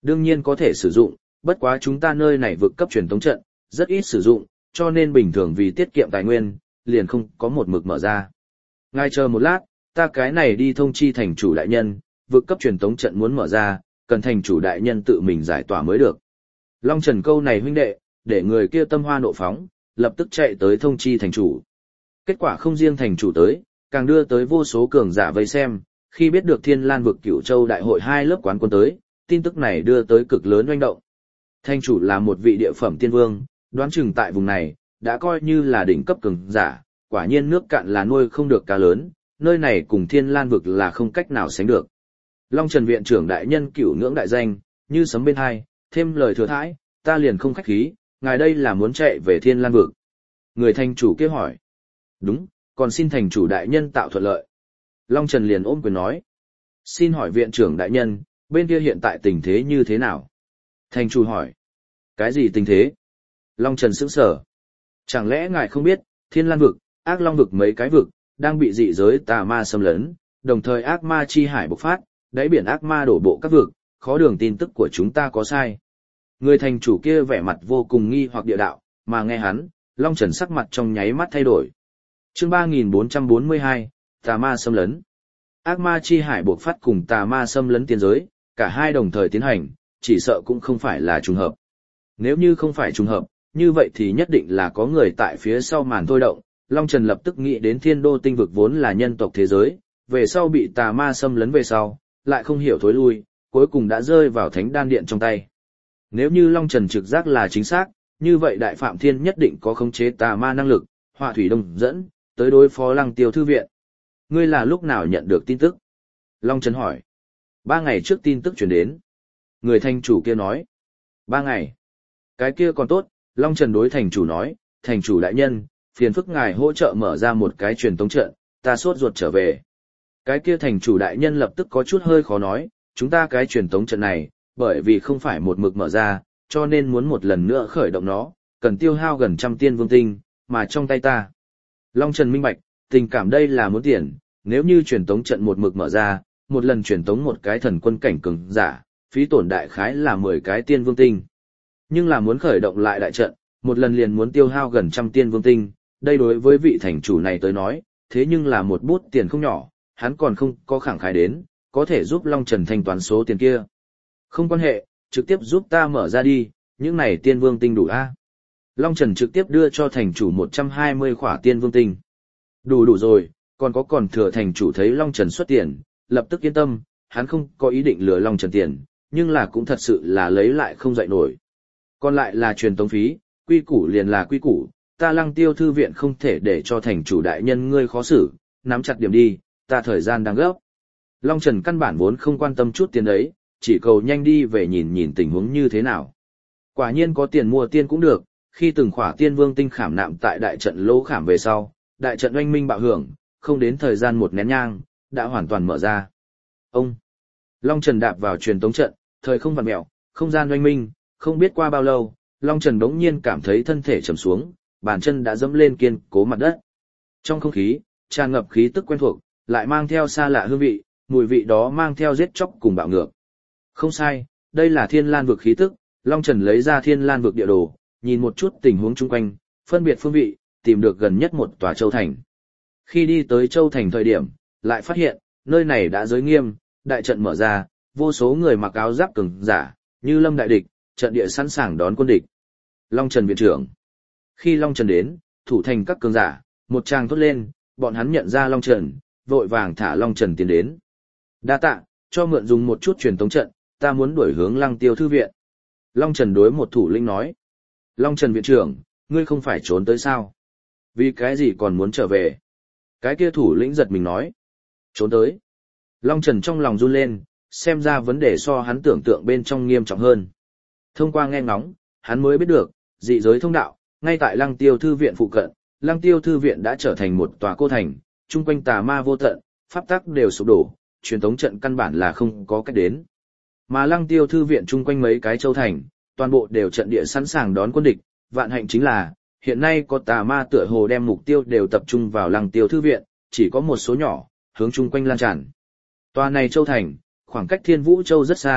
Đương nhiên có thể sử dụng, bất quá chúng ta nơi này vực cấp truyền tống trận, rất ít sử dụng, cho nên bình thường vì tiết kiệm tài nguyên, liền không có một mực mở ra. Ngài chờ một lát, ta cái này đi thông chi thành chủ đại nhân, vực cấp truyền tống trận muốn mở ra, cần thành chủ đại nhân tự mình giải tỏa mới được. Long Trần câu này huynh đệ, để người kia tâm hoa nộ phóng, lập tức chạy tới thông chi thành chủ. Kết quả không riêng thành chủ tới, càng đưa tới vô số cường giả vây xem, khi biết được Thiên Lan vực Cửu Châu đại hội hai lớp quán quân tới, tin tức này đưa tới cực lớn oanh động. Thành chủ là một vị địa phẩm tiên vương, đoán chừng tại vùng này, đã coi như là đỉnh cấp cường giả, quả nhiên nước cạn là nuôi không được cá lớn, nơi này cùng Thiên Lan vực là không cách nào sánh được. Long Trần viện trưởng đại nhân cửu ngưỡng đại danh, như sấm bên hai, thêm lời thừa thãi, ta liền không khách khí, ngài đây là muốn chạy về Thiên Lan vực. Người thành chủ kia hỏi. Đúng, còn xin thành chủ đại nhân tạo thuận lợi. Long Trần liền ôm quyền nói. Xin hỏi viện trưởng đại nhân, bên kia hiện tại tình thế như thế nào? Thành chủ hỏi. Cái gì tình thế? Long Trần sững sờ. Chẳng lẽ ngài không biết, Thiên Lan vực, Ác Long vực mấy cái vực, đang bị dị giới tà ma xâm lấn, đồng thời ác ma chi hải bộc phát, đáy biển ác ma đổ bộ các vực, khó đường tin tức của chúng ta có sai. Người thành chủ kia vẻ mặt vô cùng nghi hoặc địa đạo, mà nghe hắn, Long Trần sắc mặt trong nháy mắt thay đổi. Chương ba nghìn bốn trăm bốn mươi hai, tà ma xâm lấn. Ác ma chi hải bộc phát cùng tà ma xâm lấn tiên giới, cả hai đồng thời tiến hành, chỉ sợ cũng không phải là trùng hợp. Nếu như không phải trùng hợp, như vậy thì nhất định là có người tại phía sau màn thôi động. Long Trần lập tức nghĩ đến Thiên Đô tinh vực vốn là nhân tộc thế giới, về sau bị tà ma xâm lấn về sau, lại không hiểu thối lui, cuối cùng đã rơi vào thánh đan điện trong tay. Nếu như Long Trần trực giác là chính xác, như vậy Đại Phạm Thiên nhất định có khống chế tà ma năng lực, họa thủy đông dẫn, tới đối phó Lăng Tiêu thư viện. Ngươi là lúc nào nhận được tin tức? Long Trần hỏi. Ba ngày trước tin tức chuyển đến. Người thành chủ kia nói. Ba ngày. Cái kia còn tốt, Long Trần đối thành chủ nói, thành chủ đại nhân, phiền phức ngài hỗ trợ mở ra một cái truyền tống trận, ta sốt ruột trở về. Cái kia thành chủ đại nhân lập tức có chút hơi khó nói, chúng ta cái truyền tống trận này, bởi vì không phải một mực mở ra, cho nên muốn một lần nữa khởi động nó, cần tiêu hao gần trăm tiên vương tinh, mà trong tay ta. Long Trần minh bạch, tình cảm đây là muốn tiền, nếu như truyền tống trận một mực mở ra, một lần truyền tống một cái thần quân cảnh cường giả, phí tổn đại khái là mười cái tiên vương tinh. Nhưng là muốn khởi động lại đại trận, một lần liền muốn tiêu hao gần trăm tiên vương tinh, đây đối với vị thành chủ này tới nói, thế nhưng là một bút tiền không nhỏ, hắn còn không có khẳng khái đến, có thể giúp Long Trần thanh toán số tiền kia. Không quan hệ, trực tiếp giúp ta mở ra đi, những này tiên vương tinh đủ a. Long Trần trực tiếp đưa cho thành chủ một trăm hai mươi khỏa tiên vương tinh. Đủ đủ rồi, còn có còn thừa thành chủ thấy Long Trần xuất tiền, lập tức yên tâm, hắn không có ý định lừa Long Trần tiền, nhưng là cũng thật sự là lấy lại không dậy nổi. Còn lại là truyền tống phí, quy củ liền là quy củ, ta Lăng Tiêu thư viện không thể để cho thành chủ đại nhân ngươi khó xử, nắm chặt điểm đi, ta thời gian đang gấp. Long Trần căn bản vốn không quan tâm chút tiền đấy, chỉ cầu nhanh đi về nhìn nhìn tình huống như thế nào. Quả nhiên có tiền mua tiên cũng được, khi từng khỏa tiên vương tinh khảm nạm tại đại trận lỗ khảm về sau, đại trận oanh minh bạo hưởng, không đến thời gian một nén nhang, đã hoàn toàn mở ra. Ông! Long Trần đạp vào truyền tống trận, thời không vặn mẹo, không gian oanh minh, không biết qua bao lâu, Long Trần đống nhiên cảm thấy thân thể trầm xuống, bàn chân đã dẫm lên kiên cố mặt đất. Trong không khí, tràn ngập khí tức quen thuộc, lại mang theo xa lạ hương vị, mùi vị đó mang theo giết chóc cùng bạo ngược. Không sai, đây là Thiên Lan vực khí tức, Long Trần lấy ra Thiên Lan vực địa đồ, nhìn một chút tình huống chung quanh, phân biệt phương vị, tìm được gần nhất một tòa châu thành. Khi đi tới châu thành thời điểm, lại phát hiện, nơi này đã giới nghiêm, đại trận mở ra, vô số người mặc áo giáp cường giả, như lâm đại địch, trận địa sẵn sàng đón quân địch. Long Trần viện trưởng. Khi Long Trần đến, thủ thành các cường giả, một tràng thốt lên, bọn hắn nhận ra Long Trần, vội vàng thả Long Trần tiến đến. Đa tạ, cho mượn dùng một chút truyền tống trận, ta muốn đuổi hướng Lăng Tiêu thư viện. Long Trần đối một thủ lĩnh nói. Long Trần viện trưởng, ngươi không phải trốn tới sao? Vì cái gì còn muốn trở về? Cái kia thủ lĩnh giật mình nói. Trốn tới. Long Trần trong lòng run lên, xem ra vấn đề so hắn tưởng tượng bên trong nghiêm trọng hơn. Thông qua nghe ngóng, hắn mới biết được, dị giới thông đạo, ngay tại Lăng Tiêu thư viện phụ cận, Lăng Tiêu thư viện đã trở thành một tòa cô thành, chung quanh tà ma vô tận, pháp tắc đều sụp đổ, truyền thống trận căn bản là không có cách đến. Mà Lăng Tiêu thư viện chung quanh mấy cái châu thành, toàn bộ đều trận địa sẵn sàng đón quân địch, vạn hạnh chính là, hiện nay có tà ma tựa hồ đem mục tiêu đều tập trung vào Lăng Tiêu thư viện, chỉ có một số nhỏ, hướng chung quanh lan tràn. Tòa này châu thành, khoảng cách Thiên Vũ Châu rất xa,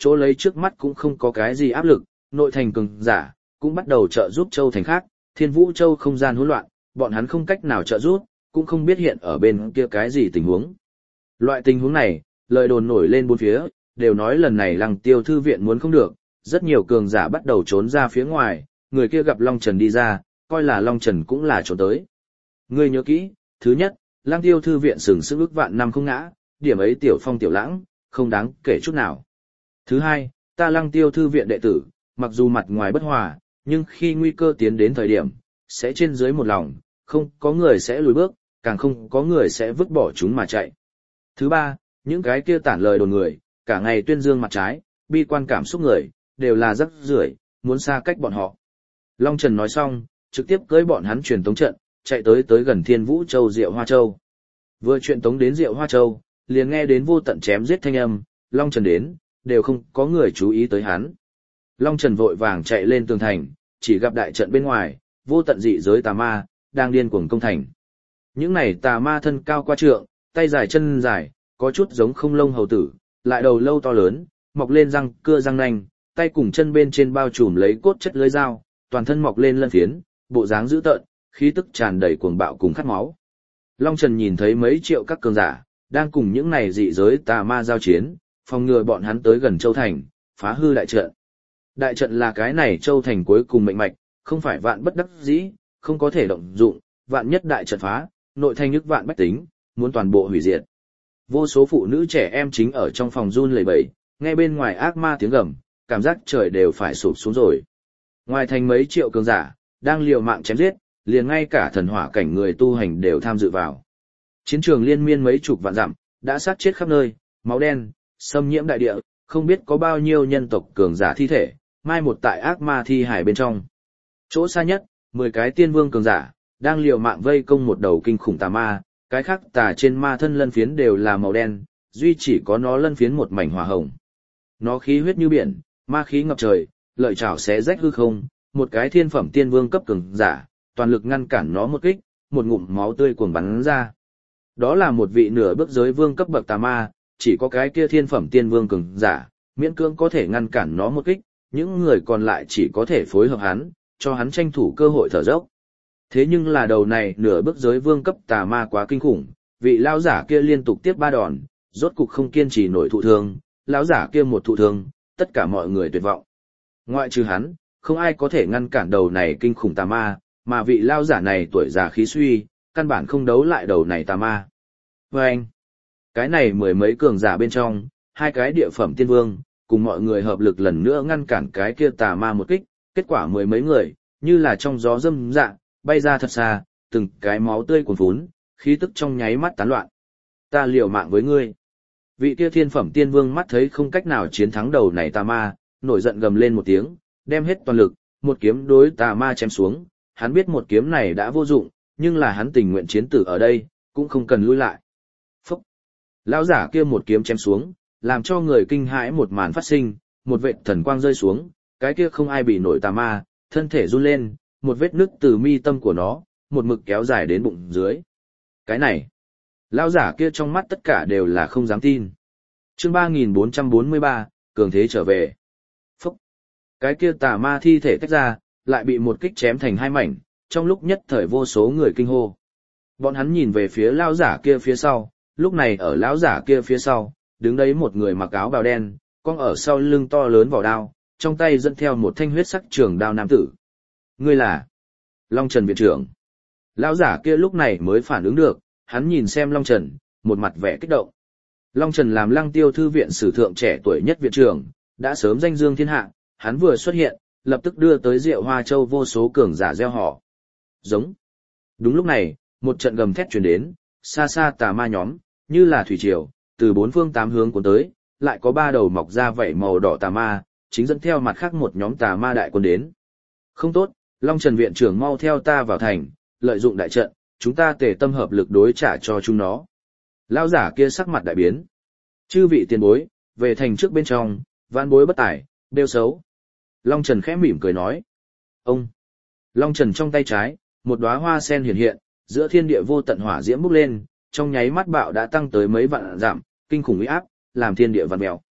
chỗ lấy trước mắt cũng không có cái gì áp lực, nội thành cường giả cũng bắt đầu trợ giúp châu thành khác, Thiên Vũ Châu không gian hỗn loạn, bọn hắn không cách nào trợ giúp, cũng không biết hiện ở bên kia cái gì tình huống. Loại tình huống này, lời đồn nổi lên bốn phía, đều nói lần này Lăng Tiêu thư viện muốn không được, rất nhiều cường giả bắt đầu trốn ra phía ngoài, người kia gặp Long Trần đi ra, coi là Long Trần cũng là trốn tới. Ngươi nhớ kỹ, thứ nhất, Lăng Tiêu thư viện sừng sững ức vạn năm không ngã, điểm ấy tiểu phong tiểu lãng, không đáng kể chút nào. Thứ hai, ta Lăng Tiêu thư viện đệ tử, mặc dù mặt ngoài bất hòa, nhưng khi nguy cơ tiến đến thời điểm, sẽ trên dưới một lòng, không có người sẽ lùi bước, càng không có người sẽ vứt bỏ chúng mà chạy. Thứ ba, những cái kia tản lời đồn người, cả ngày tuyên dương mặt trái, bi quan cảm xúc người, đều là rắc rưởi, muốn xa cách bọn họ. Long Trần nói xong, trực tiếp cưỡi bọn hắn truyền tống trận, chạy tới tới gần Thiên Vũ Châu Diệu Hoa Châu. Vừa truyền tống đến Diệu Hoa Châu, liền nghe đến vô tận chém giết thanh âm, Long Trần đến, đều không có người chú ý tới hắn. Long Trần vội vàng chạy lên tường thành, chỉ gặp đại trận bên ngoài, vô tận dị giới tà ma, đang điên cuồng công thành. Những này tà ma thân cao qua trượng, tay dài chân dài, có chút giống không lông hầu tử, lại đầu lâu to lớn, mọc lên răng cưa răng nanh, tay cùng chân bên trên bao trùm lấy cốt chất lưới dao, toàn thân mọc lên lân phiến, bộ dáng dữ tợn, khí tức tràn đầy cuồng bạo cùng khát máu. Long Trần nhìn thấy mấy triệu các cường giả, đang cùng những này dị giới tà ma giao chiến, phòng ngừa bọn hắn tới gần Châu Thành, phá hư đại trận. Đại trận là cái này Châu Thành cuối cùng mệnh mạch, không phải vạn bất đắc dĩ, không có thể động dụng, vạn nhất đại trận phá, nội thành nhức vạn bách tính, muốn toàn bộ hủy diệt. Vô số phụ nữ trẻ em chính ở trong phòng run lẩy bẩy, nghe bên ngoài ác ma tiếng gầm, cảm giác trời đều phải sụp xuống rồi. Ngoài thành mấy triệu cường giả, đang liều mạng chém giết, liền ngay cả thần hỏa cảnh người tu hành đều tham dự vào. Chiến trường liên miên mấy chục vạn dặm, đã sát chết khắp nơi, máu đen, xâm nhiễm đại địa, không biết có bao nhiêu nhân tộc cường giả thi thể, mai một tại ác ma thi hải bên trong. Chỗ xa nhất, mười cái tiên vương cường giả, đang liều mạng vây công một đầu kinh khủng tà ma, cái khác tà trên ma thân lân phiến đều là màu đen, duy chỉ có nó lân phiến một mảnh hỏa hồng. Nó khí huyết như biển, ma khí ngập trời, lợi chảo xé rách hư không, một cái thiên phẩm tiên vương cấp cường giả, toàn lực ngăn cản nó một kích, một ngụm máu tươi cuồng bắn ra. Đó là một vị nửa bước giới vương cấp bậc tà ma, chỉ có cái kia thiên phẩm tiên vương cường giả, miễn cưỡng có thể ngăn cản nó một kích, những người còn lại chỉ có thể phối hợp hắn, cho hắn tranh thủ cơ hội thở dốc. Thế nhưng là đầu này nửa bước giới vương cấp tà ma quá kinh khủng, vị lão giả kia liên tục tiếp ba đòn, rốt cục không kiên trì nổi thụ thương, lão giả kia một thụ thương, tất cả mọi người tuyệt vọng. Ngoại trừ hắn, không ai có thể ngăn cản đầu này kinh khủng tà ma, mà vị lão giả này tuổi già khí suy, căn bản không đấu lại đầu này tà ma. Và anh, cái này mười mấy cường giả bên trong, hai cái địa phẩm tiên vương, cùng mọi người hợp lực lần nữa ngăn cản cái kia tà ma một kích, kết quả mười mấy người, như là trong gió dâm dạ, bay ra thật xa, từng cái máu tươi cuồn phún, khí tức trong nháy mắt tán loạn. Ta liều mạng với ngươi. Vị kia thiên phẩm tiên vương mắt thấy không cách nào chiến thắng đầu này tà ma, nổi giận gầm lên một tiếng, đem hết toàn lực, một kiếm đối tà ma chém xuống, hắn biết một kiếm này đã vô dụng, nhưng là hắn tình nguyện chiến tử ở đây, cũng không cần lui lại. Phúc! Lão giả kia một kiếm chém xuống, làm cho người kinh hãi một màn phát sinh, một vệt thần quang rơi xuống, cái kia không ai bị nổi tà ma, thân thể run lên, một vết nứt từ mi tâm của nó, một mực kéo dài đến bụng dưới. Cái này, lão giả kia trong mắt tất cả đều là không dám tin. Chương ba nghìn bốn trăm bốn mươi ba, cường thế trở về. Phúc! Cái kia tà ma thi thể tách ra, lại bị một kích chém thành hai mảnh, trong lúc nhất thời vô số người kinh hô. Bọn hắn nhìn về phía lão giả kia phía sau, lúc này ở lão giả kia phía sau, đứng đấy một người mặc áo bào đen, cong ở sau lưng to lớn vỏ đao, trong tay dẫn theo một thanh huyết sắc trường đao nam tử. Ngươi là Long Trần viện trưởng. Lão giả kia lúc này mới phản ứng được, hắn nhìn xem Long Trần, một mặt vẻ kích động. Long Trần làm Lăng Tiêu thư viện sử thượng trẻ tuổi nhất viện trưởng, đã sớm danh dương thiên hạ, hắn vừa xuất hiện, lập tức đưa tới Diệu Hoa Châu vô số cường giả gieo họ. Giống. Đúng lúc này, một trận gầm thét truyền đến, xa xa tà ma nhóm, như là thủy triều, từ bốn phương tám hướng cuốn tới, lại có ba đầu mọc ra vảy màu đỏ tà ma, chính dẫn theo mặt khác một nhóm tà ma đại quân đến. Không tốt, Long Trần viện trưởng mau theo ta vào thành, lợi dụng đại trận, chúng ta tề tâm hợp lực đối trả cho chúng nó. Lão giả kia sắc mặt đại biến. Chư vị tiền bối, về thành trước bên trong, vãn bối bất tài, bêu xấu. Long Trần khẽ mỉm cười nói. Ông. Long Trần trong tay trái, một đóa hoa sen hiện hiện, giữa thiên địa vô tận hỏa diễm bốc lên, trong nháy mắt bạo đã tăng tới mấy vạn dặm, kinh khủng uy áp, làm thiên địa vặn mèo.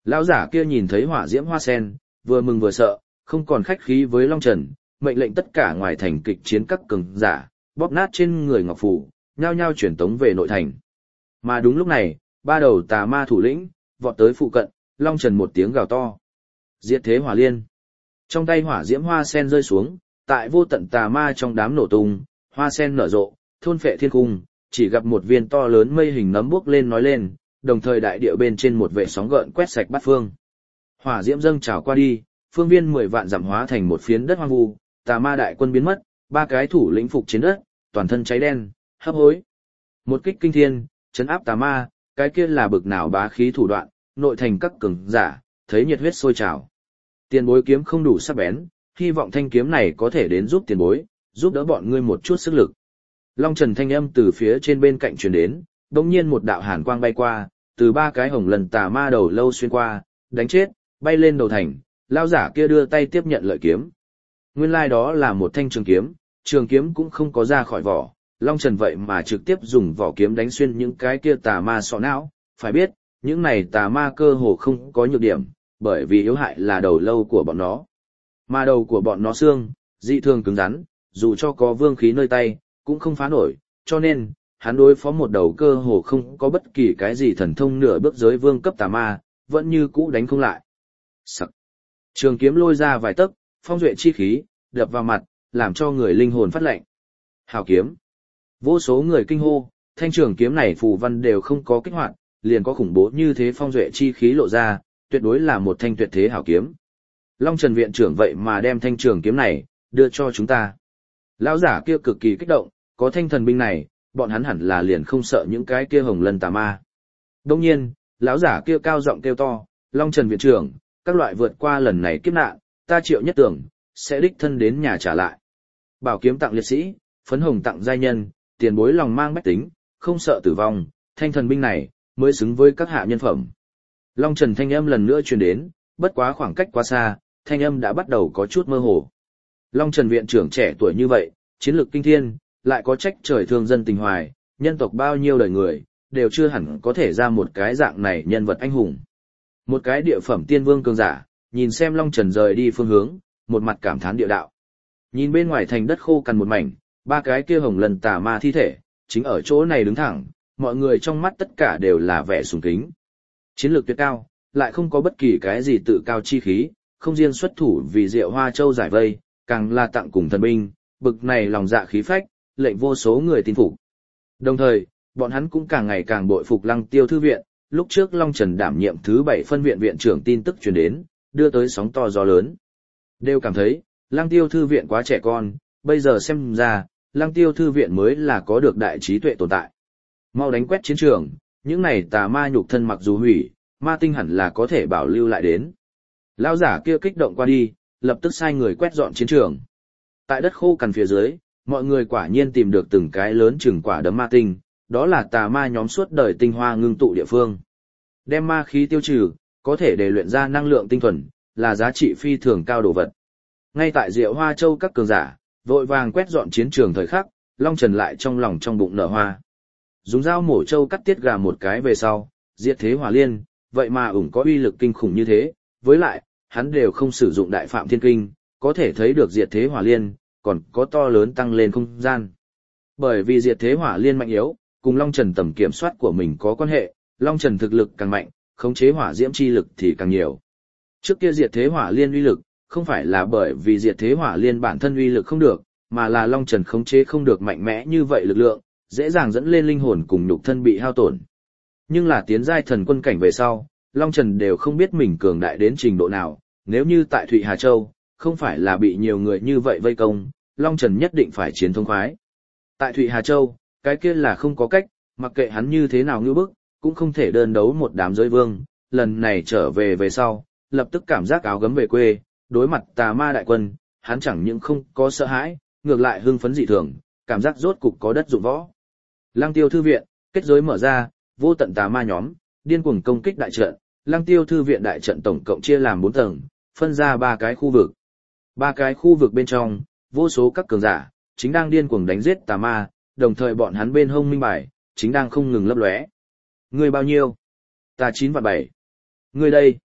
Lão giả kia nhìn thấy hỏa diễm hoa sen, vừa mừng vừa sợ, không còn khách khí với Long Trần, mệnh lệnh tất cả ngoài thành kịch chiến các cường giả, bóp nát trên người ngọc phủ, nhao nhao chuyển tống về nội thành. Mà đúng lúc này, ba đầu tà ma thủ lĩnh, vọt tới phụ cận, Long Trần một tiếng gào to. Diệt thế hỏa liên. Trong tay hỏa diễm hoa sen rơi xuống, tại vô tận tà ma trong đám nổ tung, hoa sen nở rộ, thôn phệ thiên cung, chỉ gặp một viên to lớn mây hình nấm bước lên nói lên, đồng thời đại địa bên trên một vệ sóng gợn quét sạch bát phương. Hỏa diễm dâng trào qua đi, phương viên mười vạn dặm hóa thành một phiến đất hoang vu, tà ma đại quân biến mất, ba cái thủ lĩnh phục trên đất, toàn thân cháy đen, hấp hối. Một kích kinh thiên, chấn áp tà ma, cái kia là bực nào bá khí thủ đoạn, nội thành các cường giả, thấy nhiệt huyết sôi trào. Tiền bối kiếm không đủ sắc bén, hy vọng thanh kiếm này có thể đến giúp tiền bối, giúp đỡ bọn ngươi một chút sức lực. Long Trần thanh âm từ phía trên bên cạnh truyền đến, đột nhiên một đạo hàn quang bay qua, từ ba cái hồng lần tà ma đầu lâu xuyên qua, đánh chết, bay lên đầu thành, lão giả kia đưa tay tiếp nhận lợi kiếm. Nguyên lai like đó là một thanh trường kiếm, trường kiếm cũng không có ra khỏi vỏ, Long Trần vậy mà trực tiếp dùng vỏ kiếm đánh xuyên những cái kia tà ma sọ não, phải biết, những này tà ma cơ hồ không có nhược điểm, bởi vì yếu hại là đầu lâu của bọn nó. Mà đầu của bọn nó xương, dị thường cứng rắn, dù cho có vương khí nơi tay, cũng không phá nổi, cho nên, hắn đối phó một đầu cơ hồ không có bất kỳ cái gì thần thông nửa bước giới vương cấp tà ma, vẫn như cũ đánh không lại. Sắc. Trường kiếm lôi ra vài tấc, phong duệ chi khí, đập vào mặt, làm cho người linh hồn phát lạnh. Hào kiếm. Vô số người kinh hô, thanh trường kiếm này phù văn đều không có kích hoạt, liền có khủng bố như thế phong duệ chi khí lộ ra, tuyệt đối là một thanh tuyệt thế hảo kiếm. Long Trần viện trưởng vậy mà đem thanh trường kiếm này đưa cho chúng ta. Lão giả kia cực kỳ kích động, có thanh thần binh này, bọn hắn hẳn là liền không sợ những cái kia hồng lân tà ma. Đương nhiên, lão giả kia cao giọng kêu to, Long Trần viện trưởng, các loại vượt qua lần này kiếp nạn, ta Triệu Nhất Tưởng sẽ đích thân đến nhà trả lại. Bảo kiếm tặng liệt sĩ, phấn hồng tặng giai nhân, tiền bối lòng mang bách tính, không sợ tử vong, thanh thần binh này mới xứng với các hạ nhân phẩm. Long Trần thanh âm lần nữa truyền đến, bất quá khoảng cách quá xa, thanh âm đã bắt đầu có chút mơ hồ. Long Trần viện trưởng trẻ tuổi như vậy, chiến lược kinh thiên, lại có trách trời thương dân tình hoài, nhân tộc bao nhiêu đời người, đều chưa hẳn có thể ra một cái dạng này nhân vật anh hùng. Một cái địa phẩm tiên vương cường giả, nhìn xem Long Trần rời đi phương hướng, một mặt cảm thán địa đạo. Nhìn bên ngoài thành đất khô cằn một mảnh, ba cái kia hồng lần tà ma thi thể, chính ở chỗ này đứng thẳng, mọi người trong mắt tất cả đều là vẻ sùng kính. Chiến lược tuyệt cao, lại không có bất kỳ cái gì tự cao chi khí, không riêng xuất thủ vì Diệu Hoa Châu giải vây, càng là tặng cùng thần binh, bực này lòng dạ khí phách, lệnh vô số người tin phục. Đồng thời, bọn hắn cũng càng ngày càng bội phục Lăng Tiêu thư viện, lúc trước Long Trần đảm nhiệm thứ bảy phân viện viện trưởng tin tức truyền đến, đưa tới sóng to gió lớn. Đều cảm thấy, Lăng Tiêu thư viện quá trẻ con, bây giờ xem ra, Lăng Tiêu thư viện mới là có được đại trí tuệ tồn tại. Mau đánh quét chiến trường, những này tà ma nhục thân mặc dù hủy, ma tinh hẳn là có thể bảo lưu lại đến. Lão giả kia kích động qua đi, lập tức sai người quét dọn chiến trường. Tại đất khô cằn phía dưới, mọi người quả nhiên tìm được từng cái lớn chừng quả đấm ma tinh, đó là tà ma nhóm suốt đời tinh hoa ngưng tụ địa phương. Đem ma khí tiêu trừ, có thể để luyện ra năng lượng tinh thuần, là giá trị phi thường cao đồ vật. Ngay tại Diệu Hoa Châu các cường giả, vội vàng quét dọn chiến trường thời khắc, Long Trần lại trong lòng trong bụng nở hoa. Dùng dao mổ trâu cắt tiết gà một cái về sau, diệt thế hỏa liên, vậy mà ủng có uy lực kinh khủng như thế, với lại, hắn đều không sử dụng đại phạm thiên kinh, có thể thấy được diệt thế hỏa liên, còn có to lớn tăng lên không gian. Bởi vì diệt thế hỏa liên mạnh yếu, cùng Long Trần tầm kiểm soát của mình có quan hệ, Long Trần thực lực càng mạnh, khống chế hỏa diễm chi lực thì càng nhiều. Trước kia diệt thế hỏa liên uy lực, không phải là bởi vì diệt thế hỏa liên bản thân uy lực không được, mà là Long Trần khống chế không được mạnh mẽ như vậy lực lượng, dễ dàng dẫn lên linh hồn cùng nhục thân bị hao tổn. Nhưng là tiến giai thần quân cảnh về sau, Long Trần đều không biết mình cường đại đến trình độ nào, nếu như tại Thụy Hà Châu, không phải là bị nhiều người như vậy vây công, Long Trần nhất định phải chiến thông khoái. Tại Thụy Hà Châu, cái kia là không có cách, mặc kệ hắn như thế nào ngư bức, cũng không thể đơn đấu một đám giới vương, lần này trở về về sau, lập tức cảm giác áo gấm về quê, đối mặt tà ma đại quân, hắn chẳng những không có sợ hãi, ngược lại hưng phấn dị thường, cảm giác rốt cục có đất dụng võ. Lăng Tiêu thư viện, kết giới mở ra, vô tận tà ma nhóm, điên cuồng công kích đại trận, Lăng Tiêu thư viện đại trận tổng cộng chia làm bốn tầng, phân ra ba cái khu vực. Ba cái khu vực bên trong, vô số các cường giả, chính đang điên cuồng đánh giết tà ma, đồng thời bọn hắn bên hông minh bài, chính đang không ngừng lấp lóe. Người bao nhiêu? Ta chín và bảy. Người đây,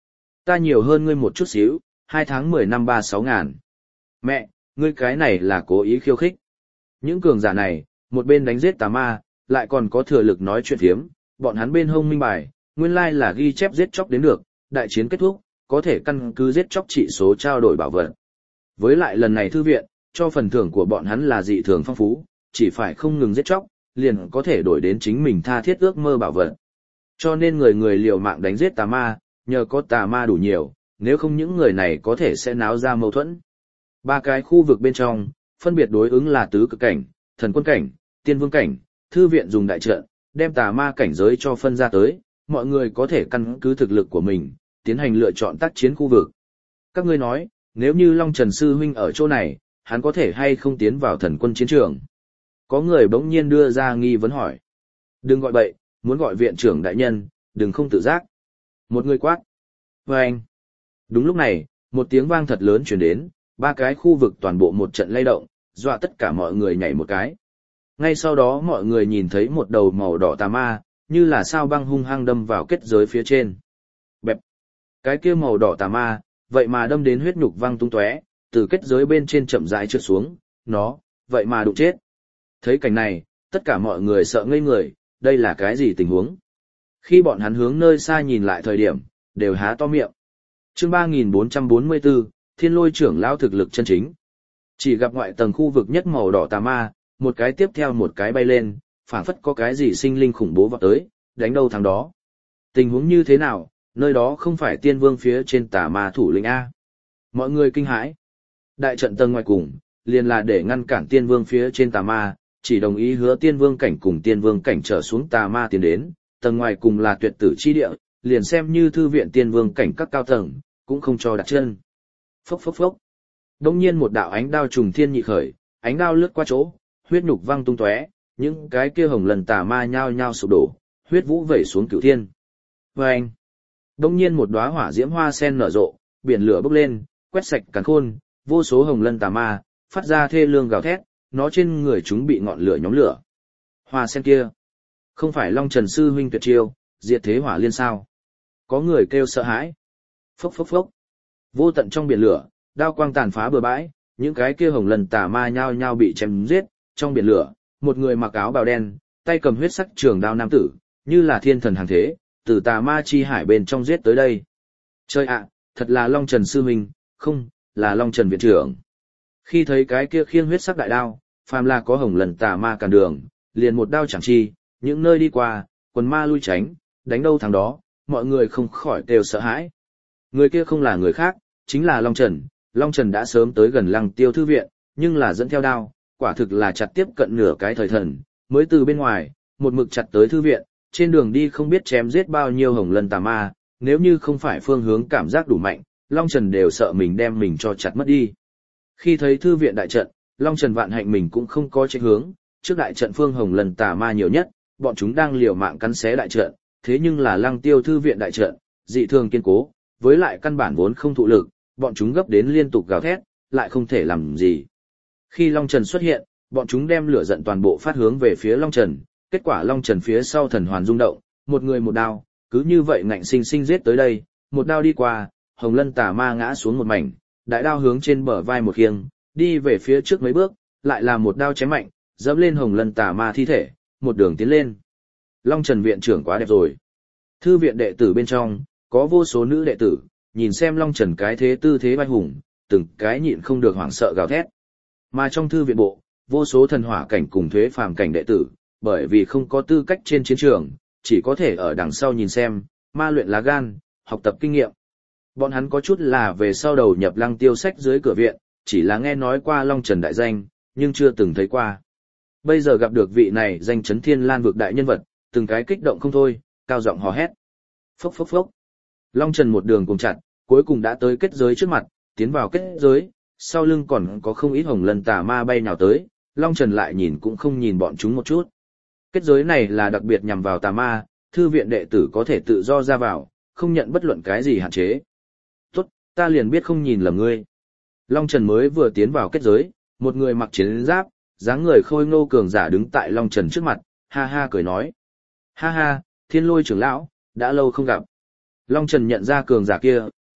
Ta nhiều hơn ngươi một chút xíu, hai tháng mười năm ba sáu ngàn. Mẹ, ngươi cái này là cố ý khiêu khích. Những cường giả này, một bên đánh giết tà ma, lại còn có thừa lực nói chuyện phiếm, bọn hắn bên hông minh bài, nguyên lai là ghi chép giết chóc đến được, đại chiến kết thúc, có thể căn cứ giết chóc trị số trao đổi bảo vật. Với lại lần này thư viện, cho phần thưởng của bọn hắn là dị thường phong phú, chỉ phải không ngừng giết chóc, liền có thể đổi đến chính mình tha thiết ước mơ bảo vật. Cho nên người người liều mạng đánh giết tà ma, nhờ có tà ma đủ nhiều, nếu không những người này có thể sẽ náo ra mâu thuẫn. Ba cái khu vực bên trong, phân biệt đối ứng là tứ cực cảnh, thần quân cảnh, tiên vương cảnh, thư viện dùng đại trận, đem tà ma cảnh giới cho phân ra tới, mọi người có thể căn cứ thực lực của mình, tiến hành lựa chọn tác chiến khu vực. Các ngươi nói, nếu như Long Trần Sư Huynh ở chỗ này, hắn có thể hay không tiến vào thần quân chiến trường? Có người bỗng nhiên đưa ra nghi vấn hỏi. Đừng gọi bậy, muốn gọi viện trưởng đại nhân, đừng không tự giác. Một người quát. Và anh. Đúng lúc này, một tiếng vang thật lớn truyền đến, ba cái khu vực toàn bộ một trận lay động, dọa tất cả mọi người nhảy một cái. Ngay sau đó mọi người nhìn thấy một đầu màu đỏ tà ma, như là sao băng hung hăng đâm vào kết giới phía trên. Bẹp. Cái kia màu đỏ tà ma, vậy mà đâm đến huyết nhục văng tung tóe, từ kết giới bên trên chậm rãi trượt xuống, nó, vậy mà đụng chết. Thấy cảnh này, tất cả mọi người sợ ngây người, đây là cái gì tình huống? Khi bọn hắn hướng nơi xa nhìn lại thời điểm, đều há to miệng. Chương ba nghìn bốn trăm bốn mươi bốn, Thiên Lôi trưởng lão thực lực chân chính. Chỉ gặp ngoại tầng khu vực nhất màu đỏ tà ma, một cái tiếp theo một cái bay lên, phảng phất có cái gì sinh linh khủng bố vọt tới, đánh đâu thắng đó. Tình huống như thế nào, nơi đó không phải tiên vương phía trên tà ma thủ lĩnh A. Mọi người kinh hãi. Đại trận tầng ngoài cùng, liền là để ngăn cản tiên vương phía trên tà ma, chỉ đồng ý hứa tiên vương cảnh cùng tiên vương cảnh trở xuống tà ma tiến đến, tầng ngoài cùng là tuyệt tử chi địa, liền xem như thư viện tiên vương cảnh các cao tầng, cũng không cho đặt chân. Phốc phốc phốc. Đông nhiên một đạo ánh đao trùng thiên nhị khởi, ánh đao lướt qua chỗ, huyết nhục văng tung tóe, những cái kia hồng lần tà ma nhao nhao sụp đổ, huyết vũ vẩy xuống cửu thiên. Vâng! Đông nhiên một đóa hỏa diễm hoa sen nở rộ, biển lửa bốc lên, quét sạch càn khôn, vô số hồng lân tà ma, phát ra thê lương gào thét, nó trên người chúng bị ngọn lửa nhóm lửa. Hoa sen kia, không phải Long Trần Sư Huynh tuyệt chiêu, diệt thế hỏa liên sao? Có người kêu sợ hãi. Phốc phốc phốc. Vô tận trong biển lửa, đao quang tàn phá bừa bãi, những cái kia hồng lân tà ma nhao nhao bị chém giết, trong biển lửa, một người mặc áo bào đen, tay cầm huyết sắc trường đao nam tử, như là thiên thần hàng thế, từ tà ma chi hải bên trong giết tới đây. Chơi ạ, thật là Long Trần Sư Huynh, không, là Long Trần Viện Trưởng. Khi thấy cái kia khiêng huyết sắc đại đao, phàm là có hồng lần tà ma cản đường, liền một đao chẳng chi, những nơi đi qua, quần ma lui tránh, đánh đâu thắng đó, mọi người không khỏi đều sợ hãi. Người kia không là người khác, chính là Long Trần. Long Trần đã sớm tới gần Lăng Tiêu thư viện, nhưng là dẫn theo đao, quả thực là chặt tiếp cận nửa cái thời thần, mới từ bên ngoài, một mực chặt tới thư viện, trên đường đi không biết chém giết bao nhiêu hồng lân tà ma, nếu như không phải phương hướng cảm giác đủ mạnh, Long Trần đều sợ mình đem mình cho chặt mất đi. Khi thấy thư viện đại trận, Long Trần vạn hạnh mình cũng không có chạy hướng, trước đại trận phương hồng lân tà ma nhiều nhất, bọn chúng đang liều mạng cắn xé đại trận, thế nhưng là Lăng Tiêu thư viện đại trận, dị thường kiên cố, với lại căn bản vốn không thụ lực, bọn chúng gấp đến liên tục gào thét, lại không thể làm gì. Khi Long Trần xuất hiện, bọn chúng đem lửa giận toàn bộ phát hướng về phía Long Trần, kết quả Long Trần phía sau thần hoàn rung động, một người một đao, cứ như vậy ngạnh sinh sinh giết tới đây, một đao đi qua, hồng lân tà ma ngã xuống một mảnh, đại đao hướng trên bờ vai một khiêng, đi về phía trước mấy bước, lại là một đao chém mạnh, dẫm lên hồng lân tà ma thi thể, một đường tiến lên. Long Trần viện trưởng quá đẹp rồi. Thư viện đệ tử bên trong, có vô số nữ đệ tử, nhìn xem Long Trần cái thế tư thế vai hùng, từng cái nhịn không được hoảng sợ gào thét. Mà trong thư viện bộ, vô số thần hỏa cảnh cùng thuế phàm cảnh đệ tử, bởi vì không có tư cách trên chiến trường, chỉ có thể ở đằng sau nhìn xem, ma luyện lá gan, học tập kinh nghiệm. Bọn hắn có chút là về sau đầu nhập Lăng Tiêu sách dưới cửa viện, chỉ là nghe nói qua Long Trần đại danh, nhưng chưa từng thấy qua. Bây giờ gặp được vị này danh chấn thiên lan vực đại nhân vật, từng cái kích động không thôi, cao giọng hò hét. Phốc phốc phốc. Long Trần một đường cùng chặt, cuối cùng đã tới kết giới trước mặt, tiến vào kết giới, sau lưng còn có không ít hồng lân tà ma bay nhào tới, Long Trần lại nhìn cũng không nhìn bọn chúng một chút. Kết giới này là đặc biệt nhằm vào tà ma, thư viện đệ tử có thể tự do ra vào, không nhận bất luận cái gì hạn chế. Tốt, ta liền biết không nhìn lầm ngươi. Long Trần mới vừa tiến vào kết giới, một người mặc chiến giáp, dáng người khôi ngô cường giả đứng tại Long Trần trước mặt, ha ha cười nói. Ha ha, Thiên Lôi trưởng lão, đã lâu không gặp. Long Trần nhận ra cường giả kia,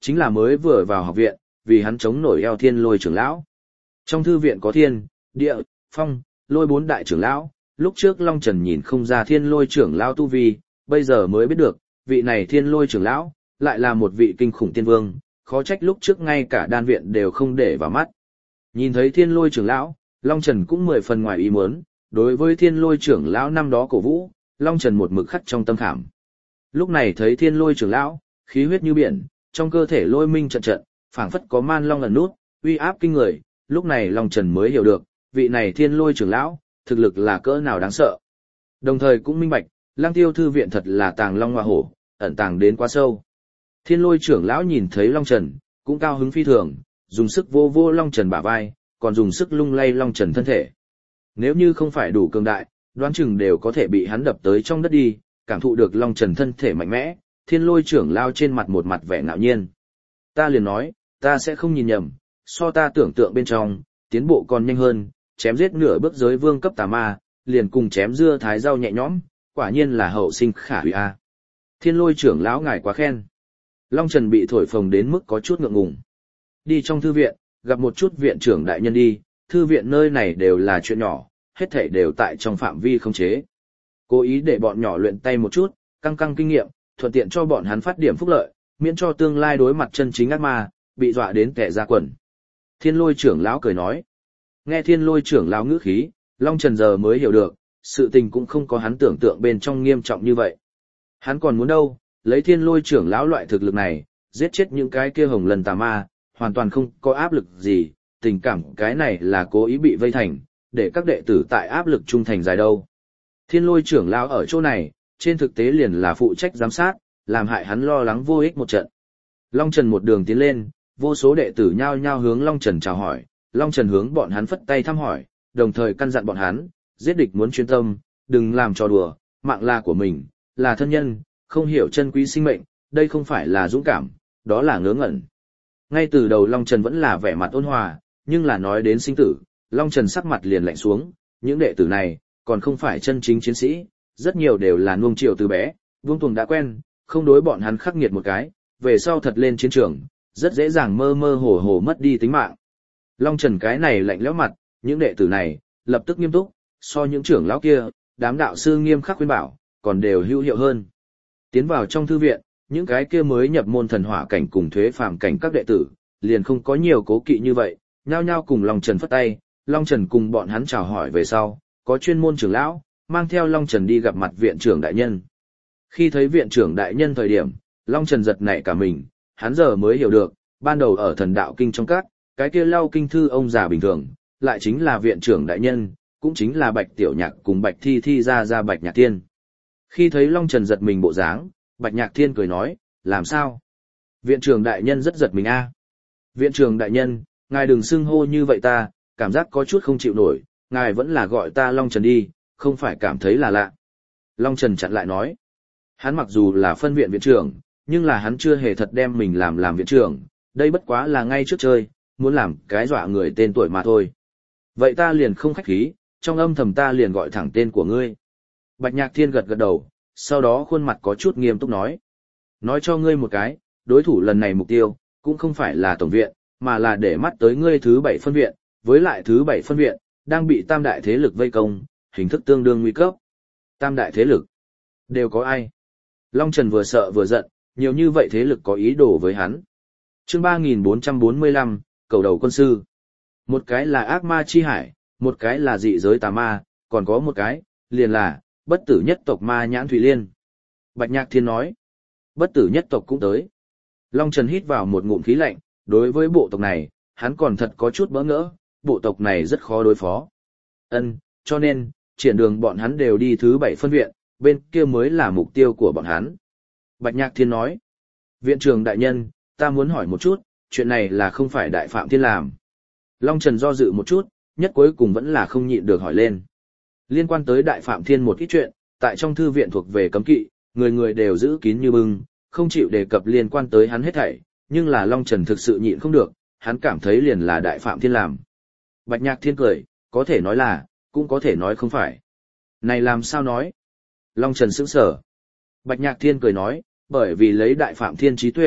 chính là mới vừa vào học viện, vì hắn chống nổi eo thiên lôi trưởng lão. Trong thư viện có thiên, địa, phong, lôi bốn đại trưởng lão, lúc trước Long Trần nhìn không ra thiên lôi trưởng lão tu vi, bây giờ mới biết được, vị này thiên lôi trưởng lão, lại là một vị kinh khủng tiên vương, khó trách lúc trước ngay cả đan viện đều không để vào mắt. Nhìn thấy thiên lôi trưởng lão, Long Trần cũng mười phần ngoài ý muốn, đối với thiên lôi trưởng lão năm đó cổ vũ, Long Trần một mực khắc trong tâm khảm. Lúc này thấy thiên lôi trưởng lão, khí huyết như biển, trong cơ thể lôi minh trận trận, phảng phất có man long ẩn nút, uy áp kinh người, lúc này Long Trần mới hiểu được, vị này thiên lôi trưởng lão, thực lực là cỡ nào đáng sợ. Đồng thời cũng minh bạch, Lang Tiêu thư viện thật là tàng long hoa hổ, ẩn tàng đến quá sâu. Thiên lôi trưởng lão nhìn thấy Long Trần, cũng cao hứng phi thường, dùng sức vô vô Long Trần bả vai, còn dùng sức lung lay Long Trần thân thể. Nếu như không phải đủ cường đại, đoán chừng đều có thể bị hắn đập tới trong đất đi, cảm thụ được Long Trần thân thể mạnh mẽ, thiên lôi trưởng lao trên mặt một mặt vẻ ngạo nhiên. Ta liền nói, ta sẽ không nhìn nhầm, so ta tưởng tượng bên trong, tiến bộ còn nhanh hơn, chém giết nửa bước giới vương cấp tà ma, liền cùng chém dưa thái rau nhẹ nhõm, quả nhiên là hậu sinh khả hủy a. Thiên lôi trưởng lão ngài quá khen. Long Trần bị thổi phồng đến mức có chút ngượng ngùng. Đi trong thư viện, gặp một chút viện trưởng đại nhân đi, thư viện nơi này đều là chuyện nhỏ, hết thảy đều tại trong phạm vi khống chế. Cố ý để bọn nhỏ luyện tay một chút, căng căng kinh nghiệm, thuận tiện cho bọn hắn phát điểm phúc lợi, miễn cho tương lai đối mặt chân chính ác ma, bị dọa đến kẻ ra quần. Thiên lôi trưởng lão cười nói. Nghe thiên lôi trưởng lão ngữ khí, Long Trần giờ mới hiểu được, sự tình cũng không có hắn tưởng tượng bên trong nghiêm trọng như vậy. Hắn còn muốn đâu, lấy thiên lôi trưởng lão loại thực lực này, giết chết những cái kia hồng lần tà ma, hoàn toàn không có áp lực gì, tình cảm cái này là cố ý bị vây thành, để các đệ tử tại áp lực trung thành dài đâu. Thiên lôi trưởng lão ở chỗ này, trên thực tế liền là phụ trách giám sát, làm hại hắn lo lắng vô ích một trận. Long Trần một đường tiến lên, vô số đệ tử nhao nhao hướng Long Trần chào hỏi, Long Trần hướng bọn hắn phất tay thăm hỏi, đồng thời căn dặn bọn hắn, giết địch muốn chuyên tâm, đừng làm trò đùa, mạng là của mình, là thân nhân, không hiểu chân quý sinh mệnh, đây không phải là dũng cảm, đó là ngớ ngẩn. Ngay từ đầu Long Trần vẫn là vẻ mặt ôn hòa, nhưng là nói đến sinh tử, Long Trần sắc mặt liền lạnh xuống, những đệ tử này, còn không phải chân chính chiến sĩ, rất nhiều đều là nuông chiều từ bé, Vương Tùng đã quen, không đối bọn hắn khắc nghiệt một cái, về sau thật lên chiến trường, rất dễ dàng mơ mơ hồ hồ mất đi tính mạng. Long Trần cái này lạnh lẽo mặt, những đệ tử này, lập tức nghiêm túc, so những trưởng lão kia, đám đạo sư nghiêm khắc khuyên bảo, còn đều hữu hiệu hơn. Tiến vào trong thư viện, những cái kia mới nhập môn thần hỏa cảnh cùng thuế phàm cảnh các đệ tử, liền không có nhiều cố kỵ như vậy, nhao nhao cùng Long Trần phất tay, Long Trần cùng bọn hắn chào hỏi về sau, có chuyên môn trưởng lão, mang theo Long Trần đi gặp mặt viện trưởng đại nhân. Khi thấy viện trưởng đại nhân thời điểm, Long Trần giật nảy cả mình, hắn giờ mới hiểu được, ban đầu ở thần đạo kinh trong các, cái kia lau kinh thư ông già bình thường, lại chính là viện trưởng đại nhân, cũng chính là Bạch Tiểu Nhạc cùng Bạch Thi Thi ra ra Bạch Nhạc Thiên. Khi thấy Long Trần giật mình bộ dáng, Bạch Nhạc Thiên cười nói, làm sao? Viện trưởng đại nhân rất giật mình a. Viện trưởng đại nhân, ngài đừng xưng hô như vậy ta, cảm giác có chút không chịu nổi, ngài vẫn là gọi ta Long Trần đi, không phải cảm thấy là lạ. Long Trần chặn lại nói, hắn mặc dù là phân viện viện trưởng, nhưng là hắn chưa hề thật đem mình làm làm viện trưởng, đây bất quá là ngay trước chơi, muốn làm cái dọa người tên tuổi mà thôi. Vậy ta liền không khách khí, trong âm thầm ta liền gọi thẳng tên của ngươi. Bạch Nhạc Thiên gật gật đầu, sau đó khuôn mặt có chút nghiêm túc nói. Nói cho ngươi một cái, đối thủ lần này mục tiêu, cũng không phải là tổng viện, mà là để mắt tới ngươi thứ bảy phân viện, với lại thứ bảy phân viện, đang bị tam đại thế lực vây công, hình thức tương đương nguy cấp. Tam đại thế lực? Đều có ai? Long Trần vừa sợ vừa giận, nhiều như vậy thế lực có ý đồ với hắn. Chương ba nghìn bốn trăm bốn mươi lăm, cầu đầu quân sư. Một cái là ác ma chi hải, một cái là dị giới tà ma, còn có một cái, liền là, bất tử nhất tộc ma nhãn Thủy Liên. Bạch Nhạc Thiên nói, bất tử nhất tộc cũng tới. Long Trần hít vào một ngụm khí lạnh, đối với bộ tộc này, hắn còn thật có chút bỡ ngỡ, bộ tộc này rất khó đối phó. Ân, cho nên, triển đường bọn hắn đều đi thứ bảy phân viện, bên kia mới là mục tiêu của bọn hắn. Bạch Nhạc Thiên nói, viện trưởng đại nhân, ta muốn hỏi một chút, chuyện này là không phải Đại Phạm Thiên làm. Long Trần do dự một chút, nhất cuối cùng vẫn là không nhịn được hỏi lên. Liên quan tới Đại Phạm Thiên một ít chuyện, tại trong thư viện thuộc về cấm kỵ, người người đều giữ kín như bưng, không chịu đề cập liên quan tới hắn hết thảy, nhưng là Long Trần thực sự nhịn không được, hắn cảm thấy liền là Đại Phạm Thiên làm. Bạch Nhạc Thiên cười, có thể nói là, cũng có thể nói không phải. Này làm sao nói? Long Trần sững sờ. Bạch Nhạc Thiên cười nói, bởi vì lấy Đại Phạm Thiên trí tuệ,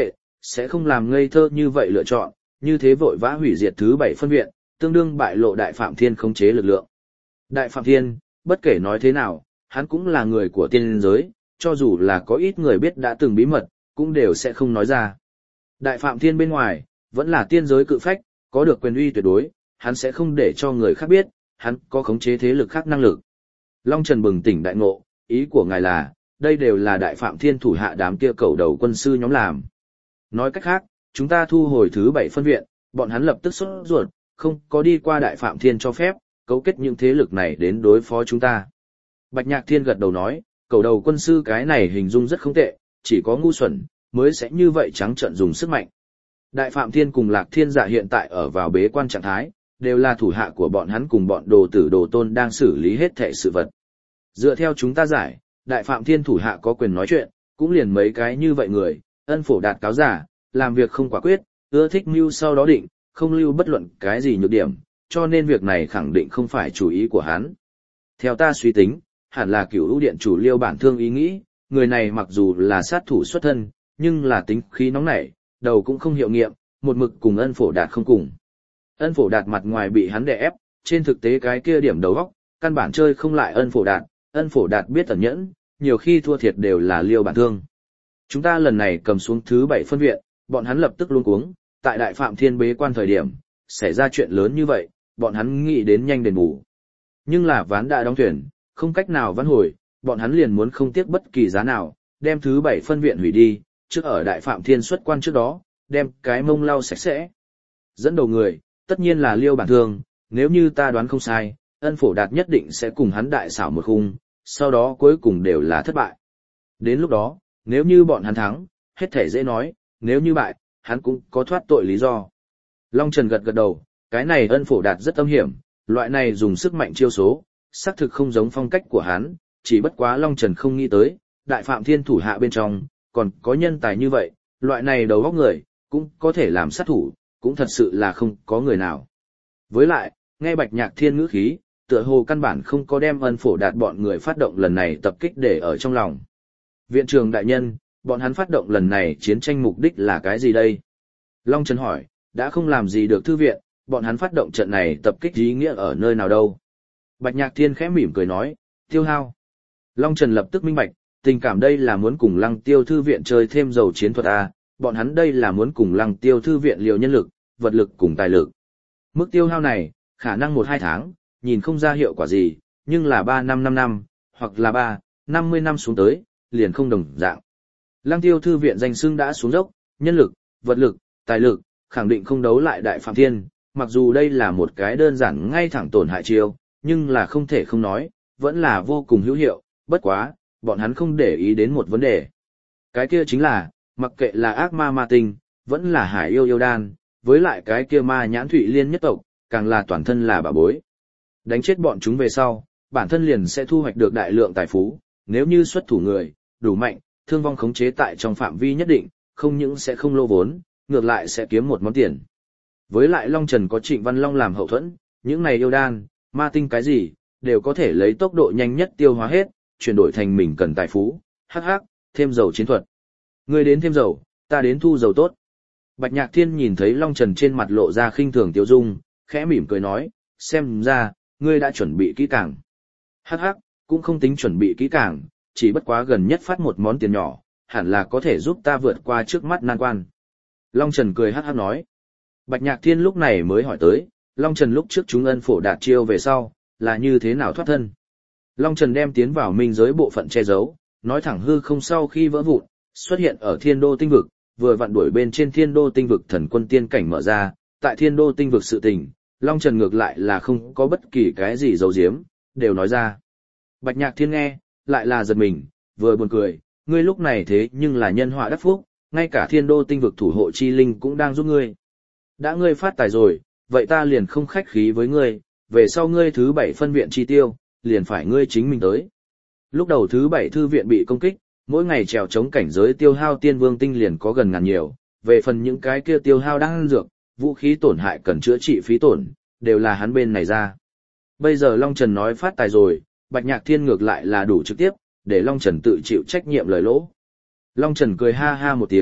sẽ không làm ngây thơ như vậy lựa chọn, như thế vội vã hủy diệt thứ bảy phân viện, tương đương bại lộ Đại Phạm Thiên khống chế lực lượng. Đại Phạm Thiên, bất kể nói thế nào, hắn cũng là người của tiên giới, cho dù là có ít người biết đã từng bí mật, cũng đều sẽ không nói ra. Đại Phạm Thiên bên ngoài, vẫn là tiên giới cự phách, có được quyền uy tuyệt đối, hắn sẽ không để cho người khác biết, hắn có khống chế thế lực khác năng lực. Long Trần bừng tỉnh đại ngộ, ý của ngài là, đây đều là Đại Phạm Thiên thủ hạ đám kia cầu đầu quân sư nhóm làm. Nói cách khác, chúng ta thu hồi thứ bảy phân viện, bọn hắn lập tức sốt ruột, không có đi qua Đại Phạm Thiên cho phép, cấu kết những thế lực này đến đối phó chúng ta. Bạch Nhạc Thiên gật đầu nói, cầu đầu quân sư cái này hình dung rất không tệ, chỉ có ngu xuẩn, mới sẽ như vậy trắng trợn dùng sức mạnh. Đại Phạm Thiên cùng Lạc Thiên Dạ hiện tại ở vào bế quan trạng thái, đều là thủ hạ của bọn hắn cùng bọn đồ tử đồ tôn đang xử lý hết thảy sự vật. Dựa theo chúng ta giải, Đại Phạm Thiên thủ hạ có quyền nói chuyện, cũng liền mấy cái như vậy người, ân phổ đạt cáo giả, làm việc không quả quyết, ưa thích mưu sau đó định, không lưu bất luận cái gì nhược điểm, cho nên việc này khẳng định không phải chủ ý của hắn. Theo ta suy tính, hẳn là Cửu Vũ Điện chủ Liêu Bản Thương ý nghĩ, người này mặc dù là sát thủ xuất thân, nhưng là tính khí nóng nảy, đầu cũng không hiệu nghiệm, một mực cùng ân phổ đạt không cùng. Ân phổ đạt mặt ngoài bị hắn đè ép, trên thực tế cái kia điểm đầu óc, căn bản chơi không lại ân phổ đạt, ân phổ đạt biết tẩn nhẫn, nhiều khi thua thiệt đều là Liêu Bản Thương. Chúng ta lần này cầm xuống thứ bảy phân viện, bọn hắn lập tức luống cuống, tại Đại Phạm Thiên bế quan thời điểm, xảy ra chuyện lớn như vậy, bọn hắn nghĩ đến nhanh đền bù. Nhưng là ván đã đóng thuyền, không cách nào vãn hồi, bọn hắn liền muốn không tiếc bất kỳ giá nào, đem thứ bảy phân viện hủy đi, trước ở Đại Phạm Thiên xuất quan trước đó, đem cái mông lau sạch sẽ. Dẫn đầu người, tất nhiên là Liêu Bản Thương, nếu như ta đoán không sai, ân phổ đạt nhất định sẽ cùng hắn đại xảo một khung, sau đó cuối cùng đều là thất bại. Đến lúc đó, nếu như bọn hắn thắng, hết thể dễ nói, nếu như bại, hắn cũng có thoát tội lý do. Long Trần gật gật đầu, cái này ân phổ đạt rất âm hiểm, loại này dùng sức mạnh chiêu số, xác thực không giống phong cách của hắn, chỉ bất quá Long Trần không nghĩ tới, Đại Phạm Thiên thủ hạ bên trong, còn có nhân tài như vậy, loại này đầu óc người, cũng có thể làm sát thủ, cũng thật sự là không có người nào. Với lại, nghe Bạch Nhạc Thiên ngữ khí, tựa hồ căn bản không có đem ân phổ đạt bọn người phát động lần này tập kích để ở trong lòng. Viện trưởng đại nhân, bọn hắn phát động lần này chiến tranh mục đích là cái gì đây? Long Trần hỏi, đã không làm gì được thư viện, bọn hắn phát động trận này tập kích ý nghĩa ở nơi nào đâu? Bạch Nhạc Thiên khẽ mỉm cười nói, tiêu hao. Long Trần lập tức minh bạch, tình cảm đây là muốn cùng Lăng Tiêu thư viện chơi thêm dầu chiến thuật à, bọn hắn đây là muốn cùng Lăng Tiêu thư viện liều nhân lực, vật lực cùng tài lực. Mức tiêu hao này, khả năng một hai tháng, nhìn không ra hiệu quả gì, nhưng là ba năm năm năm, hoặc là ba, năm mươi năm xuống tới, liền không đồng dạng. Lăng Tiêu thư viện danh xưng đã xuống dốc, nhân lực, vật lực, tài lực, khẳng định không đấu lại Đại Phạm Thiên, mặc dù đây là một cái đơn giản ngay thẳng tổn hại chiêu, nhưng là không thể không nói, vẫn là vô cùng hữu hiệu, bất quá, bọn hắn không để ý đến một vấn đề. Cái kia chính là, mặc kệ là ác ma ma tinh, vẫn là hải yêu yêu đan, với lại cái kia ma nhãn thụy liên nhất tộc, càng là toàn thân là bà bối. Đánh chết bọn chúng về sau, bản thân liền sẽ thu hoạch được đại lượng tài phú, nếu như xuất thủ người, đủ mạnh, thương vong khống chế tại trong phạm vi nhất định, không những sẽ không lô vốn, ngược lại sẽ kiếm một món tiền. Với lại Long Trần có Trịnh Văn Long làm hậu thuẫn, những này yêu đan, ma tinh cái gì, đều có thể lấy tốc độ nhanh nhất tiêu hóa hết, chuyển đổi thành mình cần tài phú, hắc hắc, thêm dầu chiến thuật. Ngươi đến thêm dầu, ta đến thu dầu tốt. Bạch Nhạc Thiên nhìn thấy Long Trần trên mặt lộ ra khinh thường tiêu dung, khẽ mỉm cười nói, xem ra, ngươi đã chuẩn bị kỹ càng. Hắc hắc, cũng không tính chuẩn bị kỹ càng, chỉ bất quá gần nhất phát một món tiền nhỏ, hẳn là có thể giúp ta vượt qua trước mắt nan quan. Long Trần cười hắc hắc nói. Bạch Nhạc Thiên lúc này mới hỏi tới, Long Trần lúc trước chúng ân phổ đạt chiêu về sau, là như thế nào thoát thân. Long Trần đem tiến vào minh giới bộ phận che giấu, nói thẳng hư không sau khi vỡ vụn, xuất hiện ở thiên đô tinh vực, vừa vặn đuổi bên trên thiên đô tinh vực thần quân tiên cảnh mở ra, tại thiên đô tinh vực sự tình, Long Trần ngược lại là không có bất kỳ cái gì giấu giếm, đều nói ra. Bạch Nhạc Thiên nghe, lại là giật mình, vừa buồn cười, ngươi lúc này thế nhưng là nhân họa đắc phúc, ngay cả thiên đô tinh vực thủ hộ chi linh cũng đang giúp ngươi. Đã ngươi phát tài rồi, vậy ta liền không khách khí với ngươi, về sau ngươi thứ bảy phân viện chi tiêu, liền phải ngươi chính mình tới. Lúc đầu thứ bảy thư viện bị công kích, mỗi ngày trèo chống cảnh giới tiêu hao tiên vương tinh liền có gần ngàn nhiều, về phần những cái kia tiêu hao đang dược, vũ khí tổn hại cần chữa trị phí tổn, đều là hắn bên này ra. Bây giờ Long Trần nói phát tài rồi, Bạch Nhạc Thiên ngược lại là đủ trực tiếp, để Long Trần tự chịu trách nhiệm lời lỗ. Long Trần cười ha ha một tiếng,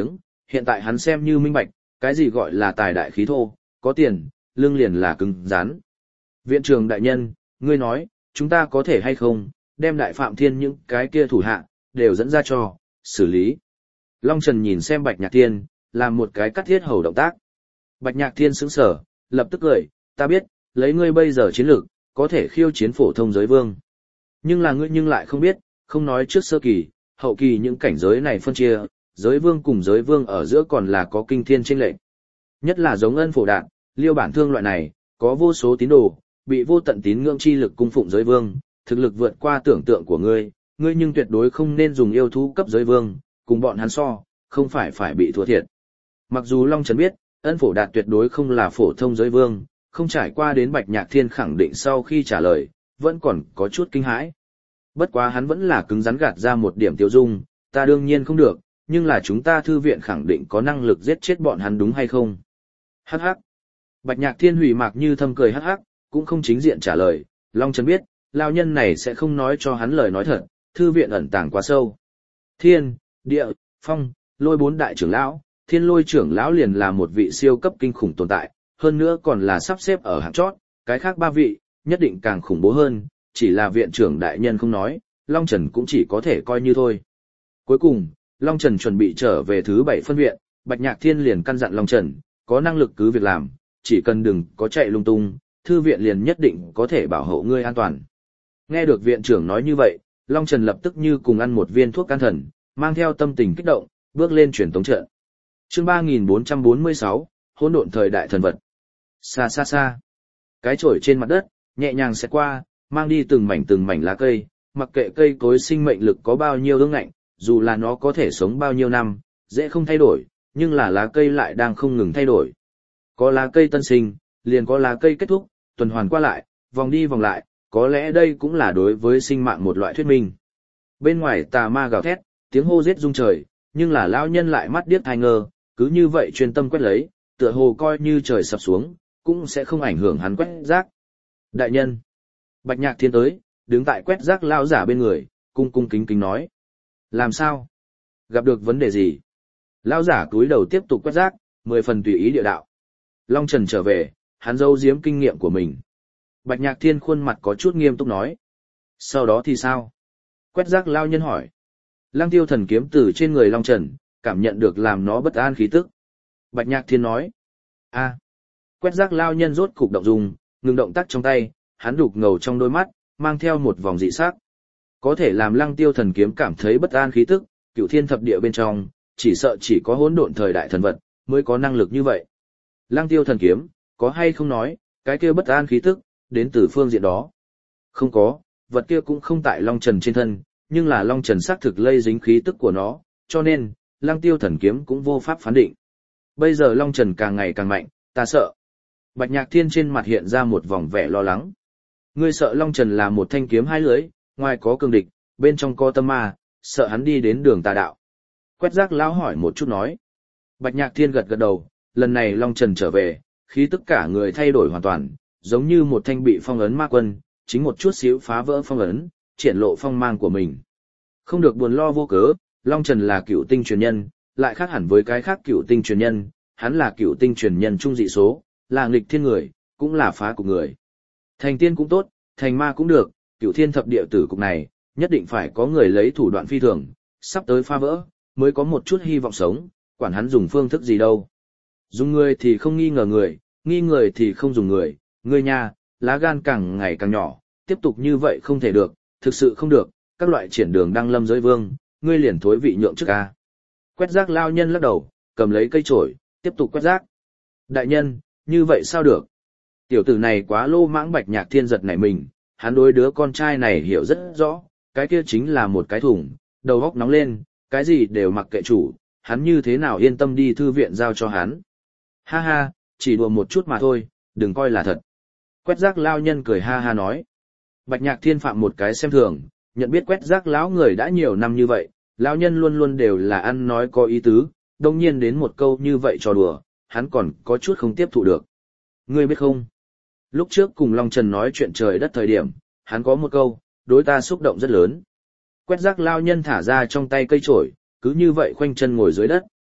hiện tại hắn xem như minh bạch, cái gì gọi là tài đại khí thô, có tiền, lương liền là cứng rắn. Viện trưởng đại nhân, ngươi nói, chúng ta có thể hay không, đem đại phạm thiên những cái kia thủ hạ, đều dẫn ra cho, xử lý. Long Trần nhìn xem Bạch Nhạc Thiên, làm một cái cắt thiết hầu động tác. Bạch Nhạc Thiên sững sờ, lập tức cười, ta biết, lấy ngươi bây giờ chiến lược, có thể khiêu chiến phổ thông giới vương. Nhưng là ngươi nhưng lại không biết, không nói trước sơ kỳ, hậu kỳ những cảnh giới này phân chia, giới vương cùng giới vương ở giữa còn là có kinh thiên chênh lệch. Nhất là giống Ân Phổ Đạt, Liêu Bản Thương loại này, có vô số tín đồ, bị vô tận tín ngưỡng chi lực cung phụng giới vương, thực lực vượt qua tưởng tượng của ngươi, ngươi nhưng tuyệt đối không nên dùng yêu thú cấp giới vương, cùng bọn hắn so, không phải phải bị thua thiệt. Mặc dù Long Trần biết, Ân Phổ Đạt tuyệt đối không là phổ thông giới vương, không trải qua đến Bạch Nhạc Thiên khẳng định sau khi trả lời, vẫn còn có chút kinh hãi. Bất quá hắn vẫn là cứng rắn gạt ra một điểm tiêu dung, ta đương nhiên không được, nhưng là chúng ta thư viện khẳng định có năng lực giết chết bọn hắn đúng hay không? Hắc hắc. Bạch Nhạc Thiên hủy mạc như thâm cười hắc hắc, cũng không chính diện trả lời, Long Trần biết, lao nhân này sẽ không nói cho hắn lời nói thật, thư viện ẩn tàng quá sâu. Thiên, địa, phong, lôi bốn đại trưởng lão, thiên lôi trưởng lão liền là một vị siêu cấp kinh khủng tồn tại, hơn nữa còn là sắp xếp ở hạng chót, cái khác ba vị, nhất định càng khủng bố hơn, chỉ là viện trưởng đại nhân không nói, Long Trần cũng chỉ có thể coi như thôi. Cuối cùng, Long Trần chuẩn bị trở về thứ bảy phân viện, Bạch Nhạc Thiên liền căn dặn Long Trần, có năng lực cứ việc làm, chỉ cần đừng có chạy lung tung, thư viện liền nhất định có thể bảo hộ ngươi an toàn. Nghe được viện trưởng nói như vậy, Long Trần lập tức như cùng ăn một viên thuốc can thần, mang theo tâm tình kích động, bước lên truyền tống trận. Chương ba nghìn bốn trăm bốn mươi sáu, hỗn độn thời đại thần vật. Xa xa xa, cái chổi trên mặt đất, nhẹ nhàng xẹt qua, mang đi từng mảnh từng mảnh lá cây, mặc kệ cây cối sinh mệnh lực có bao nhiêu ương ngạnh, dù là nó có thể sống bao nhiêu năm, dễ không thay đổi, nhưng là lá cây lại đang không ngừng thay đổi. Có lá cây tân sinh, liền có lá cây kết thúc, tuần hoàn qua lại, vòng đi vòng lại, có lẽ đây cũng là đối với sinh mạng một loại thuyết minh. Bên ngoài tà ma gào thét, tiếng hô giết rung trời, nhưng là lão nhân lại mắt điếc tai ngơ, cứ như vậy chuyên tâm quét lấy, tựa hồ coi như trời sập xuống, cũng sẽ không ảnh hưởng hắn quét rác. Đại nhân, Bạch Nhạc Thiên tới, đứng tại quét rác lão giả bên người, cung cung kính kính nói. Làm sao? Gặp được vấn đề gì? Lão giả cúi đầu tiếp tục quét rác, mười phần tùy ý địa đạo. Long Trần trở về, hắn giấu giếm kinh nghiệm của mình. Bạch Nhạc Thiên khuôn mặt có chút nghiêm túc nói. Sau đó thì sao? Quét rác lão nhân hỏi. Lăng Tiêu thần kiếm từ trên người Long Trần, cảm nhận được làm nó bất an khí tức. Bạch Nhạc Thiên nói. A. À. Quét rác lão nhân rốt cục động dung, ngừng động tác trong tay, hắn đục ngầu trong đôi mắt, mang theo một vòng dị sắc. Có thể làm Lăng Tiêu thần kiếm cảm thấy bất an khí tức, cửu thiên thập địa bên trong, chỉ sợ chỉ có hỗn độn thời đại thần vật, mới có năng lực như vậy. Lăng Tiêu thần kiếm, có hay không nói, cái kia bất an khí tức, đến từ phương diện đó. Không có, vật kia cũng không tại Long Trần trên thân, nhưng là Long Trần xác thực lây dính khí tức của nó, cho nên, Lăng Tiêu thần kiếm cũng vô pháp phán định. Bây giờ Long Trần càng ngày càng mạnh, ta sợ. Bạch Nhạc Thiên trên mặt hiện ra một vòng vẻ lo lắng. Ngươi sợ Long Trần là một thanh kiếm hai lưỡi, ngoài có cường địch, bên trong có tâm ma, sợ hắn đi đến đường tà đạo. Quét rác lão hỏi một chút nói. Bạch Nhạc Thiên gật gật đầu, lần này Long Trần trở về, khí tức cả người thay đổi hoàn toàn, giống như một thanh bị phong ấn ma quân, chính một chút xíu phá vỡ phong ấn, triển lộ phong mang của mình. Không được buồn lo vô cớ, Long Trần là cựu tinh truyền nhân, lại khác hẳn với cái khác cựu tinh truyền nhân, hắn là cựu tinh truyền nhân trung dị số, là nghịch thiên người, cũng là phá cục người. Thành tiên cũng tốt, thành ma cũng được, cựu thiên thập địa tử cục này, nhất định phải có người lấy thủ đoạn phi thường, sắp tới phá vỡ, mới có một chút hy vọng sống, quản hắn dùng phương thức gì đâu. Dùng người thì không nghi ngờ người, nghi người thì không dùng người, ngươi nha, lá gan càng ngày càng nhỏ, tiếp tục như vậy không thể được, thực sự không được, các loại triển đường đăng lâm giới vương, ngươi liền thối vị nhượng trước ca. Quét rác lao nhân lắc đầu, cầm lấy cây chổi, tiếp tục quét rác. Đại nhân, như vậy sao được? Tiểu tử này quá lô mãng. Bạch Nhạc Thiên giật nảy mình, hắn đối đứa con trai này hiểu rất rõ, cái kia chính là một cái thùng, đầu óc nóng lên, cái gì đều mặc kệ chủ, hắn như thế nào yên tâm đi thư viện giao cho hắn. Ha ha, chỉ đùa một chút mà thôi, đừng coi là thật. Quét rác lao nhân cười ha ha nói. Bạch Nhạc Thiên phạm một cái xem thường, nhận biết quét rác lão người đã nhiều năm như vậy, lão nhân luôn luôn đều là ăn nói có ý tứ, đồng nhiên đến một câu như vậy cho đùa, hắn còn có chút không tiếp thụ được. Ngươi biết không? Lúc trước cùng Long Trần nói chuyện trời đất thời điểm, hắn có một câu, đối ta xúc động rất lớn. Quét rác lao nhân thả ra trong tay cây chổi, cứ như vậy khoanh chân ngồi dưới đất.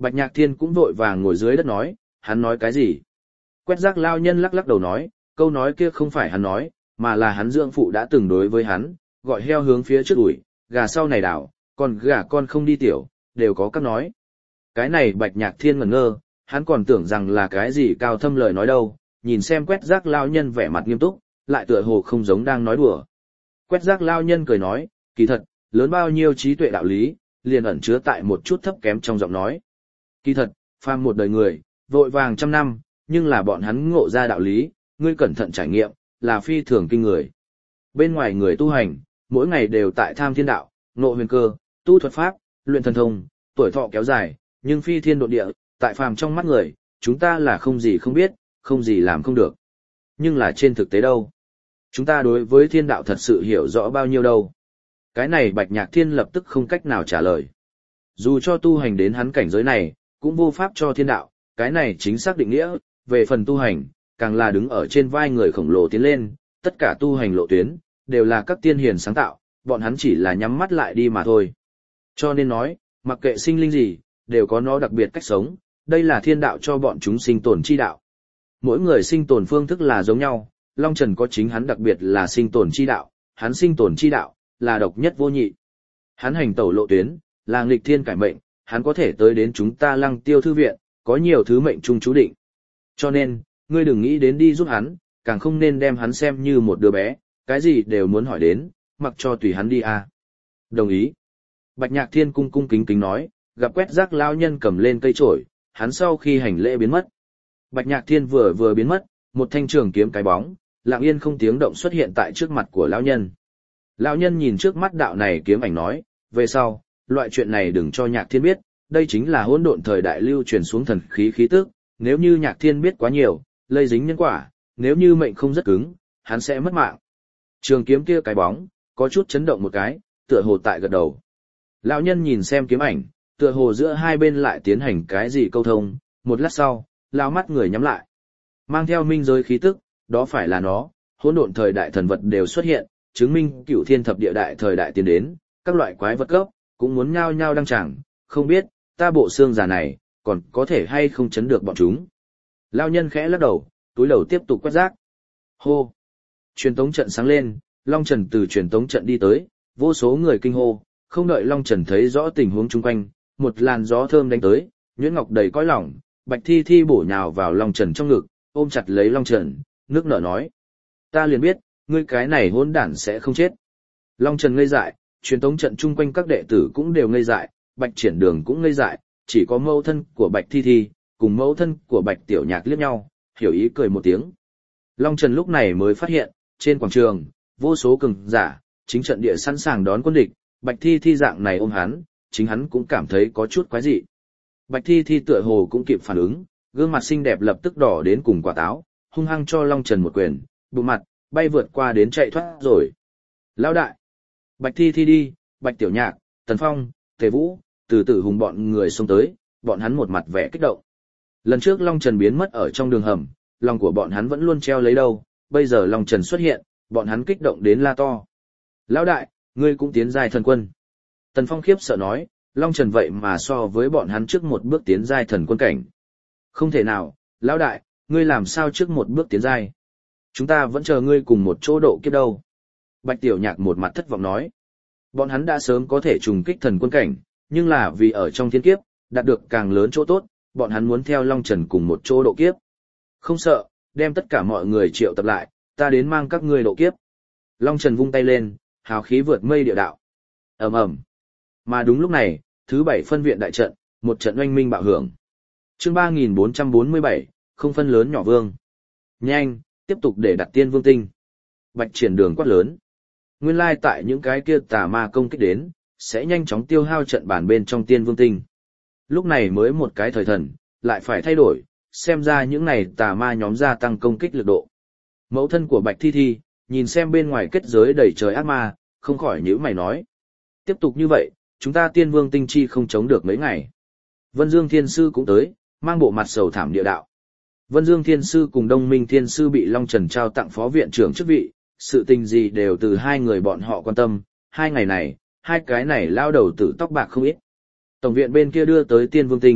Bạch Nhạc Thiên cũng vội vàng ngồi dưới đất nói, hắn nói cái gì? Quét rác lao nhân lắc lắc đầu nói, câu nói kia không phải hắn nói, mà là hắn dưỡng phụ đã từng đối với hắn, gọi heo hướng phía trước ủi, gà sau này đảo, còn gà con không đi tiểu, đều có các nói. Cái này Bạch Nhạc Thiên ngẩn ngơ, hắn còn tưởng rằng là cái gì cao thâm lời nói đâu, nhìn xem quét rác lao nhân vẻ mặt nghiêm túc, lại tựa hồ không giống đang nói đùa. Quét rác lao nhân cười nói, kỳ thật, lớn bao nhiêu trí tuệ đạo lý, liền ẩn chứa tại một chút thấp kém trong giọng nói. Kỳ thật, phàm một đời người, vội vàng trăm năm, nhưng là bọn hắn ngộ ra đạo lý, ngươi cẩn thận trải nghiệm, là phi thường kinh người. Bên ngoài người tu hành, mỗi ngày đều tại tham thiên đạo, ngộ huyền cơ, tu thuật pháp, luyện thần thông, tuổi thọ kéo dài, nhưng phi thiên độ địa, tại phàm trong mắt người, chúng ta là không gì không biết, không gì làm không được. Nhưng là trên thực tế đâu? Chúng ta đối với thiên đạo thật sự hiểu rõ bao nhiêu đâu? Cái này Bạch Nhạc Thiên lập tức không cách nào trả lời. Dù cho tu hành đến hắn cảnh giới này, cũng vô pháp cho thiên đạo, cái này chính xác định nghĩa, về phần tu hành, càng là đứng ở trên vai người khổng lồ tiến lên, tất cả tu hành lộ tuyến, đều là các tiên hiền sáng tạo, bọn hắn chỉ là nhắm mắt lại đi mà thôi. Cho nên nói, mặc kệ sinh linh gì, đều có nó đặc biệt cách sống, đây là thiên đạo cho bọn chúng sinh tồn chi đạo. Mỗi người sinh tồn phương thức là giống nhau, Long Trần có chính hắn đặc biệt là sinh tồn chi đạo, hắn sinh tồn chi đạo, là độc nhất vô nhị. Hắn hành tẩu lộ tuyến, là nghịch thiên cải mệnh, hắn có thể tới đến chúng ta Lăng Tiêu thư viện, có nhiều thứ mệnh trung chú định. Cho nên, ngươi đừng nghĩ đến đi giúp hắn, càng không nên đem hắn xem như một đứa bé, cái gì đều muốn hỏi đến, mặc cho tùy hắn đi à. Đồng ý. Bạch Nhạc Thiên cung cung kính kính nói, gặp quét rác lao nhân cầm lên cây chổi, hắn sau khi hành lễ biến mất. Bạch Nhạc Thiên vừa vừa biến mất, một thanh trường kiếm cái bóng, lặng yên không tiếng động xuất hiện tại trước mặt của lão nhân. Lão nhân nhìn trước mắt đạo này kiếm ảnh nói, về sau, loại chuyện này đừng cho Nhạc Thiên biết, đây chính là hỗn độn thời đại lưu truyền xuống thần khí khí tức, nếu như Nhạc Thiên biết quá nhiều, lây dính nhân quả, nếu như mệnh không rất cứng, hắn sẽ mất mạng. Trường kiếm kia cái bóng, có chút chấn động một cái, tựa hồ tại gật đầu. Lão nhân nhìn xem kiếm ảnh, tựa hồ giữa hai bên lại tiến hành cái gì câu thông, một lát sau, lão mắt người nhắm lại. Mang theo minh giới khí tức, đó phải là nó, hỗn độn thời đại thần vật đều xuất hiện, chứng minh cửu thiên thập địa đại thời đại tiến đến, các loại quái vật gốc, cũng muốn nhao nhao đăng tràng, không biết, ta bộ xương già này, còn có thể hay không chấn được bọn chúng. Lão nhân khẽ lắc đầu, túi đầu tiếp tục quét rác. Hô! Truyền tống trận sáng lên, Long Trần từ truyền tống trận đi tới, vô số người kinh hô, không đợi Long Trần thấy rõ tình huống chung quanh, một làn gió thơm đánh tới, nhuyễn ngọc đầy cõi lòng, Bạch Thi Thi bổ nhào vào Long Trần trong ngực, ôm chặt lấy Long Trần, nước nở nói: "Ta liền biết, ngươi cái này hỗn đản sẽ không chết." Long Trần ngây dại, truyền tống trận chung quanh các đệ tử cũng đều ngây dại, Bạch Triển Đường cũng ngây dại, chỉ có mẫu thân của Bạch Thi Thi cùng mẫu thân của Bạch Tiểu Nhạc liếc nhau, hiểu ý cười một tiếng. Long Trần lúc này mới phát hiện, trên quảng trường, vô số cường giả, chính trận địa sẵn sàng đón quân địch, Bạch Thi Thi dạng này ôm hắn, chính hắn cũng cảm thấy có chút quái dị. Bạch Thi Thi tựa hồ cũng kịp phản ứng, gương mặt xinh đẹp lập tức đỏ đến cùng quả táo, hung hăng cho Long Trần một quyền, bụng mặt, bay vượt qua đến chạy thoát rồi. Lão đại! Bạch Thi Thi đi, Bạch Tiểu Nhạc, Tần Phong, Tề Vũ, từ từ hùng bọn người xông tới, bọn hắn một mặt vẻ kích động. Lần trước Long Trần biến mất ở trong đường hầm, lòng của bọn hắn vẫn luôn treo lấy đâu, bây giờ Long Trần xuất hiện, bọn hắn kích động đến la to. Lão đại, ngươi cũng tiến giai thần quân. Tần Phong khiếp sợ nói, Long Trần vậy mà so với bọn hắn trước một bước tiến giai thần quân cảnh. Không thể nào, lão đại, ngươi làm sao trước một bước tiến giai? Chúng ta vẫn chờ ngươi cùng một chỗ độ kiếp đâu. Bạch Tiểu Nhạc một mặt thất vọng nói. Bọn hắn đã sớm có thể trùng kích thần quân cảnh, nhưng là vì ở trong thiên kiếp, đạt được càng lớn chỗ tốt, bọn hắn muốn theo Long Trần cùng một chỗ độ kiếp. Không sợ, đem tất cả mọi người triệu tập lại, ta đến mang các ngươi độ kiếp. Long Trần vung tay lên, hào khí vượt mây địa đạo. Ầm ầm. Mà đúng lúc này, thứ bảy phân viện đại trận, một trận oanh minh bạo hưởng. Chương ba nghìn bốn trăm bốn mươi bảy, không phân lớn nhỏ vương. Nhanh, tiếp tục để đặt tiên vương tinh. Bạch Triển Đường quát lớn. Nguyên lai tại những cái kia tà ma công kích đến, sẽ nhanh chóng tiêu hao trận bản bên trong tiên vương tinh. Lúc này mới một cái thời thần, lại phải thay đổi, xem ra những này tà ma nhóm gia tăng công kích lực độ. Mẫu thân của Bạch Thi Thi, nhìn xem bên ngoài kết giới đầy trời ác ma, không khỏi nhíu mày nói. Tiếp tục như vậy, chúng ta tiên vương tinh chi không chống được mấy ngày. Vân Dương Thiên Sư cũng tới, mang bộ mặt sầu thảm địa đạo. Vân Dương Thiên Sư cùng Đông Minh Thiên Sư bị Long Trần trao tặng phó viện trưởng chức vị, sự tình gì đều từ hai người bọn họ quan tâm, hai ngày này, hai cái này lao đầu tử tóc bạc không ít. Tổng viện bên kia đưa tới tiên vương tinh,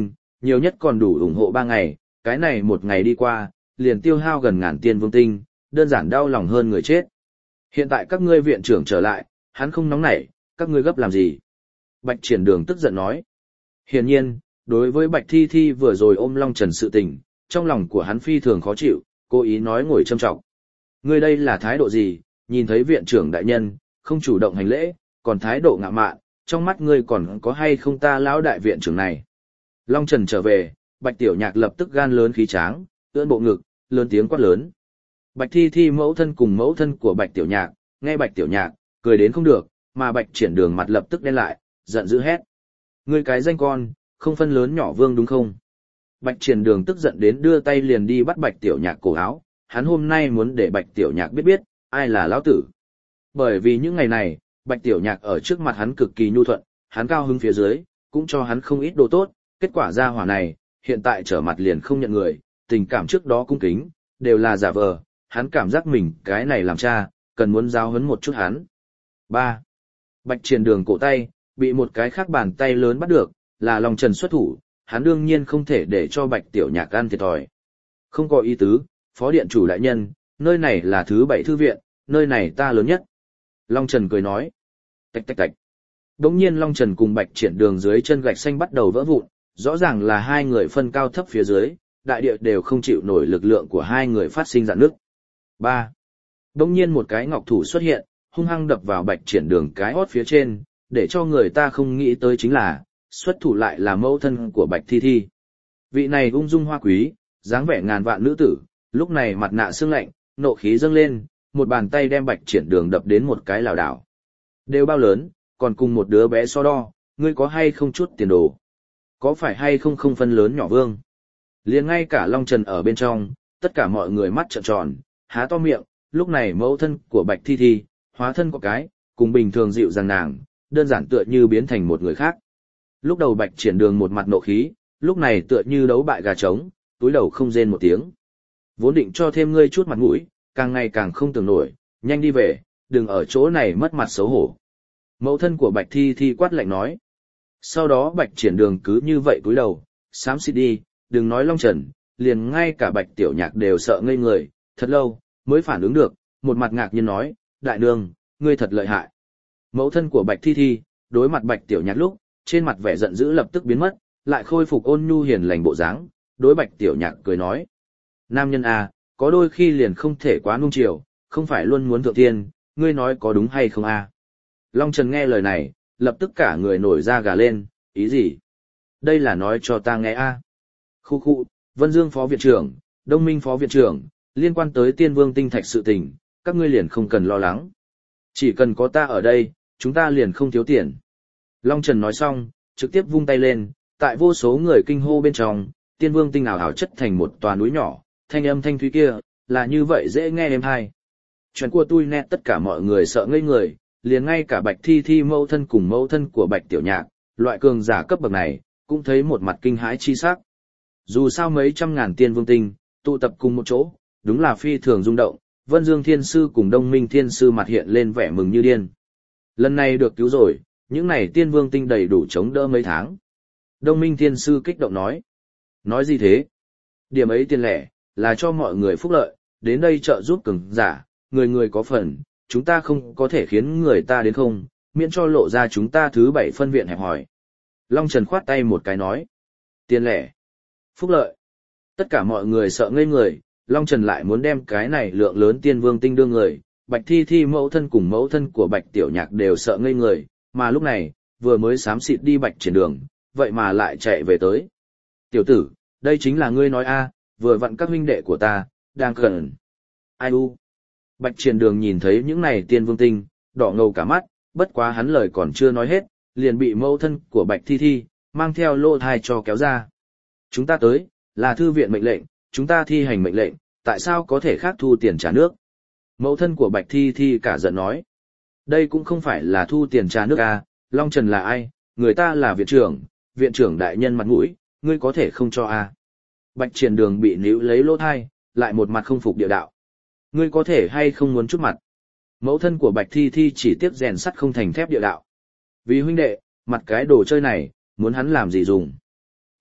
Nhiều nhất còn đủ ủng hộ ba ngày, cái này một ngày đi qua, liền tiêu hao gần ngàn tiên vương tinh, đơn giản đau lòng hơn người chết. Hiện tại các ngươi viện trưởng trở lại, hắn không nóng nảy, các ngươi gấp làm gì? Bạch Triển Đường tức giận nói. Hiển nhiên, đối với Bạch Thi Thi vừa rồi ôm Long Trần sự tình, trong lòng của hắn phi thường khó chịu, cố ý nói ngồi châm trọng. Ngươi đây là thái độ gì, nhìn thấy viện trưởng đại nhân, không chủ động hành lễ, còn thái độ ngạo mạn, trong mắt ngươi còn có hay không ta lão đại viện trưởng này? Long Trần trở về, Bạch Tiểu Nhạc lập tức gan lớn khí tráng, ưỡn bộ ngực, lớn tiếng quát lớn. Bạch Thi Thi mẫu thân cùng mẫu thân của Bạch Tiểu Nhạc, nghe Bạch Tiểu Nhạc, cười đến không được, mà Bạch Triển Đường mặt lập tức đen lại, giận dữ hét. Ngươi cái danh con, không phân lớn nhỏ vương đúng không? Bạch Triển Đường tức giận đến đưa tay liền đi bắt Bạch Tiểu Nhạc cổ áo, hắn hôm nay muốn để Bạch Tiểu Nhạc biết biết, ai là lão tử. Bởi vì những ngày này, Bạch Tiểu Nhạc ở trước mặt hắn cực kỳ nhu thuận, hắn cao hứng phía dưới, cũng cho hắn không ít đồ tốt, kết quả ra hỏa này, hiện tại trở mặt liền không nhận người, tình cảm trước đó cung kính, đều là giả vờ, hắn cảm giác mình cái này làm cha, cần muốn giáo huấn một chút hắn. ba. Bạch Triển Đường cổ tay, bị một cái khác bàn tay lớn bắt được, là Long Trần xuất thủ, hắn đương nhiên không thể để cho Bạch Tiểu Nhạc ăn thiệt thòi. Không có ý tứ, phó điện chủ đại nhân, nơi này là thứ bảy thư viện, nơi này ta lớn nhất. Long Trần cười nói. Tạch tạch tạch. Đống nhiên Long Trần cùng Bạch Triển Đường dưới chân gạch xanh bắt đầu vỡ vụn, rõ ràng là hai người phân cao thấp phía dưới, đại địa đều không chịu nổi lực lượng của hai người phát sinh rạn nứt. ba. Đống nhiên một cái ngọc thủ xuất hiện, hung hăng đập vào Bạch Triển Đường cái hót phía trên, để cho người ta không nghĩ tới chính là, xuất thủ lại là mẫu thân của Bạch Thi Thi. Vị này ung dung hoa quý, dáng vẻ ngàn vạn nữ tử, lúc này mặt nạ sương lạnh, nộ khí dâng lên, một bàn tay đem Bạch Triển Đường đập đến một cái lảo đảo. Đều bao lớn, còn cùng một đứa bé so đo, ngươi có hay không chút tiền đồ? Có phải hay không không phân lớn nhỏ vương? Liền ngay cả Long Trần ở bên trong, tất cả mọi người mắt trợn tròn, há to miệng, lúc này mẫu thân của Bạch Thi Thi, hóa thân có cái, cùng bình thường dịu dàng nàng, đơn giản tựa như biến thành một người khác. Lúc đầu Bạch Triển Đường một mặt nộ khí, lúc này tựa như đấu bại gà trống, túi đầu không rên một tiếng. Vốn định cho thêm ngươi chút mặt mũi, càng ngày càng không tưởng nổi, nhanh đi về, đừng ở chỗ này mất mặt xấu hổ. Mẫu thân của Bạch Thi Thi quát lạnh nói. Sau đó Bạch Triển Đường cứ như vậy túi đầu, xám xịt đi, đừng nói Long Trần, liền ngay cả Bạch Tiểu Nhạc đều sợ ngây người, thật lâu, mới phản ứng được, một mặt ngạc nhiên nói, đại nương, ngươi thật lợi hại. Mẫu thân của Bạch Thi Thi, đối mặt Bạch Tiểu Nhạc lúc, trên mặt vẻ giận dữ lập tức biến mất, lại khôi phục ôn nhu hiền lành bộ dáng, đối Bạch Tiểu Nhạc cười nói. Nam nhân à, có đôi khi liền không thể quá nung chiều, không phải luôn muốn thượng thiên, ngươi nói có đúng hay không à? Long Trần nghe lời này, lập tức cả người nổi da gà lên, ý gì? Đây là nói cho ta nghe à? Khu khu, Vân Dương phó viện trưởng, Đông Minh phó viện trưởng, liên quan tới Tiên Vương tinh thạch sự tình, các ngươi liền không cần lo lắng. Chỉ cần có ta ở đây, chúng ta liền không thiếu tiền. Long Trần nói xong, trực tiếp vung tay lên, tại vô số người kinh hô bên trong, Tiên Vương tinh ảo ảo chất thành một tòa núi nhỏ, thanh âm thanh thúy kia, là như vậy dễ nghe êm hay. Chuyện của tôi nét tất cả mọi người sợ ngây người, liền ngay cả Bạch Thi Thi mẫu thân cùng mẫu thân của Bạch Tiểu Nhạc, loại cường giả cấp bậc này, cũng thấy một mặt kinh hãi chi sắc. Dù sao mấy trăm ngàn tiên vương tinh, tụ tập cùng một chỗ, đúng là phi thường rung động, Vân Dương Thiên Sư cùng Đông Minh Thiên Sư mặt hiện lên vẻ mừng như điên. Lần này được cứu rồi, những này tiên vương tinh đầy đủ chống đỡ mấy tháng. Đông Minh Thiên Sư kích động nói. Nói gì thế? Điểm ấy tiền lẻ, là cho mọi người phúc lợi, đến đây trợ giúp cường giả, người người có phần, chúng ta không có thể khiến người ta đến không, miễn cho lộ ra chúng ta thứ bảy phân viện hẹp hỏi. Long Trần khoát tay một cái nói. Tiền lẻ. Phúc lợi. Tất cả mọi người sợ ngây người, Long Trần lại muốn đem cái này lượng lớn tiên vương tinh đưa người, Bạch Thi Thi mẫu thân cùng mẫu thân của Bạch Tiểu Nhạc đều sợ ngây người, mà lúc này, vừa mới xám xịt đi Bạch Triển Đường, vậy mà lại chạy về tới. Tiểu tử, đây chính là ngươi nói a, vừa vặn các huynh đệ của ta, đang cần. Ai u. Bạch Triển Đường nhìn thấy những này tiên vương tinh, đỏ ngầu cả mắt, bất quá hắn lời còn chưa nói hết, liền bị mẫu thân của Bạch Thi Thi, mang theo lô thai cho kéo ra. Chúng ta tới, là thư viện mệnh lệnh, chúng ta thi hành mệnh lệnh, tại sao có thể khác thu tiền trả nước? Mẫu thân của Bạch Thi Thi cả giận nói. Đây cũng không phải là thu tiền trả nước à, Long Trần là ai, người ta là viện trưởng, viện trưởng đại nhân mặt mũi, ngươi có thể không cho à. Bạch Triển Đường bị níu lấy lỗ thai, lại một mặt không phục địa đạo. Ngươi có thể hay không muốn chút mặt? Mẫu thân của Bạch Thi Thi chỉ tiếc rèn sắt không thành thép địa đạo. Vì huynh đệ, mặt cái đồ chơi này, muốn hắn làm gì dùng?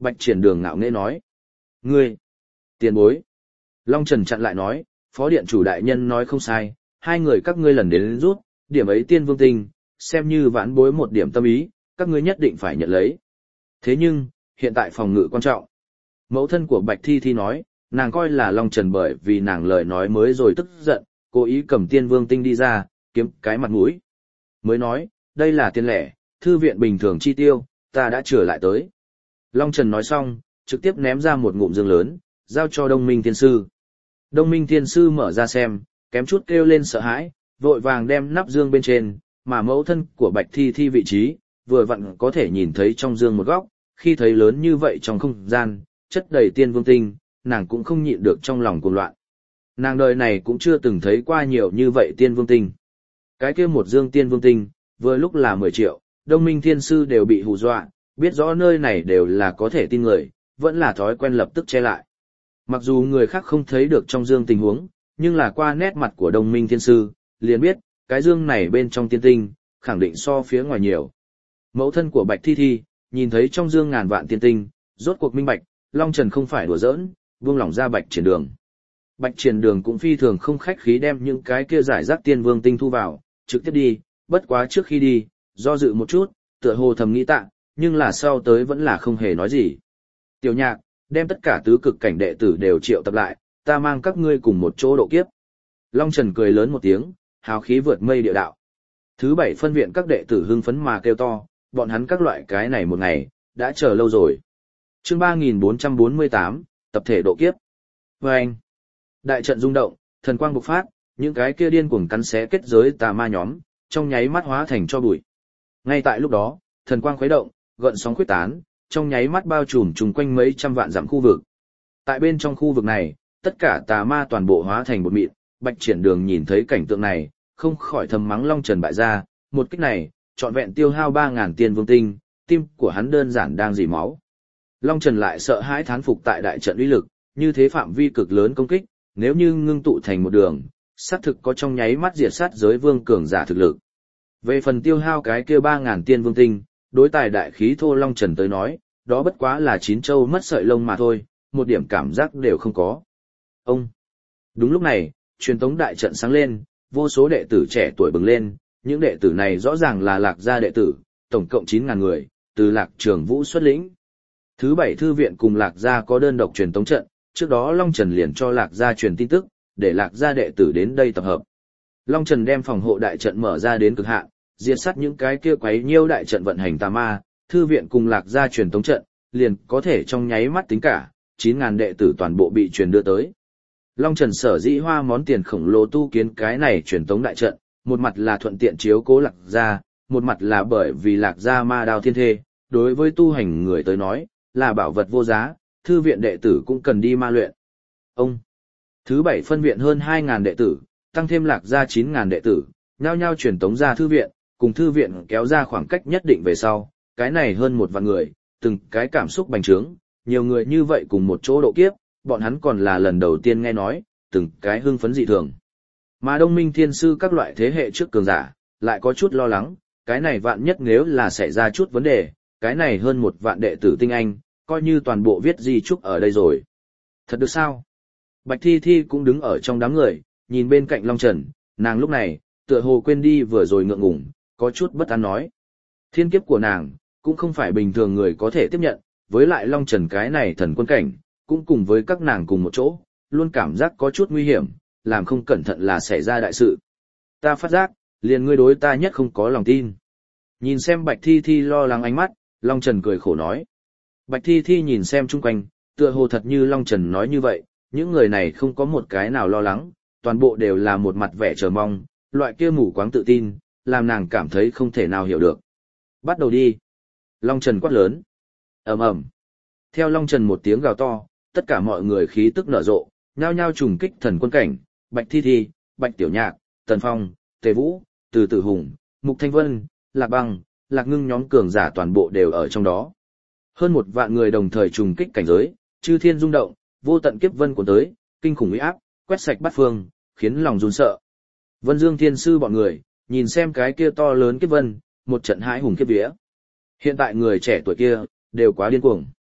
Bạch Triển Đường ngạo nghễ nói. Ngươi, tiền bối. Long Trần chặn lại nói, phó điện chủ đại nhân nói không sai, hai người các ngươi lần đến, đến rút, điểm ấy tiên vương tinh, xem như vãn bối một điểm tâm ý, các ngươi nhất định phải nhận lấy. Thế nhưng, hiện tại phòng ngự quan trọng. Mẫu thân của Bạch Thi Thi nói, nàng coi là Long Trần bởi vì nàng lời nói mới rồi tức giận, cố ý cầm tiên vương tinh đi ra, kiếm cái mặt mũi. Mới nói, đây là tiền lẻ, thư viện bình thường chi tiêu, ta đã trở lại tới. Long Trần nói xong, trực tiếp ném ra một ngụm dương lớn, giao cho Đông Minh Thiên Sư. Đông Minh Thiên Sư mở ra xem, kém chút kêu lên sợ hãi, vội vàng đem nắp dương bên trên, mà mẫu thân của Bạch Thi Thi vị trí, vừa vặn có thể nhìn thấy trong dương một góc, khi thấy lớn như vậy trong không gian, chất đầy tiên vương tinh, nàng cũng không nhịn được trong lòng cuồng loạn. Nàng đời này cũng chưa từng thấy qua nhiều như vậy tiên vương tinh. Cái kia một dương tiên vương tinh, vừa lúc là mười triệu, Đông Minh Thiên Sư đều bị hù dọa, biết rõ nơi này đều là có thể tin người, vẫn là thói quen lập tức che lại. Mặc dù người khác không thấy được trong dương tình huống, nhưng là qua nét mặt của Đông Minh Thiên Sư, liền biết, cái dương này bên trong tiên tinh, khẳng định so phía ngoài nhiều. Mẫu thân của Bạch Thi Thi, nhìn thấy trong dương ngàn vạn tiên tinh, rốt cuộc minh bạch, Long Trần không phải đùa giỡn, buông lỏng ra Bạch Triển Đường. Bạch Triển Đường cũng phi thường không khách khí đem những cái kia giải rác tiên vương tinh thu vào, trực tiếp đi, bất quá trước khi đi, do dự một chút, tựa hồ thầm nghĩ tạ, nhưng là sau tới vẫn là không hề nói gì. Tiểu Nhạc, đem tất cả tứ cực cảnh đệ tử đều triệu tập lại, ta mang các ngươi cùng một chỗ độ kiếp. Long Trần cười lớn một tiếng, hào khí vượt mây địa đạo. Thứ bảy phân viện các đệ tử hưng phấn mà kêu to, bọn hắn các loại cái này một ngày, đã chờ lâu rồi. Chương ba nghìn bốn trăm bốn mươi tám, tập thể độ kiếp. Vâng! Đại trận rung động, thần quang bộc phát, những cái kia điên cuồng cắn xé kết giới tà ma nhóm, trong nháy mắt hóa thành cho bụi. Ngay tại lúc đó, thần quang khuấy động, gợn sóng khuếch tán, trong nháy mắt bao trùm chung quanh mấy trăm vạn dặm khu vực. Tại bên trong khu vực này, tất cả tà ma toàn bộ hóa thành bột mịn, Bạch Triển Đường nhìn thấy cảnh tượng này, không khỏi thầm mắng Long Trần bại gia, một kích này, trọn vẹn tiêu hao ba ngàn tiên vương tinh, tim của hắn đơn giản đang rỉ máu. Long Trần lại sợ hãi thán phục tại đại trận uy lực, như thế phạm vi cực lớn công kích, nếu như ngưng tụ thành một đường, xác thực có trong nháy mắt diệt sát giới vương cường giả thực lực. Về phần tiêu hao cái kia ba ngàn tiên vương tinh, đối tài đại khí thô Long Trần tới nói, đó bất quá là chín châu mất sợi lông mà thôi, một điểm cảm giác đều không có. Ông! Đúng lúc này, truyền tống đại trận sáng lên, vô số đệ tử trẻ tuổi bừng lên, những đệ tử này rõ ràng là Lạc gia đệ tử, tổng cộng chín ngàn người, từ Lạc Trường Vũ xuất lĩnh. Thứ bảy thư viện cùng Lạc gia có đơn độc truyền tống trận, trước đó Long Trần liền cho Lạc gia truyền tin tức, để Lạc gia đệ tử đến đây tập hợp. Long Trần đem phòng hộ đại trận mở ra đến cực hạn, diệt sát những cái kia quấy nhiêu đại trận vận hành tà ma, thư viện cùng Lạc gia truyền tống trận, liền có thể trong nháy mắt tính cả, chín ngàn đệ tử toàn bộ bị truyền đưa tới. Long Trần sở dĩ hoa món tiền khổng lồ tu kiến cái này truyền tống đại trận, một mặt là thuận tiện chiếu cố Lạc gia, một mặt là bởi vì Lạc gia ma đao thiên thê, đối với tu hành người tới nói, là bảo vật vô giá, thư viện đệ tử cũng cần đi ma luyện. Ông, thứ bảy phân viện hơn hai ngàn đệ tử, tăng thêm Lạc gia chín ngàn đệ tử, nhao nhao truyền tống ra thư viện, cùng thư viện kéo ra khoảng cách nhất định về sau, cái này hơn một vạn người, từng cái cảm xúc bành trướng, nhiều người như vậy cùng một chỗ độ kiếp, bọn hắn còn là lần đầu tiên nghe nói, từng cái hưng phấn dị thường. Mà Đông Minh Thiên Sư các loại thế hệ trước cường giả, lại có chút lo lắng, cái này vạn nhất nếu là xảy ra chút vấn đề, cái này hơn một vạn đệ tử tinh anh, coi như toàn bộ viết di chúc ở đây rồi. Thật được sao? Bạch Thi Thi cũng đứng ở trong đám người, nhìn bên cạnh Long Trần, nàng lúc này, tựa hồ quên đi vừa rồi ngượng ngùng, có chút bất an nói. Thiên kiếp của nàng, cũng không phải bình thường người có thể tiếp nhận, với lại Long Trần cái này thần quân cảnh, cũng cùng với các nàng cùng một chỗ, luôn cảm giác có chút nguy hiểm, làm không cẩn thận là xảy ra đại sự. Ta phát giác, liền ngươi đối ta nhất không có lòng tin. Nhìn xem Bạch Thi Thi lo lắng ánh mắt, Long Trần cười khổ nói. Bạch Thi Thi nhìn xem chung quanh, tựa hồ thật như Long Trần nói như vậy, những người này không có một cái nào lo lắng, toàn bộ đều là một mặt vẻ chờ mong, loại kia mù quáng tự tin, làm nàng cảm thấy không thể nào hiểu được. Bắt đầu đi. Long Trần quát lớn. Ầm ầm. Theo Long Trần một tiếng gào to, tất cả mọi người khí tức nở rộ, nhao nhao trùng kích thần quân cảnh, Bạch Thi Thi, Bạch Tiểu Nhạc, Tần Phong, Tề Vũ, Từ Tử Hùng, Mục Thanh Vân, Lạc Băng, Lạc Ngưng nhóm cường giả toàn bộ đều ở trong đó. Hơn một vạn người đồng thời trùng kích cảnh giới, chư thiên rung động, vô tận kiếp vân cuốn tới, kinh khủng uy áp, quét sạch bát phương, khiến lòng run sợ. Vân Dương Thiên Sư bọn người, nhìn xem cái kia to lớn kiếp vân, một trận hãi hùng kiếp vía. Hiện tại người trẻ tuổi kia, đều quá điên cuồng.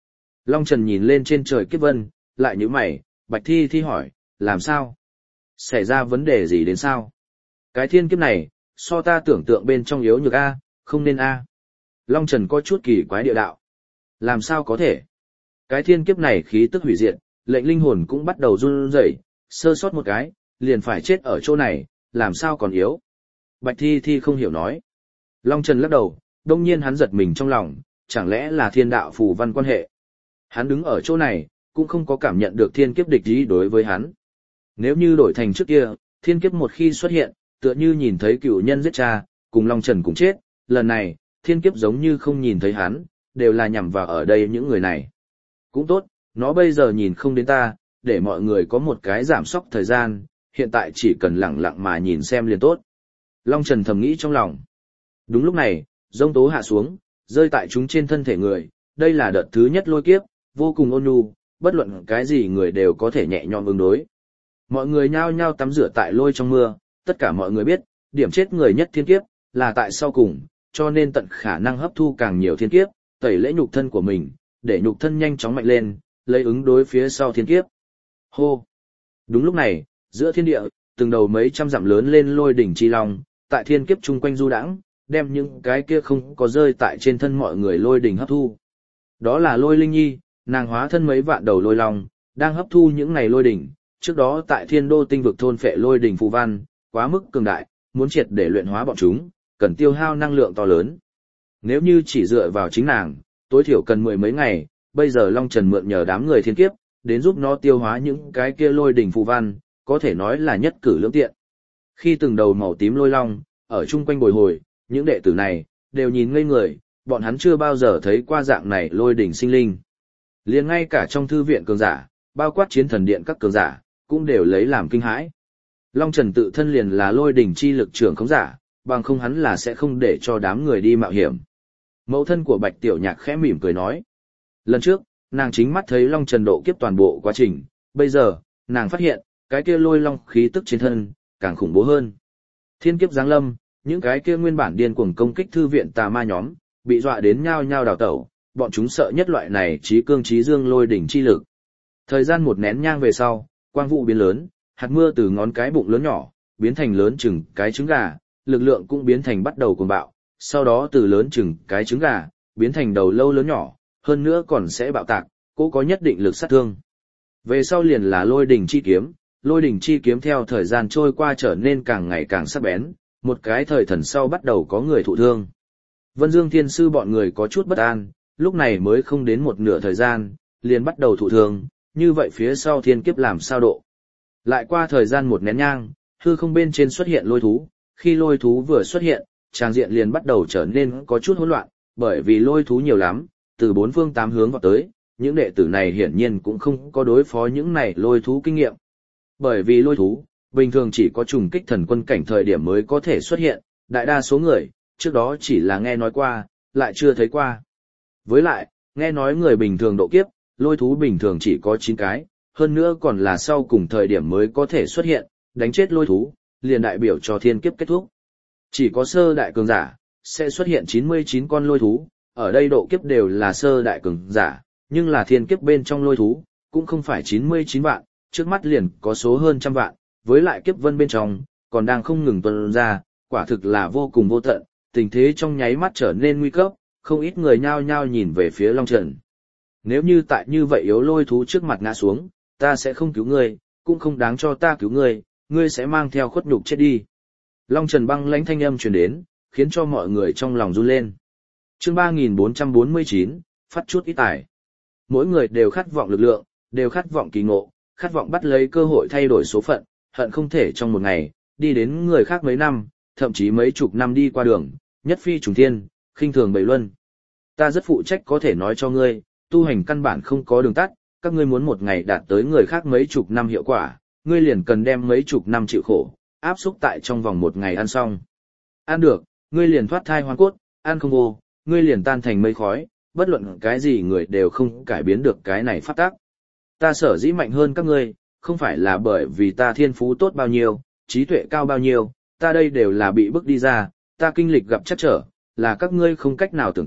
Long Trần nhìn lên trên trời kiếp vân, lại nhíu mày, Bạch Thi Thi hỏi, làm sao? Xảy ra vấn đề gì đến sao? Cái thiên kiếp này, so ta tưởng tượng bên trong yếu nhược A, không nên A. Long Trần có chút kỳ quái địa đạo. Làm sao có thể? Cái thiên kiếp này khí tức hủy diệt, lệnh linh hồn cũng bắt đầu run rẩy, sơ sót một cái, liền phải chết ở chỗ này, làm sao còn yếu? Bạch Thi Thi không hiểu nói. Long Trần lắc đầu, đông nhiên hắn giật mình trong lòng, chẳng lẽ là thiên đạo phù văn quan hệ? Hắn đứng ở chỗ này, cũng không có cảm nhận được thiên kiếp địch ý đối với hắn. Nếu như đổi thành trước kia, thiên kiếp một khi xuất hiện, tựa như nhìn thấy cựu nhân giết cha, cùng Long Trần cũng chết, lần này, thiên kiếp giống như không nhìn thấy hắn, đều là nhằm vào ở đây những người này. Cũng tốt, nó bây giờ nhìn không đến ta, để mọi người có một cái giảm sóc thời gian, hiện tại chỉ cần lặng lặng mà nhìn xem liền tốt. Long Trần thầm nghĩ trong lòng. Đúng lúc này, giông tố hạ xuống, rơi tại chúng trên thân thể người, đây là đợt thứ nhất lôi kiếp, vô cùng ôn nhu, bất luận cái gì người đều có thể nhẹ nhõm ứng đối. Mọi người nhao nhao tắm rửa tại lôi trong mưa, tất cả mọi người biết, điểm chết người nhất thiên kiếp, là tại sau cùng, cho nên tận khả năng hấp thu càng nhiều thiên kiếp, tẩy lễ nhục thân của mình, để nhục thân nhanh chóng mạnh lên, lấy ứng đối phía sau thiên kiếp. Hô! Đúng lúc này, giữa thiên địa, từng đầu mấy trăm dặm lớn lên lôi đỉnh chi long, tại thiên kiếp chung quanh du đãng, đem những cái kia không có rơi tại trên thân mọi người lôi đỉnh hấp thu. Đó là lôi linh nhi, nàng hóa thân mấy vạn đầu lôi long, đang hấp thu những này lôi đỉnh, trước đó tại thiên đô tinh vực thôn phệ lôi đỉnh phù văn, quá mức cường đại, muốn triệt để luyện hóa bọn chúng, cần tiêu hao năng lượng to lớn. Nếu như chỉ dựa vào chính nàng, tối thiểu cần mười mấy ngày, bây giờ Long Trần mượn nhờ đám người thiên kiếp, đến giúp nó tiêu hóa những cái kia lôi đỉnh phù văn, có thể nói là nhất cử lưỡng tiện. Khi từng đầu màu tím lôi long, ở chung quanh bồi hồi, những đệ tử này, đều nhìn ngây người, bọn hắn chưa bao giờ thấy qua dạng này lôi đỉnh sinh linh. Liền ngay cả trong thư viện cường giả, bao quát chiến thần điện các cường giả, cũng đều lấy làm kinh hãi. Long Trần tự thân liền là lôi đỉnh chi lực trưởng khống giả, bằng không hắn là sẽ không để cho đám người đi mạo hiểm. Mẫu thân của Bạch Tiểu Nhạc khẽ mỉm cười nói. Lần trước, nàng chính mắt thấy Long Trần độ kiếp toàn bộ quá trình, bây giờ, nàng phát hiện, cái kia lôi long khí tức trên thân, càng khủng bố hơn. Thiên kiếp giáng lâm, những cái kia nguyên bản điên cuồng công kích thư viện tà ma nhóm, bị dọa đến nhao nhao đào tẩu, bọn chúng sợ nhất loại này trí cương trí dương lôi đỉnh chi lực. Thời gian một nén nhang về sau, quang vụ biến lớn, hạt mưa từ ngón cái bụng lớn nhỏ, biến thành lớn chừng cái trứng gà, lực lượng cũng biến thành bắt đầu cuồng bạo, sau đó từ lớn chừng cái trứng gà, biến thành đầu lâu lớn nhỏ, hơn nữa còn sẽ bạo tạc, cũng có nhất định lực sát thương. Về sau liền là lôi đỉnh chi kiếm, lôi đỉnh chi kiếm theo thời gian trôi qua trở nên càng ngày càng sắc bén, một cái thời thần sau bắt đầu có người thụ thương. Vân Dương Thiên Sư bọn người có chút bất an, lúc này mới không đến một nửa thời gian, liền bắt đầu thụ thương, như vậy phía sau thiên kiếp làm sao độ. Lại qua thời gian một nén nhang, hư không bên trên xuất hiện lôi thú, khi lôi thú vừa xuất hiện, tràng diện liền bắt đầu trở nên có chút hỗn loạn, bởi vì lôi thú nhiều lắm, từ bốn phương tám hướng vào tới, những đệ tử này hiển nhiên cũng không có đối phó những này lôi thú kinh nghiệm. Bởi vì lôi thú, bình thường chỉ có trùng kích thần quân cảnh thời điểm mới có thể xuất hiện, đại đa số người, trước đó chỉ là nghe nói qua, lại chưa thấy qua. Với lại, nghe nói người bình thường độ kiếp, lôi thú bình thường chỉ có chín cái, hơn nữa còn là sau cùng thời điểm mới có thể xuất hiện, đánh chết lôi thú, liền đại biểu cho thiên kiếp kết thúc. Chỉ có sơ đại cường giả, sẽ xuất hiện chín mươi chín con lôi thú, ở đây độ kiếp đều là sơ đại cường giả, nhưng là thiên kiếp bên trong lôi thú, cũng không phải chín mươi chín vạn, trước mắt liền có số hơn trăm vạn, với lại kiếp vân bên trong, còn đang không ngừng tuần ra, quả thực là vô cùng vô tận, tình thế trong nháy mắt trở nên nguy cấp, không ít người nhao nhao nhìn về phía Long Trần. Nếu như tại như vậy yếu lôi thú trước mặt ngã xuống, ta sẽ không cứu ngươi, cũng không đáng cho ta cứu ngươi, ngươi sẽ mang theo khuất nhục chết đi. Long Trần băng lãnh thanh âm truyền đến, khiến cho mọi người trong lòng run lên. Chương ba nghìn bốn trăm bốn mươi chín, phát chút ít tài. Mỗi người đều khát vọng lực lượng, đều khát vọng kỳ ngộ, khát vọng bắt lấy cơ hội thay đổi số phận, hận không thể trong một ngày, đi đến người khác mấy năm, thậm chí mấy chục năm đi qua đường, nhất phi trùng thiên, khinh thường bầy luân. Ta rất phụ trách có thể nói cho ngươi, tu hành căn bản không có đường tắt, các ngươi muốn một ngày đạt tới người khác mấy chục năm hiệu quả, ngươi liền cần đem mấy chục năm chịu khổ, áp xúc tại trong vòng một ngày ăn xong. Ăn được, ngươi liền thoát thai hoang cốt, ăn không vô, ngươi liền tan thành mây khói, bất luận cái gì người đều không cải biến được cái này pháp tắc. Ta sở dĩ mạnh hơn các ngươi, không phải là bởi vì ta thiên phú tốt bao nhiêu, trí tuệ cao bao nhiêu, ta đây đều là bị bức đi ra, ta kinh lịch gặp trắc trở, là các ngươi không cách nào tưởng tượng,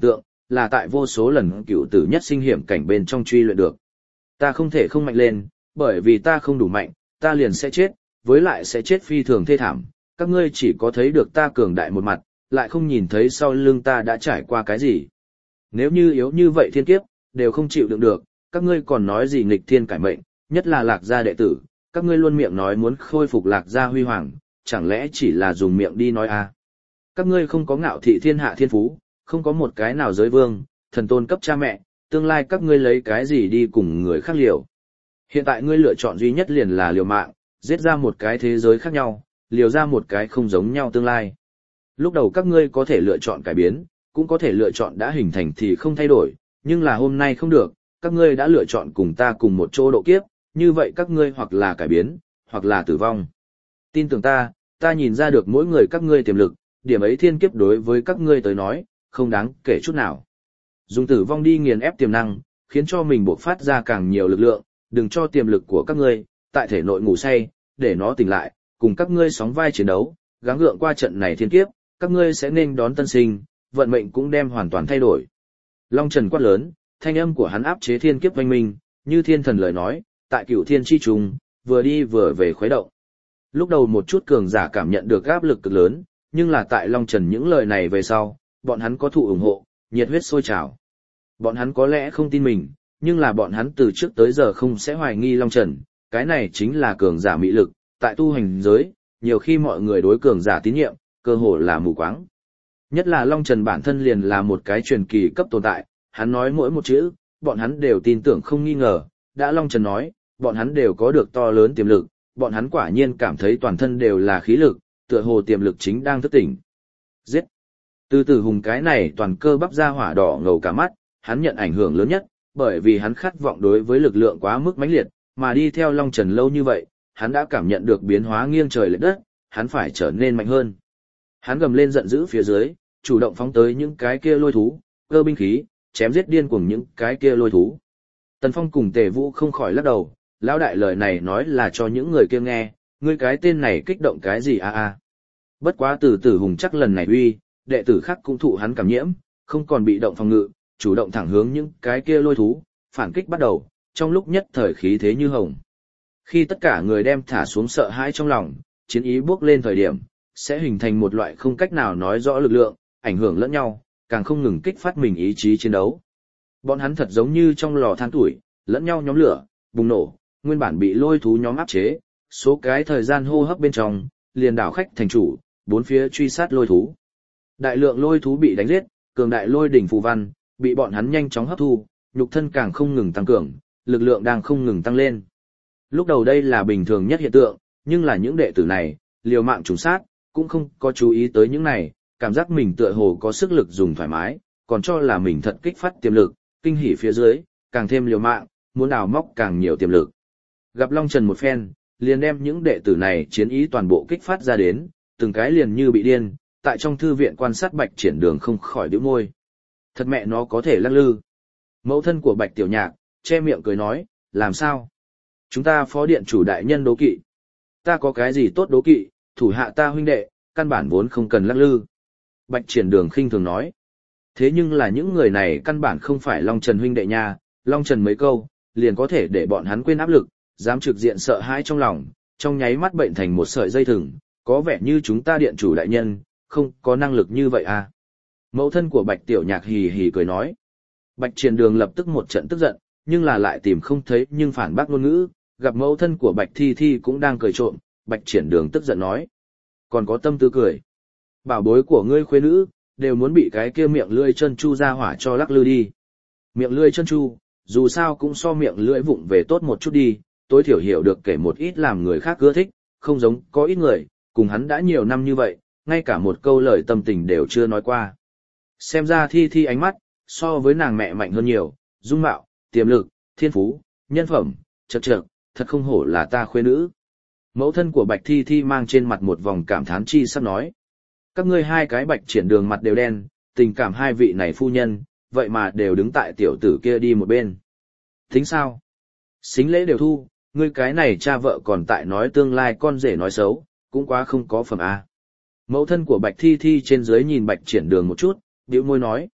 là tại vô số lần cựu tử nhất sinh hiểm cảnh bên trong truy luyện được. Ta không thể không mạnh lên, bởi vì ta không đủ mạnh, ta liền sẽ chết, với lại sẽ chết phi thường thê thảm, các ngươi chỉ có thấy được ta cường đại một mặt, lại không nhìn thấy sau lưng ta đã trải qua cái gì. Nếu như yếu như vậy thiên kiếp, đều không chịu đựng được, các ngươi còn nói gì nghịch thiên cải mệnh, nhất là Lạc gia đệ tử, các ngươi luôn miệng nói muốn khôi phục Lạc gia huy hoàng, chẳng lẽ chỉ là dùng miệng đi nói à? Các ngươi không có ngạo thị thiên hạ thiên phú, không có một cái nào giới vương, thần tôn cấp cha mẹ, tương lai các ngươi lấy cái gì đi cùng người khác liều. Hiện tại ngươi lựa chọn duy nhất liền là liều mạng, giết ra một cái thế giới khác nhau, liều ra một cái không giống nhau tương lai. Lúc đầu các ngươi có thể lựa chọn cải biến, cũng có thể lựa chọn đã hình thành thì không thay đổi, nhưng là hôm nay không được, các ngươi đã lựa chọn cùng ta cùng một chỗ độ kiếp, như vậy các ngươi hoặc là cải biến, hoặc là tử vong. Tin tưởng ta, ta nhìn ra được mỗi người các ngươi tiềm lực, điểm ấy thiên kiếp đối với các ngươi tới nói, không đáng kể chút nào. Dùng tử vong đi nghiền ép tiềm năng, khiến cho mình bộc phát ra càng nhiều lực lượng, đừng cho tiềm lực của các ngươi, tại thể nội ngủ say, để nó tỉnh lại, cùng các ngươi sóng vai chiến đấu, gắng gượng qua trận này thiên kiếp, các ngươi sẽ nên đón tân sinh, vận mệnh cũng đem hoàn toàn thay đổi. Long Trần quát lớn, thanh âm của hắn áp chế thiên kiếp oanh minh, như thiên thần lời nói, tại cửu thiên chi trùng, vừa đi vừa về khuấy động. Lúc đầu một chút cường giả cảm nhận được áp lực cực lớn, nhưng là tại Long Trần những lời này về sau, bọn hắn có thụ ủng hộ, nhiệt huyết sôi trào. Bọn hắn có lẽ không tin mình, nhưng là bọn hắn từ trước tới giờ không sẽ hoài nghi Long Trần, cái này chính là cường giả mỹ lực, tại tu hành giới, nhiều khi mọi người đối cường giả tín nhiệm, cơ hồ là mù quáng. Nhất là Long Trần bản thân liền là một cái truyền kỳ cấp tồn tại, hắn nói mỗi một chữ, bọn hắn đều tin tưởng không nghi ngờ, đã Long Trần nói, bọn hắn đều có được to lớn tiềm lực, bọn hắn quả nhiên cảm thấy toàn thân đều là khí lực, tựa hồ tiềm lực chính đang thức tỉnh. Giết! Từ từ hùng cái này toàn cơ bắp ra hỏa đỏ ngầu cả mắt, hắn nhận ảnh hưởng lớn nhất, bởi vì hắn khát vọng đối với lực lượng quá mức mãnh liệt, mà đi theo Long Trần lâu như vậy, hắn đã cảm nhận được biến hóa nghiêng trời lệch đất, hắn phải trở nên mạnh hơn. Hắn gầm lên giận dữ phía dưới, chủ động phóng tới những cái kia lôi thú, cơ binh khí, chém giết điên cuồng những cái kia lôi thú. Tần Phong cùng Tề Vũ không khỏi lắc đầu, lão đại lời này nói là cho những người kia nghe, ngươi cái tên này kích động cái gì a a. Bất quá từ tử hùng chắc lần này uy, đệ tử khác cũng thụ hắn cảm nhiễm, không còn bị động phòng ngự, chủ động thẳng hướng những cái kia lôi thú, phản kích bắt đầu, trong lúc nhất thời khí thế như hồng. Khi tất cả người đem thả xuống sợ hãi trong lòng, chiến ý bước lên thời điểm, sẽ hình thành một loại không cách nào nói rõ lực lượng, ảnh hưởng lẫn nhau, càng không ngừng kích phát mình ý chí chiến đấu. Bọn hắn thật giống như trong lò than tuổi, lẫn nhau nhóm lửa, bùng nổ, nguyên bản bị lôi thú nhóm áp chế, số cái thời gian hô hấp bên trong, liền đảo khách thành chủ, bốn phía truy sát lôi thú. Đại lượng lôi thú bị đánh giết, cường đại lôi đỉnh phù văn, bị bọn hắn nhanh chóng hấp thu, nhục thân càng không ngừng tăng cường, lực lượng đang không ngừng tăng lên. Lúc đầu đây là bình thường nhất hiện tượng, nhưng là những đệ tử này, liều mạng trùng sát, cũng không có chú ý tới những này, cảm giác mình tựa hồ có sức lực dùng thoải mái, còn cho là mình thật kích phát tiềm lực, kinh hỉ phía dưới, càng thêm liều mạng, muốn đào móc càng nhiều tiềm lực. Gặp Long Trần một phen, liền đem những đệ tử này chiến ý toàn bộ kích phát ra đến, từng cái liền như bị điên, tại trong thư viện quan sát Bạch Triển Đường không khỏi bĩu môi. Thật mẹ nó có thể lắc lư. Mẫu thân của Bạch Tiểu Nhạc, che miệng cười nói, làm sao? Chúng ta phó điện chủ đại nhân đố kỵ. Ta có cái gì tốt đố kỵ, thủ hạ ta huynh đệ, căn bản vốn không cần lắc lư. Bạch Triển Đường khinh thường nói. Thế nhưng là những người này căn bản không phải Long Trần huynh đệ nha, Long Trần mấy câu, liền có thể để bọn hắn quên áp lực, dám trực diện sợ hãi trong lòng, trong nháy mắt bệnh thành một sợi dây thừng, có vẻ như chúng ta điện chủ đại nhân, không có năng lực như vậy à. Mẫu thân của Bạch Tiểu Nhạc hì hì cười nói. Bạch Triển Đường lập tức một trận tức giận, nhưng là lại tìm không thấy nhưng phản bác ngôn ngữ, gặp mẫu thân của Bạch Thi Thi cũng đang cười trộm, Bạch Triển Đường tức giận nói. Còn có tâm tư cười. Bảo bối của ngươi khuê nữ, đều muốn bị cái kia miệng lưỡi chân chu ra hỏa cho lắc lư đi. Miệng lưỡi chân chu, dù sao cũng so miệng lưỡi vụng về tốt một chút đi, tối thiểu hiểu được kể một ít làm người khác ưa thích, không giống có ít người, cùng hắn đã nhiều năm như vậy, ngay cả một câu lời tâm tình đều chưa nói qua. Xem ra Thi Thi ánh mắt, so với nàng mẹ mạnh hơn nhiều, dung mạo, tiềm lực, thiên phú, nhân phẩm, chật chật, thật không hổ là ta khuê nữ. Mẫu thân của Bạch Thi Thi mang trên mặt một vòng cảm thán chi sắp nói. Các ngươi hai cái Bạch Triển Đường mặt đều đen, tình cảm hai vị này phu nhân, vậy mà đều đứng tại tiểu tử kia đi một bên. Tính sao? Xính lễ đều thu, ngươi cái này cha vợ còn tại nói tương lai con rể nói xấu, cũng quá không có phẩm a. Mẫu thân của Bạch Thi Thi trên dưới nhìn Bạch Triển Đường một chút, bĩu môi nói.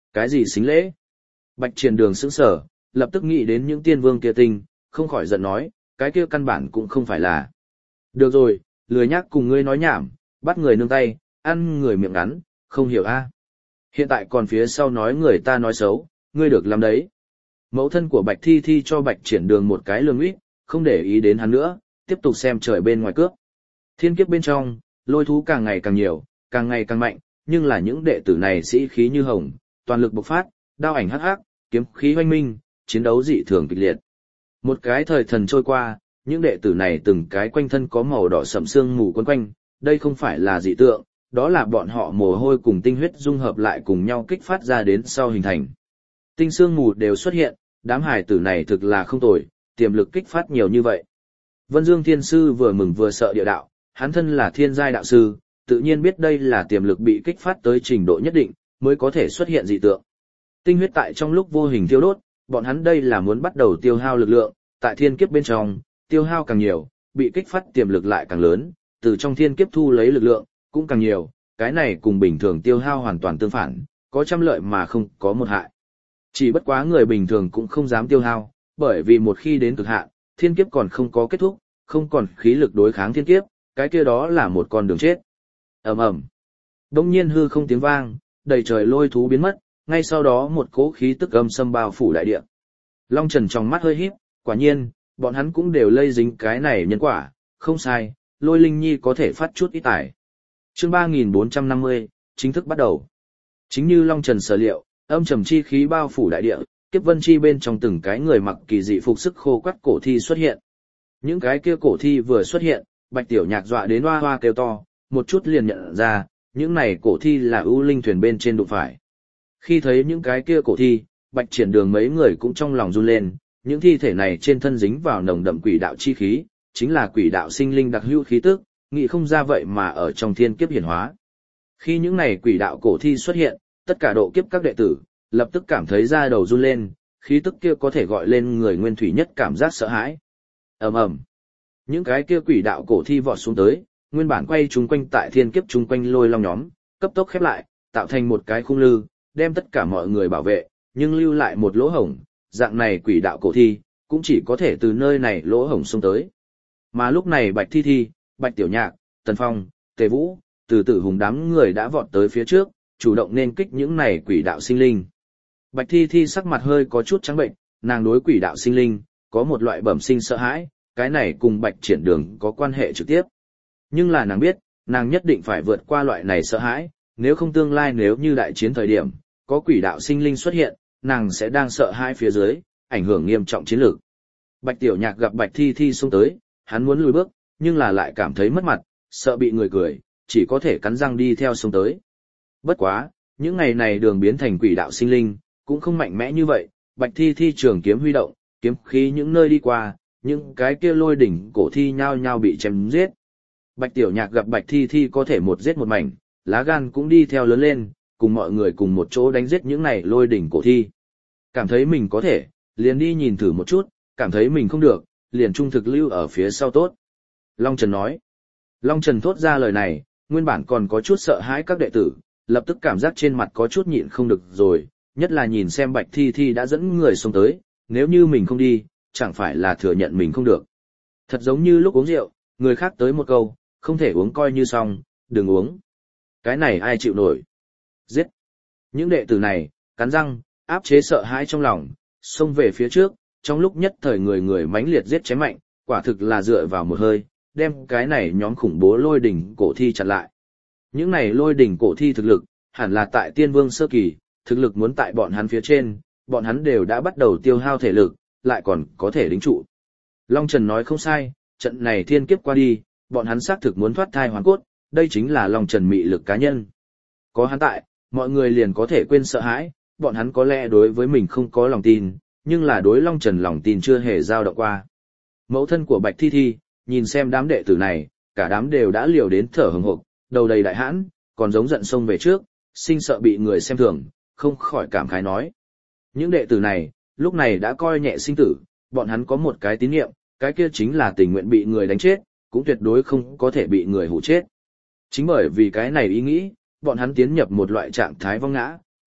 Cái gì xính lễ? Bạch Triển Đường sững sờ, lập tức nghĩ đến những tiên vương kia tinh, không khỏi giận nói, cái kia căn bản cũng không phải là. Được rồi, lười nhắc cùng ngươi nói nhảm, bắt người nương tay, ăn người miệng ngắn, không hiểu a. Hiện tại còn phía sau nói người ta nói xấu, ngươi được làm đấy. Mẫu thân của Bạch Thi Thi cho Bạch Triển Đường một cái lườm uýt, không để ý đến hắn nữa, tiếp tục xem trời bên ngoài cướp. Thiên kiếp bên trong, lôi thú càng ngày càng nhiều, càng ngày càng mạnh, nhưng là những đệ tử này sĩ khí như hồng, toàn lực bộc phát, đao ảnh hắc hắc, kiếm khí hoanh minh, chiến đấu dị thường kịch liệt. Một cái thời thần trôi qua, những đệ tử này từng cái quanh thân có màu đỏ sẫm sương mù quấn quanh, đây không phải là dị tượng, đó là bọn họ mồ hôi cùng tinh huyết dung hợp lại cùng nhau kích phát ra đến sau hình thành. Tinh sương mù đều xuất hiện, đám hải tử này thực là không tồi, tiềm lực kích phát nhiều như vậy. Vân Dương Thiên Sư vừa mừng vừa sợ địa đạo, hắn thân là thiên giai đạo sư, tự nhiên biết đây là tiềm lực bị kích phát tới trình độ nhất định, mới có thể xuất hiện dị tượng. Tinh huyết tại trong lúc vô hình tiêu đốt, bọn hắn đây là muốn bắt đầu tiêu hao lực lượng, tại thiên kiếp bên trong, tiêu hao càng nhiều, bị kích phát tiềm lực lại càng lớn, từ trong thiên kiếp thu lấy lực lượng, cũng càng nhiều, cái này cùng bình thường tiêu hao hoàn toàn tương phản, có trăm lợi mà không có một hại. Chỉ bất quá người bình thường cũng không dám tiêu hao, bởi vì một khi đến cực hạn, thiên kiếp còn không có kết thúc, không còn khí lực đối kháng thiên kiếp, cái kia đó là một con đường chết. Ầm ầm. Đông nhiên hư không tiếng vang, đầy trời lôi thú biến mất, ngay sau đó một cỗ khí tức âm xâm bao phủ đại địa. Long Trần trong mắt hơi híp, quả nhiên, bọn hắn cũng đều lây dính cái này nhân quả, không sai, Lôi Linh Nhi có thể phát chút ít tài. Chương ba nghìn bốn trăm năm mươi, chính thức bắt đầu. Chính như Long Trần sở liệu, âm trầm chi khí bao phủ đại địa, kiếp vân chi bên trong từng cái người mặc kỳ dị phục sức khô quắt cổ thi xuất hiện. Những cái kia cổ thi vừa xuất hiện, Bạch Tiểu Nhạc dọa đến hoa hoa kêu to, một chút liền nhận ra, những này cổ thi là ưu linh thuyền bên trên đụng phải. Khi thấy những cái kia cổ thi, Bạch Triển Đường mấy người cũng trong lòng run lên, những thi thể này trên thân dính vào nồng đậm quỷ đạo chi khí, chính là quỷ đạo sinh linh đặc hữu khí tức, nghĩ không ra vậy mà ở trong thiên kiếp hiển hóa. Khi những này quỷ đạo cổ thi xuất hiện, tất cả độ kiếp các đệ tử, lập tức cảm thấy da đầu run lên, khí tức kia có thể gọi lên người nguyên thủy nhất cảm giác sợ hãi. Ầm ầm. Những cái kia quỷ đạo cổ thi vọt xuống tới, nguyên bản quay chúng quanh tại thiên kiếp chung quanh lôi long nhóm, cấp tốc khép lại, tạo thành một cái khung lư, đem tất cả mọi người bảo vệ, nhưng lưu lại một lỗ hổng, dạng này quỷ đạo cổ thi, cũng chỉ có thể từ nơi này lỗ hổng xông tới. Mà lúc này Bạch Thi Thi, Bạch Tiểu Nhạc, Tần Phong, Tề Vũ, Từ Tử Hùng đám người đã vọt tới phía trước, chủ động nên kích những này quỷ đạo sinh linh. Bạch Thi Thi sắc mặt hơi có chút trắng bệnh, nàng đối quỷ đạo sinh linh, có một loại bẩm sinh sợ hãi, cái này cùng Bạch Triển Đường có quan hệ trực tiếp. Nhưng là nàng biết, nàng nhất định phải vượt qua loại này sợ hãi, nếu không tương lai nếu như đại chiến thời điểm, có quỷ đạo sinh linh xuất hiện, nàng sẽ đang sợ hãi phía dưới, ảnh hưởng nghiêm trọng chiến lược. Bạch Tiểu Nhạc gặp Bạch Thi Thi xông tới, hắn muốn lùi bước, nhưng là lại cảm thấy mất mặt, sợ bị người cười, chỉ có thể cắn răng đi theo xông tới. Bất quá, những ngày này đường biến thành quỷ đạo sinh linh, cũng không mạnh mẽ như vậy, Bạch Thi Thi trường kiếm huy động, kiếm khí những nơi đi qua, những cái kia lôi đỉnh cổ thi nhao nhao bị chém giết. Bạch Tiểu Nhạc gặp Bạch Thi Thi có thể một giết một mảnh, lá gan cũng đi theo lớn lên, cùng mọi người cùng một chỗ đánh giết những này lôi đỉnh cổ thi. Cảm thấy mình có thể, liền đi nhìn thử một chút, cảm thấy mình không được, liền trung thực lưu ở phía sau tốt. Long Trần nói. Long Trần thốt ra lời này, nguyên bản còn có chút sợ hãi các đệ tử, lập tức cảm giác trên mặt có chút nhịn không được rồi, nhất là nhìn xem Bạch Thi Thi đã dẫn người xông tới, nếu như mình không đi, chẳng phải là thừa nhận mình không được. Thật giống như lúc uống rượu, người khác tới một câu, không thể uống coi như xong, đừng uống. Cái này ai chịu nổi? Giết! Những đệ tử này, cắn răng, áp chế sợ hãi trong lòng, xông về phía trước, trong lúc nhất thời người người mãnh liệt giết chém mạnh, quả thực là dựa vào một hơi, đem cái này nhóm khủng bố lôi đỉnh cổ thi chặn lại. Những này lôi đỉnh cổ thi thực lực, hẳn là tại tiên vương sơ kỳ, thực lực muốn tại bọn hắn phía trên, bọn hắn đều đã bắt đầu tiêu hao thể lực, lại còn có thể đính trụ. Long Trần nói không sai, trận này thiên kiếp qua đi, bọn hắn xác thực muốn thoát thai hoàn cốt, đây chính là Long Trần mị lực cá nhân. Có hắn tại, mọi người liền có thể quên sợ hãi, bọn hắn có lẽ đối với mình không có lòng tin, nhưng là đối Long Trần lòng tin chưa hề dao động qua. Mẫu thân của Bạch Thi Thi, nhìn xem đám đệ tử này, cả đám đều đã liều đến thở hừng hực, đầu đầy đại hãn, còn giống giận sông về trước, sinh sợ bị người xem thường, không khỏi cảm khái nói. Những đệ tử này, lúc này đã coi nhẹ sinh tử, bọn hắn có một cái tín niệm, cái kia chính là tình nguyện bị người đánh chết, cũng tuyệt đối không có thể bị người hụ chết. Chính bởi vì cái này ý nghĩ, bọn hắn tiến nhập một loại trạng thái vong ngã,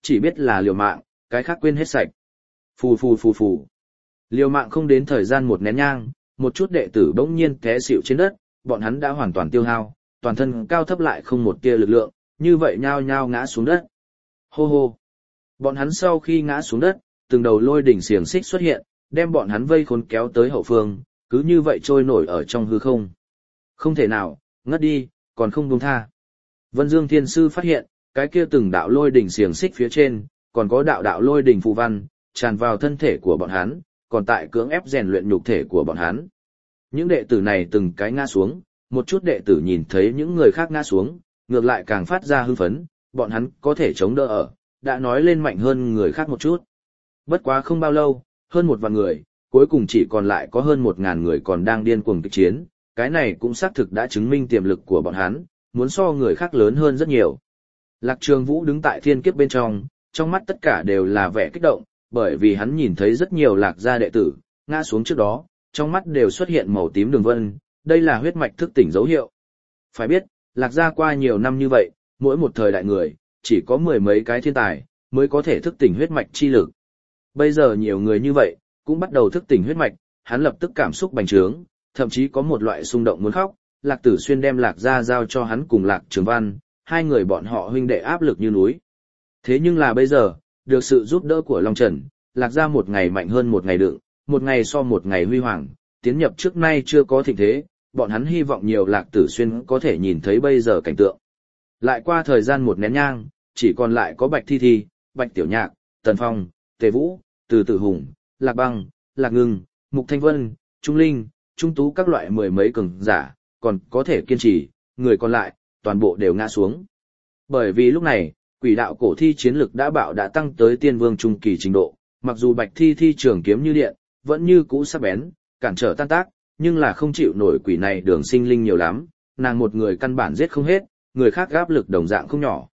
chỉ biết là liều mạng, cái khác quên hết sạch. Phù phù phù phù. Liều mạng không đến thời gian một nén nhang, một chút đệ tử bỗng nhiên té xỉu trên đất, bọn hắn đã hoàn toàn tiêu hao, toàn thân cao thấp lại không một tia lực lượng, như vậy nhao nhao ngã xuống đất. Hô hô. Bọn hắn sau khi ngã xuống đất, từng đầu lôi đỉnh xiềng xích xuất hiện, đem bọn hắn vây khốn kéo tới hậu phương, cứ như vậy trôi nổi ở trong hư không. Không thể nào, ngất đi, còn không buông tha. Vân Dương Thiên Sư phát hiện, cái kia từng đạo lôi đỉnh xiềng xích phía trên, còn có đạo đạo lôi đỉnh phù văn, tràn vào thân thể của bọn hắn, còn tại cưỡng ép rèn luyện nhục thể của bọn hắn. Những đệ tử này từng cái ngã xuống, một chút đệ tử nhìn thấy những người khác ngã xuống, ngược lại càng phát ra hưng phấn, bọn hắn có thể chống đỡ ở, đã nói lên mạnh hơn người khác một chút. Bất quá không bao lâu, hơn một vạn người, cuối cùng chỉ còn lại có hơn một ngàn người còn đang điên cuồng kịch chiến, cái này cũng xác thực đã chứng minh tiềm lực của bọn hắn, muốn so người khác lớn hơn rất nhiều. Lạc Trường Vũ đứng tại thiên kiếp bên trong, trong mắt tất cả đều là vẻ kích động, bởi vì hắn nhìn thấy rất nhiều lạc gia đệ tử, ngã xuống trước đó, trong mắt đều xuất hiện màu tím đường vân, đây là huyết mạch thức tỉnh dấu hiệu. Phải biết, lạc gia qua nhiều năm như vậy, mỗi một thời đại người, chỉ có mười mấy cái thiên tài, mới có thể thức tỉnh huyết mạch chi lực. Bây giờ nhiều người như vậy, cũng bắt đầu thức tỉnh huyết mạch, hắn lập tức cảm xúc bành trướng, thậm chí có một loại xung động muốn khóc. Lạc Tử Xuyên đem Lạc gia giao cho hắn cùng Lạc Trường Văn, hai người bọn họ huynh đệ áp lực như núi. Thế nhưng là bây giờ, được sự giúp đỡ của Long Trần, Lạc gia một ngày mạnh hơn một ngày đựng, một ngày so một ngày huy hoàng, tiến nhập trước nay chưa có thịnh thế, bọn hắn hy vọng nhiều Lạc Tử Xuyên có thể nhìn thấy bây giờ cảnh tượng. Lại qua thời gian một nén nhang, chỉ còn lại có Bạch Thi Thi, Bạch Tiểu Nhạc, Tần Phong, Tề Vũ, Từ Tử Hùng, Lạc Băng, Lạc Ngưng, Mục Thanh Vân, Trung Linh, Trung Tú các loại mười mấy cường giả, còn có thể kiên trì, người còn lại, toàn bộ đều ngã xuống. Bởi vì lúc này, quỷ đạo cổ thi chiến lực đã bạo đã tăng tới tiên vương trung kỳ trình độ, mặc dù Bạch Thi Thi trường kiếm như điện, vẫn như cũ sắc bén, cản trở tan tác, nhưng là không chịu nổi quỷ này đường sinh linh nhiều lắm, nàng một người căn bản giết không hết, người khác áp lực đồng dạng không nhỏ.